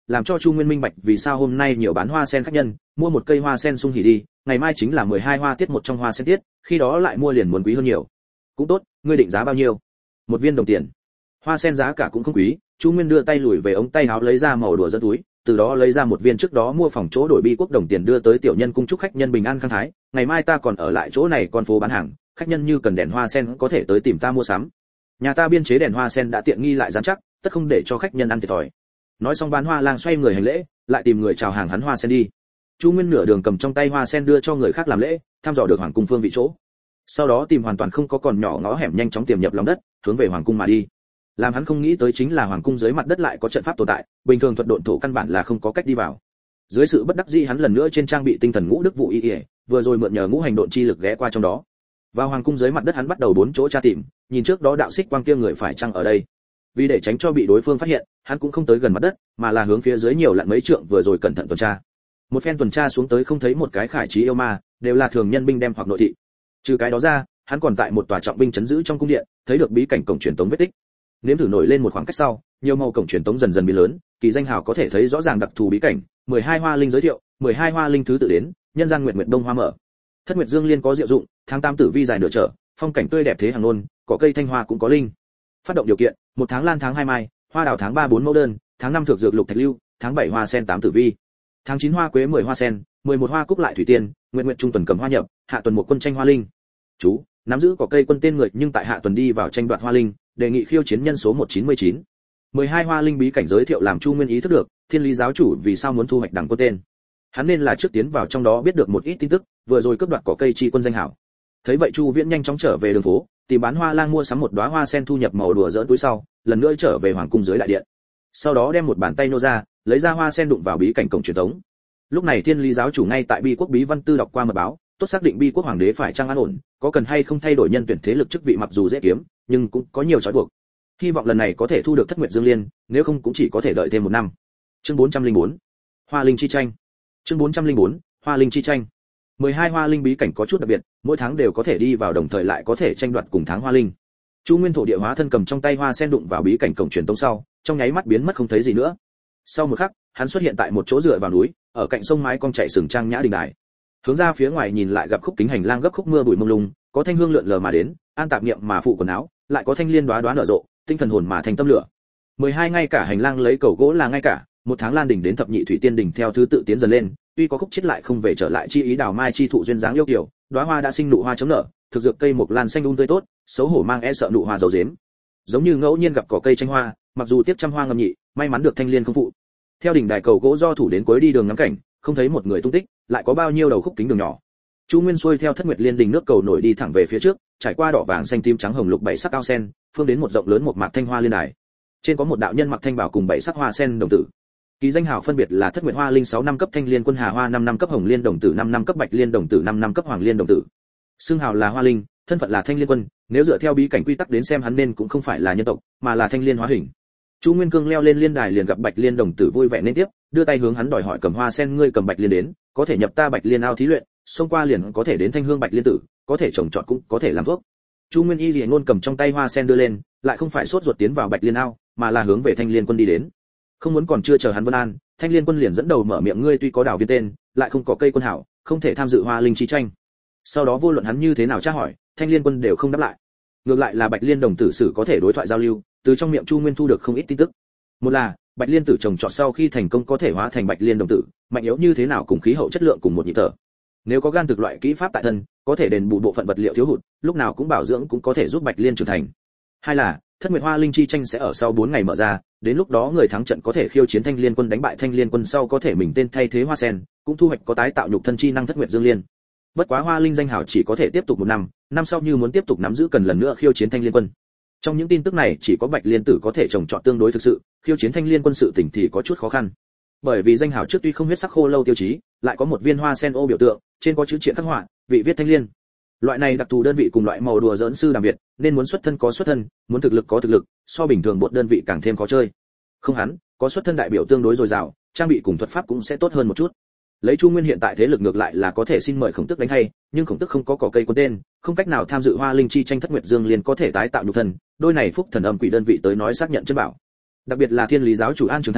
[SPEAKER 1] làm cho Chu Nguyên minh bạch vì sao hôm nay nhiều bán hoa sen khách nhân, mua một cây hoa sen sung hỉ đi, ngày mai chính là 12 hoa tiết một trong hoa sen tiết, khi đó lại mua liền muốn quý hơn nhiều. Cũng tốt, ngươi định giá bao nhiêu? Một viên đồng tiền. Hoa sen giá cả cũng không quý, Chu Nguyên đưa tay lùi về ống tay áo lấy ra màu đùa dẫn túi, từ đó lấy ra một viên trước đó mua phòng chỗ đổi bi quốc đồng tiền đưa tới tiểu nhân cung chúc khách nhân bình an khang thái, ngày mai ta còn ở lại chỗ này con phố bán hàng, khách nhân như cần đèn hoa sen có thể tới tìm ta mua sắm. Nhà ta biên chế đèn hoa sen đã tiện nghi lại dán chắc, tất không để cho khách nhân ăn thiệt thòi. Nói xong bán hoa lang xoay người hành lễ, lại tìm người chào hàng hắn hoa sen đi. Chu Nguyên nửa đường cầm trong tay hoa sen đưa cho người khác làm lễ, thăm dò được hoàng cung phương vị chỗ. Sau đó tìm hoàn toàn không có còn nhỏ ngõ hẻm nhanh chóng tiềm nhập lòng đất, hướng về hoàng cung mà đi. Làm hắn không nghĩ tới chính là hoàng cung dưới mặt đất lại có trận pháp tồn tại, bình thường thuật độn thổ căn bản là không có cách đi vào. Dưới sự bất đắc dĩ hắn lần nữa trên trang bị tinh thần ngũ đức vụ y, vừa rồi mượn nhờ ngũ hành độn chi lực ghé qua trong đó. Vào hoàng cung dưới mặt đất hắn bắt đầu bốn chỗ tra tìm, nhìn trước đó đạo xích quang kia người phải chăng ở đây. Vì để tránh cho bị đối phương phát hiện, hắn cũng không tới gần mặt đất, mà là hướng phía dưới nhiều lặn mấy trượng vừa rồi cẩn thận tuần tra. Một phen tuần tra xuống tới không thấy một cái khải trí yêu ma, đều là thường nhân binh đem hoặc nội thị. Trừ cái đó ra, hắn còn tại một tòa trọng binh trấn giữ trong cung điện, thấy được bí cảnh cổng truyền tống vết tích. Nếm thử nổi lên một khoảng cách sau, nhiều màu cổng truyền tống dần dần biến lớn, kỳ danh hào có thể thấy rõ ràng đặc thù bí cảnh, 12 hoa linh giới thiệu, 12 hoa linh thứ tự đến, nhân gian nguyệt nguyệt đông hoa mở. Thất nguyệt dương liên có diệu dụng, tháng 8 tử vi dài nửa trở, phong cảnh tươi đẹp thế hàng nôn, cỏ cây thanh hoa cũng có linh. Phát động điều kiện, một tháng lan tháng 2 mai, hoa đào tháng 3 4 mẫu đơn, tháng 5 thược dược lục thạch lưu, tháng 7 hoa sen 8 tử vi. Tháng 9 hoa quế 10 hoa sen, 11 hoa cúc lại thủy tiên, nguyệt nguyệt trung tuần cầm hoa nhập, hạ tuần một quân tranh hoa linh. Chú, nắm giữ cỏ cây quân tên người nhưng tại hạ tuần đi vào tranh đoạt hoa linh, đề nghị khiêu chiến nhân số 199. 12 hoa linh bí cảnh giới thiệu làm Chu Nguyên ý thức được, Thiên Lý giáo chủ vì sao muốn thu hoạch đẳng quân tên. Hắn nên là trước tiến vào trong đó biết được một ít tin tức, vừa rồi cướp đoạt cỏ cây chi quân danh hảo. Thấy vậy Chu Viễn nhanh chóng trở về đường phố, tìm bán hoa lang mua sắm một đóa hoa sen thu nhập màu đùa giỡn túi sau, lần nữa trở về hoàng cung dưới đại điện. Sau đó đem một bàn tay nô ra, lấy ra hoa sen đụng vào bí cảnh cổng truyền tống. Lúc này Thiên Lý giáo chủ ngay tại Bi quốc bí văn tư đọc qua mật báo, tốt xác định Bi quốc hoàng đế phải chăng an ổn, có cần hay không thay đổi nhân tuyển thế lực chức vị mặc dù dễ kiếm, nhưng cũng có nhiều trói buộc. Hy vọng lần này có thể thu được Thất Nguyệt Dương Liên, nếu không cũng chỉ có thể đợi thêm một năm. Chương 404. Hoa linh chi tranh. Chương 404. Hoa linh chi tranh. 12 hoa linh bí cảnh có chút đặc biệt, mỗi tháng đều có thể đi vào đồng thời lại có thể tranh đoạt cùng tháng hoa linh. Chu Nguyên thổ địa hóa thân cầm trong tay hoa sen đụng vào bí cảnh cổng truyền tống sau, trong nháy mắt biến mất không thấy gì nữa. Sau một khắc, hắn xuất hiện tại một chỗ dựa vào núi, ở cạnh sông mái cong chảy sừng trang nhã đình đài. Hướng ra phía ngoài nhìn lại gặp khúc kính hành lang gấp khúc mưa bụi mông lung, có thanh hương lượn lờ mà đến, an tạp niệm mà phụ quần áo, lại có thanh liên đóa đóa nở rộ, tinh thần hồn mà thành tâm lửa. 12 ngay cả hành lang lấy cầu gỗ là ngay cả, một tháng lan đỉnh đến thập nhị thủy tiên đỉnh theo thứ tự tiến dần lên, tuy có khúc chết lại không về trở lại chi ý đào mai chi thụ duyên dáng yêu kiều, đóa hoa đã sinh nụ hoa chấm nở, thực dược cây mộc lan xanh tươi tốt, xấu hổ mang e sợ nụ hoa dầu dếm. Giống như ngẫu nhiên gặp cỏ cây tranh hoa, mặc dù tiếp trăm hoa ngầm nhị, may mắn được thanh liên không phụ. Theo đỉnh đài cầu gỗ do thủ đến cuối đi đường ngắm cảnh, không thấy một người tung tích, lại có bao nhiêu đầu khúc kính đường nhỏ. Chu Nguyên xuôi theo Thất Nguyệt Liên đỉnh nước cầu nổi đi thẳng về phía trước, trải qua đỏ vàng xanh tím trắng hồng lục bảy sắc ao sen, phương đến một rộng lớn một mạc thanh hoa liên đài. Trên có một đạo nhân mặc thanh bảo cùng bảy sắc hoa sen đồng tử. Kỳ danh hào phân biệt là Thất Nguyệt Hoa Linh 6 năm cấp Thanh Liên Quân Hà Hoa 5 năm cấp Hồng Liên Đồng Tử 5 năm cấp Bạch Liên Đồng Tử 5 năm cấp Hoàng Liên Đồng Tử. Xưng hào là Hoa Linh, thân phận là Thanh Liên Quân, nếu dựa theo bí cảnh quy tắc đến xem hắn nên cũng không phải là nhân tộc, mà là thanh liên hóa hình. Chu Nguyên Cương leo lên liên đài liền gặp Bạch Liên Đồng Tử vui vẻ nên tiếp, đưa tay hướng hắn đòi hỏi cầm hoa sen ngươi cầm Bạch Liên đến, có thể nhập ta Bạch Liên ao thí luyện, xông qua liền có thể đến thanh hương Bạch Liên tử, có thể trồng trọt cũng có thể làm thuốc. Chu Nguyên Y liền ngôn cầm trong tay hoa sen đưa lên, lại không phải sốt ruột tiến vào Bạch Liên ao, mà là hướng về Thanh Liên Quân đi đến. Không muốn còn chưa chờ hắn vân an, Thanh Liên Quân liền dẫn đầu mở miệng ngươi tuy có đào viên tên, lại không có cây quân hảo, không thể tham dự hoa linh chi tranh. Sau đó vô luận hắn như thế nào tra hỏi, Thanh Liên Quân đều không đáp lại. Ngược lại là Bạch Liên Đồng Tử sử có thể đối thoại giao lưu, từ trong miệng Chu Nguyên thu được không ít tin tức. Một là Bạch Liên tử trồng trọt sau khi thành công có thể hóa thành Bạch Liên Đồng Tử, mạnh yếu như thế nào cùng khí hậu chất lượng cùng một nhịp thở. Nếu có gan thực loại kỹ pháp tại thân, có thể đền bù bộ phận vật liệu thiếu hụt, lúc nào cũng bảo dưỡng cũng có thể giúp Bạch Liên trưởng thành. Hai là Thất Nguyệt Hoa Linh chi tranh sẽ ở sau 4 ngày mở ra, đến lúc đó người thắng trận có thể khiêu chiến Thanh Liên Quân đánh bại Thanh Liên Quân sau có thể mình tên thay thế hoa sen, cũng thu hoạch có tái tạo nhục thân chi năng Thất Nguyệt Dương Liên. Bất quá Hoa Linh danh hào chỉ có thể tiếp tục 1 năm, năm sau như muốn tiếp tục nắm giữ cần lần nữa khiêu chiến Thanh Liên Quân. Trong những tin tức này chỉ có Bạch Liên tử có thể trồng trọt tương đối thực sự, khiêu chiến Thanh Liên Quân sự tình thì có chút khó khăn. Bởi vì danh hào trước tuy không huyết sắc khô lâu tiêu chí, lại có một viên hoa sen ô biểu tượng, trên có chữ triện khắc họa, vị viết Thanh Liên. Loại này đặc thù đơn vị cùng loại màu đùa giỡn sư đàm việt, nên muốn xuất thân có xuất thân, muốn thực lực có thực lực, so bình thường một đơn vị càng thêm khó chơi. Không hắn, có xuất thân đại biểu tương đối dồi dào, trang bị cùng thuật pháp cũng sẽ tốt hơn một chút. Lấy Chu Nguyên hiện tại thế lực ngược lại là có thể xin mời Khổng Tức đánh hay, nhưng Khổng Tức không có cỏ cây quân tên, không cách nào tham dự Hoa Linh chi tranh Thất Nguyệt Dương Liên có thể tái tạo nhục thân, đôi này phúc thần âm quỷ đơn vị tới nói xác nhận chân bảo. Đặc biệt là Thiên Lý giáo chủ An Trường Thành,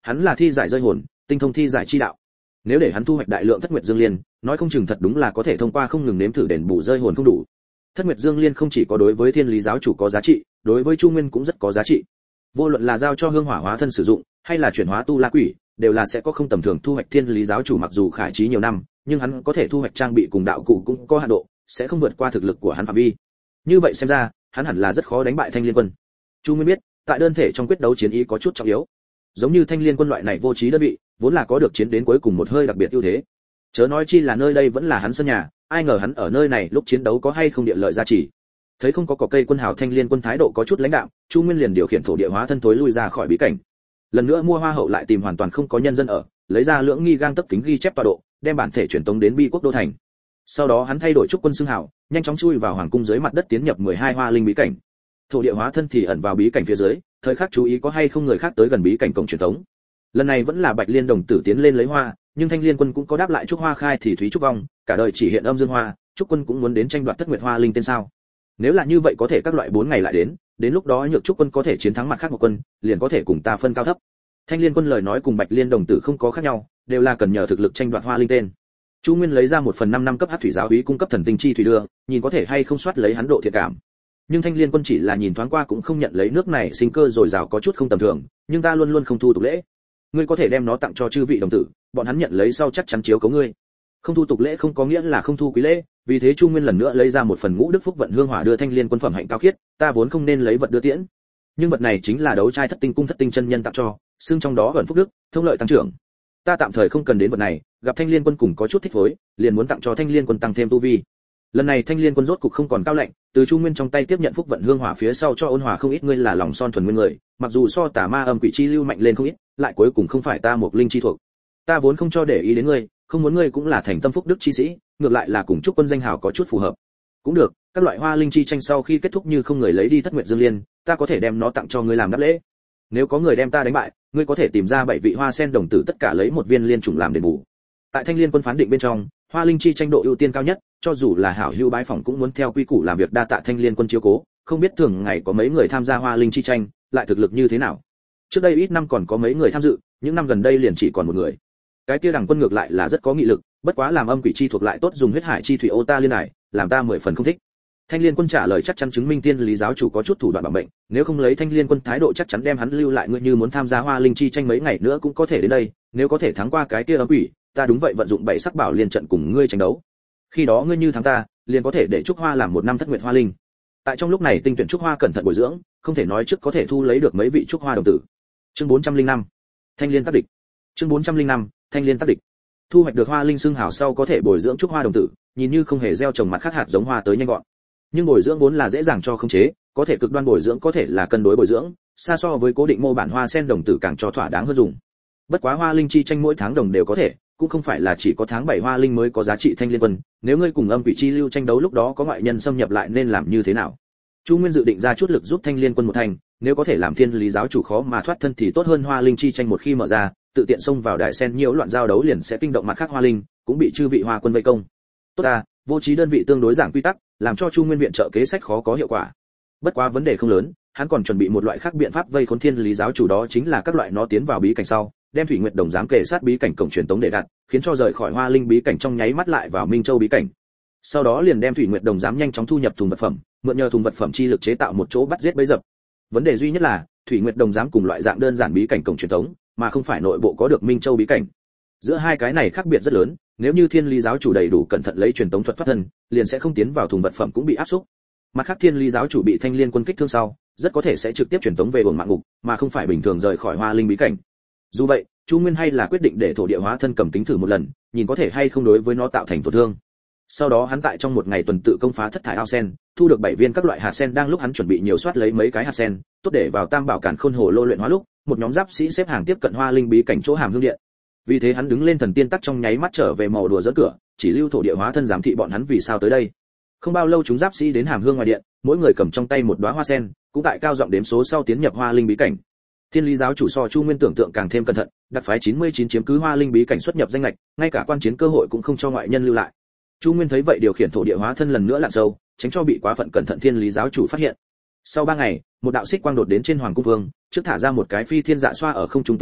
[SPEAKER 1] Hắn là thi giải rơi hồn, tinh thông thi giải chi đạo. Nếu để hắn thu hoạch đại lượng thất nguyệt dương liên, nói không chừng thật đúng là có thể thông qua không ngừng nếm thử đền bù rơi hồn không đủ. Thất nguyệt dương liên không chỉ có đối với thiên lý giáo chủ có giá trị, đối với Chu Nguyên cũng rất có giá trị. Vô luận là giao cho hương hỏa hóa thân sử dụng, hay là chuyển hóa tu la quỷ, đều là sẽ có không tầm thường thu hoạch. Thiên lý giáo chủ mặc dù khải trí nhiều năm, nhưng hắn có thể thu hoạch trang bị cùng đạo cụ cũng có hạn độ, sẽ không vượt qua thực lực của hắn phạm vi. Như vậy xem ra, hắn hẳn là rất khó đánh bại Thanh Liên Quân. Chu Nguyên biết, tại đơn thể trong quyết đấu chiến ý có chút trọng yếu. Giống như Thanh Liên Quân loại này vô trí đơn vị, vốn là có được chiến đến cuối cùng một hơi đặc biệt ưu thế. Chớ nói chi là nơi đây vẫn là hắn sân nhà, ai ngờ hắn ở nơi này lúc chiến đấu có hay không địa lợi gia trì. Thấy không có cỏ cây quân hào Thanh Liên Quân thái độ có chút lãnh đạm, Chu Nguyên liền điều khiển thổ địa hóa thân tối lui ra khỏi bí cảnh. Lần nữa mua hoa hậu lại tìm hoàn toàn không có nhân dân ở, lấy ra lưỡng nghi gang tấc kính ghi chép tọa độ, đem bản thể truyền tống đến Bi Quốc đô thành. Sau đó hắn thay đổi trúc quân xưng hào, nhanh chóng chui vào hoàng cung dưới mặt đất tiến nhập 12 hoa linh bí cảnh. Thổ địa hóa thân thì ẩn vào bí cảnh phía dưới, thời khắc chú ý có hay không người khác tới gần bí cảnh cổng truyền tống. Lần này vẫn là Bạch Liên đồng tử tiến lên lấy hoa, nhưng Thanh Liên Quân cũng có đáp lại trúc hoa khai thì thúy trúc vong, cả đời chỉ hiện âm dương hoa, trúc quân cũng muốn đến tranh đoạt thất nguyệt hoa linh tên sao? Nếu là như vậy có thể các loại 4 ngày lại đến lúc đó Nhược Trúc quân có thể chiến thắng mặt khác một quân, liền có thể cùng ta phân cao thấp. Thanh Liên Quân lời nói cùng Bạch Liên đồng tử không có khác nhau, đều là cần nhờ thực lực tranh đoạt hoa linh tên. Chu Nguyên lấy ra 1/5 năm cấp Hắc thủy giáo úy cung cấp thần tinh chi thủy đưa, nhìn có thể hay không soát lấy hắn độ thiện cảm. Nhưng Thanh Liên Quân chỉ là nhìn thoáng qua cũng không nhận lấy, nước này sinh cơ rồi rào có chút không tầm thường, nhưng ta luôn luôn không thu tục lễ. Ngươi có thể đem nó tặng cho chư vị đồng tử, bọn hắn nhận lấy sau chắc chắn chiếu cố ngươi. Không thu tục lễ không có nghĩa là không thu quý lễ, vì thế Chu Nguyên lần nữa lấy ra một phần ngũ đức phúc vận hương hỏa đưa Thanh Liên Quân phẩm hạnh cao khiết, ta vốn không nên lấy vật đưa tiễn, nhưng vật này chính là đấu trai thất tinh cung thất tinh chân nhân tặng cho, xương trong đó ẩn phúc đức, thông lợi tăng trưởng. Ta tạm thời không cần đến vật này, gặp Thanh Liên Quân cùng có chút thích phối, liền muốn tặng cho Thanh Liên Quân tăng thêm tu vi. Lần này Thanh Liên Quân rốt cục không còn cao lạnh, từ Chu Nguyên trong tay tiếp nhận phúc vận hương hỏa phía sau cho ôn hòa không ít. Ngươi là lòng son thuần nguyên người, mặc dù so tà ma âm quỷ chi lưu mạnh lên không ít, lại cuối cùng không phải ta một linh chi thuộc. Ta vốn không cho để ý đến ngươi, không muốn ngươi cũng là thành tâm phúc đức chi sĩ, ngược lại là cùng chúc quân danh hào có chút phù hợp. Cũng được, các loại hoa linh chi tranh sau khi kết thúc như không người lấy đi thất nguyệt dương liên, ta có thể đem nó tặng cho ngươi làm đáp lễ. Nếu có người đem ta đánh bại, ngươi có thể tìm ra 7 vị hoa sen đồng tử tất cả lấy một viên liên trùng làm đền bù. Tại Thanh Liên Quân phán định bên trong, hoa linh chi tranh độ ưu tiên cao nhất, cho dù là hảo hữu bái phỏng cũng muốn theo quy củ làm việc, đa tạ Thanh Liên Quân chiếu cố. Không biết thường ngày có mấy người tham gia hoa linh chi tranh, lại thực lực như thế nào? Trước đây ít năm còn có mấy người tham dự, những năm gần đây liền chỉ còn một người. Cái kia Đằng Quân ngược lại là rất có nghị lực, bất quá làm âm quỷ chi thuộc lại tốt dùng huyết hải chi thủy ô ta liên hải, làm ta 10 phần không thích. Thanh Liên Quân trả lời chắc chắn chứng minh Tiên Lý giáo chủ có chút thủ đoạn bảo mệnh, nếu không lấy Thanh Liên Quân thái độ chắc chắn đem hắn lưu lại. Ngươi như muốn tham gia hoa linh chi tranh mấy ngày nữa cũng có thể đến đây, nếu có thể thắng qua cái kia âm quỷ, ta đúng vậy vận dụng 7 sắc bảo liên trận cùng ngươi tranh đấu. Khi đó ngươi như thắng ta, liền có thể để Trúc Hoa làm 1 năm thất nguyệt hoa linh. Tại trong lúc này tinh tuyển Trúc Hoa cẩn thận bồi dưỡng, không thể nói trước có thể thu lấy được mấy vị Trúc Hoa đồng tử. Chương 405. Thanh Liên tác địch. Chương 405. Thanh Liên tác địch. Thu hoạch được hoa linh xưng hào sau có thể bồi dưỡng Trúc Hoa đồng tử, nhìn như không hề gieo trồng mặt khác hạt giống hoa tới nhanh gọn. Nhưng bồi dưỡng vốn là dễ dàng cho khống chế, có thể cực đoan bồi dưỡng, có thể là cân đối bồi dưỡng, xa so với cố định mô bản hoa sen đồng tử càng cho thỏa đáng hơn dùng. Bất quá hoa linh chi tranh mỗi tháng đồng đều có thể, cũng không phải là chỉ có tháng 7 hoa linh mới có giá trị. Thanh Liên Quân, nếu ngươi cùng âm quỷ chi lưu tranh đấu lúc đó có ngoại nhân xâm nhập lại nên làm như thế nào? Chu Nguyên dự định ra chút lực giúp Thanh Liên Quân một thành, nếu có thể làm Thiên Lý giáo chủ khó mà thoát thân thì tốt hơn. Hoa linh chi tranh một khi mở ra, tự tiện xông vào đại sen nhiễu loạn giao đấu liền sẽ kinh động mặt khác hoa linh, cũng bị chư vị hoa quân vây công. Tốt ta, vô trí đơn vị tương đối giảng quy tắc, làm cho Chu Nguyên viện trợ kế sách khó có hiệu quả. Bất quá vấn đề không lớn, hắn còn chuẩn bị một loại khác biện pháp vây khốn Thiên Lý giáo chủ, đó chính là các loại nó tiến vào bí cảnh sau, đem Thủy Nguyệt Đồng giám kề sát bí cảnh cổng truyền tống để đặt, khiến cho rời khỏi hoa linh bí cảnh trong nháy mắt lại vào Minh Châu bí cảnh. Sau đó liền đem Thủy Nguyệt Đồng giám nhanh chóng thu nhập thùng vật phẩm, mượn nhờ thùng vật phẩm chi lực chế tạo một chỗ bắt giết bấy dập. Vấn đề duy nhất là Thủy Nguyệt Đồng giám cùng loại dạng đơn giản bí cảnh cổng truyền tống, mà không phải nội bộ có được Minh Châu bí cảnh. Giữa hai cái này khác biệt rất lớn, nếu như Thiên Lý giáo chủ đầy đủ cẩn thận lấy truyền tống thuật thoát thân, liền sẽ không tiến vào thùng vật phẩm cũng bị áp xúc. Mặt khác Thiên Lý giáo chủ bị Thanh Liên Quân kích thương sau, rất có thể sẽ trực tiếp truyền tống về uổng mạng ngục, mà không phải bình thường rời khỏi hoa linh bí cảnh. Dù vậy, Chu Nguyên hay là quyết định để thổ địa hóa thân cầm kính thử một lần, nhìn có thể hay không đối với nó tạo thành tổn thương. Sau đó hắn tại trong một ngày tuần tự công phá thất thải ao sen, thu được 7 viên các loại hạt sen. Đang lúc hắn chuẩn bị nhiều soát lấy mấy cái hạt sen, tốt để vào Tam Bảo Càn Khôn Hồ lô luyện hóa lúc, một nhóm giáp sĩ xếp hàng tiếp cận hoa linh bí cảnh chỗ Hàm Hương Điện. Vì thế hắn đứng lên thần tiên tắc trong nháy mắt trở về màu đùa dẫn cửa, chỉ lưu thổ địa hóa thân giám thị bọn hắn vì sao tới đây. Không bao lâu chúng giáp sĩ đến Hàm Hương ngoài điện, mỗi người cầm trong tay một đóa hoa sen, cũng tại cao giọng đếm số sau tiến nhập hoa linh bí cảnh. Thiên Lý giáo chủ so Chu Nguyên tưởng tượng càng thêm cẩn thận, đặc phái 99 chiếm cứ hoa linh bí cảnh xuất nhập danh lệch, ngay cả quan chiến cơ hội cũng không cho ngoại nhân lưu lại. Chu Nguyên thấy vậy điều khiển thổ địa hóa thân lần nữa lặn sâu, tránh cho bị quá phận cẩn thận Thiên Lý giáo chủ phát hiện. Sau 3 ngày, một đạo xích quang đột đến trên hoàng cung vương, trước thả ra một cái phi thiên dạ xoa ở không trung tuần tra,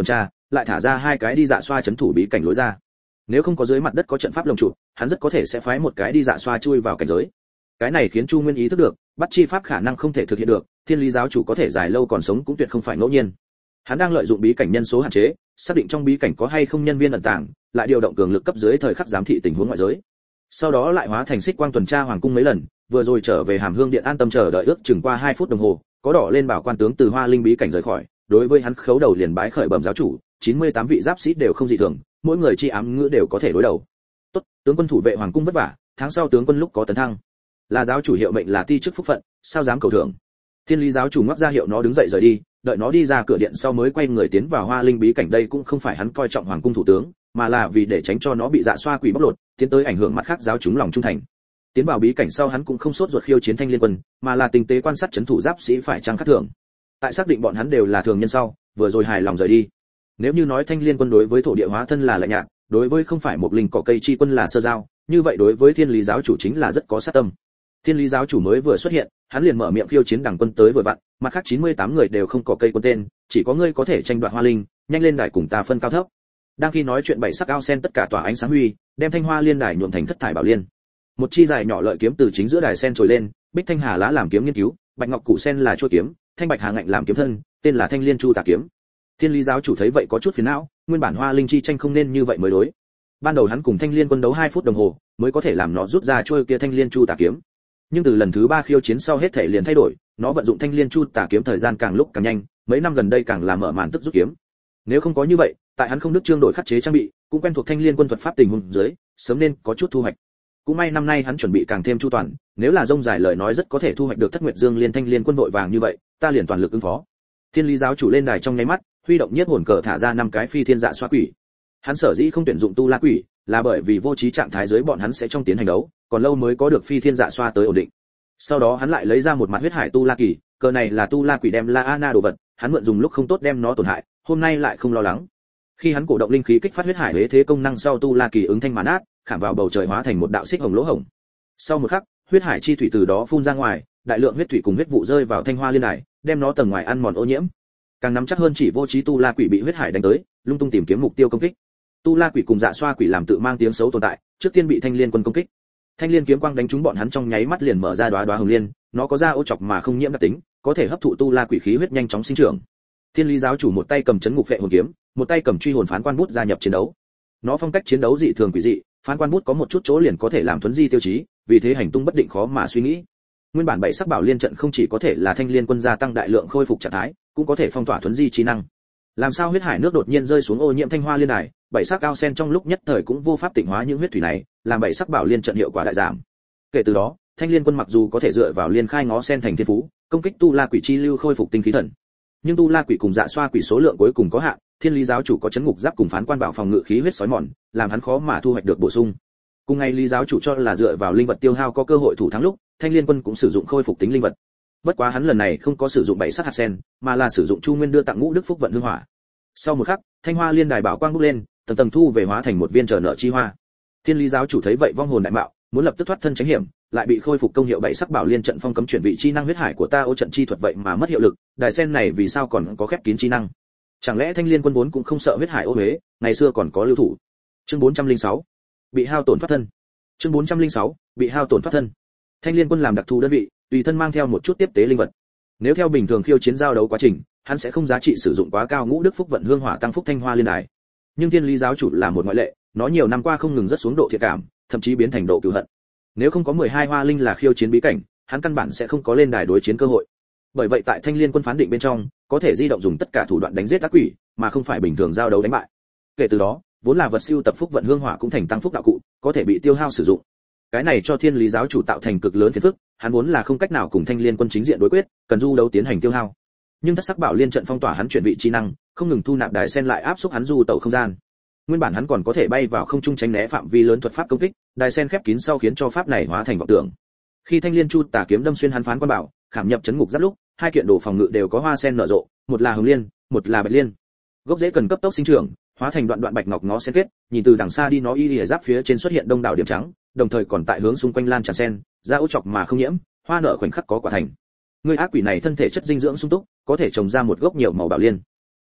[SPEAKER 1] lại thả ra 2 cái đi dạ xoa chấn thủ bí cảnh lối ra. Nếu không có dưới mặt đất có trận pháp lồng trụ, hắn rất có thể sẽ phái một cái đi dạ xoa chui vào cảnh giới. Cái này khiến Chu Nguyên ý thức được, bắt chi pháp khả năng không thể thực hiện được, Thiên Lý giáo chủ có thể dài lâu còn sống cũng tuyệt không phải ngẫu nhiên. Hắn đang lợi dụng bí cảnh nhân số hạn chế, xác định trong bí cảnh có hay không nhân viên ẩn tàng, lại điều động cường lực cấp dưới thời khắc giám thị tình huống ngoại giới. Sau đó lại hóa thành xích quang tuần tra hoàng cung mấy lần, vừa rồi trở về Hàm Hương điện an tâm chờ đợi ước chừng qua 2 phút đồng hồ, có đỏ lên bảo quan tướng từ Hoa Linh bí cảnh rời khỏi, đối với hắn khấu đầu liền bái khởi bẩm giáo chủ, 98 vị giáp sĩ đều không dị thường, mỗi người chi ám ngữ đều có thể đối đầu. Tốt, tướng quân thủ vệ hoàng cung vất vả, tháng sau tướng quân lúc có tấn thăng. Là giáo chủ hiệu mệnh là ti chức phúc phận, sao dám cầu thưởng. Thiên Lý giáo chủ ngoắc ra hiệu nó đứng dậy rời đi, đợi nó đi ra cửa điện sau mới quay người tiến vào Hoa Linh bí cảnh. Đây cũng không phải hắn coi trọng hoàng cung thủ tướng, mà là vì để tránh cho nó bị dạ xoa quỷ bóc lột, tiến tới ảnh hưởng mặt khác giáo chúng lòng trung thành. Tiến vào bí cảnh sau hắn cũng không sốt ruột khiêu chiến Thanh Liên quân, mà là tinh tế quan sát chấn thủ giáp sĩ phải chăng khắc thường. Tại xác định bọn hắn đều là thường nhân sau, vừa rồi hài lòng rời đi. Nếu như nói Thanh Liên quân đối với thổ địa hóa thân là lạnh nhạt, đối với không phải một linh cỏ cây chi quân là sơ giao, như vậy đối với Thiên Lý giáo chủ chính là rất có sát tâm. Thiên Lý giáo chủ mới vừa xuất hiện, hắn liền mở miệng khiêu chiến đẳng quân tới vừa vặn, mặt khác 98 người đều không có cây quân tên, chỉ có ngươi có thể tranh đoạt Hoa Linh, nhanh lên đài cùng ta phân cao thấp. Đang khi nói chuyện 7 sắc ao sen tất cả tỏa ánh sáng huy, đem Thanh Hoa Liên đài nhuộm thành thất thải bảo liên. Một chi dài nhỏ lợi kiếm từ chính giữa đài sen trồi lên, bích thanh hà lá làm kiếm nghiên cứu, bạch ngọc củ sen là chuôi kiếm, thanh bạch hà ngạnh làm kiếm thân, tên là Thanh Liên Chu Tà kiếm. Thiên Lý giáo chủ thấy vậy có chút phiền não, nguyên bản Hoa Linh chi tranh không nên như vậy mới đối. Ban đầu hắn cùng Thanh Liên quân đấu 2 phút đồng hồ, mới có thể làm nó rút ra chuôi kia Thanh Liên Chu Tà kiếm. Nhưng từ lần thứ 3 khiêu chiến sau hết thể liền thay đổi, nó vận dụng Thanh Liên Chu Tà kiếm thời gian càng lúc càng nhanh, mấy năm gần đây càng làm mở màn tức rút kiếm. Nếu không có như vậy, tại hắn không đức trương đổi khắc chế trang bị, cũng quen thuộc Thanh Liên quân thuật pháp tình huống dưới, sớm nên có chút thu hoạch. Cũng may năm nay hắn chuẩn bị càng thêm chu toàn, nếu là rông dài lời nói rất có thể thu hoạch được Thất Nguyệt Dương Liên Thanh Liên quân vội vàng như vậy, ta liền toàn lực ứng phó. Thiên Lý giáo chủ lên đài trong nháy mắt, huy động nhiếp hồn cờ thả ra 5 cái phi thiên dạ xoa quỷ. Hắn sở dĩ không tuyển dụng tu la quỷ, là bởi vì vô trí trạng thái dưới bọn hắn sẽ trong tiến hành đấu, còn lâu mới có được phi thiên dạ xoa tới ổn định. Sau đó hắn lại lấy ra một mặt huyết hải tu la kỳ, cờ này là tu la quỷ đem La Ana đồ vật, hắn mượn dùng lúc không tốt đem nó tổn hại, hôm nay lại không lo lắng. Khi hắn cổ động linh khí kích phát huyết hải huế thế công năng sau tu la kỳ ứng thanh màn át, khảm vào bầu trời hóa thành một đạo xích hồng lỗ hổng. Sau một khắc, huyết hải chi thủy từ đó phun ra ngoài, đại lượng huyết thủy cùng huyết vụ rơi vào Thanh Hoa Liên đài, đem nó tầng ngoài ăn mòn ô nhiễm. Càng nắm chắc hơn chỉ vô trí tu la quỷ bị huyết hải đánh tới, lung tung tìm kiếm mục tiêu công kích. Tu la quỷ cùng dạ xoa quỷ làm tự mang tiếng xấu tồn tại, trước tiên bị Thanh Liên quân công kích. Thanh Liên kiếm quang đánh trúng bọn hắn trong nháy mắt liền mở ra đóa đóa hồng liên, nó có da ô chọc mà không nhiễm đặc tính, có thể hấp thụ tu la quỷ khí huyết nhanh chóng sinh trưởng. Thiên Lý giáo chủ một tay cầm chấn ngục phệ hồn kiếm, một tay cầm truy hồn phán quan bút gia nhập chiến đấu. Nó phong cách chiến đấu dị thường quỷ dị, phán quan bút có một chút chỗ liền có thể làm thuấn di tiêu chí, vì thế hành tung bất định khó mà suy nghĩ. Nguyên bản 7 sắc bảo liên trận không chỉ có thể là Thanh Liên quân gia tăng đại lượng khôi phục trạng thái, cũng có thể phong tỏa thuấn di trí năng. Làm sao huyết hải nước đột nhiên rơi xuống ô nhiễm Thanh Hoa Liên đài, 7 sắc ao sen trong lúc nhất thời cũng vô pháp tịnh hóa những huyết thủy này, làm 7 sắc bảo liên trận hiệu quả đại giảm. Kể từ đó, Thanh Liên quân mặc dù có thể dựa vào liên khai ngó sen thành thiên phú, công kích tu la quỷ chi lưu khôi phục tinh khí thần, nhưng tu la quỷ cùng dạ xoa quỷ số lượng cuối cùng có hạn, Thiên Lý giáo chủ có chấn ngục giáp cùng phán quan bảo phòng ngự khí huyết sói mòn, làm hắn khó mà thu hoạch được bổ sung. Cùng ngày Lý giáo chủ cho là dựa vào linh vật tiêu hao có cơ hội thủ thắng lúc, Thanh Liên quân cũng sử dụng khôi phục tính linh vật. Bất quá hắn lần này không có sử dụng 7 sắc hạt sen, mà là sử dụng Chu Nguyên đưa tặng Ngũ Đức Phúc vận hương hỏa. Sau một khắc, Thanh Hoa Liên đài bảo quang bốc lên, tầng tầng thu về hóa thành một viên chờ nợ chi hoa. Thiên Lý giáo chủ thấy vậy vong hồn đại mạo, muốn lập tức thoát thân tránh hiểm, lại bị khôi phục công hiệu 7 sắc bảo liên trận phong cấm chuyển vị chi năng huyết hải của ta ô trận chi thuật vậy mà mất hiệu lực, đài sen này vì sao còn có khép kín chi năng? Chẳng lẽ Thanh Liên quân vốn cũng không sợ huyết hải ô huế, ngày xưa còn có lưu thủ. Chương 406, bị hao tổn thoát thân. Chương 406, bị hao tổn thoát thân. Thanh Liên quân làm đặc thù đơn vị, tùy thân mang theo một chút tiếp tế linh vật. Nếu theo bình thường khiêu chiến giao đấu quá trình, hắn sẽ không giá trị sử dụng quá cao Ngũ Đức Phúc vận hương hỏa tăng phúc Thanh Hoa Liên đài. Nhưng Thiên Lý giáo chủ là một ngoại lệ, nó nhiều năm qua không ngừng rất xuống độ thiện cảm, thậm chí biến thành độ cừu hận. Nếu không có 12 hoa linh là khiêu chiến bí cảnh, hắn căn bản sẽ không có lên đài đối chiến cơ hội. Bởi vậy tại Thanh Liên quân phán định bên trong, có thể di động dùng tất cả thủ đoạn đánh giết ác quỷ, mà không phải bình thường giao đấu đánh bại. Kể từ đó, vốn là vật siêu tập phúc vận hương hỏa cũng thành tăng phúc đạo cụ, có thể bị tiêu hao sử dụng. Cái này cho Thiên Lý giáo chủ tạo thành cực lớn phiền phức, hắn vốn là không cách nào cùng Thanh Liên quân chính diện đối quyết, cần du đấu tiến hành tiêu hao. Nhưng Thất sắc bảo liên trận phong tỏa hắn chuyển vị trí năng, không ngừng thu nạp đài sen lại áp xúc hắn du tẩu không gian. Nguyên bản hắn còn có thể bay vào không trung tránh né phạm vi lớn thuật pháp công kích, đài sen khép kín sau khiến cho pháp này hóa thành vọng tưởng. Khi Thanh Liên Chu Tà kiếm đâm xuyên hắn phán quan bảo, khảm nhập chấn ngục giáp lúc, hai kiện đồ phòng ngự đều có hoa sen nở rộ, một là hồng liên, một là bạch liên. Gốc rễ cần cấp tốc sinh trưởng, hóa thành đoạn đoạn bạch ngọc ngó sen kết, nhìn từ đằng xa đi nó y lìa giáp phía trên xuất hiện đông đảo điểm trắng, đồng thời còn tại hướng xung quanh lan tràn sen, ra ấu chọc mà không nhiễm, hoa nở khoảnh khắc có quả thành. Người ác quỷ này thân thể chất dinh dưỡng sung túc, có thể trồng ra một gốc nhiều màu bảo liên.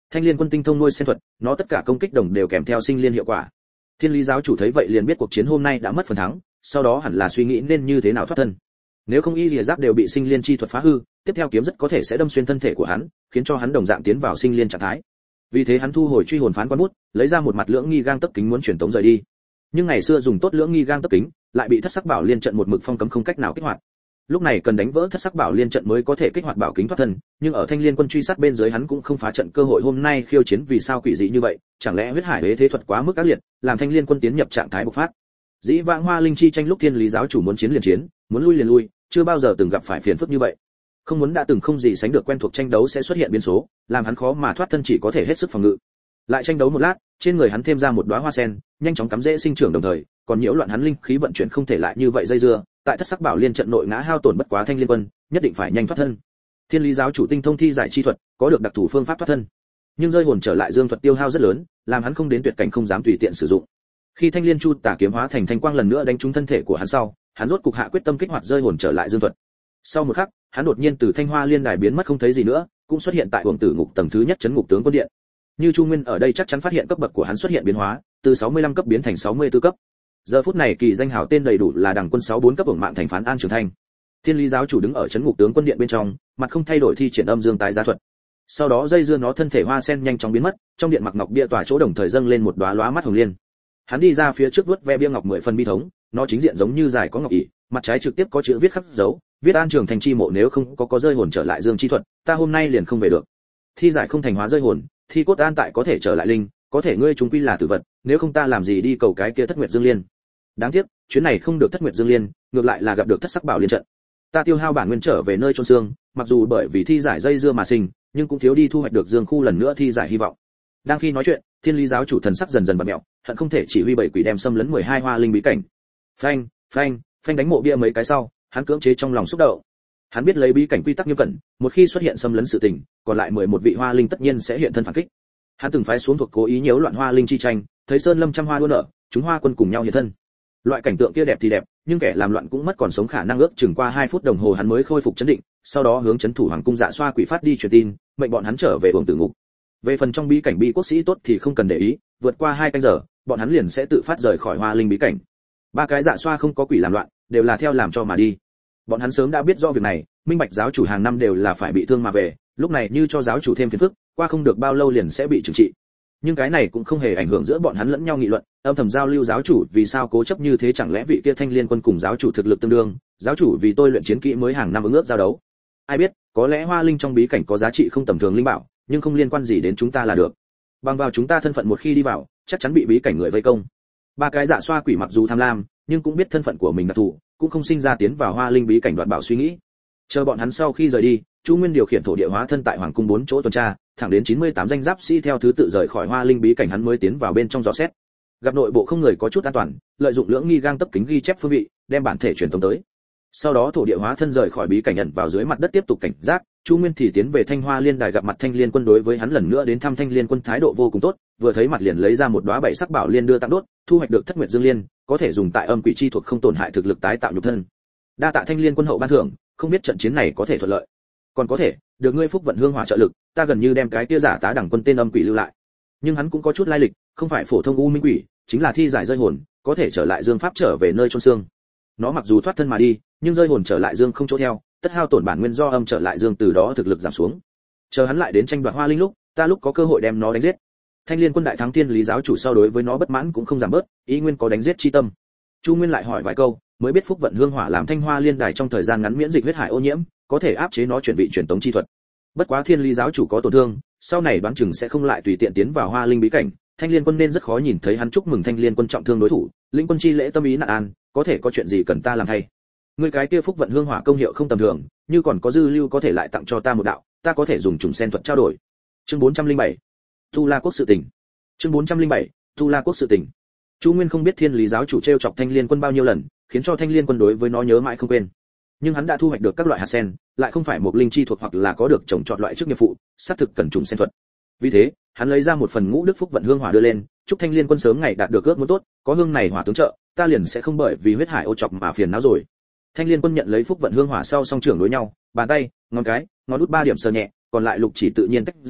[SPEAKER 1] Thanh Liên quân tinh thông nuôi sen thuật, nó tất cả công kích đồng đều kèm theo sinh liên hiệu quả. Thiên Lý giáo chủ thấy vậy liền biết cuộc chiến hôm nay đã mất phần thắng, sau đó hẳn là suy nghĩ nên như thế nào thoát thân. Nếu không y lìa giáp đều bị sinh liên chi thuật phá hư, tiếp theo kiếm rất có thể sẽ đâm xuyên thân thể của hắn, khiến cho hắn đồng dạng tiến vào sinh liên trạng thái. Vì thế hắn thu hồi truy hồn phán quan bút, lấy ra một mặt lưỡng nghi gang tấc kính muốn truyền tống rời đi. Nhưng ngày xưa dùng tốt lưỡng nghi gang tấc kính, lại bị thất sắc bảo liên trận một mực phong cấm không cách nào kích hoạt. Lúc này cần đánh vỡ thất sắc bảo liên trận mới có thể kích hoạt bảo kính thoát thân, nhưng ở Thanh Liên quân truy sát bên dưới hắn cũng không phá trận cơ hội hôm nay khiêu chiến vì sao quỷ dị như vậy, chẳng lẽ huyết hải huế thế thuật quá mức ác liệt, làm Thanh Liên quân tiến nhập trạng thái bộc phát. Dĩ vãng Hoa Linh chi tranh lúc Thiên Lý giáo chủ muốn chiến liền chiến, muốn lui liền lui, chưa bao giờ từng gặp phải phiền phức như vậy. Không muốn đã từng không gì sánh được quen thuộc tranh đấu sẽ xuất hiện biến số, làm hắn khó mà thoát thân chỉ có thể hết sức phòng ngự. Lại tranh đấu một lát, trên người hắn thêm ra một đóa hoa sen, nhanh chóng cắm rễ sinh trưởng đồng thời, còn nhiễu loạn hắn linh khí vận chuyển không thể lại như vậy dây dưa, tại thất sắc bảo liên trận nội ngã hao tổn bất quá Thanh Liên quân, nhất định phải nhanh thoát thân. Thiên Lý giáo chủ tinh thông thi giải chi thuật, có được đặc thù phương pháp thoát thân. Nhưng rơi hồn trở lại dương thuật tiêu hao rất lớn, làm hắn không đến tuyệt cảnh không dám tùy tiện sử dụng. Khi Thanh Liên chu tà kiếm hóa thành thanh quang lần nữa đánh trúng thân thể của hắn sau, hắn rốt cục hạ quyết tâm kích hoạt rơi hồn trở lại dương thuật. Sau một khắc, hắn đột nhiên từ Thanh Hoa Liên đài biến mất không thấy gì nữa, cũng xuất hiện tại Uổng Tử Ngục tầng thứ nhất trấn ngục tướng quân điện. Như Chu Nguyên ở đây chắc chắn phát hiện cấp bậc của hắn xuất hiện biến hóa, từ 65 cấp biến thành 64 cấp. Giờ phút này kỳ danh hào tên đầy đủ là Đằng quân 64 cấp Uổng Mạng thành phán An Trường Thanh. Thiên Lý giáo chủ đứng ở trấn ngục tướng quân điện bên trong, mặt không thay đổi thi triển âm dương tái giá thuật. Sau đó dây dưa nó thân thể hoa sen nhanh chóng biến mất, trong điện mặc ngọc bia tòa chỗ đồng thời dâng lên một đóa lóa mắt hồng liên. Hắn đi ra phía trước vuốt ve bia ngọc 10 phần bi thống, nó chính diện giống như dài có ngọc ỷ, mặt trái trực tiếp có chữ viết khắc dấu, viết An Trường Thành chi mộ nếu không có rơi hồn trở lại dương chi thuật, ta hôm nay liền không về được. Thi giải không thành hóa rơi hồn, thi cốt an tại có thể trở lại linh, có thể ngươi chúng quy là tử vật, nếu không ta làm gì đi cầu cái kia Thất Nguyệt Dương Liên. Đáng tiếc, chuyến này không được Thất Nguyệt Dương Liên, ngược lại là gặp được Thất Sắc Bảo Liên trận. Ta tiêu hao bản nguyên trở về nơi chôn xương, mặc dù bởi vì thi giải dây dưa mà sinh, nhưng cũng thiếu đi thu hoạch được Dương khu lần nữa thi giải hy vọng. Đang khi nói chuyện, Thiên Lý giáo chủ thần sắc dần dần bật mẹo, hận không thể chỉ huy bảy quỷ đem xâm lấn 12 hoa linh bí cảnh. Phanh, phanh, phanh đánh mộ bia mấy cái sau, hắn cưỡng chế trong lòng xúc động. Hắn biết lấy bí cảnh quy tắc nghiêm cẩn, một khi xuất hiện xâm lấn sự tình, còn lại 11 vị hoa linh tất nhiên sẽ hiện thân phản kích. Hắn từng phái xuống thuộc cố ý nhiễu loạn hoa linh chi tranh, thấy sơn lâm trăm hoa đua nở, chúng hoa quân cùng nhau hiện thân. Loại cảnh tượng kia đẹp thì đẹp, nhưng kẻ làm loạn cũng mất còn sống khả năng ước chừng qua 2 phút đồng hồ hắn mới khôi phục chấn định, sau đó hướng trấn thủ hoàng cung Dạ Xoa quỷ phát đi truyền tin, mệnh bọn hắn trở về Uổng Tử Ngục. Về phần trong bí cảnh bi quốc sĩ tốt thì không cần để ý, vượt qua 2 canh giờ, bọn hắn liền sẽ tự phát rời khỏi hoa linh bí cảnh. 3 cái Dạ Xoa không có quỷ làm loạn, đều là theo làm cho mà đi. Bọn hắn sớm đã biết rõ việc này, minh bạch giáo chủ hàng năm đều là phải bị thương mà về, lúc này như cho giáo chủ thêm phiền phức, qua không được bao lâu liền sẽ bị trừng trị. Nhưng cái này cũng không hề ảnh hưởng giữa bọn hắn lẫn nhau nghị luận, âm thầm giao lưu giáo chủ vì sao cố chấp như thế, chẳng lẽ vị kia Thanh Liên quân cùng giáo chủ thực lực tương đương, giáo chủ vì tôi luyện chiến kỹ mới hàng năm ứng ước giao đấu. Ai biết, có lẽ hoa linh trong bí cảnh có giá trị không tầm thường linh bảo, nhưng không liên quan gì đến chúng ta là được. Bằng vào chúng ta thân phận một khi đi vào, chắc chắn bị bí cảnh người vây công. 3 cái Dạ Xoa quỷ mặc dù tham lam, nhưng cũng biết thân phận của mình đặc thù, cũng không sinh ra tiến vào hoa linh bí cảnh đoạt bảo suy nghĩ. Chờ bọn hắn sau khi rời đi, Chu Nguyên điều khiển thổ địa hóa thân tại hoàng cung 4 chỗ tuần tra, thẳng đến 98 danh giáp sĩ theo thứ tự rời khỏi hoa linh bí cảnh hắn mới tiến vào bên trong dò xét. Gặp nội bộ không người có chút an toàn, lợi dụng lưỡng nghi gang tấp kính ghi chép phương vị, đem bản thể truyền tống tới. Sau đó thổ địa hóa thân rời khỏi bí cảnh ẩn vào dưới mặt đất tiếp tục cảnh giác, Chu Nguyên thì tiến về Thanh Hoa Liên đài gặp mặt Thanh Liên quân đối với hắn lần nữa đến thăm Thanh Liên quân thái độ vô cùng tốt, vừa thấy mặt liền lấy ra một đóa 7 sắc bảo liên đưa tặng đốt, thu hoạch được Thất Nguyệt Dương Liên, có thể dùng tại âm quỷ chi thuộc không tổn hại thực lực tái tạo nhục thân. Đa tạ Thanh Liên quân hậu ban thưởng, không biết trận chiến này có thể thuận lợi. Còn có thể, được ngươi phúc vận hương hỏa trợ lực, ta gần như đem cái kia giả tá đẳng quân tên âm quỷ lưu lại. Nhưng hắn cũng có chút lai lịch, không phải phổ thông u minh quỷ, chính là thi giải rơi hồn, có thể trở lại dương pháp trở về nơi chôn xương. Nó mặc dù thoát thân mà đi, nhưng rơi hồn trở lại dương không chỗ theo, tất hao tổn bản nguyên do âm trở lại dương từ đó thực lực giảm xuống. Chờ hắn lại đến tranh đoạt hoa linh lúc, ta lúc có cơ hội đem nó đánh giết. Thanh Liên quân đại thắng Thiên Lý giáo chủ so đối với nó bất mãn cũng không giảm bớt, ý nguyên có đánh giết chi tâm. Chu Nguyên lại hỏi vài câu, mới biết phúc vận hương hỏa làm Thanh Hoa Liên đài trong thời gian ngắn miễn dịch huyết hải ô nhiễm, có thể áp chế nó chuyển vị truyền tống chi thuật. Bất quá Thiên Lý giáo chủ có tổn thương, sau này đoán chừng sẽ không lại tùy tiện tiến vào hoa linh bí cảnh. Thanh Liên quân nên rất khó nhìn thấy hắn chúc mừng Thanh Liên quân trọng thương đối thủ, lĩnh quân chi lễ tâm ý nạn an, có thể có chuyện gì cần ta làm thay. Người cái kia phúc vận hương hỏa công hiệu không tầm thường, như còn có dư lưu có thể lại tặng cho ta một đạo, ta có thể dùng trùng sen thuật trao đổi. Chương 407. Tu La quốc sự tình. Chương 407. Tu La quốc sự tình. Chu Nguyên không biết Thiên Lý giáo chủ trêu chọc Thanh Liên quân bao nhiêu lần, khiến cho Thanh Liên quân đối với nó nhớ mãi không quên. Nhưng hắn đã thu hoạch được các loại hạt sen, lại không phải một linh chi thuộc hoặc là có được trồng trọt loại chức nghiệp phụ, xác thực cần trùng sen thuật. Vì thế, hắn lấy ra một phần ngũ đức phúc vận hương hỏa đưa lên, chúc Thanh Liên quân sớm ngày đạt được ước muốn tốt, có hương này hỏa tướng trợ, ta liền sẽ không bởi vì huyết hải ô chọc mà phiền não rồi. Thanh Liên quân nhận lấy phúc vận hương hỏa sau song trưởng đối nhau, bàn tay, ngón cái, ngón út 3 điểm sờ nhẹ, còn lại lục chỉ tự nhiên tách ra,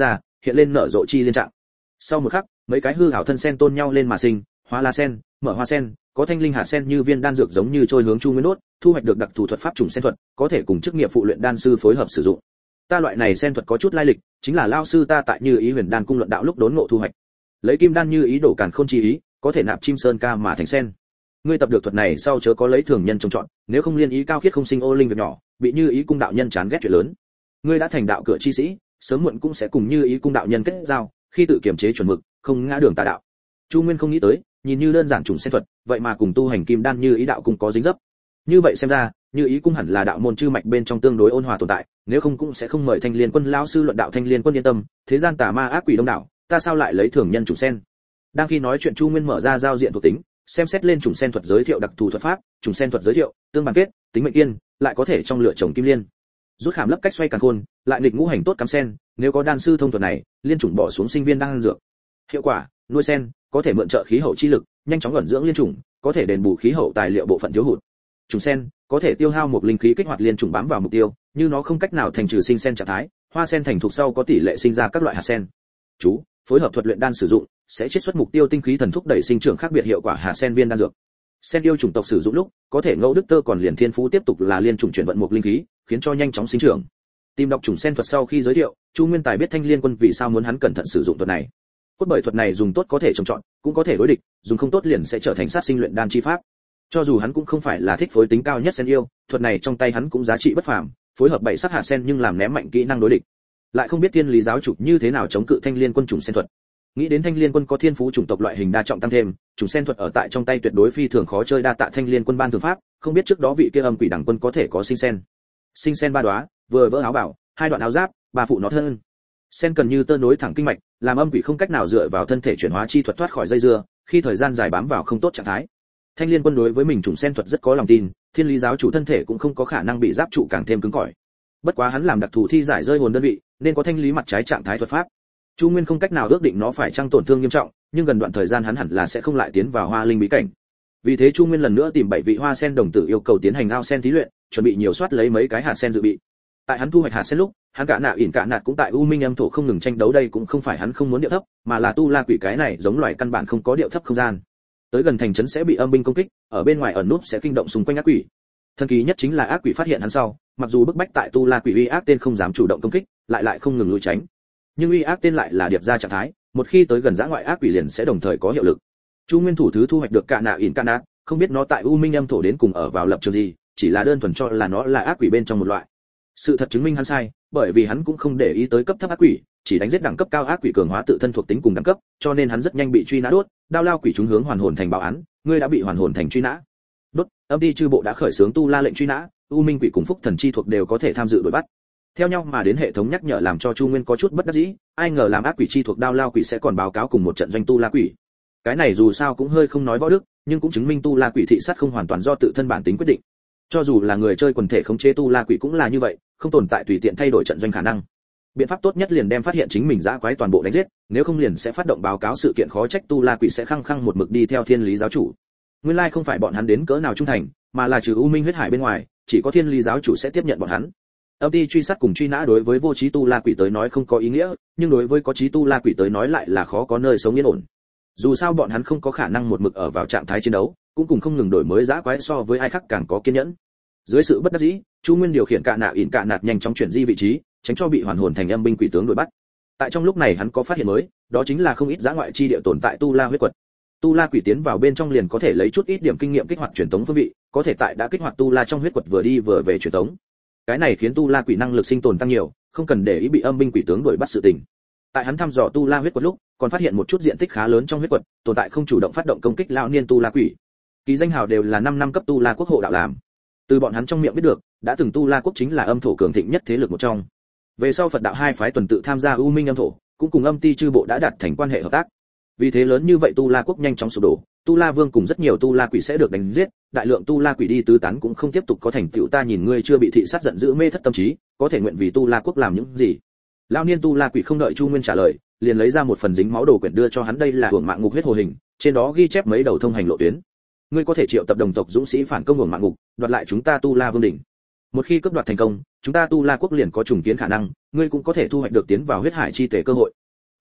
[SPEAKER 1] hiện lên nở rộ chi liên trạng. Sau một khắc, mấy cái hư ảo thân sen tôn nhau lên mà sinh, hóa lá sen, mở hoa sen, có thanh linh hạt sen như viên đan dược giống như trôi hướng Chu Nguyên đốt, thu hoạch được đặc thù thuật pháp trùng sen thuật, có thể cùng chức nghiệp phụ luyện đan sư phối hợp sử dụng. Ta loại này sen thuật có chút lai lịch, chính là lao sư ta tại Như Ý Huyền Đan cung luận đạo lúc đốn ngộ thu hoạch. Lấy kim đan như ý đổ càn khôn chi ý, có thể nạp chim sơn ca mà thành sen. Ngươi tập được thuật này sau chớ có lấy thường nhân trông chọn, nếu không liên ý cao khiết không sinh ô linh việc nhỏ, bị Như Ý cung đạo nhân chán ghét chuyện lớn. Ngươi đã thành đạo cửa chi sĩ, sớm muộn cũng sẽ cùng Như Ý cung đạo nhân kết giao, khi tự kiểm chế chuẩn mực, không ngã đường tà đạo. Chu Nguyên không nghĩ tới, nhìn như đơn giản trùng sen thuật, vậy mà cùng tu hành kim đan Như Ý đạo cung có dính dấp. Như vậy xem ra, Như Ý cung hẳn là đạo môn chư mạch bên trong tương đối ôn hòa tồn tại, nếu không cũng sẽ không mời Thanh Liên Quân lão sư luận đạo. Thanh Liên Quân yên tâm, thế gian tà ma ác quỷ đông đảo, ta sao lại lấy thường nhân trùng sen. Đang khi nói chuyện Chu Nguyên mở ra giao diện thuộc tính, xem xét lên trùng sen thuật giới thiệu đặc thù thuật pháp, trùng sen thuật giới thiệu, tương bản kết, tính mệnh kiên, lại có thể trong lửa trồng kim liên. Rút khảm lấp cách xoay càn khôn, lại nghịch ngũ hành tốt cắm sen, nếu có đan sư thông thuật này, liên chủng bỏ xuống sinh viên đang ăn dược. Hiệu quả, nuôi sen, có thể mượn trợ khí hậu chi lực, nhanh chóng ẩn dưỡng liên chủng, có thể đền bù khí hậu tài liệu bộ phận thiếu hụt. Trùng sen, có thể tiêu hao một linh khí kích hoạt liên chủng bám vào mục tiêu, như nó không cách nào thành trừ sinh sen trạng thái, hoa sen thành thục sau có tỷ lệ sinh ra các loại hạt sen. Chú, phối hợp thuật luyện đan sử dụng, sẽ chiết xuất mục tiêu tinh khí thần thúc đẩy sinh trưởng khác biệt hiệu quả hạt sen viên đan dược. Sen yêu chủng tộc sử dụng lúc, có thể ngẫu đức tơ còn liền thiên phú tiếp tục là liên chủng chuyển vận một linh khí, khiến cho nhanh chóng sinh trưởng. Tìm đọc chủng sen thuật sau khi giới thiệu, Chu Nguyên Tài biết Thanh Liên Quân vì sao muốn hắn cẩn thận sử dụng thuật này. Cốt bởi thuật này dùng tốt có thể trồng trọt, cũng có thể đối địch, dùng không tốt liền sẽ trở thành sát sinh luyện đan chi pháp. Cho dù hắn cũng không phải là thích phối tính cao nhất sen yêu, thuật này trong tay hắn cũng giá trị bất phàm, phối hợp bảy sắc hạt sen nhưng làm ném mạnh kỹ năng đối địch. Lại không biết Thiên Lý giáo chủ như thế nào chống cự Thanh Liên Quân chủng sen thuật. Nghĩ đến Thanh Liên Quân có thiên phú chủng tộc loại hình đa trọng tăng thêm, chủng sen thuật ở tại trong tay tuyệt đối phi thường khó chơi. Đa tạ Thanh Liên Quân ban thường pháp, không biết trước đó vị kia âm quỷ đẳng quân có thể có sinh sen. Sinh sen ba đóa, vừa vỡ áo bảo, hai đoạn áo giáp, ba phụ nó thân. Sen cần như tơ nối thẳng kinh mạch, làm âm quỷ không cách nào dựa vào thân thể chuyển hóa chi thuật thoát khỏi dây dưa, khi thời gian dài bám vào không tốt trạng thái. Thanh Liên Quân đối với mình chủng sen thuật rất có lòng tin, Thiên Lý giáo chủ thân thể cũng không có khả năng bị giáp trụ càng thêm cứng cỏi. Bất quá hắn làm đặc thù thi giải rơi hồn đơn vị, nên có thanh lý mặt trái trạng thái thuật pháp. Chu Nguyên không cách nào ước định nó phải chăng tổn thương nghiêm trọng, nhưng gần đoạn thời gian hắn hẳn là sẽ không lại tiến vào hoa linh bí cảnh. Vì thế Chu Nguyên lần nữa tìm 7 vị hoa sen đồng tử yêu cầu tiến hành ao sen thí luyện, chuẩn bị nhiều soát lấy mấy cái hạt sen dự bị. Tại hắn thu hoạch hạt sen lúc, hắn cả nạ ỉn cả nạt cũng tại U Minh âm thổ không ngừng tranh đấu. Đây cũng không phải hắn không muốn điệu thấp, mà là tu la quỷ cái này giống loài căn bản không có điệu thấp không gian. Tới gần thành trấn sẽ bị âm binh công kích, ở bên ngoài ẩn núp sẽ kinh động xung quanh ác quỷ. Thần kỳ nhất chính là ác quỷ phát hiện hắn sau, mặc dù bức bách tại tu la quỷ uy ác tên không dám chủ động công kích, lại không ngừng lùi tránh. Nhưng uy ác tên lại là điệp ra trạng thái, một khi tới gần dã ngoại ác quỷ liền sẽ đồng thời có hiệu lực. Chu Nguyên thủ thứ thu hoạch được cả nạ ỉn cả nạt, không biết nó tại U Minh âm thổ đến cùng ở vào lập trường gì, chỉ là đơn thuần cho là nó là ác quỷ bên trong một loại. Sự thật chứng minh hắn sai, bởi vì hắn cũng không để ý tới cấp thấp ác quỷ, chỉ đánh giết đẳng cấp cao ác quỷ cường hóa tự thân thuộc tính cùng đẳng cấp, cho nên hắn rất nhanh bị truy nã đốt. Đao lao quỷ chúng hướng hoàn hồn thành báo án, ngươi đã bị hoàn hồn thành truy nã. Đốt, âm ty chư bộ đã khởi xướng tu la lệnh truy nã, U Minh quỷ cùng phúc thần chi thuộc đều có thể tham dự đuổi bắt. Theo nhau mà đến hệ thống nhắc nhở làm cho Chu Nguyên có chút bất đắc dĩ, ai ngờ làm ác quỷ chi thuộc đao lao quỷ sẽ còn báo cáo cùng một trận doanh tu la quỷ. Cái này dù sao cũng hơi không nói võ đức, nhưng cũng chứng minh tu la quỷ thị sát không hoàn toàn do tự thân bản tính quyết định. Cho dù là người chơi quần thể khống chế tu la quỷ cũng là như vậy, không tồn tại tùy tiện thay đổi trận doanh khả năng. Biện pháp tốt nhất liền đem phát hiện chính mình dã quái toàn bộ đánh giết, nếu không liền sẽ phát động báo cáo sự kiện, khó trách tu la quỷ sẽ khăng khăng một mực đi theo Thiên Lý giáo chủ. Nguyên lai không phải bọn hắn đến cỡ nào trung thành, mà là trừ U Minh huyết hải bên ngoài, chỉ có Thiên Lý giáo chủ sẽ tiếp nhận bọn hắn. Âm ty truy sát cùng truy nã đối với vô trí tu la quỷ tới nói không có ý nghĩa, nhưng đối với có trí tu la quỷ tới nói lại là khó có nơi sống yên ổn. Dù sao bọn hắn không có khả năng một mực ở vào trạng thái chiến đấu, cũng cùng không ngừng đổi mới dã quái so với ai khác càng có kiên nhẫn. Dưới sự bất đắc dĩ, Chu Nguyên điều khiển cả nạ ỉn cả nạt nhanh chóng chuyển di vị trí, tránh cho bị hoàn hồn thành âm binh quỷ tướng đuổi bắt. Tại trong lúc này hắn có phát hiện mới, đó chính là không ít dã ngoại chi địa tồn tại tu la huyết quật. Tu la quỷ tiến vào bên trong liền có thể lấy chút ít điểm kinh nghiệm kích hoạt truyền tống phương vị, có thể tại đã kích hoạt tu la trong huyết quật vừa đi vừa về truyền tống. Cái này khiến tu la quỷ năng lực sinh tồn tăng nhiều, không cần để ý bị âm binh quỷ tướng đuổi bắt sự tình. Tại hắn thăm dò tu la huyết quật lúc, còn phát hiện một chút diện tích khá lớn trong huyết quật, tồn tại không chủ động phát động công kích lão niên tu la quỷ. Ký danh hào đều là 5 năm cấp tu la quốc hộ đạo làm. Từ bọn hắn trong miệng biết được, đã từng tu la quốc chính là âm thổ cường thịnh nhất thế lực một trong. Về sau Phật đạo hai phái tuần tự tham gia U Minh âm thổ, cũng cùng âm ty chư bộ đã đạt thành quan hệ hợp tác. Vì thế lớn như vậy tu la quốc nhanh chóng sụp đổ, tu la vương cùng rất nhiều tu la quỷ sẽ được đánh giết, đại lượng tu la quỷ đi tứ tán cũng không tiếp tục có thành tựu. Ta nhìn ngươi chưa bị thị sát giận dữ mê thất tâm trí, có thể nguyện vì tu la quốc làm những gì? Lão niên tu la quỷ không đợi Chu Nguyên trả lời, liền lấy ra một phần dính máu đồ quyển đưa cho hắn. Đây là hưởng mạng ngục huyết hồ hình, trên đó ghi chép mấy đầu thông hành lộ tuyến. Ngươi có thể triệu tập đồng tộc dũng sĩ phản công hưởng mạng ngục, đoạt lại chúng ta tu la vương đỉnh. Một khi cướp đoạt thành công, chúng ta tu la quốc liền có trùng kiến khả năng, ngươi cũng có thể thu hoạch được tiến vào huyết hải chi tể cơ hội.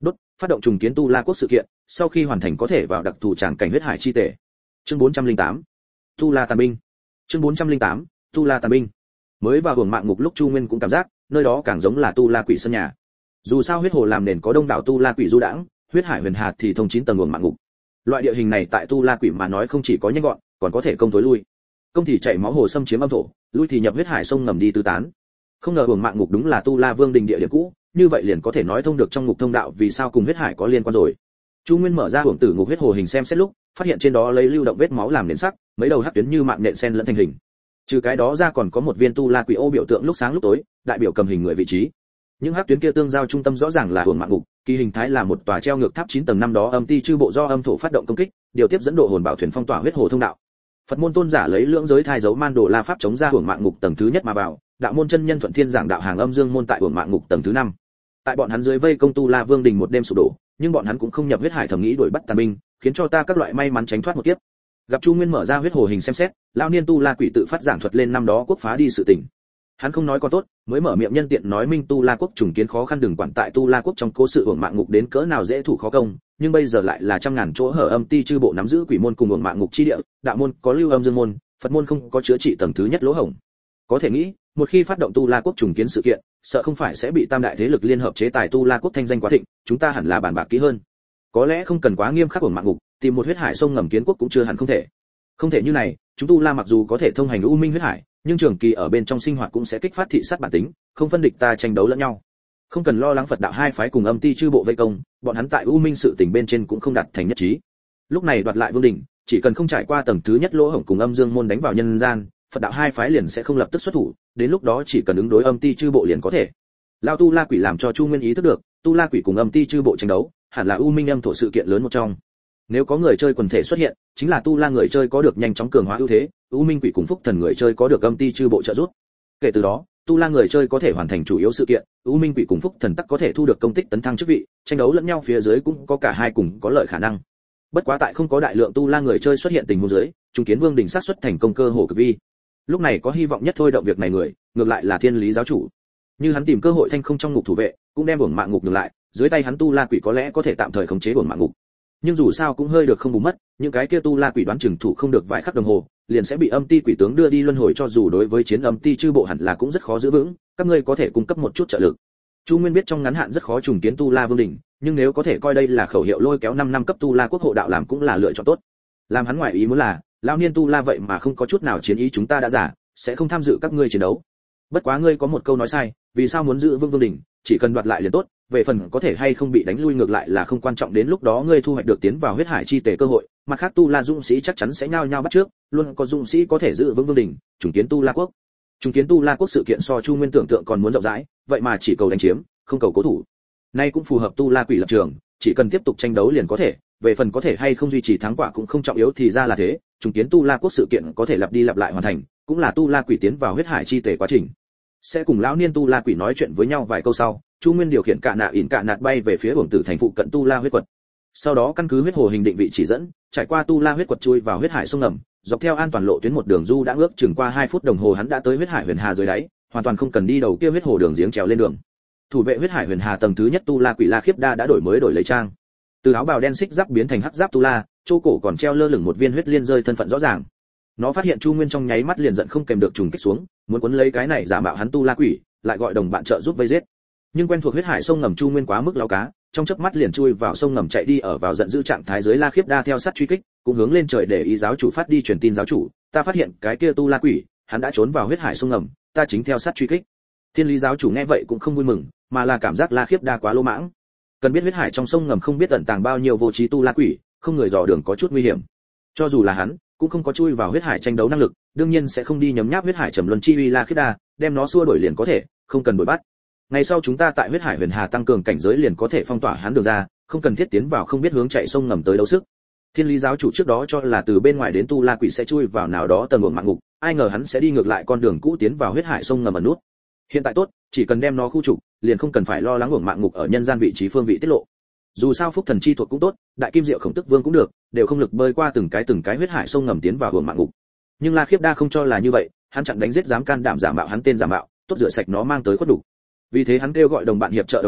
[SPEAKER 1] Đốt, phát động trùng kiến Tu La quốc sự kiện, sau khi hoàn thành có thể vào đặc thù tràng cảnh huyết hải chi tể. Chương 408. Tu La tàn binh. Chương 408. Tu La tàn binh. Mới vào hưởng mạng ngục lúc Chu Nguyên cũng cảm giác, nơi đó càng giống là Tu La quỷ sân nhà. Dù sao huyết hồ làm nền có đông đảo Tu La quỷ du đãng, huyết hải huyền hà thì thông 9 tầng hưởng mạng ngục. Loại địa hình này tại Tu La quỷ mà nói không chỉ có nhanh gọn, còn có thể công tối lui. Công thì chảy máu hồ xâm chiếm âm thổ, lui thì nhập huyết hải sông ngầm đi tứ tán. Không ngờ hưởng mạng ngục đúng là Tu La Vương đình địa điểm cũ, như vậy liền có thể nói thông được trong ngục thông đạo vì sao cùng huyết hải có liên quan rồi. Chu Nguyên mở ra hưởng tử ngục huyết hồ hình xem xét lúc, phát hiện trên đó lấy lưu động vết máu làm nền sắc, mấy đầu hắc tuyến như mạng nện xen lẫn thành hình. Trừ cái đó ra còn có một viên Tu La quỷ ô biểu tượng lúc sáng lúc tối, đại biểu cầm hình người vị trí. Những hắc tuyến kia tương giao trung tâm rõ ràng là hưởng mạng ngục, kỳ hình thái là một tòa treo ngược tháp 9 tầng năm đó âm ti chư bộ do âm thổ phát động công kích, điều tiếp dẫn độ hồn bảo thuyền phong tỏa huyết hồ thông đạo. Phật môn tôn giả lấy lưỡng giới thai dấu man đồ la pháp chống ra hưởng mạng ngục tầng thứ nhất mà vào, đạo môn chân nhân thuận thiên giảng đạo hàng âm dương môn tại hưởng mạng ngục tầng thứ 5. Tại bọn hắn dưới vây công Tu La Vương đình một đêm sụp đổ, nhưng bọn hắn cũng không nhập huyết hải thẩm nghĩ đuổi bắt tàn binh, khiến cho ta các loại may mắn tránh thoát một kiếp. Gặp Chu Nguyên mở ra huyết hồ hình xem xét, lão niên Tu La quỷ tự phát giảng thuật lên năm đó quốc phá đi sự tình. Hắn không nói còn tốt, mới mở miệng nhân tiện nói minh Tu La quốc trùng kiến khó khăn đừng quản tại Tu La quốc trong cố sự hưởng mạng ngục đến cỡ nào dễ thủ khó công, nhưng bây giờ lại là trăm ngàn chỗ hở âm ti chư bộ nắm giữ quỷ môn cùng hưởng mạng ngục chi địa, đạo môn có lưu âm dương môn, Phật môn không có chữa trị tầng thứ nhất lỗ hổng. Có thể nghĩ, một khi phát động Tu La quốc trùng kiến sự kiện, sợ không phải sẽ bị tam đại thế lực liên hợp chế tài Tu La quốc thanh danh quá thịnh, chúng ta hẳn là bàn bạc kỹ hơn. Có lẽ không cần quá nghiêm khắc hưởng mạng ngục, tìm một huyết hải sông ngầm kiến quốc cũng chưa hẳn không thể. Không thể như này, chúng Tu La mặc dù có thể thông hành u minh huyết hải, nhưng trường kỳ ở bên trong sinh hoạt cũng sẽ kích phát thị sát bản tính, không phân địch ta tranh đấu lẫn nhau. Không cần lo lắng Phật đạo hai phái cùng âm ti chư bộ vây công, bọn hắn tại u minh sự tình bên trên cũng không đạt thành nhất trí. Lúc này đoạt lại vương đỉnh, chỉ cần không trải qua tầng thứ nhất lỗ hổng cùng âm dương môn đánh vào nhân gian, Phật đạo hai phái liền sẽ không lập tức xuất thủ, đến lúc đó chỉ cần ứng đối âm ti chư bộ liền có thể. Lão Tu La quỷ làm cho Chu Nguyên ý thức được, Tu La quỷ cùng âm ti chư bộ tranh đấu, hẳn là u minh âm thổ sự kiện lớn một trong. Nếu có người chơi quần thể xuất hiện, chính là Tu La người chơi có được nhanh chóng cường hóa ưu thế, u minh quỷ cùng phúc thần người chơi có được âm ti chư bộ trợ giúp. Kể từ đó, Tu La người chơi có thể hoàn thành chủ yếu sự kiện, u minh quỷ cùng phúc thần tắc có thể thu được công tích tấn thăng chức vị, tranh đấu lẫn nhau phía dưới cũng có cả hai cùng có lợi khả năng. Bất quá tại không có đại lượng Tu La người chơi xuất hiện tình huống dưới, trùng kiến vương đỉnh sát xuất thành công cơ hồ cực vi. Lúc này có hy vọng nhất thôi động việc này người, ngược lại là Thiên Lý giáo chủ. Như hắn tìm cơ hội thanh không trong ngục thủ vệ, cũng đem uổng mạng ngục ngược lại, dưới tay hắn Tu La quỷ có lẽ có thể tạm thời khống chế uổng mạng ngục. Nhưng dù sao cũng hơi được không bù mất, những cái kia Tu La quỷ đoán chừng thủ không được vài khắc đồng hồ, liền sẽ bị âm ti quỷ tướng đưa đi luân hồi cho dù đối với chiến âm ti chư bộ hẳn là cũng rất khó giữ vững, các ngươi có thể cung cấp một chút trợ lực. Chu Nguyên biết trong ngắn hạn rất khó trùng kiến Tu La vương đỉnh, nhưng nếu có thể coi đây là khẩu hiệu lôi kéo 5 năm cấp Tu La quốc hộ đạo làm cũng là lựa chọn tốt. Làm hắn ngoại ý muốn là, lão niên Tu La vậy mà không có chút nào chiến ý chúng ta đã giả, sẽ không tham dự các ngươi chiến đấu. Bất quá ngươi có một câu nói sai, vì sao muốn giữ vương vương đỉnh, chỉ cần đoạt lại liền tốt, về phần có thể hay không bị đánh lui ngược lại là không quan trọng đến lúc đó ngươi thu hoạch được tiến vào huyết hải chi tề cơ hội, mặt khác Tu La dũng sĩ chắc chắn sẽ nhao nhao bắt trước, luôn có dũng sĩ có thể giữ vững vương đỉnh, trùng kiến Tu La quốc. Trùng kiến Tu La quốc sự kiện so Chu Nguyên tưởng tượng còn muốn rộng rãi, vậy mà chỉ cầu đánh chiếm, không cầu cố thủ. Nay cũng phù hợp Tu La quỷ lập trường, chỉ cần tiếp tục tranh đấu liền có thể, về phần có thể hay không duy trì thắng quả cũng không trọng yếu thì ra là thế, trùng kiến Tu La quốc sự kiện có thể lặp đi lặp lại hoàn thành, cũng là Tu La quỷ tiến vào huyết hải chi tề quá trình. Sẽ cùng lão niên Tu La quỷ nói chuyện với nhau vài câu sau, Chu Nguyên điều khiển cạ nạt bay về phía uổng tử thành phụ cận Tu La huyết quật. Sau đó căn cứ huyết hồ hình định vị chỉ dẫn, trải qua Tu La huyết quật chui vào huyết hải sông ngầm, dọc theo an toàn lộ tuyến một đường du đã ước chừng qua 2 phút đồng hồ hắn đã tới huyết hải huyền hà dưới đáy, hoàn toàn không cần đi đầu kia huyết hồ đường giếng trèo lên đường. Thủ vệ huyết hải huyền hà tầng thứ nhất Tu La quỷ La Khiếp Đa đã đổi lấy trang. Từ áo bào đen xích giáp biến thành hắc giáp Tu La, chỗ cổ còn treo lơ lửng một viên huyết liên rơi thân phận rõ ràng. Nó phát hiện Chu Nguyên trong nháy mắt liền giận không kèm được trùng kích xuống, muốn cuốn lấy cái này giả mạo hắn Tu La quỷ, lại gọi đồng bạn trợ giúp vây giết. Nhưng quen thuộc huyết hải sông ngầm Chu Nguyên quá mức lao cá, trong chớp mắt liền chui vào sông ngầm chạy đi ở vào giận dữ trạng thái dưới La Khiếp Đa theo sát truy kích, cũng hướng lên trời để ý giáo chủ phát đi truyền tin giáo chủ, ta phát hiện cái kia Tu La quỷ, hắn đã trốn vào huyết hải sông ngầm, ta chính theo sát truy kích. Thiên Lý giáo chủ nghe vậy cũng không vui mừng, mà là cảm giác La Khiếp Đa quá lỗ mãng. Cần biết huyết hải trong sông ngầm không biết tận tàng bao nhiêu vô trí Tu La quỷ, không người dò đường có chút nguy hiểm. Cho dù là hắn, cũng không có chui vào huyết hải tranh đấu năng lực, đương nhiên sẽ không đi nhấm nháp huyết hải trầm luân chi uy La Khiếp Đa, đem nó xua đuổi liền có thể, không cần đuổi bắt. Ngày sau chúng ta tại huyết hải huyền hà tăng cường cảnh giới liền có thể phong tỏa hắn đường ra, không cần thiết tiến vào không biết hướng chạy sông ngầm tới đấu sức. Thiên Lý giáo chủ trước đó cho là từ bên ngoài đến Tu La quỷ sẽ chui vào nào đó tầng uổng mạng ngục, ai ngờ hắn sẽ đi ngược lại con đường cũ tiến vào huyết hải sông ngầm ẩn nút. Hiện tại tốt, chỉ cần đem nó khu trục, liền không cần phải lo lắng uổng mạng ngục ở nhân gian vị trí phương vị tiết lộ. Dù sao phúc thần chi thuộc cũng tốt, đại kim diệu khổng tức vương cũng được, đều không lực bơi qua từng cái huyết hải sông ngầm tiến vào uổng mạng ngục. Nhưng La Khiếp Đa không cho là như vậy, hắn chặn đánh giết dám can đảm giả mạo hắn tên giả mạo, tốt rửa sạch nó mang tới khuất đủ. Vì thế hắn kêu gọi đồng bạn hiệp trợ đồng thời,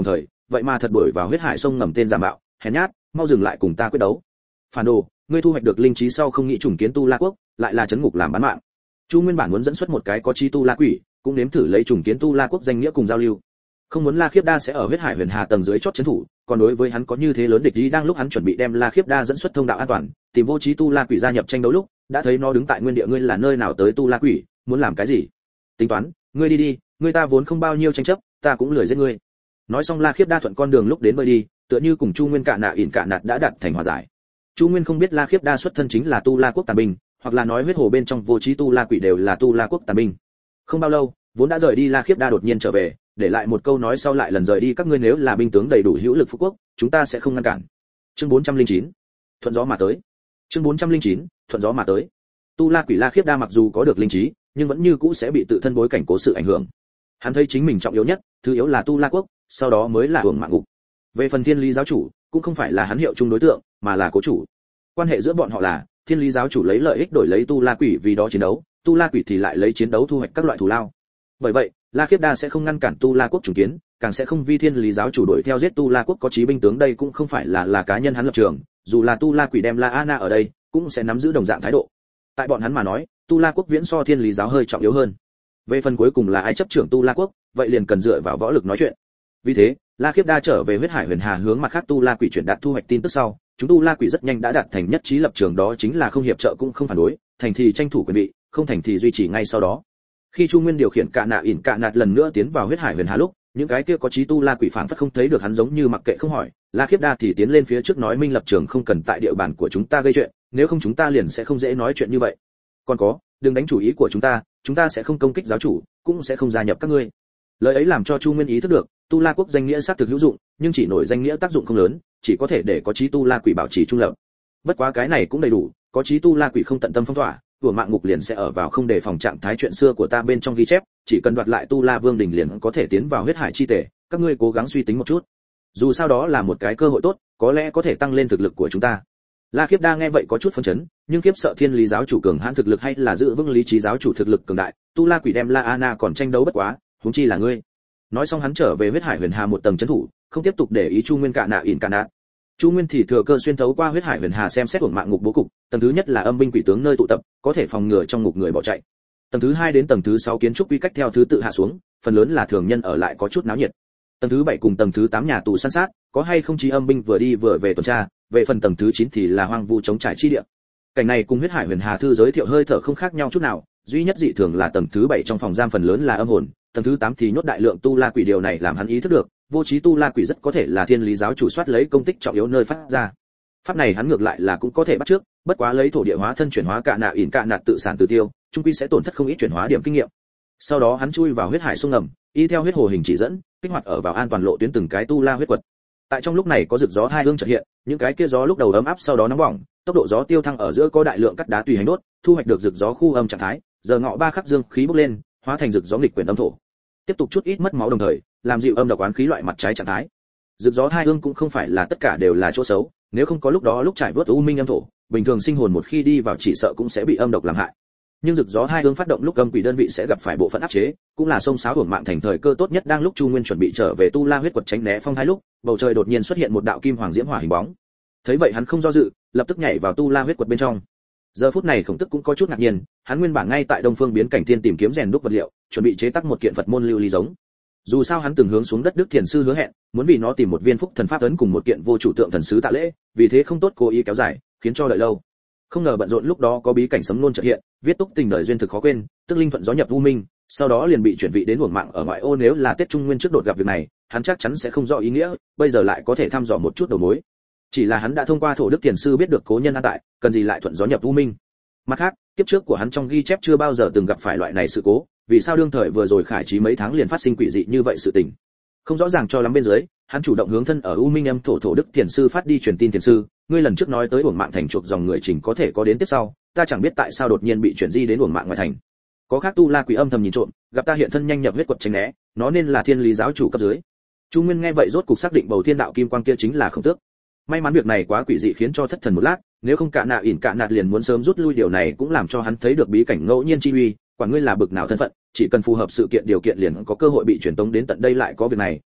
[SPEAKER 1] vậy mà thật đuổi vào huyết hải sông ngầm tên giả mạo, hèn nhát, mau dừng lại cùng ta quyết đấu. Phản đồ, ngươi thu hoạch được linh trí sau không nghĩ trùng kiến tu la quốc, lại là chấn ngục làm bán mạng. Chu Nguyên bản muốn dẫn xuất một cái có trí tu la quỷ, cũng nếm thử lấy trùng kiến tu la quốc danh nghĩa cùng giao lưu. Không muốn La Khiếp Đa sẽ ở huyết hải huyền hà tầng dưới chót trấn thủ, còn đối với hắn có như thế lớn địch ý, đang lúc hắn chuẩn bị đem La Khiếp Đa dẫn xuất thông đạo an toàn, tìm vô trí tu la quỷ gia nhập tranh đấu lúc, đã thấy nó đứng tại nguyên địa. Ngươi là nơi nào tới tu la quỷ, muốn làm cái gì? Tính toán, ngươi đi đi, ngươi ta vốn không bao nhiêu tranh chấp, ta cũng lười giết ngươi. Nói xong La Khiếp Đa thuận con đường lúc đến bơi đi, tựa như cùng Chu Nguyên cạ nạ ỉn cạ nạt đã đạt thành hòa giải. Chu Nguyên không biết La Khiếp Đa xuất thân chính là tu la quốc tàn binh, hoặc là nói huyết hồ bên trong vô trí tu la quỷ đều là tu la quốc tàn binh. Không bao lâu, vốn đã rời đi La Khiếp Đa đột nhiên trở về, để lại một câu nói sau lại lần rời đi: các ngươi nếu là binh tướng đầy đủ hữu lực phú quốc, chúng ta sẽ không ngăn cản. Chương 409, thuận gió mà tới. Chương 409, thuận gió mà tới. Tu la quỷ La Khiếp Đa mặc dù có được linh trí, nhưng vẫn như cũ sẽ bị tự thân bối cảnh cố sự ảnh hưởng. Hắn thấy chính mình trọng yếu nhất, thứ yếu là tu la quốc, sau đó mới là hưởng mạng ngục. Về phần Thiên Lý giáo chủ, cũng không phải là hắn hiệu chung đối tượng, mà là cố chủ. Quan hệ giữa bọn họ là Thiên Lý giáo chủ lấy lợi ích đổi lấy tu la quỷ vì đó chiến đấu, tu la quỷ thì lại lấy chiến đấu thu hoạch các loại thù lao. Bởi vậy, La Khiếp Đa sẽ không ngăn cản tu la quốc trùng kiến, càng sẽ không vi Thiên Lý giáo chủ đuổi theo giết tu la quốc có chí binh tướng. Đây cũng không phải là cá nhân hắn lập trường, dù là tu la quỷ đem La Ana ở đây, cũng sẽ nắm giữ đồng dạng thái độ. Tại bọn hắn mà nói, tu la quốc viễn so Thiên Lý giáo hơi trọng yếu hơn. Về phần cuối cùng là ai chấp trưởng tu la quốc, vậy liền cần dựa vào võ lực nói chuyện. Vì thế, La Khiếp Đa trở về huyết hải huyền hà hướng mặt khác tu la quỷ chuyển đạt thu hoạch tin tức sau, chúng tu la quỷ rất nhanh đã đạt thành nhất trí lập trường, đó chính là không hiệp trợ cũng không phản đối, thành thì tranh thủ quyền vị, không thành thì duy trì ngay sau đó. Khi Chu Nguyên điều khiển cạ nạ ỉn cạ nạt lần nữa tiến vào huyết hải huyền hà lúc, những cái kia có trí tu la quỷ phảng phất không thấy được hắn, giống như mặc kệ không hỏi. La Khiếp Đa thì tiến lên phía trước nói minh lập trường: không cần tại địa bàn của chúng ta gây chuyện, nếu không chúng ta liền sẽ không dễ nói chuyện như vậy. Còn có, đừng đánh chủ ý của chúng ta sẽ không công kích giáo chủ, cũng sẽ không gia nhập các ngươi. Lời ấy làm cho Chu Nguyên ý thức được, tu la quốc danh nghĩa xác thực hữu dụng, nhưng chỉ nổi danh nghĩa tác dụng không lớn, chỉ có thể để có trí tu la quỷ bảo trì trung lập. Bất quá cái này cũng đầy đủ, có trí tu la quỷ không tận tâm phong tỏa, hưởng mạng ngục liền sẽ ở vào không đề phòng trạng thái. Chuyện xưa của ta bên trong ghi chép, chỉ cần đoạt lại tu la vương đỉnh liền có thể tiến vào huyết hải chi tể, các ngươi cố gắng suy tính một chút, dù sao đó là một cái cơ hội tốt, có lẽ có thể tăng lên thực lực của chúng ta. La Khiếp Đa nghe vậy có chút phấn chấn, nhưng kiếp sợ Thiên Lý giáo chủ cường hãn thực lực hay là giữ vững lý trí giáo chủ thực lực cường đại, tu la quỷ đem La Ana còn tranh đấu bất quá, huống chi là ngươi. Nói xong hắn trở về huyết hải huyền hà một tầng trấn thủ, không tiếp tục để ý Chu Nguyên cạ nạ ỉn cạ nạt. Chu Nguyên thì thừa cơ xuyên thấu qua huyết hải huyền hà xem xét hưởng mạng ngục bố cục, tầng thứ nhất là âm binh quỷ tướng nơi tụ tập, có thể phòng ngừa trong ngục người bỏ chạy. Tầng thứ 2 đến tầng thứ 6 kiến trúc quy cách theo thứ tự hạ xuống, phần lớn là thường nhân ở lại, có chút náo nhiệt. Tầng thứ 7 cùng tầng thứ 8 nhà tù săn sát, có hay không chí âm binh vừa đi vừa về tuần tra. Về phần tầng thứ 9 thì là hoang vu trống trải chi địa. Cảnh này cùng huyết hải huyền hà thư giới thiệu hơi thở không khác nhau chút nào, duy nhất dị thường là tầng thứ 7 trong phòng giam phần lớn là âm hồn, tầng thứ 8 thì nhốt đại lượng tu la quỷ. Điều này làm hắn ý thức được, vô trí tu la quỷ rất có thể là Thiên Lý giáo chủ soát lấy công tích trọng yếu nơi phát ra. Pháp này hắn ngược lại là cũng có thể bắt trước, bất quá lấy thổ địa hóa thân chuyển hóa cạ nạ ỉn cạ nạt tự sản tự tiêu, trung quy sẽ tổn thất không ít chuyển hóa điểm kinh nghiệm. Sau đó hắn chui vào huyết hải sông ngầm, y theo huyết hồ hình chỉ dẫn, kích hoạt ở vào an toàn lộ tuyến từng cái tu la huyết quật. Tại trong lúc này có rực gió hai hương chợt hiện, những cái kia gió lúc đầu ấm áp sau đó nóng bỏng, tốc độ gió tiêu thăng, ở giữa có đại lượng cắt đá tùy hành đốt, thu hoạch được rực gió khu âm trạng thái, giờ ngọ ba khắc dương khí bốc lên, hóa thành rực gió nghịch quyển âm thổ. Tiếp tục chút ít mất máu đồng thời, làm dịu âm độc oán khí loại mặt trái trạng thái. Rực gió hai hương cũng không phải là tất cả đều là chỗ xấu, nếu không có lúc đó lúc trải vớt u minh âm thổ, bình thường sinh hồn một khi đi vào chỉ sợ cũng sẽ bị âm độc làm hại. Nhưng rực gió hai hương phát động lúc âm quỷ đơn vị sẽ gặp phải bộ phận áp chế, cũng là xông xáo hưởng mạng thành thời cơ tốt nhất. Đang lúc Chu Nguyên chuẩn bị trở về tu la huyết quật tránh né phong thái lúc, bầu trời đột nhiên xuất hiện một đạo kim hoàng diễm hỏa hình bóng. Thấy vậy hắn không do dự, lập tức nhảy vào tu la huyết quật bên trong. Giờ phút này Khổng Tức cũng có chút ngạc nhiên, hắn nguyên bản ngay tại Đông Phương Biến Cảnh Thiên tìm kiếm rèn đúc vật liệu, chuẩn bị chế tác một kiện Phật môn lưu ly giống. Dù sao hắn từng hướng xuống đất Đức Thiền sư hứa hẹn, muốn vì nó tìm một viên phúc thần pháp ấn cùng một kiện vô chủ tượng thần sứ tạ lễ, vì thế không tốt cố ý kéo dài, khiến cho đợi lâu. Không ngờ bận rộn lúc đó có bí cảnh sấm nôn chợt hiện, viết túc tình đời duyên thực khó quên, tức linh thuận gió nhập u minh, sau đó liền bị chuyển vị đến uổng mạng ở ngoại ô. Nếu là Tết Trung Nguyên trước đột gặp việc này, hắn chắc chắn sẽ không rõ ý nghĩa, bây giờ lại có thể thăm dò một chút đầu mối. Chỉ là hắn đã thông qua thổ đức tiền sư biết được cố nhân an tại, cần gì lại thuận gió nhập u minh. Mặt khác, kiếp trước của hắn trong ghi chép chưa bao giờ từng gặp phải loại này sự cố, vì sao đương thời vừa rồi khải trí mấy tháng liền phát sinh quỷ dị như vậy sự tình. Không rõ ràng cho lắm bên dưới, hắn chủ động hướng thân ở u minh âm thổ đức tiền sư phát đi truyền tin. Tiền sư, ngươi lần trước nói tới uổng mạng thành chuộc dòng người trình có thể có đến tiếp sau, ta chẳng biết tại sao đột nhiên bị chuyển di đến uổng mạng ngoài thành. Có khác tu la quỷ âm thầm nhìn trộm, gặp ta hiện thân nhanh nhập huyết quật tránh né, nó nên là Thiên Lý giáo chủ cấp dưới. Chu Nguyên nghe vậy rốt cục xác định bầu thiên đạo kim quang kia chính là Khổng Tước. May mắn việc này quá quỷ dị khiến cho thất thần một lát, nếu không cạ nạ ỉn cạ nạt liền muốn sớm rút lui. Điều này cũng làm cho hắn thấy được bí cảnh ngẫu nhiên chi uy, quả ngươi là bực nào thân phận, chỉ cần phù hợp sự kiện điều kiện liền có cơ hội bị truyền tống đến tận đây. Lại có việc này,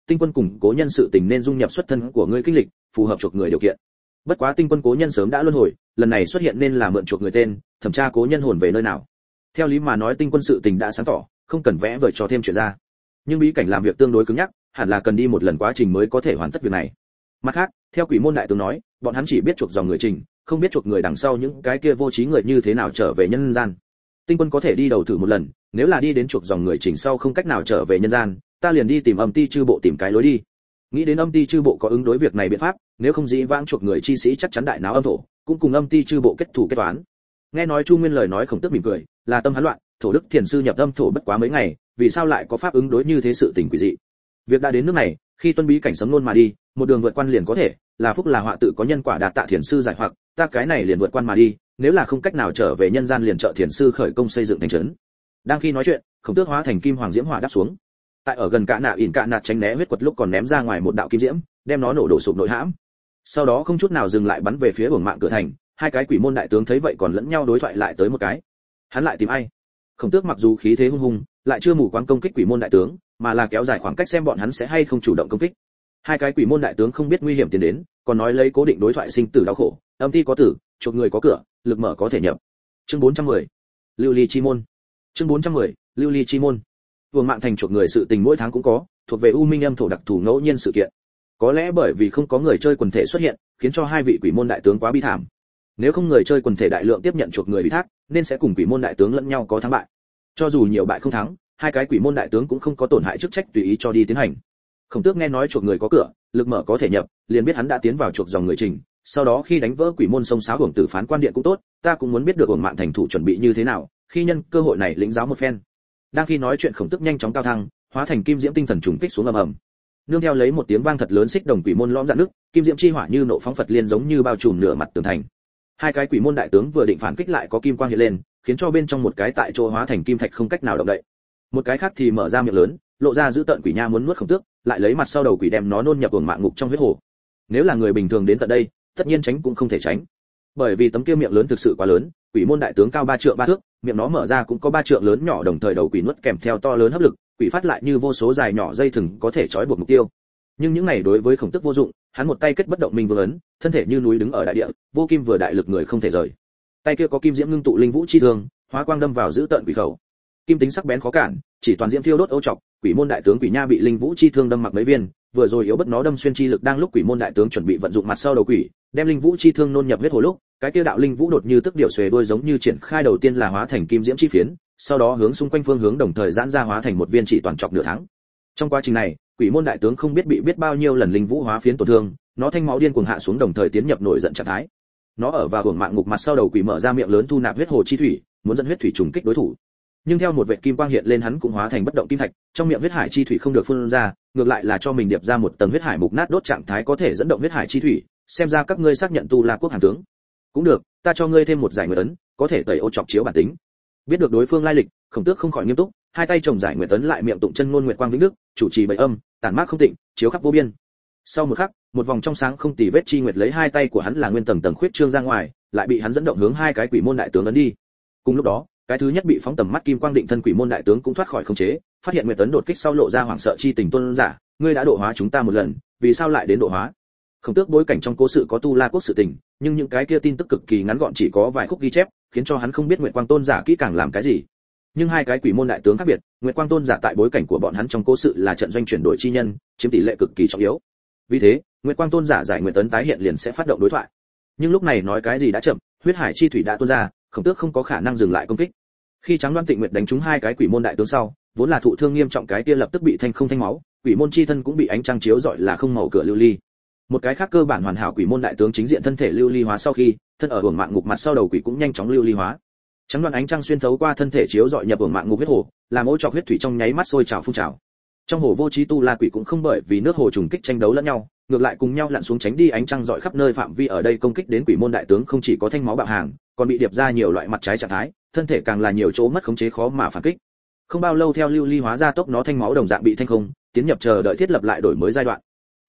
[SPEAKER 1] tinh quân cùng cố nhân sự tình nên dung nhập xuất thân của ngươi kinh lịch, phù hợp chuộc người điều kiện. Bất quá tinh quân cố nhân sớm đã luân hồi, lần này xuất hiện nên là mượn chuộc người tên, thẩm tra cố nhân hồn về nơi nào. Theo lý mà nói tinh quân sự tình đã sáng tỏ, không cần vẽ vời cho thêm chuyện ra. Nhưng bí cảnh làm việc tương đối cứng nhắc, hẳn là cần đi một lần quá trình mới có thể hoàn tất việc này. Mặt khác, theo Quỷ môn đại tướng nói, bọn hắn chỉ biết chuộc dòng người Trình, không biết chuộc người đằng sau những cái kia vô trí người như thế nào trở về nhân gian. Tinh quân có thể đi đầu thử một lần, nếu là đi đến chuộc dòng người Trình sau không cách nào trở về nhân gian, ta liền đi tìm Âm Ti chư bộ tìm cái lối đi. Nghĩ đến Âm Ti chư bộ có ứng đối việc này biện pháp, nếu không dĩ vãng chuộc người chi sĩ chắc chắn đại náo âm thổ, cũng cùng Âm Ti chư bộ kết thù kết toán. Nghe nói Chu Nguyên lời nói Khổng Tước mỉm cười, là tâm hắn loạn, thổ đức thiền sư nhập âm thổ bất quá mấy ngày, vì sao lại có pháp ứng đối như thế sự tình quỷ dị. Việc đã đến nước này, khi tuân bí cảnh sấm nôn mà đi, một đường vượt quan liền có thể, là phúc là họa tự có nhân quả đạt tạ thiền sư giải hoặc, ta cái này liền vượt quan mà đi, nếu là không cách nào trở về nhân gian liền trợ thiền sư khởi công xây dựng thành trấn. Đang khi nói chuyện, Khổng Tước hóa thành kim hoàng diễm hỏa đáp xuống. Tại ở gần Cạ nạt tránh né huyết quật lúc còn ném ra ngoài một đạo kim diễm, đem nó nổ đổ sụp nội hãm. Sau đó không chút nào dừng lại bắn về phía Uổng Mạng cửa thành, hai cái quỷ môn đại tướng thấy vậy còn lẫn nhau đối thoại lại tới một cái. Hắn lại tìm ai? Khổng Tước mặc dù khí thế hung hùng, lại chưa mù quáng công kích quỷ môn đại tướng, mà là kéo dài khoảng cách xem bọn hắn sẽ hay không chủ động công kích. Hai cái quỷ môn đại tướng không biết nguy hiểm tiến đến, còn nói lấy cố định đối thoại sinh tử đau khổ, âm ti có tử, chuộc người có cửa, lực mở có thể nhập. Chương 410. Lưu Ly chi môn. Chương 410. Lưu Ly chi môn. Uổng Mạng thành chuộc người sự tình mỗi tháng cũng có, thuộc về U Minh âm thổ đặc thù ngẫu nhiên sự kiện. Có lẽ bởi vì không có người chơi quần thể xuất hiện, khiến cho hai vị quỷ môn đại tướng quá bi thảm. Nếu không người chơi quần thể đại lượng tiếp nhận chuộc người ủy thác, nên sẽ cùng quỷ môn đại tướng lẫn nhau có thắng bại. Cho dù nhiều bại không thắng, hai cái quỷ môn đại tướng cũng không có tổn hại chức trách tùy ý cho đi tiến hành. Khổng Tước nghe nói chuộc người có cửa, lực mở có thể nhập, liền biết hắn đã tiến vào chuộc dòng người Trình. Sau đó khi đánh vỡ quỷ môn sông sáo hưởng tử phán quan điện cũng tốt, ta cũng muốn biết được Uổng Mạng thành thủ chuẩn bị như thế nào, khi nhân cơ hội này lĩnh giáo một phen. Đang khi nói chuyện Khổng Tước nhanh chóng cao thăng, hóa thành kim diễm tinh thần trùng kích xuống ầm ầm. Nương theo lấy một tiếng vang thật lớn xích đồng quỷ môn lõm rạn nước, kim diễm chi hỏa như nộ phóng Phật liên giống như bao trùm nửa mặt tường thành. Hai cái quỷ môn đại tướng vừa định phản kích lại có kim quang hiện lên, khiến cho bên trong một cái tại chỗ hóa thành kim thạch không cách nào động đậy. Một cái khác thì mở ra miệng lớn, lộ ra giữ tợn quỷ nha muốn nuốt Khổng Tước, lại lấy mặt sau đầu quỷ đem nó nôn nhập Uổng Mạng ngục trong huyết hồ. Nếu là người bình thường đến tận đây, tất nhiên tránh cũng không thể tránh. Bởi vì tấm kia miệng lớn thực sự quá lớn, quỷ môn đại tướng cao 3 trượng 3 thước, miệng nó mở ra cũng có 3 trượng lớn nhỏ, đồng thời đầu quỷ nuốt kèm theo to lớn hấp lực, quỷ phát lại như vô số dài nhỏ dây thừng có thể trói buộc mục tiêu. Nhưng những này đối với Khổng Tước vô dụng, hắn một tay kết bất động minh vương ấn, thân thể như núi đứng ở đại địa, vô kim vừa đại lực người không thể rời. Tay kia có kim diễm ngưng tụ linh vũ chi thương, hóa quang đâm vào giữ tận quỷ khẩu. Kim tính sắc bén khó cản, chỉ toàn diễm thiêu đốt ấu trọc, quỷ môn đại tướng quỷ nha bị linh vũ chi thương đâm mặc mấy viên, vừa rồi yếu bất nó đâm xuyên chi lực, đang lúc quỷ môn đại tướng chuẩn bị vận dụng mặt sau đầu quỷ, đem linh vũ chi thương nôn nhập huyết hồ lúc, cái kia đạo linh vũ đột như tức điểu xuề đuôi giống như triển khai, đầu tiên là hóa thành kim diễm chi phiến, sau đó hướng xung quanh phương hướng đồng thời giãn ra hóa thành một viên chỉ toàn trọc nửa tháng. Trong quá trình này, quỷ môn đại tướng không biết bị biết bao nhiêu lần linh vũ hóa phiến tổn thương, nó thanh máu điên cuồng hạ xuống đồng thời tiến nhập nổi giận trạng thái. Nó ở vào Uổng Mạng ngục mặt sau đầu quỷ mở ra miệng lớn thu nạp huyết hồ chi thủy, muốn dẫn huyết thủy trùng kích đối thủ. Nhưng theo một vệt kim quang hiện lên, hắn cũng hóa thành bất động kim thạch, trong miệng huyết hải chi thủy không được phun ra, ngược lại là cho mình điệp ra một tầng huyết hải mục nát đốt trạng thái có thể dẫn động huyết hải chi thủy, xem ra các ngươi xác nhận tu La quốc hàn tướng. Cũng được, ta cho ngươi thêm một giải nguyệt ấn, có thể tẩy ô chọc chiếu bản tính. Biết được đối phương lai lịch, Khổng Tước không khỏi nghiêm túc, hai tay chồng giải nguyệt ấn lại miệng tụng chân ngôn nguyệt quang vĩnh đức, chủ trì bảy âm, tản mát không tịnh, chiếu khắp vô biên. Sau một khắc, một vòng trong sáng không tì vết chi nguyệt lấy hai tay của hắn là nguyên tầng tầng khuyết trương ra ngoài, lại bị hắn dẫn động hướng hai cái quỷ môn đại tướng ấn đi. Cùng lúc đó, cái thứ nhất bị phóng tầm mắt kim quang định thân quỷ môn đại tướng cũng thoát khỏi khống chế, phát hiện nguyệt tấn đột kích sau lộ ra hoảng sợ chi tình, tôn giả, ngươi đã độ hóa chúng ta một lần, vì sao lại đến độ hóa? Khổng Tước bối cảnh trong cố sự có Tu La quốc sự tình, nhưng những cái kia tin tức cực kỳ ngắn gọn, chỉ có vài khúc ghi chép, khiến cho hắn không biết Nguyệt Quang tôn giả kỹ càng làm cái gì. Nhưng hai cái quỷ môn đại tướng khác biệt, Nguyệt Quang tôn giả tại bối cảnh của bọn hắn trong cố sự là trận doanh chuyển đổi chi nhân, chiếm tỷ lệ cực kỳ trọng yếu. Vì thế, Nguyệt Quang tôn giả giải nguyệt tấn tái hiện liền sẽ phát động đối thoại. Nhưng lúc này nói cái gì đã chậm, huyết hải chi thủy đã tuôn ra, Khổng Tước không có khả năng dừng lại công kích. Khi Tráng Đoan Tịnh Nguyệt đánh trúng hai cái quỷ môn đại tướng sau, vốn là thụ thương nghiêm trọng cái kia lập tức bị thanh không thanh máu, quỷ môn chi thân cũng bị ánh trăng chiếu rọi là không màu cửa lưu ly. Một cái khác cơ bản hoàn hảo quỷ môn đại tướng chính diện thân thể lưu ly hóa sau khi, thân ở Uổng Mạng ngục mặt sau đầu quỷ cũng nhanh chóng lưu ly hóa. Trắng Đoan ánh trăng xuyên thấu qua thân thể chiếu rọi nhập Uổng Mạng ngục huyết hồ, làm ô trọc huyết thủy trong nháy mắt sôi trào phun trào. Trong hồ vô trí tu la quỷ cũng không bởi vì nước hồ trùng kích tranh đấu lẫn nhau, ngược lại cùng nhau lặn xuống tránh đi ánh trăng rọi khắp nơi phạm vi. Ở đây công kích đến quỷ môn đại tướng không chỉ có thanh máu bạo hàng, còn bị điệp ra nhiều loại mặt trái trạng thái, thân thể càng là nhiều chỗ mất khống chế khó mà phản kích. Không bao lâu theo lưu ly hóa ra tốc, nó thanh máu đồng dạng bị thanh không, tiến nhập chờ đợi thiết lập lại đổi mới giai đoạn.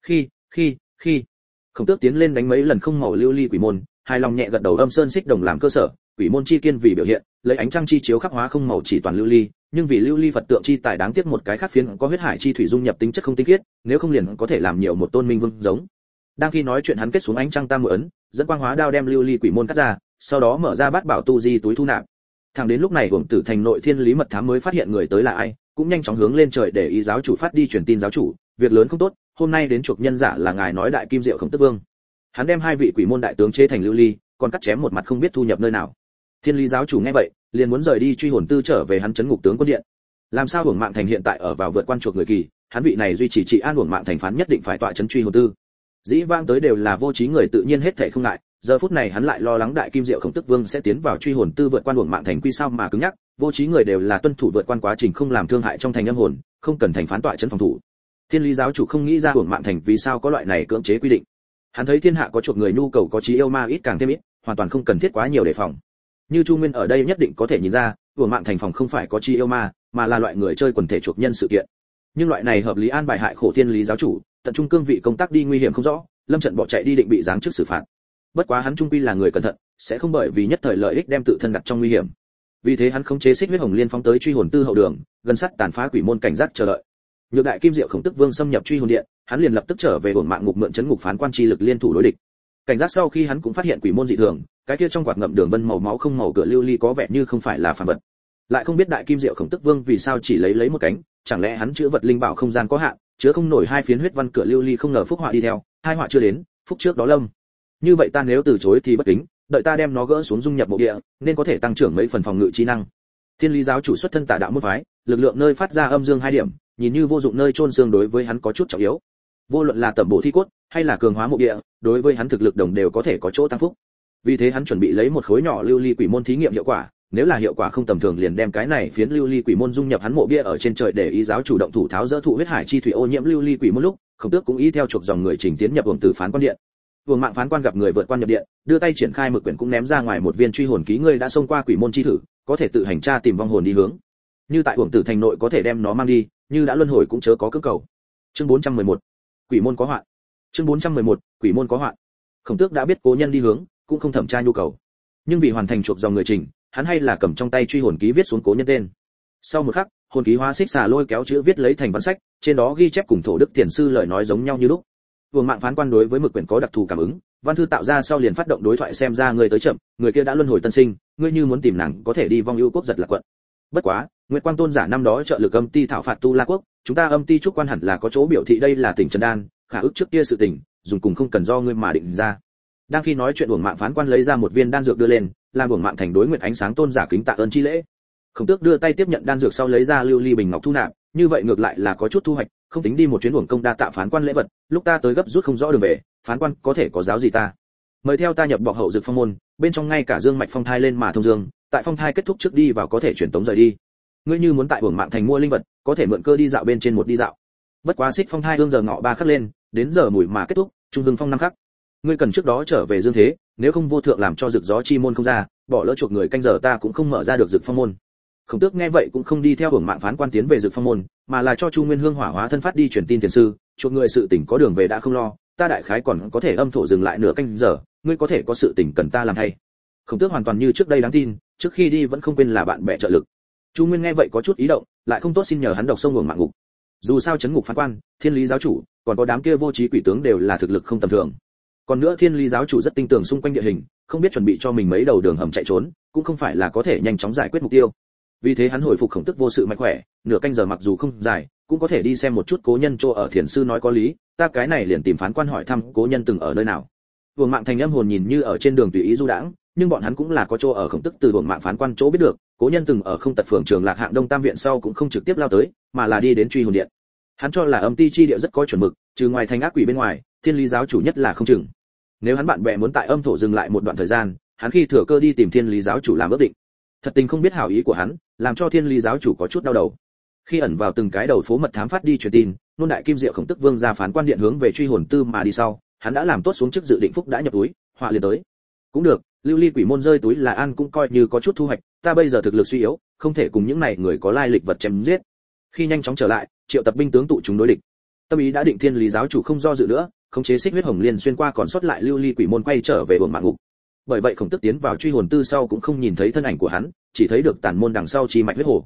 [SPEAKER 1] Khi Khổng Tước tiến lên đánh mấy lần không màu lưu ly quỷ môn, hài lòng nhẹ gật đầu, âm sơn xích đồng làm cơ sở, quỷ môn chi kiên vì biểu hiện, lấy ánh trăng chi chiếu khắc hóa không màu chỉ toàn lưu ly, nhưng vì lưu ly Phật tượng chi tài đáng tiếc một cái khác phiến có huyết hải chi thủy dung nhập tính chất không tinh khiết, nếu không liền có thể làm nhiều một tôn minh vương giống. Đang khi nói chuyện hắn kết xuống ánh trăng tam muội ấn, dẫn quang hóa đao đem lưu ly quỷ môn cắt ra, sau đó mở ra bát bảo tu di túi thu nạp. Thẳng đến lúc này Uổng Tử Thành nội thiên lý mật thám mới phát hiện người tới là ai, cũng nhanh chóng hướng lên trời để ý giáo chủ phát đi truyền tin giáo chủ, việc lớn không tốt, hôm nay đến chuộc nhân giả là ngài nói đại kim diệu Khổng Tước Vương. Hắn đem hai vị quỷ môn đại tướng chế thành lưu ly, còn cắt chém một mặt không biết thu nhập nơi nào. Thiên lý giáo chủ nghe vậy, liền muốn rời đi truy hồn tư trở về hắn trấn ngục tướng quân điện. Làm sao Uổng Mạng Thành hiện tại ở vào vượt quan chuộc người kỳ, hắn vị này duy trì trị an Uổng Mạng Thành phán nhất định phải tọa trấn truy hồn tư. Dĩ vãng tới đều là vô trí người tự nhiên hết thảy không ngại, giờ phút này hắn lại lo lắng đại kim diệu Khổng Tước Vương sẽ tiến vào truy hồn tư vượt quan Uổng Mạng Thành quy sao mà cứng nhắc, vô trí người đều là tuân thủ vượt quan quá trình không làm thương hại trong thành âm hồn, không cần thành phán tọa trấn phòng thủ. Thiên lý giáo chủ không nghĩ ra Uổng Mạng Thành vì sao có loại này cưỡng chế quy định. Hắn thấy thiên hạ có chuộc người nhu cầu có trí yêu ma ít càng thêm ít, hoàn toàn không cần thiết quá nhiều đề phòng. Như Chu Nguyên ở đây nhất định có thể nhìn ra, Uổng Mạng Thành phòng không phải có trí yêu ma, mà là loại người chơi quần thể chuộc nhân sự kiện. Nhưng loại này hợp lý an bài hại khổ thiên lý giáo chủ, tận trung cương vị công tác đi nguy hiểm không rõ, lâm trận bỏ chạy đi định bị giáng chức xử phạt. Bất quá hắn trung quy là người cẩn thận, sẽ không bởi vì nhất thời lợi ích đem tự thân đặt trong nguy hiểm. Vì thế hắn khống chế xích huyết hồng liên phóng tới truy hồn tư hậu đường, gần sát tàn phá quỷ môn cảnh giác chờ đợi. Nhược đại kim diệu Khổng Tước Vương xâm nhập truy hồn điện, hắn liền lập tức trở về Uổng Mạng ngục mượn trấn ngục phán quan chi lực liên thủ đối địch. Cảnh giác sau khi hắn cũng phát hiện quỷ môn dị thường, cái kia trong quạt ngậm đường vân màu máu không màu cửa lưu ly có vẻ như không phải là phàm vật. Lại không biết đại kim diệu Khổng Tước Vương vì sao chỉ lấy một cánh, chẳng lẽ hắn chứa vật linh bảo không gian có hạn, chứa không nổi hai phiến huyết văn cửa lưu ly không ngờ phúc họa đi theo, hai họa chưa đến, phúc trước đó lâm. Như vậy ta nếu từ chối thì bất kính, đợi ta đem nó gỡ xuống dung nhập mộ địa, nên có thể tăng trưởng mấy phần phòng ngự trí năng. Thiên lý giáo chủ xuất thân tà đạo môn phái, lực lượng nơi phát ra âm dương hai điểm, nhìn như vô dụng nơi chôn xương đối với hắn có chút trọng yếu. Vô luận là tẩm bổ thi cốt, hay là cường hóa mộ địa, đối với hắn thực lực đồng đều có thể có chỗ tăng phúc. Vì thế hắn chuẩn bị lấy một khối nhỏ lưu ly quỷ môn thí nghiệm hiệu quả, nếu là hiệu quả không tầm thường liền đem cái này phiến lưu ly quỷ môn dung nhập hắn mộ bia ở trên trời để ý giáo chủ động thủ tháo dỡ thụ huyết hải chi thủy ô nhiễm lưu ly quỷ môn lúc, Khổng Tước cũng y theo chuộc dòng người trình tiến nhập Uổng Tử phán quan điện. Uổng Mạng phán quan gặp người vượt quan nhập điện, đưa tay triển khai mực quyển cũng ném ra ngoài một viên truy hồn ký, ngươi đã xông qua quỷ môn chi thử, có thể tự hành tra tìm vong hồn đi hướng. Như tại Uổng Tử thành nội có thể đem nó mang đi, như đã luân hồi cũng chớ có cưỡng cầu. Chương 411. Quỷ môn có hoạn. Chương 411. Quỷ môn có hoạn. Khổng Tước đã biết cố nhân đi hướng, cũng không thẩm tra nhu cầu. Nhưng vì hoàn thành chuộc dòng người trình, hắn hay là cầm trong tay truy hồn ký viết xuống cố nhân tên. Sau một khắc, hồn ký hóa xích xà lôi kéo chữ viết lấy thành văn sách, trên đó ghi chép cùng thổ đức tiền sư lời nói giống nhau như lúc. Uổng Mạng phán quan đối với mực quyển có đặc thù cảm ứng, văn thư tạo ra sau liền phát động đối thoại, xem ra người tới chậm, người kia đã luân hồi tân sinh, ngươi như muốn tìm nàng có thể đi vong ưu quốc giật lạc quận. Bất quá, Nguyệt Quang tôn giả năm đó trợ lực âm ti thảo phạt Tu La quốc, chúng ta âm ti trúc quan hẳn là có chỗ biểu thị đây là tỉnh Trần Đan, khả ước trước kia sự tình, dùng cùng không cần do ngươi mà định ra. Đang khi nói chuyện Uổng Mạng phán quan lấy ra một viên đan dược đưa lên, làm Uổng Mạng thành đối Nguyệt ánh sáng tôn giả kính tạ ơn chi lễ. Khổng Tước đưa tay tiếp nhận đan dược sau lấy ra lưu ly bình ngọc thu nạp, như vậy ngược lại là có chút thu hoạch, không tính đi một chuyến uổng công đa tạ phán quan lễ vật, lúc ta tới gấp rút không rõ đường về, phán quan có thể có giáo gì ta. Mời theo ta nhập bọc hậu dược phong môn, bên trong ngay cả dương mạch phong thai lên mà thông dương, tại phong thai kết thúc trước đi vào có thể chuyển tống rời đi. Ngươi như muốn tại Uổng Mạng thành mua linh vật, có thể mượn cơ đi dạo bên trên một đi dạo. Bất quá xích phong thai hương giờ ngọ 3 khắc lên, đến giờ mùi mà kết thúc, trung hương phong 5 khắc. Ngươi cần trước đó trở về dương thế, nếu không vô thượng làm cho rực gió chi môn không ra, bỏ lỡ chuộc người canh giờ ta cũng không mở ra được rực phong môn. Khổng Tước nghe vậy cũng không đi theo Uổng Mạng phán quan tiến về rực phong môn, mà là cho Chu Nguyên Hương hỏa hóa thân phát đi truyền tin tiền sư, chuộc người sự tình có đường về đã không lo, ta đại khái còn có thể âm thổ dừng lại nửa canh giờ, ngươi có thể có sự tình cần ta làm thay. Khổng Tước hoàn toàn như trước đây đáng tin, trước khi đi vẫn không quên là bạn bè trợ lực. Chu Nguyên nghe vậy có chút ý động, lại không tốt xin nhờ hắn độc sông Uổng Mạng ngục. Dù sao trấn ngục phán quan, thiên lý giáo chủ, còn có đám kia vô trí quỷ tướng đều là thực lực không tầm thường. Còn nữa thiên lý giáo chủ rất tinh tường xung quanh địa hình, không biết chuẩn bị cho mình mấy đầu đường hầm chạy trốn, cũng không phải là có thể nhanh chóng giải quyết mục tiêu. Vì thế hắn hồi phục Khổng Tước vô sự mạnh khỏe, nửa canh giờ mặc dù không dài, cũng có thể đi xem một chút cố nhân chỗ ở. Thiền sư nói có lý, ta cái này liền tìm phán quan hỏi thăm cố nhân từng ở nơi nào. Uổng Mạng thành âm hồn nhìn như ở trên đường tùy ý du đãng, nhưng bọn hắn cũng là có chỗ ở. Khổng Tước từ Uổng Mạng phán quan chỗ biết được, cố nhân từng ở không tật phường Trường Lạc hạng Đông Tam viện sau cũng không trực tiếp lao tới, mà là đi đến truy hồn điện. Hắn cho là âm ti chi địa rất có chuẩn mực, trừ ngoài thành ác quỷ bên ngoài, thiên lý giáo chủ nhất là không chừng. Nếu hắn bạn bè muốn tại âm thổ dừng lại một đoạn thời gian, hắn khi thừa cơ đi tìm thiên lý giáo chủ làm ước định. Thật tình không biết hảo ý của hắn, làm cho thiên lý giáo chủ có chút đau đầu. Khi ẩn vào từng cái đầu phố mật thám phát đi truyền tin, nôn đại kim diệu Khổng Tước Vương ra phán quan điện hướng về truy hồn tư mà đi sau, hắn đã làm tốt xuống chức dự định phúc đã nhập túi, họa liền tới. Cũng được, lưu ly quỷ môn rơi túi là ăn cũng coi như có chút thu hoạch, ta bây giờ thực lực suy yếu, không thể cùng những này người có lai lịch vật chém giết. Khi nhanh chóng trở lại, triệu tập binh tướng tụ chúng đối địch. Tâm ý đã định, thiên lý giáo chủ không do dự nữa, khống chế xích huyết hồng liên xuyên qua còn sót lại lưu ly quỷ môn quay trở về Uổng Mạng ngục. Bởi vậy Khổng Tước tiến vào truy hồn tư sau cũng không nhìn thấy thân ảnh của hắn, chỉ thấy được tàn môn đằng sau chi mạch huyết hồ.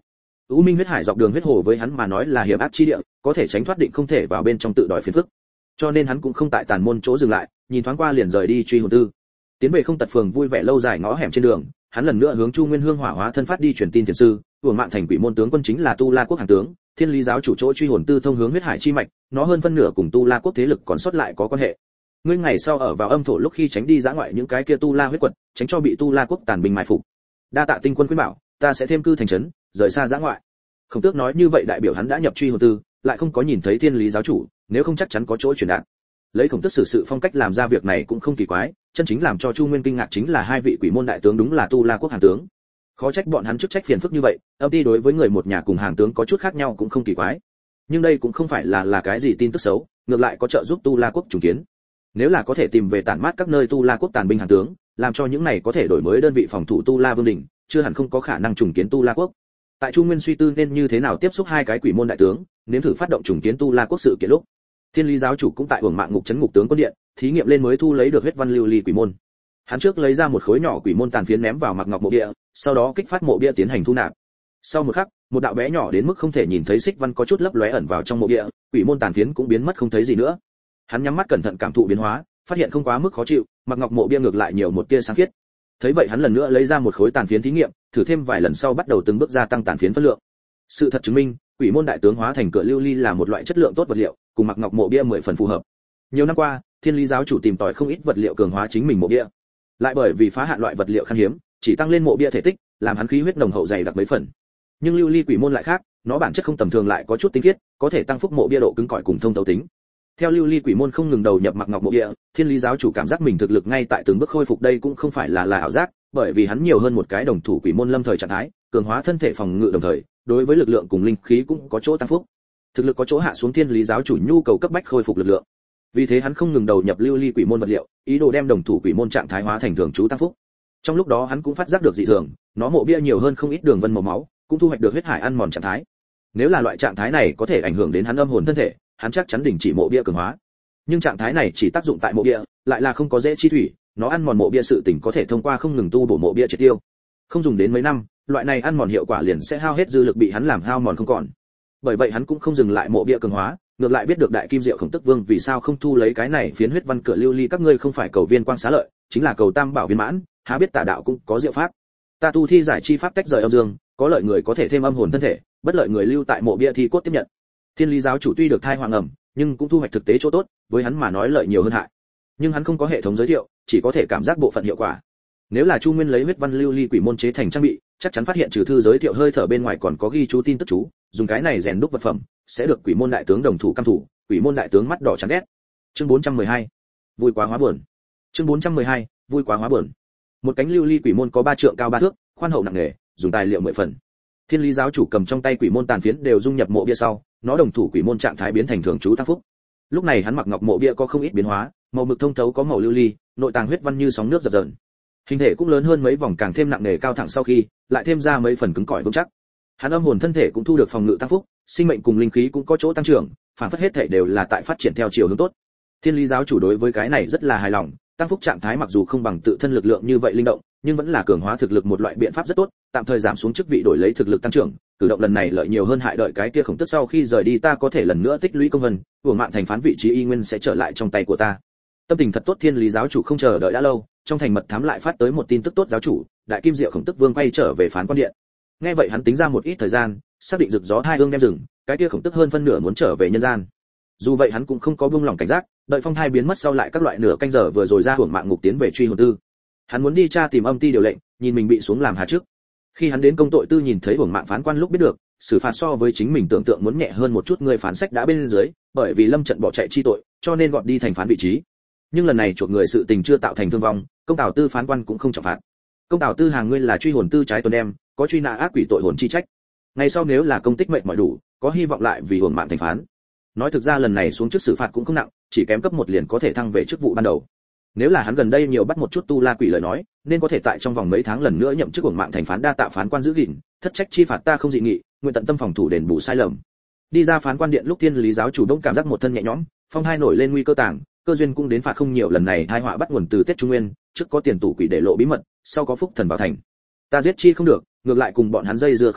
[SPEAKER 1] U Minh huyết hải dọc đường huyết hồ với hắn mà nói là hiểm ác chi địa, có thể tránh thoát định không thể vào bên trong tự đòi phiền phức. Cho nên hắn cũng không tại tàn môn chỗ dừng lại, nhìn thoáng qua liền rời đi truy hồn tư. Tiến về không tật phường vui vẻ lâu dài ngõ hẻm trên đường, hắn lần nữa hướng Chu Nguyên Hương hỏa hóa thân phát đi truyền tin tiền sư, Uổng Mạng thành quỷ môn tướng quân chính là Tu La quốc hàng tướng, Thiên Lý giáo chủ chỗ truy hồn tư thông hướng huyết hải chi mạch, nó hơn phân nửa cùng Tu La quốc thế lực còn sót lại có quan hệ. Ngươi ngày sau ở vào âm thổ lúc khi tránh đi dã ngoại những cái kia Tu La huyết quật, tránh cho bị Tu La quốc tàn binh mai phục. Đa tạ tinh quân khuyên bảo, ta sẽ thêm cư thành trấn, rời xa dã ngoại. Khổng Tước nói như vậy đại biểu hắn đã nhập truy hồn tư, lại không có nhìn thấy Thiên Lý giáo chủ, nếu không chắc chắn có chỗ truyền đạt. Lấy Khổng Tước xử sự phong cách làm ra việc này cũng không kỳ quái, chân chính làm cho Chu Nguyên kinh ngạc chính là hai vị quỷ môn đại tướng đúng là Tu La quốc hàng tướng. Khó trách bọn hắn chức trách phiền phức như vậy, âm ty đối với người một nhà cùng hàng tướng có chút khác nhau cũng không kỳ quái. Nhưng đây cũng không phải là cái gì tin tức xấu, ngược lại có trợ giúp Tu La quốc trùng kiến. Nếu là có thể tìm về tản mát các nơi Tu La quốc tàn binh hàng tướng, làm cho những này có thể đổi mới đơn vị phòng thủ Tu La vương đỉnh, chưa hẳn không có khả năng trùng kiến Tu La quốc. Tại Chu Nguyên suy tư nên như thế nào tiếp xúc hai cái quỷ môn đại tướng, nếm thử phát động trùng kiến Tu La quốc sự kiện lúc, Thiên Lý giáo chủ cũng tại Uổng Mạng ngục trấn ngục tướng quân điện, thí nghiệm lên mới thu lấy được huyết văn lưu ly quỷ môn. Hắn trước lấy ra một khối nhỏ quỷ môn tàn phiến ném vào Mặc Ngọc mộ bia, sau đó kích phát mộ bia tiến hành thu nạp. Sau một khắc, một đạo bé nhỏ đến mức không thể nhìn thấy xích văn có chút lấp lóe ẩn vào trong mộ bia, quỷ môn tàn phiến cũng biến mất không thấy gì nữa. Hắn nhắm mắt cẩn thận cảm thụ biến hóa, phát hiện không quá mức khó chịu, Mặc Ngọc mộ bia ngược lại nhiều một tia sáng khiết. Thấy vậy hắn lần nữa lấy ra một khối tàn phiến thí nghiệm, thử thêm vài lần sau bắt đầu từng bước gia tăng tàn phiến phân lượng. Sự thật chứng minh, quỷ môn đại tướng hóa thành cửa lưu ly là một loại chất lượng tốt vật liệu, cùng Mặc Ngọc mộ bia 10 phần phù hợp. Nhiều năm qua, Thiên Lý giáo chủ tìm tòi không ít vật liệu cường hóa chính mình mộ bia. Lại bởi vì phá hạn loại vật liệu khan hiếm, chỉ tăng lên mộ bia thể tích, làm hắn khí huyết nồng hậu dày đặc mấy phần. Nhưng lưu ly quỷ môn lại khác, nó bản chất không tầm thường lại có chút tinh khiết, có thể tăng phúc mộ bia độ cứng cỏi cùng thông thấu tính. Theo lưu ly quỷ môn không ngừng đầu nhập Mặc Ngọc mộ bia, Thiên Lý giáo chủ cảm giác mình thực lực ngay tại từng bước khôi phục, đây cũng không phải là ảo giác, bởi vì hắn nhiều hơn một cái đồng thủ quỷ môn lâm thời trạng thái, cường hóa thân thể phòng ngự đồng thời, đối với lực lượng cùng linh khí cũng có chỗ tăng phúc. Thực lực có chỗ hạ xuống, Thiên Lý giáo chủ nhu cầu cấp bách khôi phục lực lượng. Vì thế hắn không ngừng đầu nhập lưu ly quỷ môn vật liệu, ý đồ đem đồng thủ quỷ môn trạng thái hóa thành thường trú tăng phúc. Trong lúc đó hắn cũng phát giác được dị thường, nó mộ bia nhiều hơn không ít đường vân màu máu, cũng thu hoạch được huyết hải ăn mòn trạng thái. Nếu là loại trạng thái này có thể ảnh hưởng đến hắn âm hồn thân thể, hắn chắc chắn đình chỉ mộ bia cường hóa. Nhưng trạng thái này chỉ tác dụng tại mộ bia, lại là không có dễ chi thủy, nó ăn mòn mộ bia sự tỉnh có thể thông qua không ngừng tu bổ mộ bia triệt tiêu. Không dùng đến mấy năm, loại này ăn mòn hiệu quả liền sẽ hao hết dư lực bị hắn làm hao mòn không còn. Bởi vậy hắn cũng không dừng lại mộ bia cường hóa, ngược lại biết được đại kim diệu Khổng Tức Vương vì sao không thu lấy cái này phiến huyết văn cửa lưu ly, các ngươi không phải cầu viên quang xá lợi, chính là cầu tam bảo viên mãn, há biết tà đạo cũng có diệu pháp. Ta tu thi giải chi pháp tách rời âm dương, có lợi người có thể thêm âm hồn thân thể, bất lợi người lưu tại mộ bia thi cốt tiếp nhận. Thiên Lý giáo chủ tuy được thai hoàng ẩm, nhưng cũng thu hoạch thực tế chỗ tốt, với hắn mà nói lợi nhiều hơn hại. Nhưng hắn không có hệ thống giới thiệu, chỉ có thể cảm giác bộ phận hiệu quả. Nếu là Chu Nguyên lấy huyết văn lưu ly quỷ môn chế thành trang bị, chắc chắn phát hiện trừ thư giới thiệu hơi thở bên ngoài còn có ghi chú tin tức chú, dùng cái này rèn đúc vật phẩm, sẽ được quỷ môn đại tướng đồng thủ cam thủ, quỷ môn đại tướng mắt đỏ chán ghét. Chương 412. Vui quá hóa buồn. Chương 412. Vui quá hóa buồn. Một cánh lưu ly quỷ môn có 3 trượng cao 3 thước, khoan hậu nặng nề, dùng tài liệu 10 phần. Thiên Lý giáo chủ cầm trong tay quỷ môn tàn phiến đều dung nhập mộ bia sau, nó đồng thủ quỷ môn trạng thái biến thành thường trú tăng phúc. Lúc này hắn Mặc Ngọc mộ bia có không ít biến hóa, màu mực thông thấu có màu lưu ly, nội tàng huyết văn như sóng nước dập dờn. Hình thể cũng lớn hơn mấy vòng, càng thêm nặng nề cao thẳng, sau khi lại thêm ra mấy phần cứng cỏi vững chắc. Hắn âm hồn thân thể cũng thu được phòng ngự tăng phúc, sinh mệnh cùng linh khí cũng có chỗ tăng trưởng, phản phất hết thể đều là tại phát triển theo chiều hướng tốt. Thiên Lý giáo chủ đối với cái này rất là hài lòng, tăng phúc trạng thái mặc dù không bằng tự thân lực lượng như vậy linh động, nhưng vẫn là cường hóa thực lực một loại biện pháp rất tốt, tạm thời giảm xuống chức vị đổi lấy thực lực tăng trưởng, cử động lần này lợi nhiều hơn hại, đợi cái kia Khổng Tức sau khi rời đi ta có thể lần nữa tích lũy công vân, Uổng Mạng thành phán vị trí y nguyên sẽ trở lại trong tay của ta. Tâm tình thật tốt. Thiên Lý giáo chủ không chờ đợi đã lâu, trong thành mật thám lại phát tới một tin tức tốt, giáo chủ, đại kim diệu Khổng Tức Vương quay trở về phán quan điện. Nghe vậy hắn tính ra một ít thời gian, xác định rực gió hai ương đem rừng, cái kia Khổng Tức hơn phân nửa muốn trở về nhân gian. Dù vậy hắn cũng không có buông lỏng cảnh giác, đợi phong thai biến mất sau lại các loại nửa canh giờ vừa rồi ra Uổng Mạng ngục tiến về truy hồn tư. Hắn muốn đi tra tìm âm ty điều lệnh, nhìn mình bị xuống làm hà trước. Khi hắn đến công tội tư nhìn thấy Uổng Mạng phán quan lúc biết được, xử phạt so với chính mình tưởng tượng muốn nhẹ hơn một chút, người phán sách đã bên dưới, bởi vì lâm trận bỏ chạy chi tội, cho nên gọt đi thành phán vị trí. Nhưng lần này chuộc người sự tình chưa tạo thành thương vong, công tào tư phán quan cũng không trọng phạt. Công tào tư hàng ngươi là truy hồn tư trái tuần đem, có truy nã ác quỷ tội hồn chi trách. Ngày sau nếu là công tích mệnh mọi đủ, có hy vọng lại vì Uổng Mạng thành phán. Nói thực ra lần này xuống trước xử phạt cũng không nặng, chỉ kém cấp 1 liền có thể thăng về chức vụ ban đầu. Nếu là hắn gần đây nhiều bắt một chút tu la quỷ lời nói, nên có thể tại trong vòng mấy tháng lần nữa nhậm chức Uổng Mạng thành phán, đa tạ phán quan giữ gìn, thất trách chi phạt ta không dị nghị, nguyện tận tâm phòng thủ đền bù sai lầm. Đi ra phán quan điện lúc Thiên Lý giáo chủ đông cảm giác một thân nhẹ nhõm, phong hai nổi lên nguy cơ tàng, cơ duyên cũng đến phạt không nhiều, lần này tai họa bắt nguồn từ Tết Trung Nguyên, trước có tiền tủ quỷ để lộ bí mật, sau có phúc thần vào thành. Ta giết chi không được, ngược lại cùng bọn hắn dây dưa không rõ,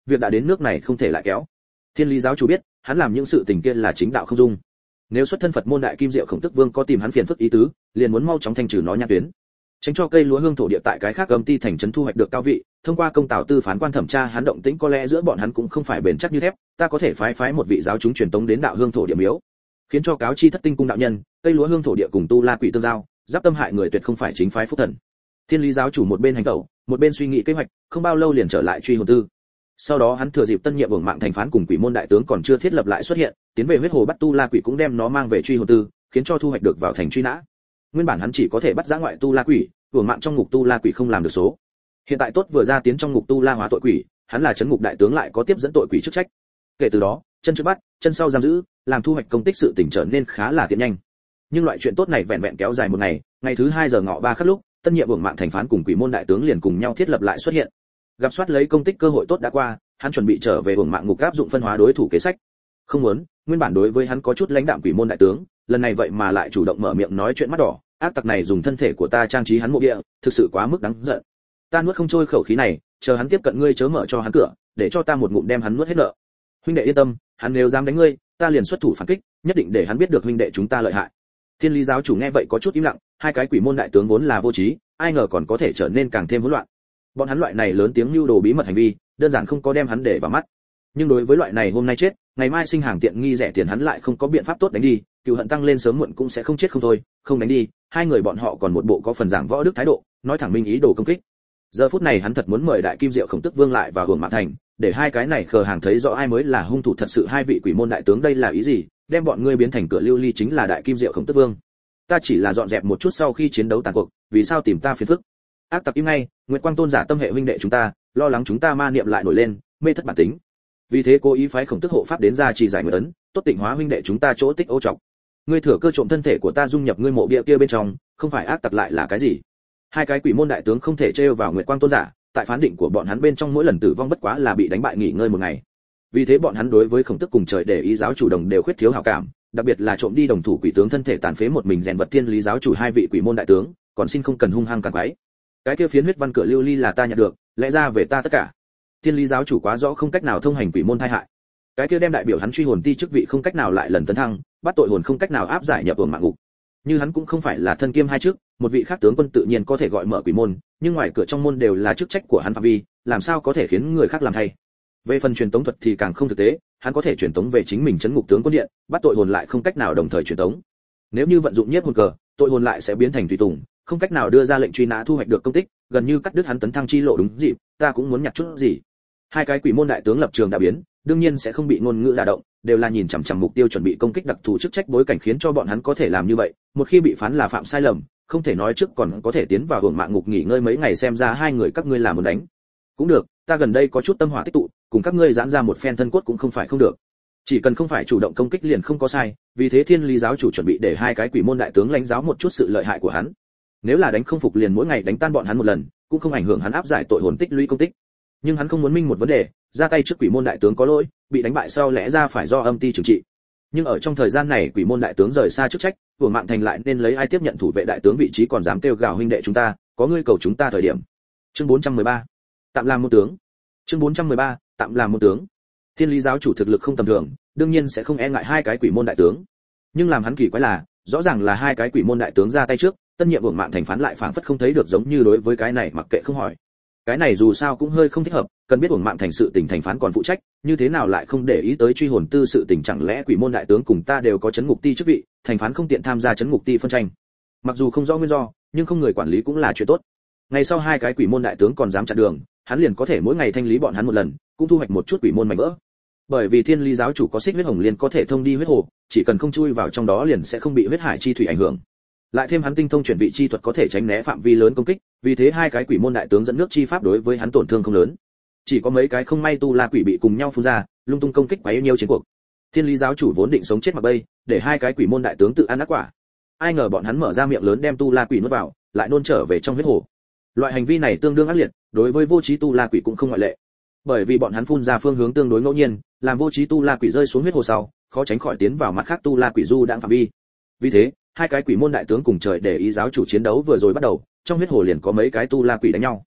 [SPEAKER 1] việc đã đến nước này không thể lại kéo. Thiên Lý giáo chủ biết, hắn làm những sự tình kia là chính đạo không dung. Nếu xuất thân Phật môn đại kim diệu khổng tức vương có tìm hắn phiền phức ý tứ, liền muốn mau chóng thanh trừ nó nhãn tuyến, tránh cho cây lúa hương thổ địa tại cái khác âm ti thành trấn thu hoạch được cao vị. Thông qua công tào tư phán quan thẩm tra hắn động tĩnh, có lẽ giữa bọn hắn cũng không phải bền chắc như thép, ta có thể phái một vị giáo chúng truyền tống đến đạo hương thổ địa miếu, khiến cho cáo chi thất tinh cung đạo nhân, cây lúa hương thổ địa cùng tu la quỷ tương giao, giáp tâm hại người tuyệt không phải chính phái phúc thần. Thiên Lý giáo chủ một bên hành động, một bên suy nghĩ kế hoạch, không bao lâu liền trở lại truy hồn tư. Sau đó hắn thừa dịp tân nhiệm Uổng Mạng thành phán cùng quỷ môn đại tướng còn chưa thiết lập lại xuất hiện, tiến về huyết hồ bắt tu la quỷ, cũng đem nó mang về truy hồn tư, khiến cho thu hoạch được vào thành truy nã. Nguyên bản hắn chỉ có thể bắt giã ngoại tu la quỷ, Uổng Mạng trong ngục tu la quỷ không làm được số. Hiện tại tốt vừa ra tiến trong ngục tu la hóa tội quỷ, hắn là trấn ngục đại tướng lại có tiếp dẫn tội quỷ chức trách. Kể từ đó, chân trước bắt, chân sau giam giữ, làm thu hoạch công tích sự tỉnh trở nên khá là tiện nhanh. Nhưng loại chuyện tốt này vẹn vẹn kéo dài một ngày, ngày thứ 2 giờ ngọ 3 khắc lúc, tân nhiệm Uổng Mạng thành phán cùng quỷ môn đại tướng liền cùng nhau thiết lập lại xuất hiện. Gặp soát lấy công tích cơ hội tốt đã qua, hắn chuẩn bị trở về Uổng Mạng ngục áp dụng phân hóa đối thủ kế sách. Không muốn, nguyên bản đối với hắn có chút lãnh đạm quỷ môn đại tướng, lần này vậy mà lại chủ động mở miệng nói chuyện mắt đỏ, ác tặc này dùng thân thể của ta trang trí hắn mộ địa, thực sự quá mức đáng giận. Ta nuốt không trôi khẩu khí này, chờ hắn tiếp cận ngươi chớ mở cho hắn cửa, để cho ta một ngụm đem hắn nuốt hết nợ. Huynh đệ yên tâm, hắn nếu dám đánh ngươi, ta liền xuất thủ phản kích, nhất định để hắn biết được huynh đệ chúng ta lợi hại. Thiên Lý giáo chủ nghe vậy có chút im lặng, hai cái quỷ môn đại tướng vốn là vô trí, ai ngờ còn có thể trở nên càng thêm hỗn loạn. Bọn hắn loại này lớn tiếng lưu đồ bí mật hành vi, đơn giản không có đem hắn để vào mắt. Nhưng đối với loại này hôm nay chết, ngày mai sinh hàng tiện nghi rẻ tiền hắn lại không có biện pháp tốt đánh đi, cừu hận tăng lên sớm muộn cũng sẽ không chết không thôi, không đánh đi, hai người bọn họ còn một bộ có phần giảng võ đức thái độ, nói thẳng minh ý đồ công kích. Giờ phút này hắn thật muốn mời đại kim diệu khổng tức vương lại vào Uổng Mạng thành, để hai cái này khờ hàng thấy rõ ai mới là hung thủ thật sự. Hai vị quỷ môn đại tướng đây là ý gì, đem bọn ngươi biến thành cửa lưu ly chính là đại kim diệu khổng tức vương. Ta chỉ là dọn dẹp một chút sau khi chiến đấu tàn cuộc, vì sao tìm ta phiền phức? Ác tặc im ngay, Nguyệt Quang tôn giả tâm hệ huynh đệ chúng ta, lo lắng chúng ta ma niệm lại nổi lên, mê thất bản tính. Vì thế cố ý phái khổng tức hộ pháp đến ra chỉ giải nguyệt ấn, tốt tịnh hóa huynh đệ chúng ta chỗ tích ô trọng. Ngươi thừa cơ trộm thân thể của ta dung nhập ngươi mộ bia kia bên trong, không phải ác tặc lại là cái gì? Hai cái quỷ môn đại tướng không thể trêu vào Nguyệt Quang tôn giả, tại phán định của bọn hắn bên trong mỗi lần tử vong bất quá là bị đánh bại nghỉ ngơi một ngày. Vì thế bọn hắn đối với khổng tức cùng trời để ý giáo chủ đồng đều khuyết thiếu hảo cảm, đặc biệt là trộm đi đồng thủ quỷ tướng thân thể tàn phế một mình rèn vật Thiên Lý giáo chủ hai vị quỷ môn đại tướng, còn xin không cần hung hăng càng quái. Cái kia phiến huyết văn cửa lưu ly là ta nhận được, lẽ ra về ta tất cả. Thiên Lý giáo chủ quá rõ không cách nào thông hành quỷ môn tai hại. Cái kia đem đại biểu hắn truy hồn ti chức vị không cách nào lại lần tấn thăng, bắt tội hồn không cách nào áp giải nhập Uổng Mạng ngục. Như hắn cũng không phải là thân kiêm hai chức, một vị khác tướng quân tự nhiên có thể gọi mở quỷ môn, nhưng ngoài cửa trong môn đều là chức trách của hắn phạm vi, làm sao có thể khiến người khác làm thay. Về phần truyền tống thuật thì càng không thực tế, hắn có thể truyền tống về chính mình trấn ngục tướng quân điện, bắt tội hồn lại không cách nào đồng thời truyền tống. Nếu như vận dụng nhiếp hồn cờ, tội hồn lại sẽ biến thành tùy tùng, không cách nào đưa ra lệnh truy nã thu hoạch được công tích, gần như cắt đứt hắn tấn thăng chi lộ đúng dịp, ta cũng muốn nhặt chút gì. Hai cái quỷ môn đại tướng lập trường đã biến, đương nhiên sẽ không bị ngôn ngữ đả động, đều là nhìn chằm chằm mục tiêu chuẩn bị công kích đặc thù chức trách bối cảnh khiến cho bọn hắn có thể làm như vậy, một khi bị phán là phạm sai lầm, không thể nói trước còn có thể tiến vào Uổng Mạng ngục nghỉ ngơi mấy ngày xem ra hai người các ngươi là muốn đánh. Cũng được, ta gần đây có chút tâm hỏa tích tụ, cùng các ngươi giãn ra một phen thân cốt cũng không phải không được. Chỉ cần không phải chủ động công kích liền không có sai, vì thế Thiên Lý giáo chủ chuẩn bị để hai cái quỷ môn đại tướng lãnh giáo một chút sự lợi hại của hắn. Nếu là đánh không phục liền mỗi ngày đánh tan bọn hắn một lần, cũng không ảnh hưởng hắn áp giải tội hồn tích lũy công tích. Nhưng hắn không muốn minh một vấn đề, ra tay trước quỷ môn đại tướng có lỗi, bị đánh bại sau lẽ ra phải do âm ti trừng trị. Nhưng ở trong thời gian này quỷ môn đại tướng rời xa chức trách, Uổng Mạng thành lại nên lấy ai tiếp nhận thủ vệ đại tướng vị trí còn dám kêu gào huynh đệ chúng ta, có ngươi cầu chúng ta thời điểm. Chương 413. Tạm làm môn tướng. Chương 413. Tạm làm môn tướng. Thiên Lý giáo chủ thực lực không tầm thường, đương nhiên sẽ không e ngại hai cái quỷ môn đại tướng. Nhưng làm hắn kỳ quái là, rõ ràng là hai cái quỷ môn đại tướng ra tay trước, tân nhiệm Uổng Mạng thành phán lại phảng phất không thấy được giống như đối với cái này mặc kệ không hỏi. Cái này dù sao cũng hơi không thích hợp, cần biết Uổng Mạng thành sự tình thành phán còn phụ trách, như thế nào lại không để ý tới truy hồn tư sự tình, chẳng lẽ quỷ môn đại tướng cùng ta đều có trấn ngục ti chức vị, thành phán không tiện tham gia trấn ngục ti phân tranh. Mặc dù không rõ nguyên do, nhưng không người quản lý cũng là chuyện tốt. Ngày sau hai cái quỷ môn đại tướng còn dám chặn đường, hắn liền có thể mỗi ngày thanh lý bọn hắn một lần, cũng thu hoạch một chút quỷ môn mảnh vỡ. Bởi vì Thiên Lý giáo chủ có xích huyết hồng liên có thể thông đi huyết hồ, chỉ cần không chui vào trong đó liền sẽ không bị huyết hải chi thủy ảnh hưởng. Lại thêm hắn tinh thông chuyển vị chi thuật có thể tránh né phạm vi lớn công kích, vì thế hai cái quỷ môn đại tướng dẫn nước chi pháp đối với hắn tổn thương không lớn. Chỉ có mấy cái không may tu la quỷ bị cùng nhau phun ra, lung tung công kích quấy nhiêu chiến cuộc. Thiên Lý giáo chủ vốn định sống chết mặc bay, để hai cái quỷ môn đại tướng tự ăn ác quả. Ai ngờ bọn hắn mở ra miệng lớn đem tu la quỷ nuốt vào, lại nôn trở về trong huyết hồ. Loại hành vi này tương đương ác liệt, đối với vô trí tu la quỷ cũng không ngoại lệ. Bởi vì bọn hắn phun ra phương hướng tương đối ngẫu nhiên, làm vô trí tu la quỷ rơi xuống huyết hồ sau, khó tránh khỏi tiến vào mặt khác tu la quỷ du đãng phạm vi. Vì thế, hai cái quỷ môn đại tướng cùng trời để ý giáo chủ chiến đấu vừa rồi bắt đầu, trong huyết hồ liền có mấy cái tu la quỷ đánh nhau.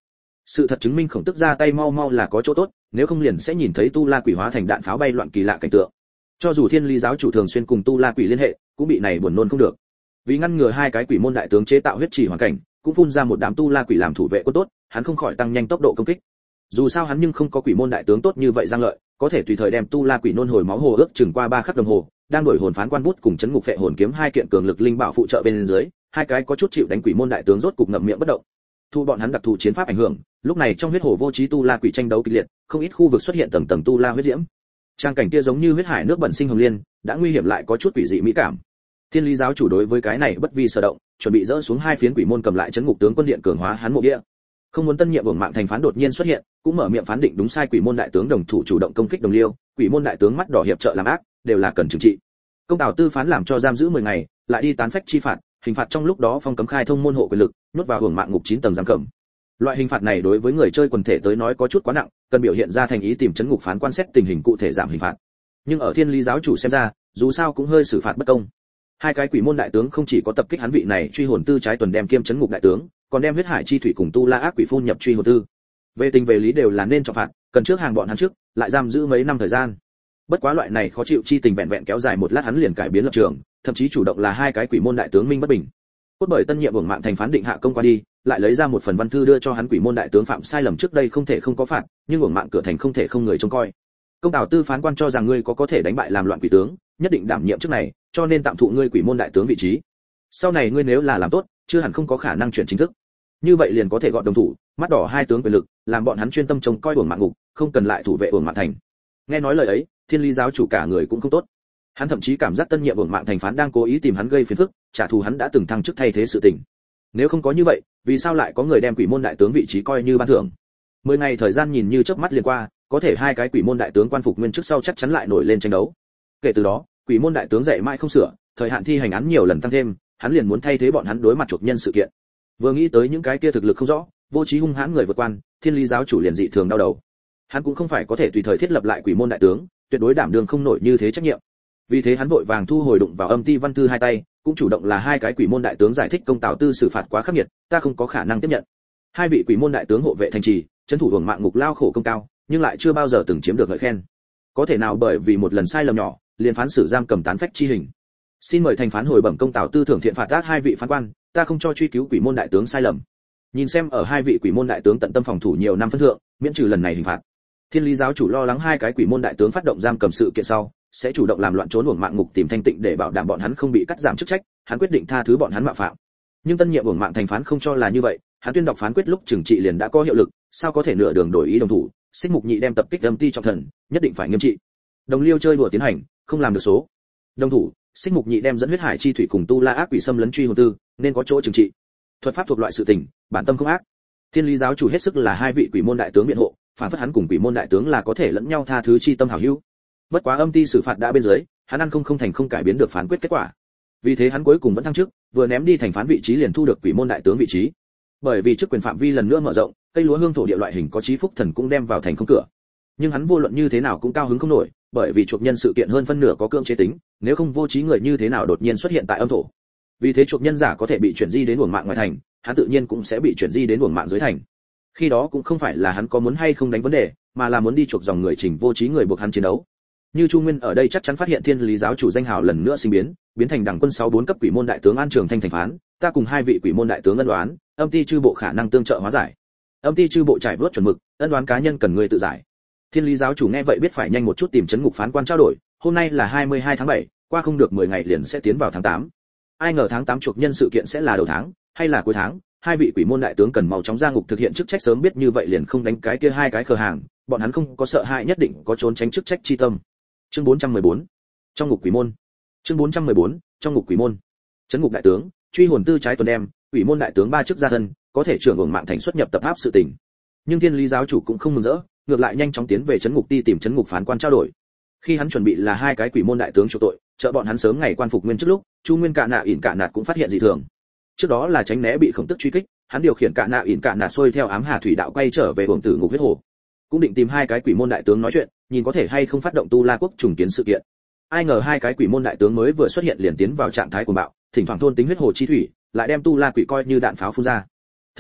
[SPEAKER 1] Sự thật chứng minh Khổng Tức ra tay mau mau là có chỗ tốt, nếu không liền sẽ nhìn thấy tu la quỷ hóa thành đạn pháo bay loạn kỳ lạ cảnh tượng. Cho dù Thiên Lý giáo chủ thường xuyên cùng tu la quỷ liên hệ, cũng bị này buồn nôn không được. Vì ngăn ngừa hai cái quỷ môn đại tướng chế tạo huyết trì hoàn cảnh, cũng phun ra một đám tu la quỷ làm thủ vệ quân tốt, hắn không khỏi tăng nhanh tốc độ công kích. Dù sao hắn nhưng không có quỷ môn đại tướng tốt như vậy giang lợi, có thể tùy thời đem tu la quỷ nôn hồi máu hồ ước chừng qua 3 khắc đồng hồ, đang đổi hồn phán quan bút cùng chấn ngục phệ hồn kiếm hai kiện cường lực linh bảo phụ trợ bên dưới, hai cái có chút chịu đánh quỷ môn đại tướng rốt cục ngậm miệng bất động. Thu bọn hắn đặc thù chiến pháp ảnh hưởng, lúc này trong huyết hồ vô trí tu la quỷ tranh đấu kịch liệt, không ít khu vực xuất hiện tầng tầng tu la huyết diễm. Trang cảnh kia giống như huyết hải nước bẩn sinh hồng liên, đã nguy hiểm lại có chút quỷ dị mỹ cảm. Thiên Lý giáo chủ đối với cái này bất vi sở động, chuẩn bị dỡ xuống hai phiến quỷ môn cầm lại chấn ngục tướng quân điện cường hóa hắn mộ địa. Không muốn tân nhiệm Uổng Mạng thành phán đột nhiên xuất hiện, cũng mở miệng phán định đúng sai quỷ môn đại tướng đồng thủ chủ động công kích đồng liêu, quỷ môn đại tướng mắt đỏ hiệp trợ làm ác, đều là cần trừng trị. Công Tào Tư phán làm cho giam giữ 10 ngày, lại đi tán phách chi phạt, hình phạt trong lúc đó phong cấm khai thông môn hộ quyền lực, nhốt vào Uổng Mạng ngục 9 tầng giam cầm. Loại hình phạt này đối với người chơi quần thể tới nói có chút quá nặng, cần biểu hiện ra thành ý tìm chấn ngục phán quan xét tình hình cụ thể giảm hình phạt. Nhưng ở Thiên Lý giáo chủ xem ra, dù sao cũng hơi xử phạt bất công. Hai cái quỷ môn đại tướng không chỉ có tập kích hắn vị này truy hồn tư trái tuần đem kiêm chấn ngục đại tướng, còn đem huyết hải chi thủy cùng tu la ác quỷ phun nhập truy hồn tư. Về tình về lý đều là nên trọng phạt, cần trước hàng bọn hắn trước, lại giam giữ mấy năm thời gian. Bất quá loại này khó chịu chi tình vẹn vẹn kéo dài một lát hắn liền cải biến lập trường, thậm chí chủ động là hai cái quỷ môn đại tướng minh bất bình. Cốt bởi tân nhiệm Uổng Mạng thành phán định hạ công qua đi, lại lấy ra một phần văn thư đưa cho hắn quỷ môn đại tướng phạm sai lầm trước đây không thể không có phạt, nhưng Uổng Mạng cửa thành không thể không người trông coi. Công Tào Tư phán quan cho rằng ngươi có thể đánh bại làm loạn quỷ tướng, nhất định đảm nhiệm chức này, cho nên tạm thụ ngươi quỷ môn đại tướng vị trí. Sau này ngươi nếu là làm tốt, chưa hẳn không có khả năng chuyển chính thức. Như vậy liền có thể gọi đồng thủ, mắt đỏ hai tướng quyền lực, làm bọn hắn chuyên tâm trông coi Uổng Mạng ngục, không cần lại thủ vệ Uổng Mạng thành. Nghe nói lời ấy, Thiên Lý giáo chủ cả người cũng không tốt. Hắn thậm chí cảm giác tân nhiệm Uổng Mạng thành phán đang cố ý tìm hắn gây phiền phức, trả thù hắn đã từng thăng chức thay thế sự tình. Nếu không có như vậy, vì sao lại có người đem quỷ môn đại tướng vị trí coi như ban thưởng? 10 ngày thời gian nhìn như chớp mắt liền qua, có thể hai cái quỷ môn đại tướng quan phục nguyên chức sau chắc chắn lại nổi lên tranh đấu. Kể từ đó, quỷ môn đại tướng dạy mãi không sửa, thời hạn thi hành án nhiều lần tăng thêm, hắn liền muốn thay thế bọn hắn đối mặt chuộc nhân sự kiện. Vừa nghĩ tới những cái kia thực lực không rõ, vô trí hung hãn người vượt quan, Thiên Lý giáo chủ liền dị thường đau đầu. Hắn cũng không phải có thể tùy thời thiết lập lại quỷ môn đại tướng, tuyệt đối đảm đương không nổi như thế trách nhiệm. Vì thế hắn vội vàng thu hồi đụng vào âm ti văn thư hai tay, cũng chủ động là hai cái quỷ môn đại tướng giải thích Công Tào Tư xử phạt quá khắc nghiệt, ta không có khả năng tiếp nhận. Hai vị quỷ môn đại tướng hộ vệ thành trì, trấn thủ Uổng Mạng ngục lao khổ công cao, nhưng lại chưa bao giờ từng chiếm được ngợi khen. Có thể nào bởi vì một lần sai lầm nhỏ, liền phán xử giam cầm tán phách chi hình. Xin mời thành phán hồi bẩm Công Tào Tư thưởng thiện phạt ác hai vị phán quan, ta không cho truy cứu quỷ môn đại tướng sai lầm. Nhìn xem ở hai vị quỷ môn đại tướng tận tâm phòng thủ nhiều năm phân thượng, miễn trừ lần này hình phạt. Thiên Lý giáo chủ lo lắng hai cái quỷ môn đại tướng phát động giam cầm sự kiện sau, sẽ chủ động làm loạn trốn Uổng Mạng ngục tìm thanh tịnh để bảo đảm bọn hắn không bị cắt giảm chức trách, hắn quyết định tha thứ bọn hắn mạo phạm. Nhưng tân nhiệm Uổng Mạng thành phán không cho là như vậy, hắn tuyên đọc phán quyết lúc trừng trị liền đã có hiệu lực, sao có thể nửa đường đổi ý đồng thủ, Xích Mục Nhị đem tập kích âm ti trọng thần, nhất định phải nghiêm trị. Đồng liêu chơi đùa tiến hành, không làm được số. Đồng thủ, Xích Mục Nhị đem dẫn huyết hải chi thủy cùng tu la ác quỷ xâm lấn truy hồn tư, nên có chỗ trừng trị. Thuật pháp thuộc loại sự tình, bản tâm không ác. Thiên Lý giáo chủ hết sức là hai vị quỷ môn đại tướng biện hộ, phản phất hắn cùng quỷ môn đại tướng là có thể lẫn nhau tha thứ chi tâm hảo hữu. Bất quá âm ti xử phạt đã bên dưới, hắn ăn không thành không cải biến được phán quyết kết quả. Vì thế hắn cuối cùng vẫn thăng chức, vừa ném đi thành phán vị trí liền thu được quỷ môn đại tướng vị trí. Bởi vì chức quyền phạm vi lần nữa mở rộng, cây lúa hương thổ địa loại hình có chí phúc thần cũng đem vào thành không cửa. Nhưng hắn vô luận như thế nào cũng cao hứng không nổi, bởi vì chuộc nhân sự kiện hơn phân nửa có cưỡng chế tính, nếu không vô trí người như thế nào đột nhiên xuất hiện tại âm thổ. Vì thế chuộc nhân giả có thể bị chuyển di đến Uổng Mạng ngoài thành, hắn tự nhiên cũng sẽ bị chuyển di đến Uổng Mạng dưới thành. Khi đó cũng không phải là hắn có muốn hay không đánh vấn đề, mà là muốn đi chuộc dòng người Trình vô trí người buộc hắn chiến đấu. Như Chu Nguyên ở đây chắc chắn phát hiện Thiên Lý giáo chủ danh hào lần nữa sinh biến thành đẳng quân 64 cấp quỷ môn đại tướng An Trường Thanh thành phán, ta cùng hai vị quỷ môn đại tướng ân đoán, âm ti chư bộ khả năng tương trợ hóa giải. Âm ti chư bộ trải vớt chuẩn mực, ân đoán cá nhân cần người tự giải. Thiên Lý giáo chủ nghe vậy biết phải nhanh một chút tìm trấn ngục phán quan trao đổi, hôm nay là 22 tháng 7, qua không được 10 ngày liền sẽ tiến vào tháng 8. Ai ngờ tháng 8 chuộc nhân sự kiện sẽ là đầu tháng, hay là cuối tháng, hai vị quỷ môn đại tướng cần mau chóng ra ngục thực hiện chức trách, sớm biết như vậy liền không đánh cái kia hai cái khờ hàng, bọn hắn không có sợ hãi nhất định có trốn tránh chức trách chi tâm. Chương 414. Trong ngục quỷ môn. Chương 414. Trong ngục quỷ môn. Trấn ngục đại tướng, truy hồn tư trái tuần đem, quỷ môn đại tướng ba chức gia thân, có thể trưởng Uổng Mạng thành xuất nhập tập pháp sự tình. Nhưng Thiên Lý giáo chủ cũng không mừng rỡ, ngược lại nhanh chóng tiến về trấn ngục ti tìm trấn ngục phán quan trao đổi. Khi hắn chuẩn bị là hai cái quỷ môn đại tướng chịu tội, trợ bọn hắn sớm ngày quan phục nguyên trước lúc, Chu Nguyên Cạ Nạ ỉn Cạ Nạt cũng phát hiện dị thường. Trước đó là tránh né bị Khổng Tức truy kích, hắn điều khiển Cạ Nạ ỉn Cạ Nạt xuôi theo ám hà thủy đạo quay trở về Uổng Tử ngục huyết hồ. Cũng định tìm hai cái quỷ môn đại tướng nói chuyện, nhìn có thể hay không phát động tu la quốc trùng kiến sự kiện. Ai ngờ hai cái quỷ môn đại tướng mới vừa xuất hiện liền tiến vào trạng thái cuồng bạo, thỉnh thoảng thôn tính huyết hồ chi thủy, lại đem tu la quỷ coi như đạn pháo phun ra. Thấy vậy,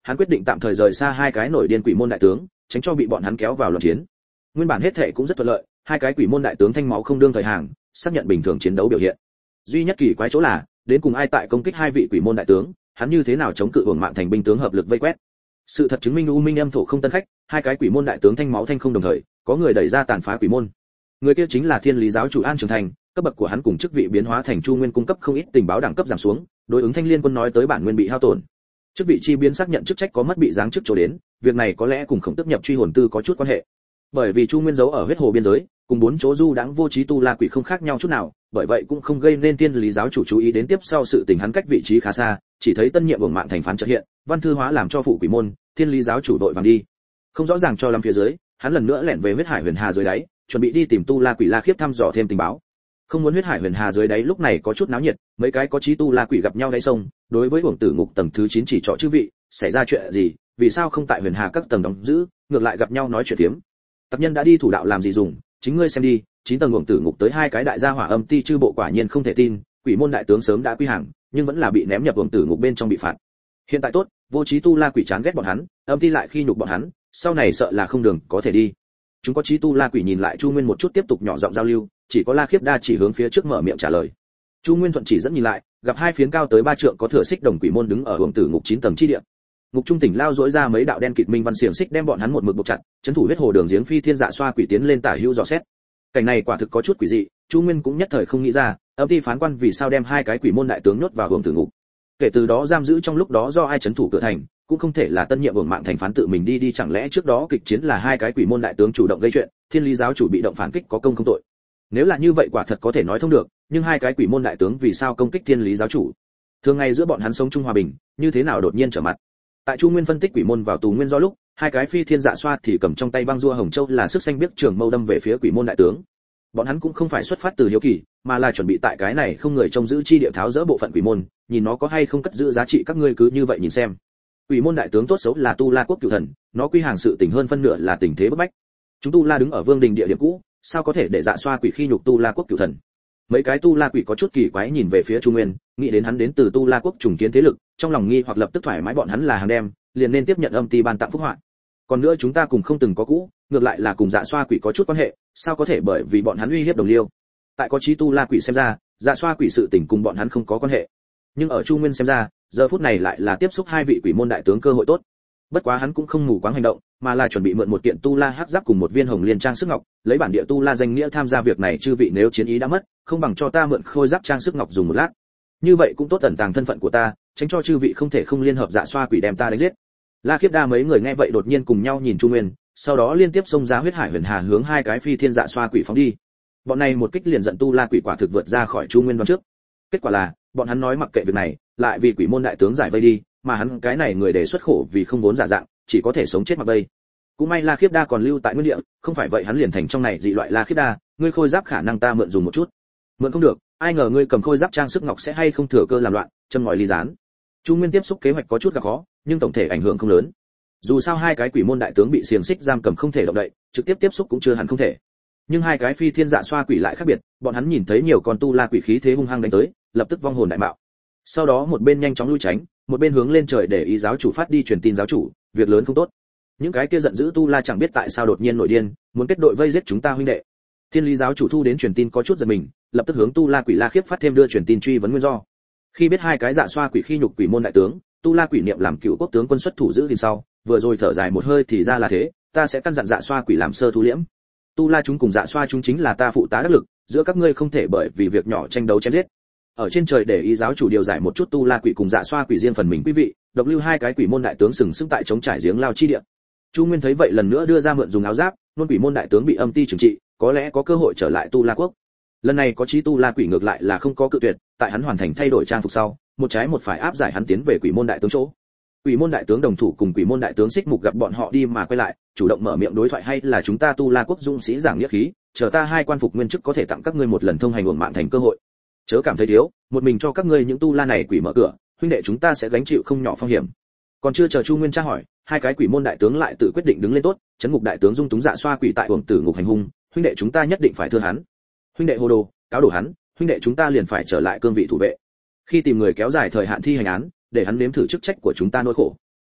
[SPEAKER 1] hắn quyết định tạm thời rời xa hai cái nổi điên quỷ môn đại tướng, tránh cho bị bọn hắn kéo vào loạn chiến. Nguyên bản hết thệ cũng rất thuận lợi, hai cái quỷ môn đại tướng thanh máu không đương thời hàng, xác nhận bình thường chiến đấu biểu hiện. Duy nhất kỳ quái chỗ là, đến cùng ai tại công kích hai vị quỷ môn đại tướng, hắn như thế nào chống cự Hưởng Mạng Thành binh tướng hợp lực vây quét. Sự thật chứng minh U Minh Âm Thổ không tân khách, hai cái quỷ môn đại tướng thanh máu thanh không đồng thời, có người đẩy ra tàn phá quỷ môn. Người kia chính là Thiên Lý giáo chủ An Trường Thành, cấp bậc của hắn cùng chức vị biến hóa thành Chu Nguyên cung cấp không ít tình báo đẳng cấp giảm xuống, đối ứng Thanh Liên quân nói tới bản nguyên bị hao tổn. Chức vị chi biến xác nhận chức trách có mất bị giáng chức chỗ đến, việc này có lẽ cùng Khổng Tức nhập truy hồn tư có chút quan hệ. Bởi vì Chu Nguyên giấu ở huyết hồ biên giới, cùng bốn chỗ du đãng vô trí tu la quỷ không khác nhau chút nào, bởi vậy cũng không gây nên Thiên Lý giáo chủ chú ý đến tiếp sau sự tình hắn cách vị trí khá xa, chỉ thấy tân nhiệm Hưởng Mạng Thành phán chợt hiện, văn thư hóa làm cho phụ quỷ môn, Thiên Lý giáo chủ vội vàng đi. Không rõ ràng cho lắm phía dưới, hắn lần nữa lẻn về huyết hải huyền hà dưới đáy, chuẩn bị đi tìm tu la quỷ La Khiếp thăm dò thêm tình báo. Không muốn huyết hải huyền hà dưới đáy lúc này có chút náo nhiệt, mấy cái có trí tu la quỷ gặp nhau đáy sông, đối với Uổng Tử Ngục tầng thứ 9 chỉ trọ chư vị, xảy ra chuyện gì, vì sao không tại huyền hà các tầng đóng giữ, ngược lại gặp nhau nói chuyện tiếm. Tặc nhân đã đi thủ đạo làm gì dùng, chính ngươi xem đi, 9 tầng Uổng Tử Ngục tới hai cái đại gia hỏa âm ti chư bộ quả nhiên không thể tin, quỷ môn đại tướng sớm đã quy hàng, nhưng vẫn là bị ném nhập Uổng Tử Ngục bên trong bị phạt. Hiện tại tốt, vô trí tu la quỷ chán ghét bọn hắn, âm ti lại khi nhục bọn hắn, sau này sợ là không đường có thể đi. Chúng có trí tu la quỷ nhìn lại Chu Nguyên một chút tiếp tục nhỏ giọng giao lưu, chỉ có La Khiếp Đa chỉ hướng phía trước mở miệng trả lời. Chu Nguyên thuận chỉ dẫn nhìn lại, gặp hai phiến cao tới 3 trượng có thừa xích đồng quỷ môn đứng ở Uổng Tử Ngục 9 tầng chi địa. Ngục trung tỉnh lao dỗi ra mấy đạo đen kịt minh văn xiềng xích đem bọn hắn một mực buộc chặt, trấn thủ huyết hồ đường giếng phi thiên dạ xoa quỷ tiến lên tả hữu dò xét. Cảnh này quả thực có chút quỷ dị, Chu Nguyên cũng nhất thời không nghĩ ra, âm ty phán quan vì sao đem hai cái quỷ môn đại tướng nhốt vào Uổng Tử Ngục. Kể từ đó giam giữ trong lúc đó do ai trấn thủ cửa thành, cũng không thể là tân nhiệm Hưởng Mạng Thành phán tự mình đi, chẳng lẽ trước đó kịch chiến là hai cái quỷ môn đại tướng chủ động gây chuyện, Thiên Lý giáo chủ bị động phản kích có công không tội. Nếu là như vậy quả thật có thể nói thông được, nhưng hai cái quỷ môn đại tướng vì sao công kích Thiên Lý giáo chủ? Thường ngày giữa bọn hắn sống chung hòa bình, như thế nào đột nhiên trở mặt? Tại Chu Nguyên phân tích quỷ môn vào tù nguyên do lúc, hai cái phi thiên dạ xoa thì cầm trong tay băng rua hồng châu là sức xanh biết trường mâu đâm về phía quỷ môn đại tướng. Bọn hắn cũng không phải xuất phát từ hiếu kỳ, mà là chuẩn bị tại cái này không người trông giữ chi địa tháo dỡ bộ phận quỷ môn, nhìn nó có hay không cất giữ giá trị, các ngươi cứ như vậy nhìn xem. Quỷ môn đại tướng tốt xấu là tu la quốc cửu thần, nó quy hàng sự tình hơn phân nửa là tình thế bức bách. Chúng tu la đứng ở vương đình địa điểm cũ, sao có thể để dạ xoa quỷ khi nhục tu la quốc cửu thần? Mấy cái tu la quỷ có chút kỳ quái nhìn về phía Chu Nguyên, nghĩ đến hắn đến từ tu la quốc trùng kiến thế lực, trong lòng nghi hoặc lập tức thoải mái, bọn hắn là hàng đem, liền nên tiếp nhận âm ti ban tặng phúc họa. Còn nữa chúng ta cùng không từng có cũ, ngược lại là cùng dạ xoa quỷ có chút quan hệ, sao có thể bởi vì bọn hắn uy hiếp đồng liêu? Tại có trí tu la quỷ xem ra, dạ xoa quỷ sự tình cùng bọn hắn không có quan hệ, nhưng ở Chu Nguyên xem ra, giờ phút này lại là tiếp xúc hai vị quỷ môn đại tướng cơ hội tốt. Bất quá hắn cũng không mù quáng hành động, mà là chuẩn bị mượn một kiện tu la hắc giáp cùng một viên hồng liên trang sức ngọc, lấy bản địa tu la danh nghĩa tham gia việc này. Chư vị nếu chiến ý đã mất, không bằng cho ta mượn khôi giáp trang sức ngọc dùng một lát, như vậy cũng tốt ẩn tàng thân phận của ta, tránh cho chư vị không thể không liên hợp dạ xoa quỷ đem ta đánh giết. La Khiếp Đa mấy người nghe vậy đột nhiên cùng nhau nhìn Chu Nguyên, sau đó liên tiếp xông ra huyết hải huyền hà hướng hai cái phi thiên dạ xoa quỷ phóng đi. Bọn này một kích liền giận tu la quỷ quả thực vượt ra khỏi Chu Nguyên đoán trước. Kết quả là, bọn hắn nói mặc kệ việc này, lại vì quỷ môn đại tướng giải vây đi, mà hắn cái này người để xuất khổ vì không vốn giả dạng, chỉ có thể sống chết mặc bây. Cũng may La Khiếp Đa còn lưu tại nguyên địa, không phải vậy hắn liền thành trong này dị loại. La Khiếp Đa, ngươi khôi giáp khả năng ta mượn dùng một chút. Mượn không được, ai ngờ ngươi cầm khôi giáp trang sức ngọc sẽ hay không thừa cơ làm loạn, châm ngòi ly gián. Chu Nguyên tiếp xúc kế hoạch có chút gặp khó, nhưng tổng thể ảnh hưởng không lớn. Dù sao hai cái quỷ môn đại tướng bị xiềng xích giam cầm không thể động đậy, trực tiếp tiếp xúc cũng chưa hẳn không thể. Nhưng hai cái phi thiên dạ xoa quỷ lại khác biệt, bọn hắn nhìn thấy nhiều con tu la quỷ khí thế hung hăng đánh tới, lập tức vong hồn đại mạo. Sau đó một bên nhanh chóng lui tránh, một bên hướng lên trời để ý giáo chủ phát đi truyền tin giáo chủ, việc lớn không tốt. Những cái kia giận dữ tu la chẳng biết tại sao đột nhiên nổi điên, muốn kết đội vây giết chúng ta huynh đệ. Thiên Lý giáo chủ thu đến truyền tin có chút giật mình, lập tức hướng tu la quỷ La Khiếp phát thêm đưa truyền tin truy vấn nguyên do. Khi biết hai cái dạ xoa quỷ khi nhục quỷ môn đại tướng, tu la quỷ niệm làm cựu quốc tướng quân xuất thủ giữ gìn sau, vừa rồi thở dài một hơi, thì ra là thế, ta sẽ căn dặn dạ xoa quỷ làm sơ thu liễm. Tu la chúng cùng dạ xoa chúng chính là ta phụ tá đắc lực, giữa các ngươi không thể bởi vì việc nhỏ tranh đấu chém giết. Ở trên trời để ý giáo chủ điều giải một chút tu la quỷ cùng dạ xoa quỷ riêng phần mình quý vị, độc lưu hai cái quỷ môn đại tướng sừng sững tại chống trải giếng lao chi địa. Chu Nguyên thấy vậy lần nữa đưa ra mượn dùng áo giáp, nôn quỷ môn đại tướng bị âm ti trừng trị, có lẽ có cơ hội trở lại tu la quốc. Lần này có chí tu la quỷ ngược lại là không có cự tuyệt, tại hắn hoàn thành thay đổi trang phục sau, một trái một phải áp giải hắn tiến về quỷ môn đại tướng chỗ. Quỷ môn đại tướng đồng thủ cùng quỷ môn đại tướng xích mục gặp bọn họ đi mà quay lại, chủ động mở miệng đối thoại, hay là chúng ta tu la quốc dũng sĩ giảng nghĩa khí, chờ ta hai quan phục nguyên chức có thể tặng các ngươi một lần thông hành Uổng Mạng Thành cơ hội. Chớ cảm thấy thiếu, một mình cho các ngươi những tu la này quỷ mở cửa, huynh đệ chúng ta sẽ gánh chịu không nhỏ phong hiểm. Còn chưa chờ Chu Nguyên tra hỏi, hai cái quỷ môn đại tướng lại tự quyết định đứng lên. Tốt, trấn ngục đại tướng dung túng dạ xoa quỷ tại Uổng Tử Ngục hành hung, huynh đệ chúng ta nhất định phải thưa hắn. Huynh đệ hồ đồ, cáo đổ hắn, huynh đệ chúng ta liền phải trở lại cương vị thủ vệ. Khi tìm người kéo dài thời hạn thi hành án, để hắn nếm thử chức trách của chúng ta nỗi khổ.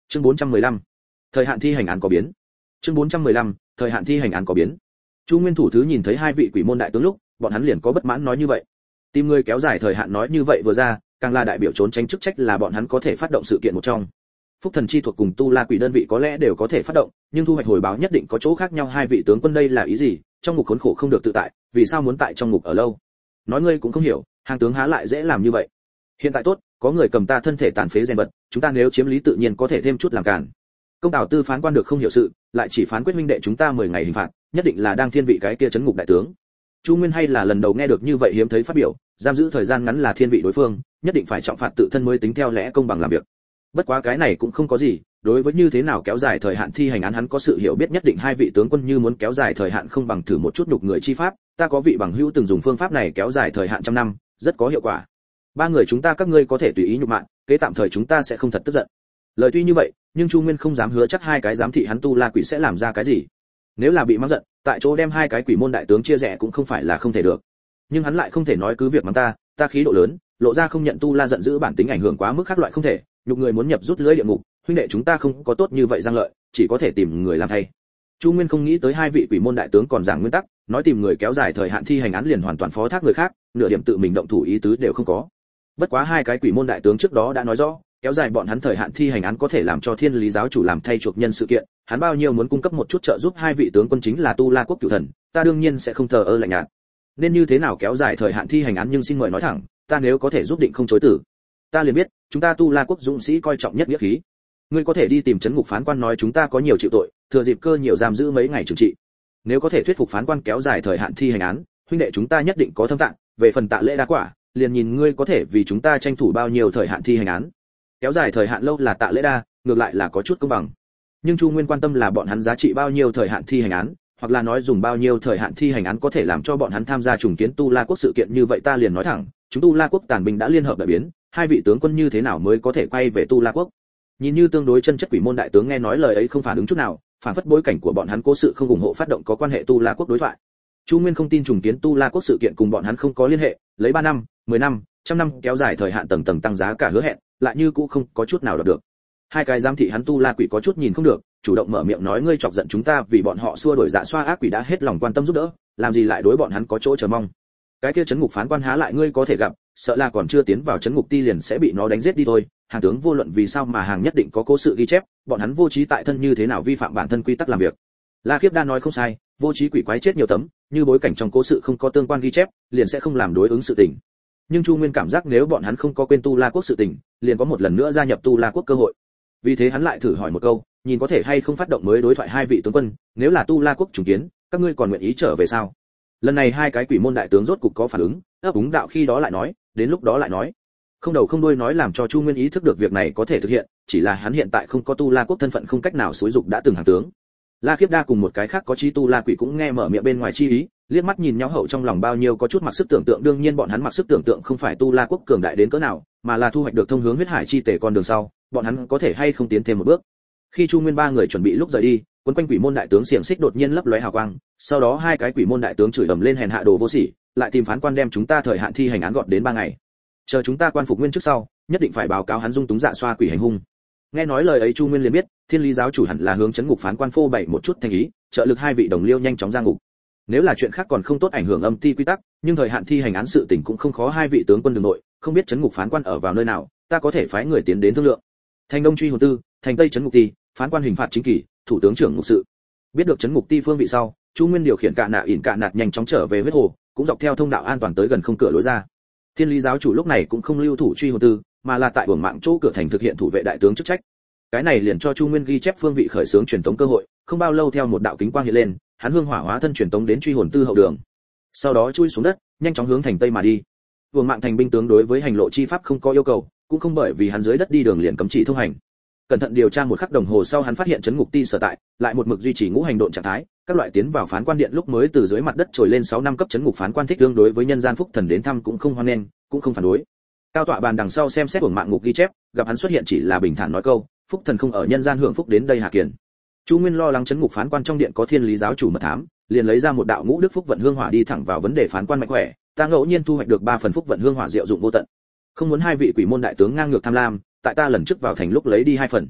[SPEAKER 1] Chương 415. Thời hạn thi hành án có biến. Chương 415. Thời hạn thi hành án có biến. Chu Nguyên thủ thứ nhìn thấy hai vị quỷ môn đại tướng lúc, bọn hắn liền có bất mãn nói như vậy. Tìm người kéo dài thời hạn nói như vậy vừa ra, càng là đại biểu trốn tránh chức trách là bọn hắn có thể phát động sự kiện một trong. Phúc Thần chi thuộc cùng Tu La Quỷ đơn vị có lẽ đều có thể phát động, nhưng thu hoạch hồi báo nhất định có chỗ khác nhau. Hai vị tướng quân đây là ý gì? Trong ngục khốn khổ không được tự tại, vì sao muốn tại trong ngục ở lâu? Nói ngươi cũng không hiểu, hàng tướng há lại dễ làm như vậy. Hiện tại tốt, có người cầm ta thân thể tàn phế rèn vật, chúng ta nếu chiếm lý tự nhiên có thể thêm chút làm cản. Công Tào Tư phán quan được không hiểu sự, lại chỉ phán quyết huynh đệ chúng ta 10 ngày hình phạt, nhất định là đang thiên vị cái kia trấn ngục đại tướng. Chu Nguyên hay là lần đầu nghe được như vậy hiếm thấy phát biểu, giam giữ thời gian ngắn là thiên vị đối phương, nhất định phải trọng phạt tự thân mới tính theo lẽ công bằng làm việc. Bất quá cái này cũng không có gì, đối với như thế nào kéo dài thời hạn thi hành án hắn có sự hiểu biết nhất định. Hai vị tướng quân như muốn kéo dài thời hạn không bằng thử một chút nhục người chi pháp, ta có vị bằng hữu từng dùng phương pháp này kéo dài thời hạn trăm năm, rất có hiệu quả. Ba người chúng ta các ngươi có thể tùy ý nhục mạ, kế tạm thời chúng ta sẽ không thật tức giận. Lời tuy như vậy, nhưng Chu Nguyên không dám hứa chắc hai cái giám thị hắn Tu La Quỷ sẽ làm ra cái gì. Nếu là bị mắng giận, tại chỗ đem hai cái quỷ môn đại tướng chia rẽ cũng không phải là không thể được. Nhưng hắn lại không thể nói cứ việc mắng ta khí độ lớn, lộ ra không nhận Tu La giận dữ bản tính ảnh hưởng quá mức khác loại không thể, nhục người muốn nhập rút lưới địa ngục, huynh đệ chúng ta không có tốt như vậy giang lợi, chỉ có thể tìm người làm thay. Chu Nguyên không nghĩ tới hai vị quỷ môn đại tướng còn giảng nguyên tắc, nói tìm người kéo dài thời hạn thi hành án liền hoàn toàn phó thác người khác, nửa điểm tự mình động thủ ý tứ đều không có. Bất quá hai cái quỷ môn đại tướng trước đó đã nói rõ, kéo dài bọn hắn thời hạn thi hành án có thể làm cho Thiên Lý giáo chủ làm thay chuộc nhân sự kiện, hắn bao nhiêu muốn cung cấp một chút trợ giúp hai vị tướng quân chính là Tu La quốc cửu thần, ta đương nhiên sẽ không thờ ơ lạnh nhạt. Nên như thế nào kéo dài thời hạn thi hành án nhưng xin mời nói thẳng, ta nếu có thể giúp định không chối từ. Ta liền biết, chúng ta Tu La quốc dũng sĩ coi trọng nhất nghĩa khí. Ngươi có thể đi tìm trấn ngục phán quan nói chúng ta có nhiều chịu tội, thừa dịp cơ nhiều giam giữ mấy ngày trừng trị. Nếu có thể thuyết phục phán quan kéo dài thời hạn thi hành án, huynh đệ chúng ta nhất định có thâm tạng, về phần tạ lễ đa quả, liền nhìn ngươi có thể vì chúng ta tranh thủ bao nhiêu thời hạn thi hành án. Kéo dài thời hạn lâu là tạ lễ đa, ngược lại là có chút công bằng. Nhưng Chu Nguyên quan tâm là bọn hắn giá trị bao nhiêu thời hạn thi hành án, hoặc là nói dùng bao nhiêu thời hạn thi hành án có thể làm cho bọn hắn tham gia trùng kiến Tu La quốc sự kiện. Như vậy ta liền nói thẳng, chúng Tu La quốc tàn binh đã liên hợp đại biến, hai vị tướng quân như thế nào mới có thể quay về Tu La quốc? Nhìn như tương đối chân chất quỷ môn đại tướng nghe nói lời ấy không phản ứng chút nào, phản phất bối cảnh của bọn hắn cố sự không ủng hộ phát động có quan hệ Tu La quốc đối thoại. Chu Nguyên không tin trùng kiến Tu La quốc sự kiện cùng bọn hắn không có liên hệ, lấy 3 năm, 10 năm, trăm năm kéo dài thời hạn tầng tầng tăng giá cả hứa hẹn, lại như cũng không có chút nào đạt được. Hai cái giám thị hắn Tu La quỷ có chút nhìn không được, chủ động mở miệng nói ngươi chọc giận chúng ta vì bọn họ xua đuổi dạ xoa ác quỷ đã hết lòng quan tâm giúp đỡ, làm gì lại đối bọn hắn có chỗ chờ mong. Cái kia trấn ngục phán quan há lại ngươi có thể gặp, sợ là còn chưa tiến vào trấn ngục ti liền sẽ bị nó đánh giết đi thôi. Hàng tướng vô luận vì sao mà hàng nhất định có cố sự ghi chép, bọn hắn vô trí tại thân như thế nào vi phạm bản thân quy tắc làm việc. La Khiếp Đa nói không sai, vô trí quỷ quái chết nhiều tấm, như bối cảnh trong cố sự không có tương quan ghi chép, liền sẽ không làm đối ứng sự tình. Nhưng Chu Nguyên cảm giác nếu bọn hắn không có quên Tu La quốc sự tình, liền có một lần nữa gia nhập Tu La quốc cơ hội. Vì thế hắn lại thử hỏi một câu, nhìn có thể hay không phát động mới đối thoại hai vị tướng quân, nếu là Tu La quốc trùng kiến, các ngươi còn nguyện ý trở về sao? Lần này hai cái quỷ môn đại tướng rốt cục có phản ứng, ấp úng đạo khi đó lại nói, đến lúc đó lại nói. Không đầu không đuôi nói làm cho Chu Nguyên ý thức được việc này có thể thực hiện, chỉ là hắn hiện tại không có Tu La quốc thân phận không cách nào xúi dục đã từng hàng tướng. La Khiếp Đa cùng một cái khác có chí Tu La quỷ cũng nghe mở miệng bên ngoài chi ý, liếc mắt nhìn nhau hậu trong lòng bao nhiêu có chút mặc sức tưởng tượng. Đương nhiên bọn hắn mặc sức tưởng tượng không phải Tu La quốc cường đại đến cỡ nào, mà là thu hoạch được thông hướng huyết hải chi tể con đường sau, bọn hắn có thể hay không tiến thêm một bước. Khi Chu Nguyên ba người chuẩn bị lúc rời đi, quấn quanh quỷ môn đại tướng xiềng xích đột nhiên lấp lóe hào quang, sau đó hai cái quỷ môn đại tướng chửi ầm lên hèn hạ đồ vô sỉ, lại tìm phán quan đem chúng ta thời hạn thi hành án gọt đến 3 ngày. Chờ chúng ta quan phục nguyên trước sau, nhất định phải báo cáo hắn dung túng dạ xoa quỷ hành hung. Nghe nói lời ấy Chu Nguyên liền biết, Thiên Lý giáo chủ hẳn là hướng trấn ngục phán quan phô bày một chút thành ý, trợ lực hai vị đồng liêu nhanh chóng ra ngục. Nếu là chuyện khác còn không tốt ảnh hưởng âm ti quy tắc, nhưng thời hạn thi hành án sự tình cũng không khó. Hai vị tướng quân đường nội, không biết trấn ngục phán quan ở vào nơi nào, ta có thể phái người tiến đến thương lượng. Thành Đông truy hồn tư, thành Tây trấn ngục ti, phán quan hình phạt chính kỳ, thủ tướng trưởng ngục sự. Biết được trấn ngục ti phương vị sau, Chu Nguyên điều khiển cạ nạt nhanh chóng trở về huyết hồ, cũng dọc theo thông đạo an toàn tới gần không cửa lối ra. Thiên Lý giáo chủ lúc này cũng không lưu thủ truy hồn tư, mà là tại uổng mạng chỗ cửa thành thực hiện thủ vệ đại tướng chức trách. Cái này liền cho Chu Nguyên ghi chép phương vị khởi xướng truyền tống cơ hội, không bao lâu theo một đạo kính quang hiện lên, hắn hương hỏa hóa thân truyền tống đến truy hồn tư hậu đường. Sau đó chui xuống đất, nhanh chóng hướng thành Tây mà đi. Uổng mạng thành binh tướng đối với hành lộ chi pháp không có yêu cầu, cũng không bởi vì hắn dưới đất đi đường liền cấm chỉ thông hành. Cẩn thận điều tra một khắc đồng hồ sau hắn phát hiện trấn ngục ti sở tại, lại một mực duy trì ngũ hành độn trạng thái, các loại tiến vào phán quan điện lúc mới từ dưới mặt đất trồi lên 6 năm cấp trấn ngục phán quan thích tương đối với nhân gian phúc thần đến thăm cũng không hoan nghênh, cũng không phản đối. Cao tọa bàn đằng sau xem xét uổng mạng ngục ghi chép, gặp hắn xuất hiện chỉ là bình thản nói câu, phúc thần không ở nhân gian hưởng phúc đến đây hạ kiền. Chu Nguyên lo lắng trấn ngục phán quan trong điện có Thiên Lý giáo chủ mật thám, liền lấy ra một đạo ngũ đức phúc vận hương hỏa đi thẳng vào vấn đề phán quan mạnh khỏe, ta ngẫu nhiên thu hoạch được 3 phần phúc vận hương hỏa diệu dụng vô tận. Không muốn hai vị quỷ môn đại tướng ngang ngược tham lam, tại ta lần trước vào thành lúc lấy đi 2 phần.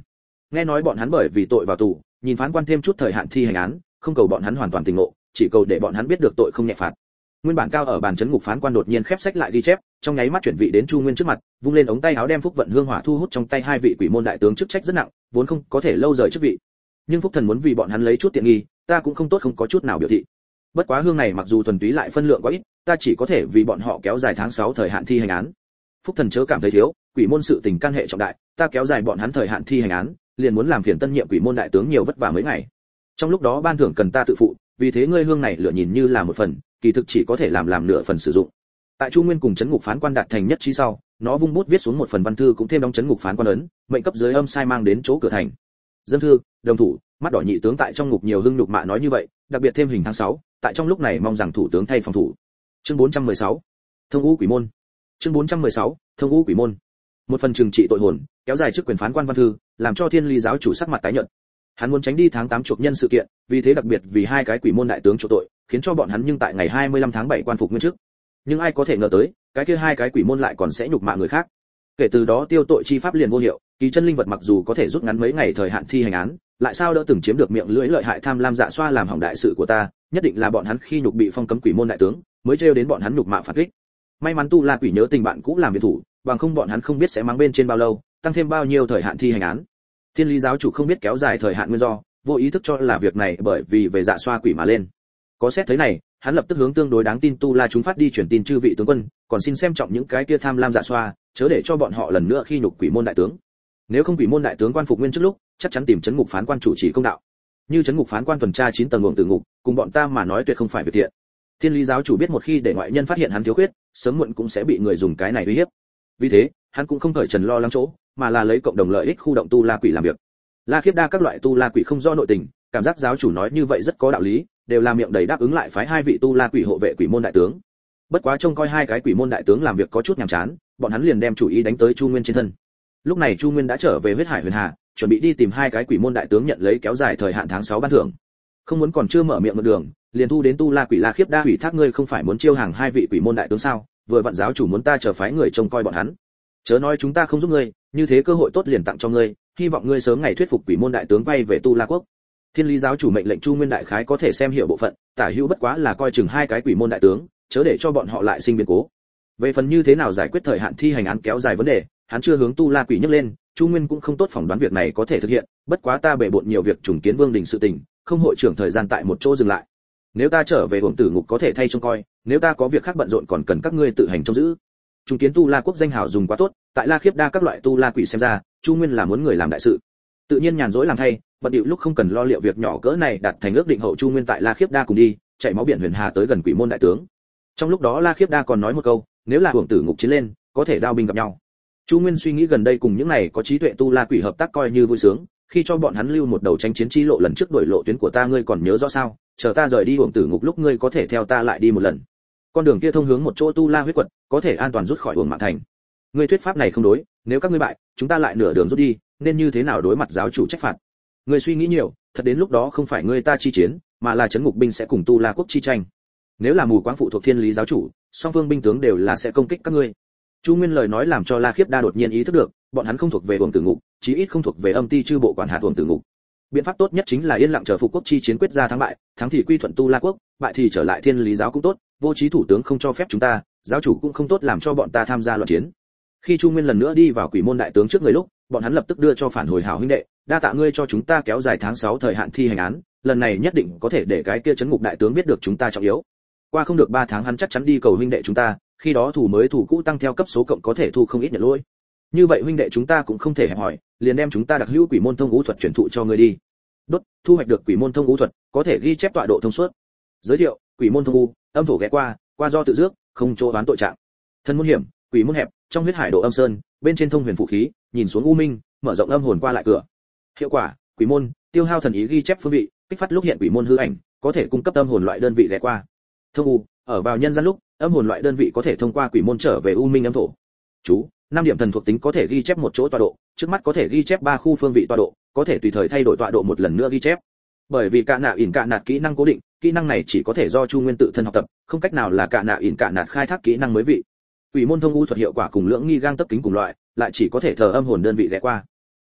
[SPEAKER 1] Nghe nói bọn hắn bởi vì tội vào tù, nhìn phán quan thêm chút thời hạn thi hành án, không cầu bọn hắn hoàn toàn tỉnh ngộ, chỉ cầu để bọn hắn biết được tội không nhẹ phạt. Nguyên bản cao ở bàn chấn ngục phán quan đột nhiên khép sách lại ghi chép, trong nháy mắt chuyển vị đến Chu Nguyên trước mặt, vung lên ống tay áo đem Phúc Vận Hương Hỏa thu hút trong tay hai vị quỷ môn đại tướng chức trách rất nặng, vốn không có thể lâu rời chức vị. Nhưng Phúc Thần muốn vì bọn hắn lấy chút tiện nghi, ta cũng không tốt không có chút nào biểu thị. Bất quá hương này mặc dù thuần túy lại phân lượng quá ít, ta chỉ có thể vì bọn họ kéo dài tháng 6 thời hạn thi hành án. Phúc Thần chớ cảm thấy thiếu, quỷ môn sự tình can hệ trọng đại, ta kéo dài bọn hắn thời hạn thi hành án, liền muốn làm phiền tân nhiệm quỷ môn đại tướng nhiều vất vả mấy ngày. Trong lúc đó ban thưởng cần ta tự phụ, vì thế ngươi hương này lựa nhìn như là một phần, kỳ thực chỉ có thể làm nửa phần sử dụng. Tại Chu Nguyên cùng chấn ngục phán quan đạt thành nhất trí sau, nó vung bút viết xuống một phần văn thư cũng thêm đóng chấn ngục phán quan ấn, mệnh cấp dưới âm sai mang đến chỗ cửa thành. Dân thư, đồng thủ, mắt đỏ nhị tướng tại trong ngục nhiều hưng nhục mạ nói như vậy, đặc biệt thêm hình tháng 6, tại trong lúc này mong rằng thủ tướng thay phòng thủ. Chương 416. Thông ngũ quỷ môn. Chương 416. Thông ngũ quỷ môn. Một phần trừng trị tội hồn, kéo dài chức quyền phán quan văn thư, làm cho Thiên Lý giáo chủ sắc mặt tái nhợt. Hắn muốn tránh đi tháng 8 chuộc nhân sự kiện, vì thế đặc biệt vì hai cái quỷ môn đại tướng chuộc tội, khiến cho bọn hắn nhưng tại ngày 25 tháng 7 quan phục nguyên chức. Nhưng ai có thể ngờ tới, cái kia hai cái quỷ môn lại còn sẽ nhục mạ người khác. Kể từ đó tiêu tội chi pháp liền vô hiệu, kỳ chân linh vật mặc dù có thể rút ngắn mấy ngày thời hạn thi hành án, lại sao đỡ từng chiếm được miệng lưỡi lợi hại tham lam dạ xoa làm hỏng đại sự của ta, nhất định là bọn hắn khi nhục bị phong cấm quỷ môn đại tướng, mới trêu đến bọn hắn nhục mạ phản kích. May mắn Tu La quỷ nhớ tình bạn cũ làm viện thủ, bằng không bọn hắn không biết sẽ mắng bên trên bao lâu, tăng thêm bao nhiêu thời hạn thi hành án. Thiên Lý giáo chủ không biết kéo dài thời hạn nguyên do, vô ý thức cho là việc này bởi vì về dạ xoa quỷ mà lên. Có xét thấy này, hắn lập tức hướng tương đối đáng tin Tu La chúng phát đi truyền tin chư vị tướng quân, còn xin xem trọng những cái kia tham lam dạ xoa, chớ để cho bọn họ lần nữa khi nhục quỷ môn đại tướng. Nếu không quỷ môn đại tướng quan phục nguyên trước lúc, chắc chắn tìm trấn ngục phán quan chủ trì công đạo. Như trấn ngục phán quan tuần tra 9 tầng ngục tử ngục, cùng bọn ta mà nói tuyệt không phải việc thiện. Thiên Lý giáo chủ biết một khi để ngoại nhân phát hiện hắn thiếu khuyết, sớm muộn cũng sẽ bị người dùng cái này uy hiếp. Vì thế, hắn cũng không cởi trần lo lắng chỗ, mà là lấy cộng đồng lợi ích khu động Tu La quỷ làm việc. La Khiếp Đa các loại Tu La quỷ không do nội tình, cảm giác giáo chủ nói như vậy rất có đạo lý, đều làm miệng đầy đáp ứng lại phái hai vị Tu La quỷ hộ vệ quỷ môn đại tướng. Bất quá trông coi hai cái quỷ môn đại tướng làm việc có chút nhàm chán, bọn hắn liền đem chủ ý đánh tới Chu Nguyên trên thân. Lúc này Chu Nguyên đã trở về huyết hải huyền hà, chuẩn bị đi tìm hai cái quỷ môn đại tướng nhận lấy kéo dài thời hạn tháng 6 ban thưởng. Không muốn còn chưa mở miệng một đường, liền thu đến Tu La quỷ La Khiếp Đa ủy thác ngươi không phải muốn chiêu hàng hai vị quỷ môn đại tướng sao? Vừa vặn giáo chủ muốn ta chờ phái người trông coi bọn hắn. Chớ nói chúng ta không giúp ngươi, như thế cơ hội tốt liền tặng cho ngươi, hy vọng ngươi sớm ngày thuyết phục quỷ môn đại tướng quay về Tu La quốc. Thiên Lý giáo chủ mệnh lệnh Chu Nguyên đại khái có thể xem hiểu bộ phận, tả hữu bất quá là coi chừng hai cái quỷ môn đại tướng, chớ để cho bọn họ lại sinh biến cố. Về phần như thế nào giải quyết thời hạn thi hành án kéo dài vấn đề, hắn chưa hướng Tu La quỷ nhấc lên, Chu Nguyên cũng không tốt phỏng đoán việc này có thể thực hiện, bất quá ta bể bộn nhiều việc trùng kiến Vương đình sự tình, không hội trưởng thời gian tại một chỗ dừng lại. Nếu ta trở về Hưởng Tử ngục có thể thay trông coi, nếu ta có việc khác bận rộn còn cần các ngươi tự hành trông giữ. Trùng kiến Tu La quốc danh hào dùng quá tốt, tại La Khiếp Đa các loại Tu La quỷ xem ra, Chu Nguyên là muốn người làm đại sự. Tự nhiên nhàn rỗi làm thay, bận điệu lúc không cần lo liệu việc nhỏ cỡ này đặt thành ước định hậu Chu Nguyên tại La Khiếp Đa cùng đi, chạy máu biển huyền hà tới gần quỷ môn đại tướng. Trong lúc đó La Khiếp Đa còn nói một câu, nếu là Hưởng Tử ngục chiến lên, có thể đao binh gặp nhau. Chu Nguyên suy nghĩ gần đây cùng những này có trí tuệ Tu La quỷ hợp tác coi như vui sướng, khi cho bọn hắn lưu một đầu tranh chiến chi lộ lần trước đổi lộ tuyến của ta ngươi còn nhớ rõ sao? Chờ ta rời đi Hưởng Tử ngục lúc ngươi có thể theo ta lại đi một lần. Con đường kia thông hướng một chỗ Tu La huyết quật, có thể an toàn rút khỏi Uổng Mạng thành. Ngươi thuyết pháp này không đối, nếu các ngươi bại, chúng ta lại nửa đường rút đi, nên như thế nào đối mặt giáo chủ trách phạt? Ngươi suy nghĩ nhiều, thật đến lúc đó không phải ngươi ta chi chiến, mà là trấn ngục binh sẽ cùng Tu La quốc chi tranh. Nếu là mù quáng phụ thuộc Thiên Lý giáo chủ, song phương binh tướng đều là sẽ công kích các ngươi. Chu Nguyên lời nói làm cho La Khiếp Đa đột nhiên ý thức được, bọn hắn không thuộc về Uổng Tử ngục, chí ít không thuộc về âm ti chư bộ quản hạt Uổng Tử ngục. Biện pháp tốt nhất chính là yên lặng chờ phục quốc chi chiến quyết ra thắng bại, thắng thì quy thuận Tu La quốc, bại thì trở lại Thiên Lý giáo cũng tốt, vô chí thủ tướng không cho phép chúng ta, giáo chủ cũng không tốt làm cho bọn ta tham gia loạn chiến. Khi Chu Nguyên lần nữa đi vào quỷ môn đại tướng trước người lúc, bọn hắn lập tức đưa cho phản hồi hảo huynh đệ, đa tạ ngươi cho chúng ta kéo dài tháng 6 thời hạn thi hành án, lần này nhất định có thể để cái kia trấn ngục đại tướng biết được chúng ta trọng yếu. Qua không được 3 tháng hắn chắc chắn đi cầu huynh đệ chúng ta, khi đó thủ mới thủ cũ tăng theo cấp số cộng có thể thu không ít nhận lỗi. Như vậy huynh đệ chúng ta cũng không thể hẹp hỏi, liền đem chúng ta đặc hữu quỷ môn thông ngũ thuật truyền thụ cho ngươi đi. Đốt, thu hoạch được quỷ môn thông ngũ thuật, có thể ghi chép tọa độ thông suốt. Giới thiệu, quỷ môn thông ngũ, âm thổ ghé qua do tự dước, không chỗ đoán tội trạng. Thân môn hiểm, quỷ môn hẹp, trong huyết hải độ âm sơn, bên trên thông huyền phụ khí, nhìn xuống u minh, mở rộng âm hồn qua lại cửa. Hiệu quả, quỷ môn, tiêu hao thần ý ghi chép phương vị, kích phát lúc hiện quỷ môn hư ảnh, có thể cung cấp âm hồn loại đơn vị ghé qua. Thông u, ở vào nhân gian lúc, âm hồn loại đơn vị có thể thông qua quỷ môn trở về u minh âm thổ. Chú, 5 điểm thần thuộc tính có thể ghi chép một chỗ tọa độ, trước mắt có thể ghi chép 3 khu phương vị tọa độ, có thể tùy thời thay đổi tọa độ một lần nữa ghi chép. Bởi vì cạ nạ ỉn cạ nạt kỹ năng cố định, kỹ năng này chỉ có thể do Chu Nguyên tự thân học tập, không cách nào là cạ nạ ỉn cạ nạt khai thác kỹ năng mới vị. Quỷ môn thông u thuật hiệu quả cùng lưỡng nghi gang tấp kính cùng loại, lại chỉ có thể thờ âm hồn đơn vị ghé qua.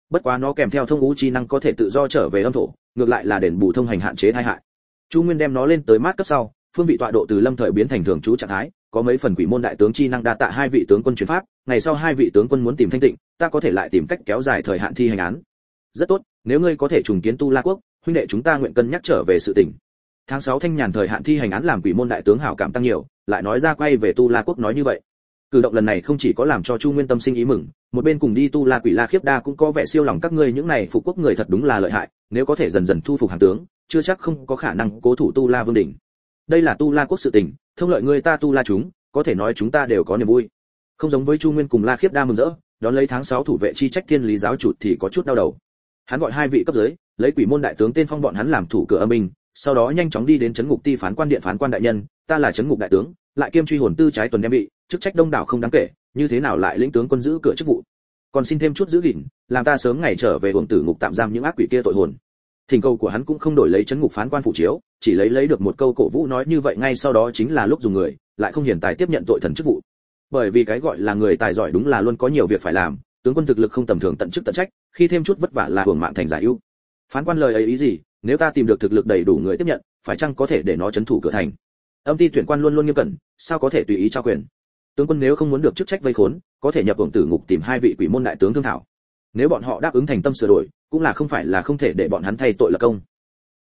[SPEAKER 1] Bất quá nó kèm theo thông ngũ chi năng có thể tự do trở về âm thổ, ngược lại là đền bù thông hành hạn chế tai hại. Chu Nguyên đem nó lên tới mát cấp sau, phương vị tọa độ từ lâm thời biến thành thường trú trạng thái, có mấy phần quỷ môn đại tướng chi năng đa tạ hai vị tướng quân chuyển pháp, ngày sau hai vị tướng quân muốn tìm thanh tịnh, ta có thể lại tìm cách kéo dài thời hạn thi hành án. Rất tốt, nếu ngươi có thể trùng kiến Tu La quốc, huynh đệ chúng ta nguyện cân nhắc trở về sự tình. Tháng 6 thanh nhàn thời hạn thi hành án làm quỷ môn đại tướng hảo cảm tăng nhiều, lại nói ra quay về Tu La quốc nói như vậy. Cử động lần này không chỉ có làm cho Chu Nguyên tâm sinh ý mừng, một bên cùng đi Tu La quỷ La Khiếp Đa cũng có vẻ siêu lòng các ngươi những này phục quốc người thật đúng là lợi hại, nếu có thể dần dần thu phục hàng tướng, chưa chắc không có khả năng cố thủ Tu La vương đỉnh. Đây là Tu La quốc sự tình, thông lợi người ta Tu La chúng, có thể nói chúng ta đều có niềm vui. Không giống với Chu Nguyên cùng La Khiếp Đa mừng rỡ, đón lấy tháng 6 thủ vệ chi trách Thiên Lý giáo chủ thì có chút đau đầu. Hắn gọi hai vị cấp dưới, lấy quỷ môn đại tướng tên phong bọn hắn làm thủ cửa âm binh, sau đó nhanh chóng đi đến trấn ngục ti phán quan điện phán quan đại nhân, ta là trấn ngục đại tướng, lại kiêm truy hồn tư trái tuần đem bị, chức trách đông đảo không đáng kể, như thế nào lại lĩnh tướng quân giữ cửa chức vụ? Còn xin thêm chút giữ gìn, làm ta sớm ngày trở về hồn tử ngục tạm giam những ác quỷ kia tội hồn. Thỉnh cầu của hắn cũng không đổi lấy trấn ngục phán quan phụ chiếu, chỉ lấy được một câu cổ vũ nói như vậy ngay sau đó chính là lúc dùng người, lại không hiển tài tiếp nhận tội thần chức vụ. Bởi vì cái gọi là người tài giỏi đúng là luôn có nhiều việc phải làm, tướng quân thực lực không tầm thường tận chức tận trách, khi thêm chút vất vả là hưởng mạng thành giải ưu. Phán quan lời ấy ý gì? Nếu ta tìm được thực lực đầy đủ người tiếp nhận, phải chăng có thể để nó trấn thủ cửa thành? Âm ty tuyển quan luôn luôn nghiêm cẩn, sao có thể tùy ý trao quyền? Tướng quân nếu không muốn được chức trách vây khốn, có thể nhập hưởng tử ngục tìm hai vị quỷ môn đại tướng thương thảo. Nếu bọn họ đáp ứng thành tâm sửa đổi, cũng là không phải là không thể để bọn hắn thay tội lập công.